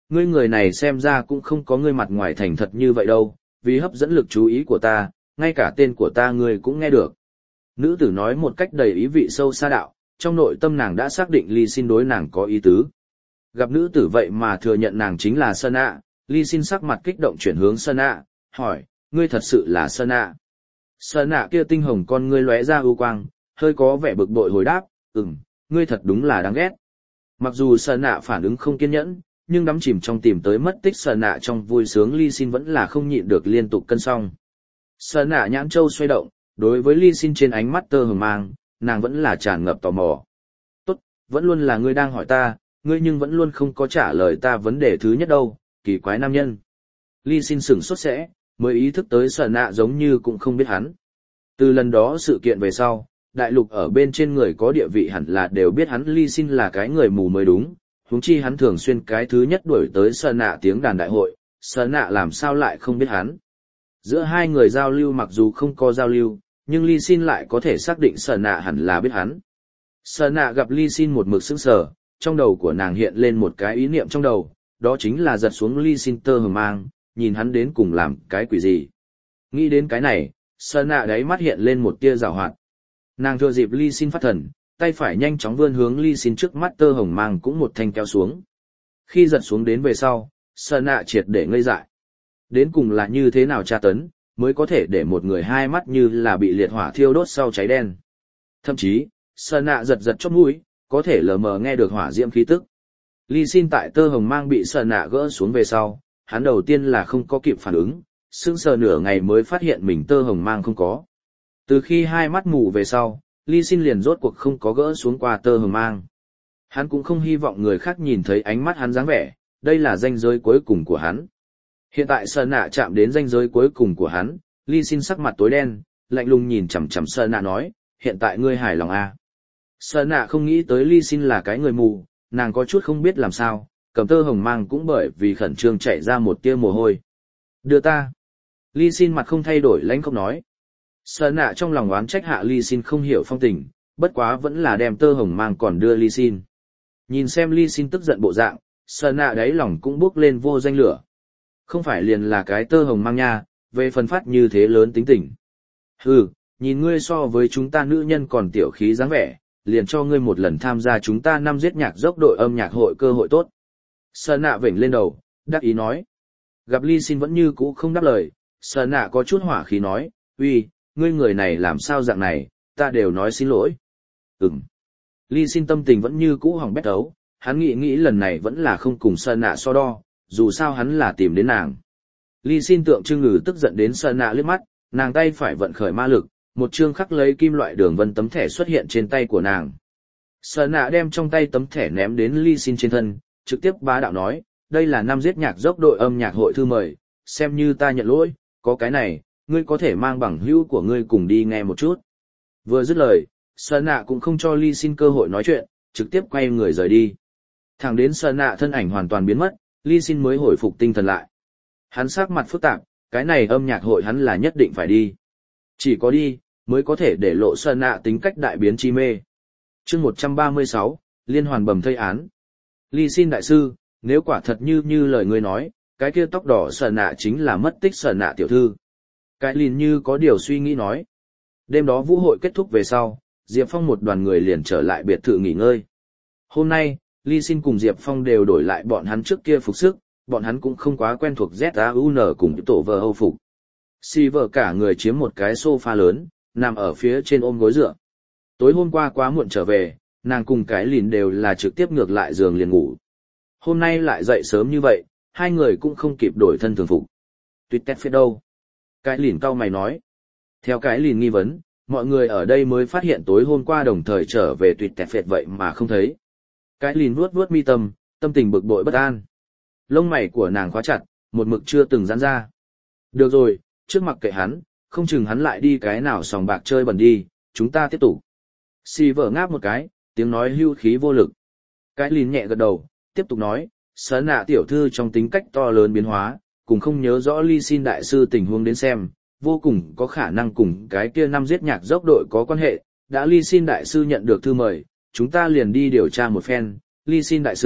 Ngươi người này xem ra cũng không có ngươi mặt ngoài thành thật như vậy đâu, vì hấp dẫn lực chú ý của ta, ngay cả tên của ta ngươi cũng nghe được. Nữ tử nói một cách đầy ý vị sâu xa đạo, trong nội tâm nàng đã xác định Ly Xin đối nàng có ý tứ. Gặp nữ tử vậy mà thừa nhận nàng chính là Sơn ạ, Ly Xin sắc mặt kích động chuyển hướng Sơn ạ, hỏi, ngươi thật sự là Sơn ạ? Sơn ạ kia tinh hồng con ngươi lóe ra ưu quang, hơi có vẻ bực bội hồi đáp, ừm, ngươi thật đúng là đáng ghét. Mặc dù Sơn ạ phản ứng không kiên nhẫn, nhưng đắm chìm trong tìm tới mất tích Sơn ạ trong vui sướng Ly Xin vẫn là không nhịn được liên tục cân song. Sơn ạ nhãn châu xoay động, đối với Ly Xin trên ánh mắt tơ hờ mang, nàng vẫn là tràn ngập tò mò. Tốt, vẫn luôn là ngươi đang hỏi ta, ngươi nhưng vẫn luôn không có trả lời ta vấn đề thứ nhất đâu, kỳ quái nam nhân. Ly Xin sửng sốt sẽ, mới ý thức tới Sơn ạ giống như cũng không biết hắn. Từ lần đó sự kiện về sau, đại lục ở bên trên người có địa vị hẳn là đều biết hắn Ly Xin là cái người mù mới đúng, huống chi hắn thường xuyên cái thứ nhất đuổi tới Sơn ạ tiếng đàn đại hội, Sơn ạ làm sao lại không biết hắn. Giữa hai người giao lưu mặc dù không có giao lưu, nhưng Ly Xin lại có thể xác định Sơn ạ hẳn là biết hắn. Sơn ạ gặp Ly Xin một mực sững sờ, trong đầu của nàng hiện lên một cái ý niệm trong đầu, đó chính là giật xuống Ly Xin tơ hờ mang, nhìn hắn đến cùng làm cái quỷ gì. Nghĩ đến cái này, Sơn ạ đáy mắt hiện lên một tia giảo hoạt. Nàng thừa dịp Ly Xin phát thần, tay phải nhanh chóng vươn hướng Ly Xin trước mắt tơ hồng mang cũng một thanh kéo xuống. Khi giật xuống đến về sau, Sơn ạ triệt để ngây dại. Đến cùng là như thế nào tra tấn, mới có thể để một người hai mắt như là bị liệt hỏa thiêu đốt sau cháy đen. Thậm chí, Sơn ạ giật giật chóp mũi, có thể lờ mờ nghe được hỏa diễm khí tức. Ly Xin tại tơ hồng mang bị Sơn ạ gỡ xuống về sau, hắn đầu tiên là không có kịp phản ứng, sững sờ nửa ngày mới phát hiện mình tơ hồng mang không có. Từ khi hai mắt mù về sau, Ly Xin liền rốt cuộc không có gỡ xuống qua tơ hồng mang. Hắn cũng không hy vọng người khác nhìn thấy ánh mắt hắn dáng vẻ, đây là ranh giới cuối cùng của hắn. Hiện tại Sơn ạ chạm đến ranh giới cuối cùng của hắn, Ly Xin sắc mặt tối đen, lạnh lùng nhìn chằm chằm Sơn ạ nói, hiện tại ngươi hài lòng à? Sơn ạ không nghĩ tới Ly Xin là cái người mù, nàng có chút không biết làm sao, cầm tơ hồng mang cũng bởi vì khẩn trương chạy ra một tia mồ hôi. Đưa ta. Ly Xin mặt không thay đổi lãnh không nói. Sơn ạ trong lòng oán trách hạ Ly Xin không hiểu phong tình, bất quá vẫn là đem tơ hồng mang còn đưa Ly Xin. Nhìn xem Ly Xin tức giận bộ dạng, Sơn ạ đáy lòng cũng bốc lên vô danh lửa. Không phải liền là cái tơ hồng mang nha, về phần phát như thế lớn tính tình. Hừ, nhìn ngươi so với chúng ta nữ nhân còn tiểu khí dáng vẻ, liền cho ngươi một lần tham gia chúng ta năm giết nhạc dốc đội âm nhạc hội cơ hội tốt. Sơn ạ vểnh lên đầu, đắc ý nói. Gặp Ly Xin vẫn như cũ không đáp lời, Sơn ạ có chút hỏa khí nói, uy, ngươi người này làm sao dạng này, ta đều nói xin lỗi. Ừm. Ly Xin tâm tình vẫn như cũ hỏng bét ấu, hắn nghĩ nghĩ lần này vẫn là không cùng Sơn ạ so đo, dù sao hắn là tìm đến nàng. Ly Xin tượng trưng ngừ tức giận đến Sơn ạ liếc mắt, nàng tay phải vận khởi ma lực, một chương khắc lấy kim loại đường vân tấm thẻ xuất hiện trên tay của nàng. Sơn ạ đem trong tay tấm thẻ ném đến Ly Xin trên thân, trực tiếp bá đạo nói, đây là năm giết nhạc dốc đội âm nhạc hội thư mời, xem như ta nhận lỗi, có cái này, ngươi có thể mang bằng hữu của ngươi cùng đi nghe một chút. Vừa dứt lời, Sơn ạ cũng không cho Ly Xin cơ hội nói chuyện, trực tiếp quay người rời đi. Thẳng đến Sơn ạ thân ảnh hoàn toàn biến mất, Ly Xin mới hồi phục tinh thần lại. Hắn sắc mặt phức tạp, cái này âm nhạc hội hắn là nhất định phải đi. Chỉ có đi, mới có thể để lộ Sơn ạ tính cách đại biến chi mê. Chương một trăm ba mươi sáu, liên hoàn bầm thây án. Ly Xin đại sư, nếu quả thật như như lời ngươi nói, cái kia tóc đỏ Sơn ạ chính là mất tích Sơn ạ tiểu thư. Cái lìn như có điều suy nghĩ nói. Đêm đó vũ hội kết thúc về sau, Diệp Phong một đoàn người liền trở lại biệt thự nghỉ ngơi. Hôm nay, Ly Xin cùng Diệp Phong đều đổi lại bọn hắn trước kia phục sức, bọn hắn cũng không quá quen thuộc Z A U N cùng tổ vờ Âu phục. Si vợ cả người chiếm một cái sofa lớn, nằm ở phía trên ôm gối dựa. Tối hôm qua quá muộn trở về, nàng cùng cái lìn đều là trực tiếp ngược lại giường liền ngủ. Hôm nay lại dậy sớm như vậy, hai người cũng không kịp đổi thân thường phục. Tuyệt tét phết đâu? Cái lìn cau mày nói. Theo cái lìn nghi vấn, mọi người ở đây mới phát hiện tối hôm qua đồng thời trở về tuyệt tẹt phệt vậy mà không thấy. Cái lìn vuốt vuốt mi tâm, tâm tình bực bội bất an. Lông mày của nàng khóa chặt, một mực chưa từng giãn ra. Được rồi, trước mặt kệ hắn, không chừng hắn lại đi cái nào sòng bạc chơi bẩn đi, chúng ta tiếp tục. Si vợ ngáp một cái, tiếng nói hưu khí vô lực. Cái lìn nhẹ gật đầu, tiếp tục nói, Sơn ạ tiểu thư trong tính cách to lớn biến hóa, cùng không nhớ rõ Ly Xin đại sư tình huống đến xem, vô cùng có khả năng cùng cái kia năm giết nhạc dốc đội có quan hệ, đã Ly Xin đại sư nhận được thư mời, chúng ta liền đi điều tra một phen, Ly Xin đại sư,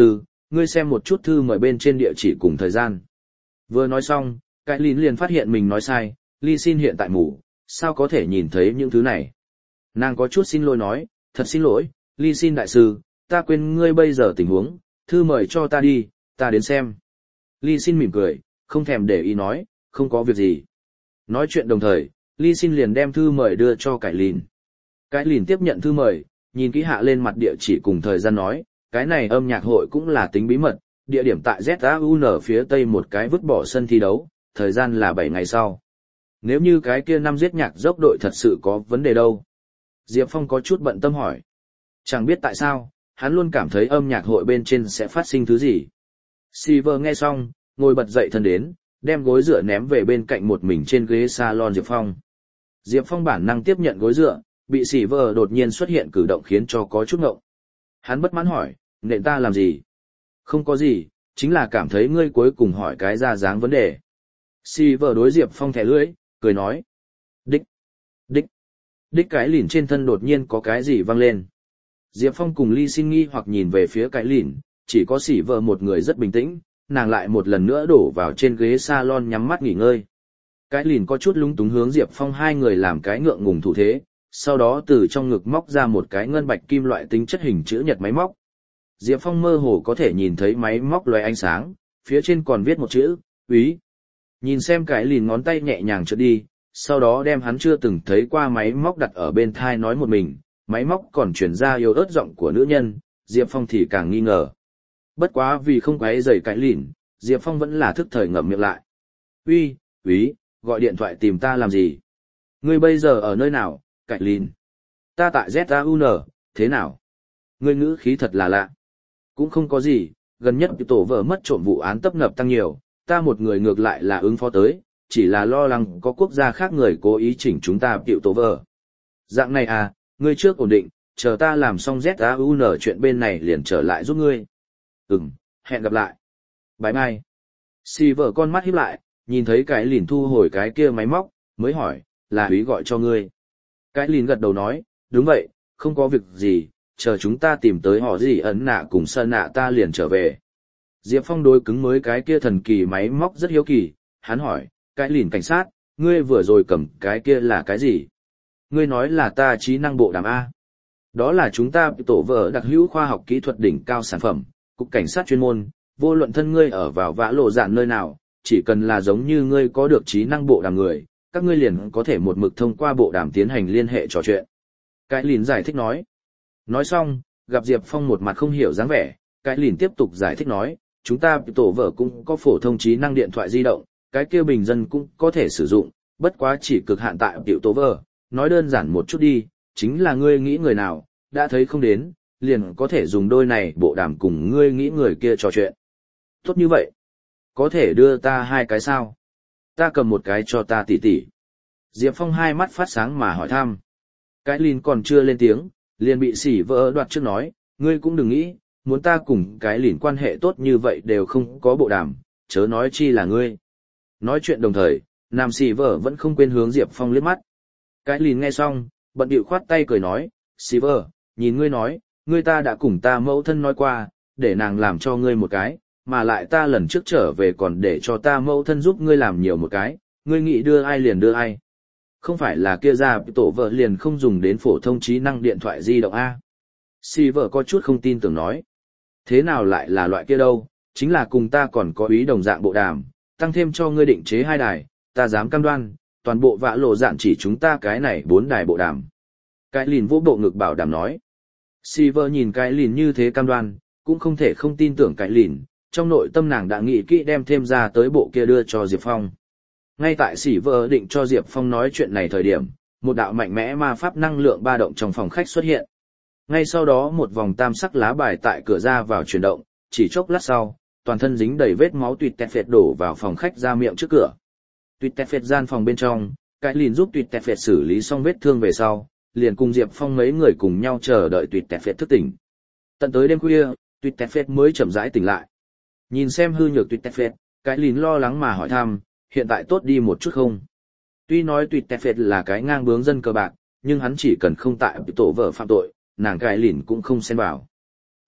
ngươi xem một chút thư mời bên trên địa chỉ cùng thời gian. Vừa nói xong, cái lín liền phát hiện mình nói sai, Ly Xin hiện tại mù, sao có thể nhìn thấy những thứ này. Nàng có chút xin lỗi nói, thật xin lỗi, Ly Xin đại sư, ta quên ngươi bây giờ tình huống, thư mời cho ta đi, ta đến xem. Ly Xin mỉm cười, không thèm để ý nói, không có việc gì. Nói chuyện đồng thời, Ly Xin liền đem thư mời đưa cho Cái Lìn. Cái Lìn tiếp nhận thư mời, nhìn kỹ hạ lên mặt địa chỉ cùng thời gian nói, cái này âm nhạc hội cũng là tính bí mật, địa điểm tại Z A U N phía tây một cái vứt bỏ sân thi đấu, thời gian là bảy ngày sau. Nếu như cái kia năm giết nhạc dốc đội thật sự có vấn đề đâu? Diệp Phong có chút bận tâm hỏi. Chẳng biết tại sao, hắn luôn cảm thấy âm nhạc hội bên trên sẽ phát sinh thứ gì. Silver nghe xong, ngồi bật dậy thân đến, đem gối dựa ném về bên cạnh một mình trên ghế salon Diệp Phong. Diệp Phong bản năng tiếp nhận gối dựa, bị Silver đột nhiên xuất hiện cử động khiến cho có chút ngộng. Hắn bất mãn hỏi, nện ta làm gì? Không có gì, chính là cảm thấy ngươi cuối cùng hỏi cái ra dáng vấn đề. Silver đối Diệp Phong thẻ lưỡi, cười nói. Đích, đích, đích cái lìn trên thân đột nhiên có cái gì vang lên. Diệp Phong cùng Ly Xin nghi hoặc nhìn về phía cái lìn, chỉ có Silver một người rất bình tĩnh, nàng lại một lần nữa đổ vào trên ghế salon nhắm mắt nghỉ ngơi. Cái lìn có chút lúng túng hướng Diệp Phong hai người làm cái ngượng ngùng thủ thế, sau đó từ trong ngực móc ra một cái ngân bạch kim loại tính chất hình chữ nhật máy móc. Diệp Phong mơ hồ có thể nhìn thấy máy móc loé ánh sáng, phía trên còn viết một chữ, úy. Nhìn xem cái lìn ngón tay nhẹ nhàng trượt đi, sau đó đem hắn chưa từng thấy qua máy móc đặt ở bên thai nói một mình, máy móc còn truyền ra yếu ớt giọng của nữ nhân, Diệp Phong thì càng nghi ngờ. Bất quá vì không quấy rầy cái lìn, Diệp Phong vẫn là thức thời ngậm miệng lại. Uy, úy, gọi điện thoại tìm ta làm gì? Ngươi bây giờ ở nơi nào, cái lìn? Ta tại Z A U N, thế nào? Ngươi ngữ khí thật là lạ. Cũng không có gì, gần nhất tổ vợ mất trộm vụ án tấp nập tăng nhiều, ta một người ngược lại là ứng phó tới, chỉ là lo lắng có quốc gia khác người cố ý chỉnh chúng ta tiệu tổ vợ. Dạng này à, ngươi trước ổn định, chờ ta làm xong Z A U N chuyện bên này liền trở lại giúp ngươi. Ừm, hẹn gặp lại. Bye bye. Silver con mắt híp lại, nhìn thấy cái lìn thu hồi cái kia máy móc, mới hỏi, là úy gọi cho ngươi. Cái lìn gật đầu nói, đúng vậy, không có việc gì, chờ chúng ta tìm tới họ gì ấn nạ cùng sơn nạ ta liền trở về. Diệp Phong đối cứng mới cái kia thần kỳ máy móc rất hiếu kỳ, hắn hỏi, cái lìn cảnh sát, ngươi vừa rồi cầm cái kia là cái gì? Ngươi nói là ta trí năng bộ đàm A. Đó là chúng ta tổ vợ đặc hữu khoa học kỹ thuật đỉnh cao sản phẩm, cục cảnh sát chuyên môn, vô luận thân ngươi ở vào vã lộ dạn nơi nào, chỉ cần là giống như ngươi có được trí năng bộ đàm người, các ngươi liền có thể một mực thông qua bộ đàm tiến hành liên hệ trò chuyện. Cái lìn giải thích nói. Nói xong, gặp Diệp Phong một mặt không hiểu dáng vẻ, cái lìn tiếp tục giải thích nói, chúng ta tổ vợ cũng có phổ thông trí năng điện thoại di động, cái kia bình dân cũng có thể sử dụng, bất quá chỉ cực hạn tại tiểu tổ vợ, nói đơn giản một chút đi, chính là ngươi nghĩ người nào, đã thấy không đến, liền có thể dùng đôi này bộ đàm cùng ngươi nghĩ người kia trò chuyện. Tốt như vậy, có thể đưa ta hai cái sao? Ta cầm một cái cho ta tỉ tỉ. Diệp Phong hai mắt phát sáng mà hỏi thăm. Cái lìn còn chưa lên tiếng, liền bị sỉ vỡ đoạt trước nói, ngươi cũng đừng nghĩ, muốn ta cùng cái lìn quan hệ tốt như vậy đều không có bộ đàm, chớ nói chi là ngươi. Nói chuyện đồng thời, nam sỉ vỡ vẫn không quên hướng Diệp Phong liếc mắt. Cái lìn nghe xong, bận điệu khoát tay cười nói, sỉ vỡ, nhìn ngươi nói, ngươi ta đã cùng ta mẫu thân nói qua, để nàng làm cho ngươi một cái, mà lại ta lần trước trở về còn để cho ta mẫu thân giúp ngươi làm nhiều một cái, ngươi nghĩ đưa ai liền đưa ai. Không phải là kia ra tổ vợ liền không dùng đến phổ thông trí năng điện thoại di động A. Si vợ có chút không tin tưởng nói. Thế nào lại là loại kia đâu, chính là cùng ta còn có ý đồng dạng bộ đàm, tăng thêm cho ngươi định chế hai đài, ta dám cam đoan, toàn bộ vã lộ dạn chỉ chúng ta cái này bốn đài bộ đàm. Cái lìn vô bộ ngực bảo đảm nói. Si vợ nhìn cái lìn như thế cam đoan, cũng không thể không tin tưởng cái lìn, trong nội tâm nàng đã nghĩ kỹ đem thêm ra tới bộ kia đưa cho Diệp Phong. Ngay tại sỉ vợ định cho Diệp Phong nói chuyện này thời điểm, một đạo mạnh mẽ ma pháp năng lượng ba động trong phòng khách xuất hiện. Ngay sau đó một vòng tam sắc lá bài tại cửa ra vào chuyển động, chỉ chốc lát sau, toàn thân dính đầy vết máu tuyệt tẹt phệt đổ vào phòng khách ra miệng trước cửa. Tuyệt tẹt phệt gian phòng bên trong, cái lìn giúp tuyệt tẹt phệt xử lý xong vết thương về sau, liền cùng Diệp Phong mấy người cùng nhau chờ đợi tuyệt tẹt phệt thức tỉnh. Tận tới đêm khuya, tuyệt tẹt phệt mới chậm rãi tỉnh lại. Nhìn xem hư nhược tuyệt tẹt phệt, cái lìn lo lắng mà hỏi thăm, hiện tại tốt đi một chút không? Tuy nói tuyệt tẹt phệt là cái ngang bướng dân cờ bạc, nhưng hắn chỉ cần không tại tổ vợ phạm tội, nàng cái lìn cũng không xen vào.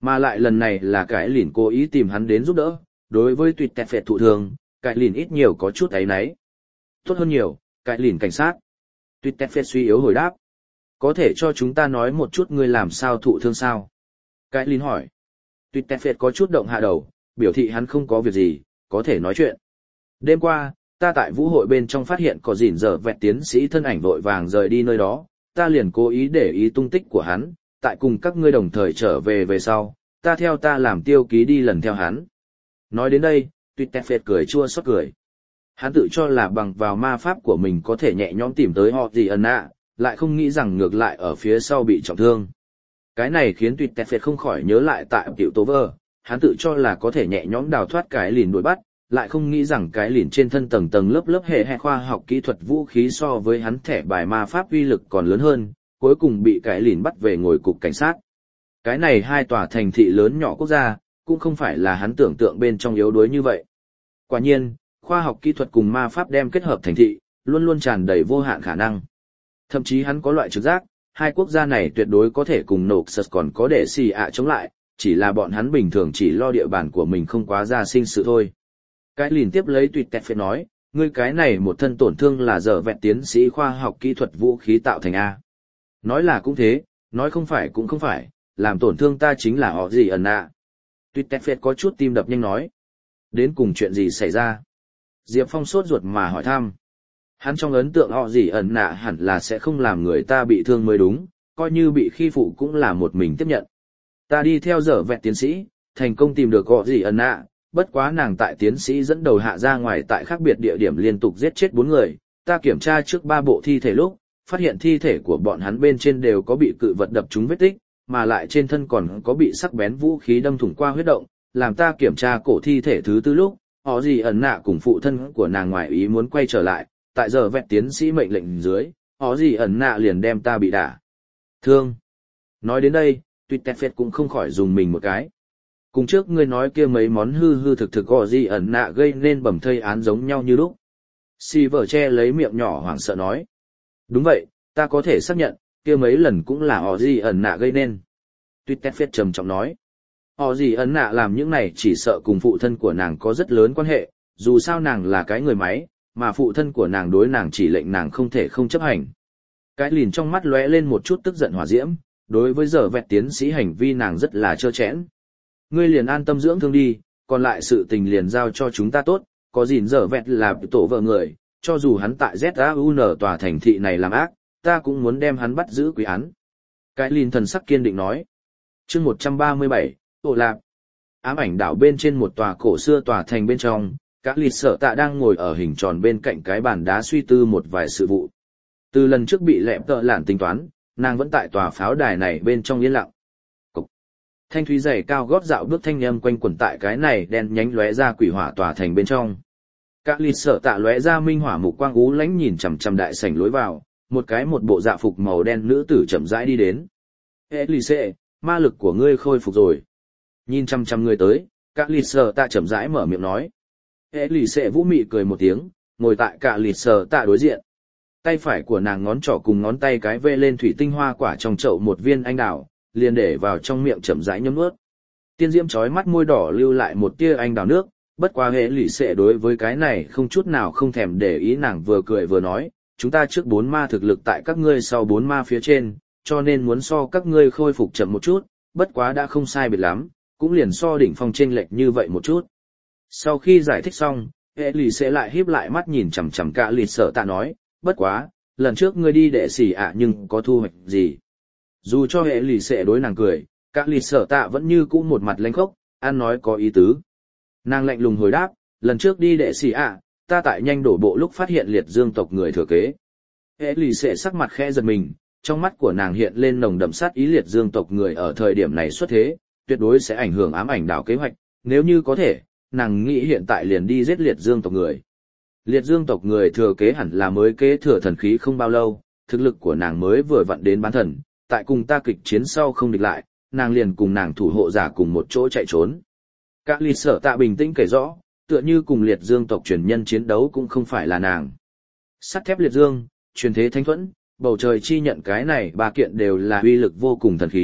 Mà lại lần này là cái lìn cố ý tìm hắn đến giúp đỡ, đối với tuyệt tẹt phệt thụ thường, cái lìn ít nhiều có chút ấy nấy. Tốt hơn nhiều, cái lìn cảnh sát. Tuyệt tẹt phệt suy yếu hồi đáp. Có thể cho chúng ta nói một chút ngươi làm sao thụ thương sao? Cái lìn hỏi. Tuyệt tẹt phệt có chút động hạ đầu, biểu thị hắn không có việc gì, có thể nói chuyện. Đêm qua, ta tại vũ hội bên trong phát hiện có gìn giờ vẹt tiến sĩ thân ảnh vội vàng rời đi nơi đó, ta liền cố ý để ý tung tích của hắn, tại cùng các ngươi đồng thời trở về về sau, ta theo ta làm tiêu ký đi lần theo hắn. Nói đến đây, tuyệt tẹt phệt cười chua xót cười. Hắn tự cho là bằng vào ma pháp của mình có thể nhẹ nhõm tìm tới họ gì ẩn nạ, lại không nghĩ rằng ngược lại ở phía sau bị trọng thương. Cái này khiến tuyệt tẹt phệt không khỏi nhớ lại tại tiểu tố vơ, hắn tự cho là có thể nhẹ nhõm đào thoát cái lìn đuổi bắt, lại không nghĩ rằng cái lìn trên thân tầng tầng lớp lớp hệ hệ khoa học kỹ thuật vũ khí so với hắn thẻ bài ma pháp uy lực còn lớn hơn, cuối cùng bị cái lìn bắt về ngồi cục cảnh sát. Cái này hai tòa thành thị lớn nhỏ quốc gia, cũng không phải là hắn tưởng tượng bên trong yếu đuối như vậy. Quả nhiên, khoa học kỹ thuật cùng ma pháp đem kết hợp thành thị, luôn luôn tràn đầy vô hạn khả năng. Thậm chí hắn có loại trực giác, hai quốc gia này tuyệt đối có thể cùng nộp sật còn có để xì ạ chống lại, chỉ là bọn hắn bình thường chỉ lo địa bàn của mình không quá ra sinh sự thôi. Cái lìn tiếp lấy tuyệt tẹt phệt nói, ngươi cái này một thân tổn thương là giờ vẹn tiến sĩ khoa học kỹ thuật vũ khí tạo thành A. Nói là cũng thế, nói không phải cũng không phải, làm tổn thương ta chính là họ gì ẩn nạ. Tuyệt tẹt phệt có chút tim đập nhanh nói. Đến cùng chuyện gì xảy ra? Diệp Phong sốt ruột mà hỏi thăm. Hắn trong ấn tượng họ gì ẩn nạ hẳn là sẽ không làm người ta bị thương mới đúng, coi như bị khi phụ cũng là một mình tiếp nhận. Ta đi theo giờ vẹn tiến sĩ, thành công tìm được họ gì ẩn nạ, bất quá nàng tại tiến sĩ dẫn đầu hạ ra ngoài tại khác biệt địa điểm liên tục giết chết bốn người, ta kiểm tra trước ba bộ thi thể lúc, phát hiện thi thể của bọn hắn bên trên đều có bị cự vật đập trúng vết tích, mà lại trên thân còn có bị sắc bén vũ khí đâm thủng qua huyết động, làm ta kiểm tra cổ thi thể thứ tư lúc, họ gì ẩn nạ cùng phụ thân của nàng ngoài ý muốn quay trở lại, tại giờ vẹn tiến sĩ mệnh lệnh dưới, họ gì ẩn nạ liền đem ta bị đả thương. Nói đến đây, tuyệt tẹt phệt cũng không khỏi dùng mình một cái. Cùng trước ngươi nói kia mấy món hư hư thực thực họ gì ẩn nạ gây nên bầm thây án giống nhau như lúc. Si vở che lấy miệng nhỏ hoảng sợ nói. Đúng vậy, ta có thể xác nhận, kia mấy lần cũng là họ gì ẩn nạ gây nên. Tuyệt tẹt phệt trầm trọng nói. Họ gì ẩn nạ làm những này chỉ sợ cùng phụ thân của nàng có rất lớn quan hệ, dù sao nàng là cái người máy, mà phụ thân của nàng đối nàng chỉ lệnh nàng không thể không chấp hành. Cái lìn trong mắt lóe lên một chút tức giận hỏa diễm, đối với giờ vẹt tiến sĩ hành vi nàng rất là trơ trẽn. Ngươi liền an tâm dưỡng thương đi, còn lại sự tình liền giao cho chúng ta tốt, có gìn giờ vẹt là tổ vợ người, cho dù hắn tại Z A U N tòa thành thị này làm ác, ta cũng muốn đem hắn bắt giữ quý án. Cái lìn thần sắc kiên định nói. Chương một trăm ba mươi bảy, Ổ Lạp. Ám ảnh đảo bên trên một tòa cổ xưa tòa thành bên trong, các lịt sợ tạ đang ngồi ở hình tròn bên cạnh cái bàn đá suy tư một vài sự vụ. Từ lần trước bị lẹm tợ lạn tính toán, nàng vẫn tại tòa pháo đài này bên trong yên lặng. Cục. Thanh thúy giày cao gót dạo bước thanh âm quanh quẩn tại cái này đen nhánh lóe ra quỷ hỏa tòa thành bên trong. Các lịt sợ tạ lóe ra minh hỏa mục quang ú lánh nhìn chằm chằm đại sảnh lối vào, một cái một bộ dạ phục màu đen nữ tử chậm rãi đi đến. Elise, ma lực của ngươi khôi phục rồi. Nhìn chăm chăm người tới, các lịt sợ tạ chậm rãi mở miệng nói. Elise vũ mị cười một tiếng, ngồi tại cả lịt sợ tạ đối diện. Tay phải của nàng ngón trỏ cùng ngón tay cái vê lên thủy tinh hoa quả trong chậu một viên anh đào, liền để vào trong miệng chậm rãi nhấm nuốt. Tiên diễm chói mắt môi đỏ lưu lại một tia anh đào nước, bất quá hệ lụy sệ đối với cái này không chút nào không thèm để ý, nàng vừa cười vừa nói, chúng ta trước bốn ma thực lực tại các ngươi sau bốn ma phía trên, cho nên muốn so các ngươi khôi phục chậm một chút, bất quá đã không sai biệt lắm, cũng liền so đỉnh phong chênh lệch như vậy một chút. Sau khi giải thích xong, hệ lụy sệ lại híp lại mắt nhìn chằm chằm cả lịt sợ tạ nói, bất quá, lần trước ngươi đi đệ xỉ ạ nhưng có thu hoạch gì? Dù cho hệ lì xệ đối nàng cười, các lì sở tạ vẫn như cũ một mặt lanh khốc, ăn nói có ý tứ. Nàng lạnh lùng hồi đáp, lần trước đi đệ xỉ ạ, ta tại nhanh đổ bộ lúc phát hiện liệt dương tộc người thừa kế. Hệ lì xệ sắc mặt khẽ giật mình, trong mắt của nàng hiện lên nồng đậm sát ý, liệt dương tộc người ở thời điểm này xuất thế, tuyệt đối sẽ ảnh hưởng ám ảnh đảo kế hoạch, nếu như có thể, nàng nghĩ hiện tại liền đi giết liệt dương tộc người. Liệt dương tộc người thừa kế hẳn là mới kế thừa thần khí không bao lâu, thực lực của nàng mới vừa vặn đến bán thần, tại cùng ta kịch chiến sau không địch lại, nàng liền cùng nàng thủ hộ giả cùng một chỗ chạy trốn. Các lì sở tạ bình tĩnh kể rõ, tựa như cùng liệt dương tộc truyền nhân chiến đấu cũng không phải là nàng. Sắt thép liệt dương, truyền thế thánh thuẫn, bầu trời chi nhận cái này ba kiện đều là uy lực vô cùng thần khí,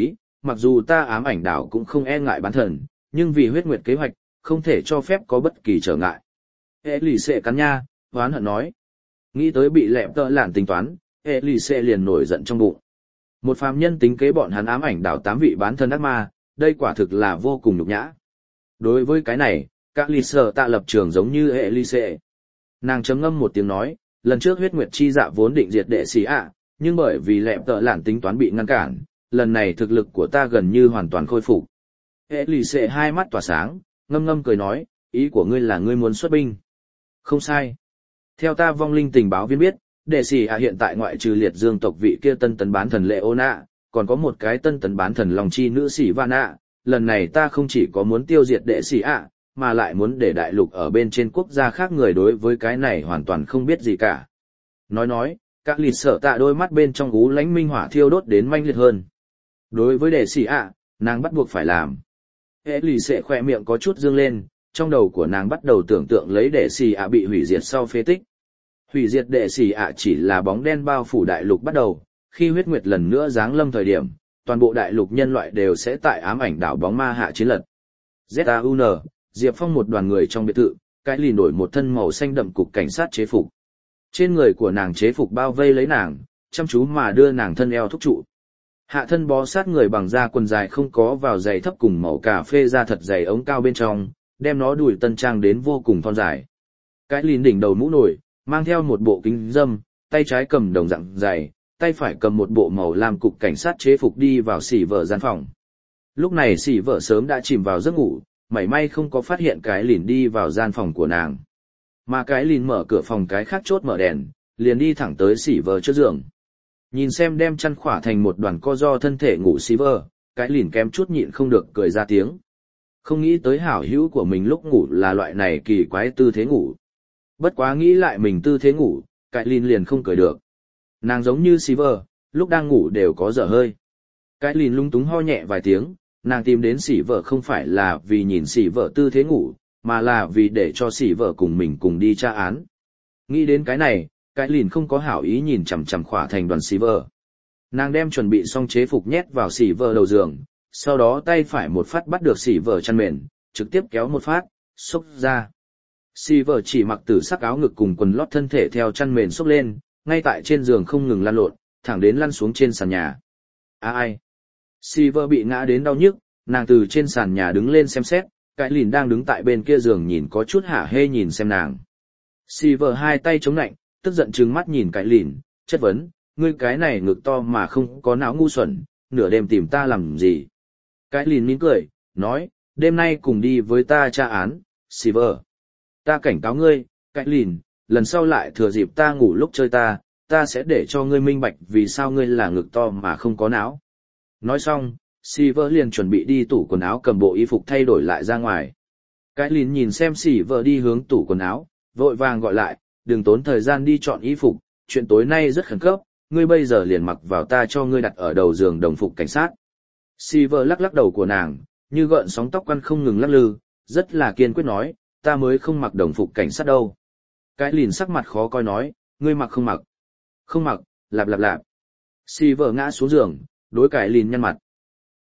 mặc dù ta ám ảnh đảo cũng không e ngại bán thần, nhưng vì huyết nguyệt kế hoạch, không thể cho phép có bất kỳ trở ngại. Hệ lì xệ cắn nha, hoán hận nói. Nghĩ tới bị lẹp tợ lản tính toán, hệ lì xệ liền nổi giận trong bụng. Một phàm nhân tính kế bọn hắn ám ảnh đảo tám vị bán thần ác ma, đây quả thực là vô cùng nhục nhã. Đối với cái này, các lì sở tạ lập trường giống như hệ lì xệ. Nàng chấm ngâm một tiếng nói, lần trước huyết nguyệt chi dạ vốn định diệt đệ sĩ ạ, nhưng bởi vì lẹp tợ lản tính toán bị ngăn cản, lần này thực lực của ta gần như hoàn toàn khôi phục. Hệ lì xệ hai mắt tỏa sáng, ngâm ngâm cười nói, ý của ngươi là ngươi muốn xuất binh. Không sai. Theo ta vong linh tình báo viên biết, đệ sĩ ạ hiện tại ngoại trừ liệt dương tộc vị kia tân tấn bán thần lệ ôn ạ, còn có một cái tân tấn bán thần lòng chi nữ sĩ van ạ. Lần này ta không chỉ có muốn tiêu diệt đệ sĩ ạ, mà lại muốn để đại lục ở bên trên quốc gia khác người đối với cái này hoàn toàn không biết gì cả. Nói nói, các lịt sợ tạ đôi mắt bên trong gú lánh minh hỏa thiêu đốt đến manh liệt hơn. Đối với đệ sĩ ạ, nàng bắt buộc phải làm. Hệ lì xệ khỏe miệng có chút dương lên, trong đầu của nàng bắt đầu tưởng tượng lấy đệ sĩ ạ bị hủy diệt sau phế tích. Hủy diệt đệ sĩ ạ chỉ là bóng đen bao phủ đại lục bắt đầu, khi huyết nguyệt lần nữa giáng lâm thời điểm, toàn bộ đại lục nhân loại đều sẽ tại ám ảnh đảo bóng ma hạ chiến lật. Z A U N, Diệp Phong một đoàn người trong biệt thự, cái lì nổi một thân màu xanh đậm cục cảnh sát chế phục. Trên người của nàng chế phục bao vây lấy nàng, chăm chú mà đưa nàng thân eo thúc trụ. Hạ thân bó sát người bằng da quần dài không có vào giày thấp cùng màu cà phê da thật dày ống cao bên trong, đem nó đùi tân trang đến vô cùng thon dài. Cái lìn đỉnh đầu mũ nổi, mang theo một bộ kính dâm, tay trái cầm đồng dạng dày, tay phải cầm một bộ màu lam cục cảnh sát chế phục đi vào xỉ vợ gian phòng. Lúc này xỉ vợ sớm đã chìm vào giấc ngủ, mảy may không có phát hiện cái lìn đi vào gian phòng của nàng. Mà cái lìn mở cửa phòng cái khác chốt mở đèn, liền đi thẳng tới xỉ vợ trước giường. Nhìn xem đem chăn khỏa thành một đoàn co do thân thể ngủ xỉ vợ, cái lìn kém chút nhịn không được cười ra tiếng. Không nghĩ tới hảo hữu của mình lúc ngủ là loại này kỳ quái tư thế ngủ. Bất quá nghĩ lại mình tư thế ngủ, cái lìn liền không cười được. Nàng giống như xỉ vợ, lúc đang ngủ đều có dở hơi. Cái lìn lung túng ho nhẹ vài tiếng, nàng tìm đến xỉ vợ không phải là vì nhìn xỉ vợ tư thế ngủ, mà là vì để cho xỉ vợ cùng mình cùng đi tra án. Nghĩ đến cái này, cái lìn không có hảo ý nhìn chằm chằm khỏa thành đoàn xỉ vợ. Nàng đem chuẩn bị xong chế phục nhét vào xỉ vợ đầu giường, sau đó tay phải một phát bắt được xỉ vợ chăn mền, trực tiếp kéo một phát, xốc ra. Xỉ vợ chỉ mặc tử sắc áo ngực cùng quần lót thân thể theo chăn mền xốc lên, ngay tại trên giường không ngừng lăn lộn, thẳng đến lăn xuống trên sàn nhà. À ai? Silver bị ngã đến đau nhức, nàng từ trên sàn nhà đứng lên xem xét, cái lìn đang đứng tại bên kia giường nhìn có chút hả hê nhìn xem nàng. Silver hai tay chống nạnh, tức giận trừng mắt nhìn cái lìn, chất vấn, ngươi cái này ngực to mà không có não ngu xuẩn, nửa đêm tìm ta làm gì? Cái lìn mỉm cười, nói, đêm nay cùng đi với ta tra án, Silver. Ta cảnh cáo ngươi, cái lìn, lần sau lại thừa dịp ta ngủ lúc chơi ta, ta sẽ để cho ngươi minh bạch vì sao ngươi là ngực to mà không có não. Nói xong, Silver liền chuẩn bị đi tủ quần áo cầm bộ y phục thay đổi lại ra ngoài. Cái lìn nhìn xem Silver đi hướng tủ quần áo, vội vàng gọi lại, đừng tốn thời gian đi chọn y phục, chuyện tối nay rất khẩn cấp, ngươi bây giờ liền mặc vào ta cho ngươi đặt ở đầu giường đồng phục cảnh sát. Silver lắc lắc đầu của nàng, như gợn sóng tóc quăn không ngừng lắc lư, rất là kiên quyết nói, ta mới không mặc đồng phục cảnh sát đâu. Cái lìn sắc mặt khó coi nói, ngươi mặc không mặc. Không mặc, lạp lạp lạp. Silver ngã xuống giường, đối cái lìn nhăn mặt.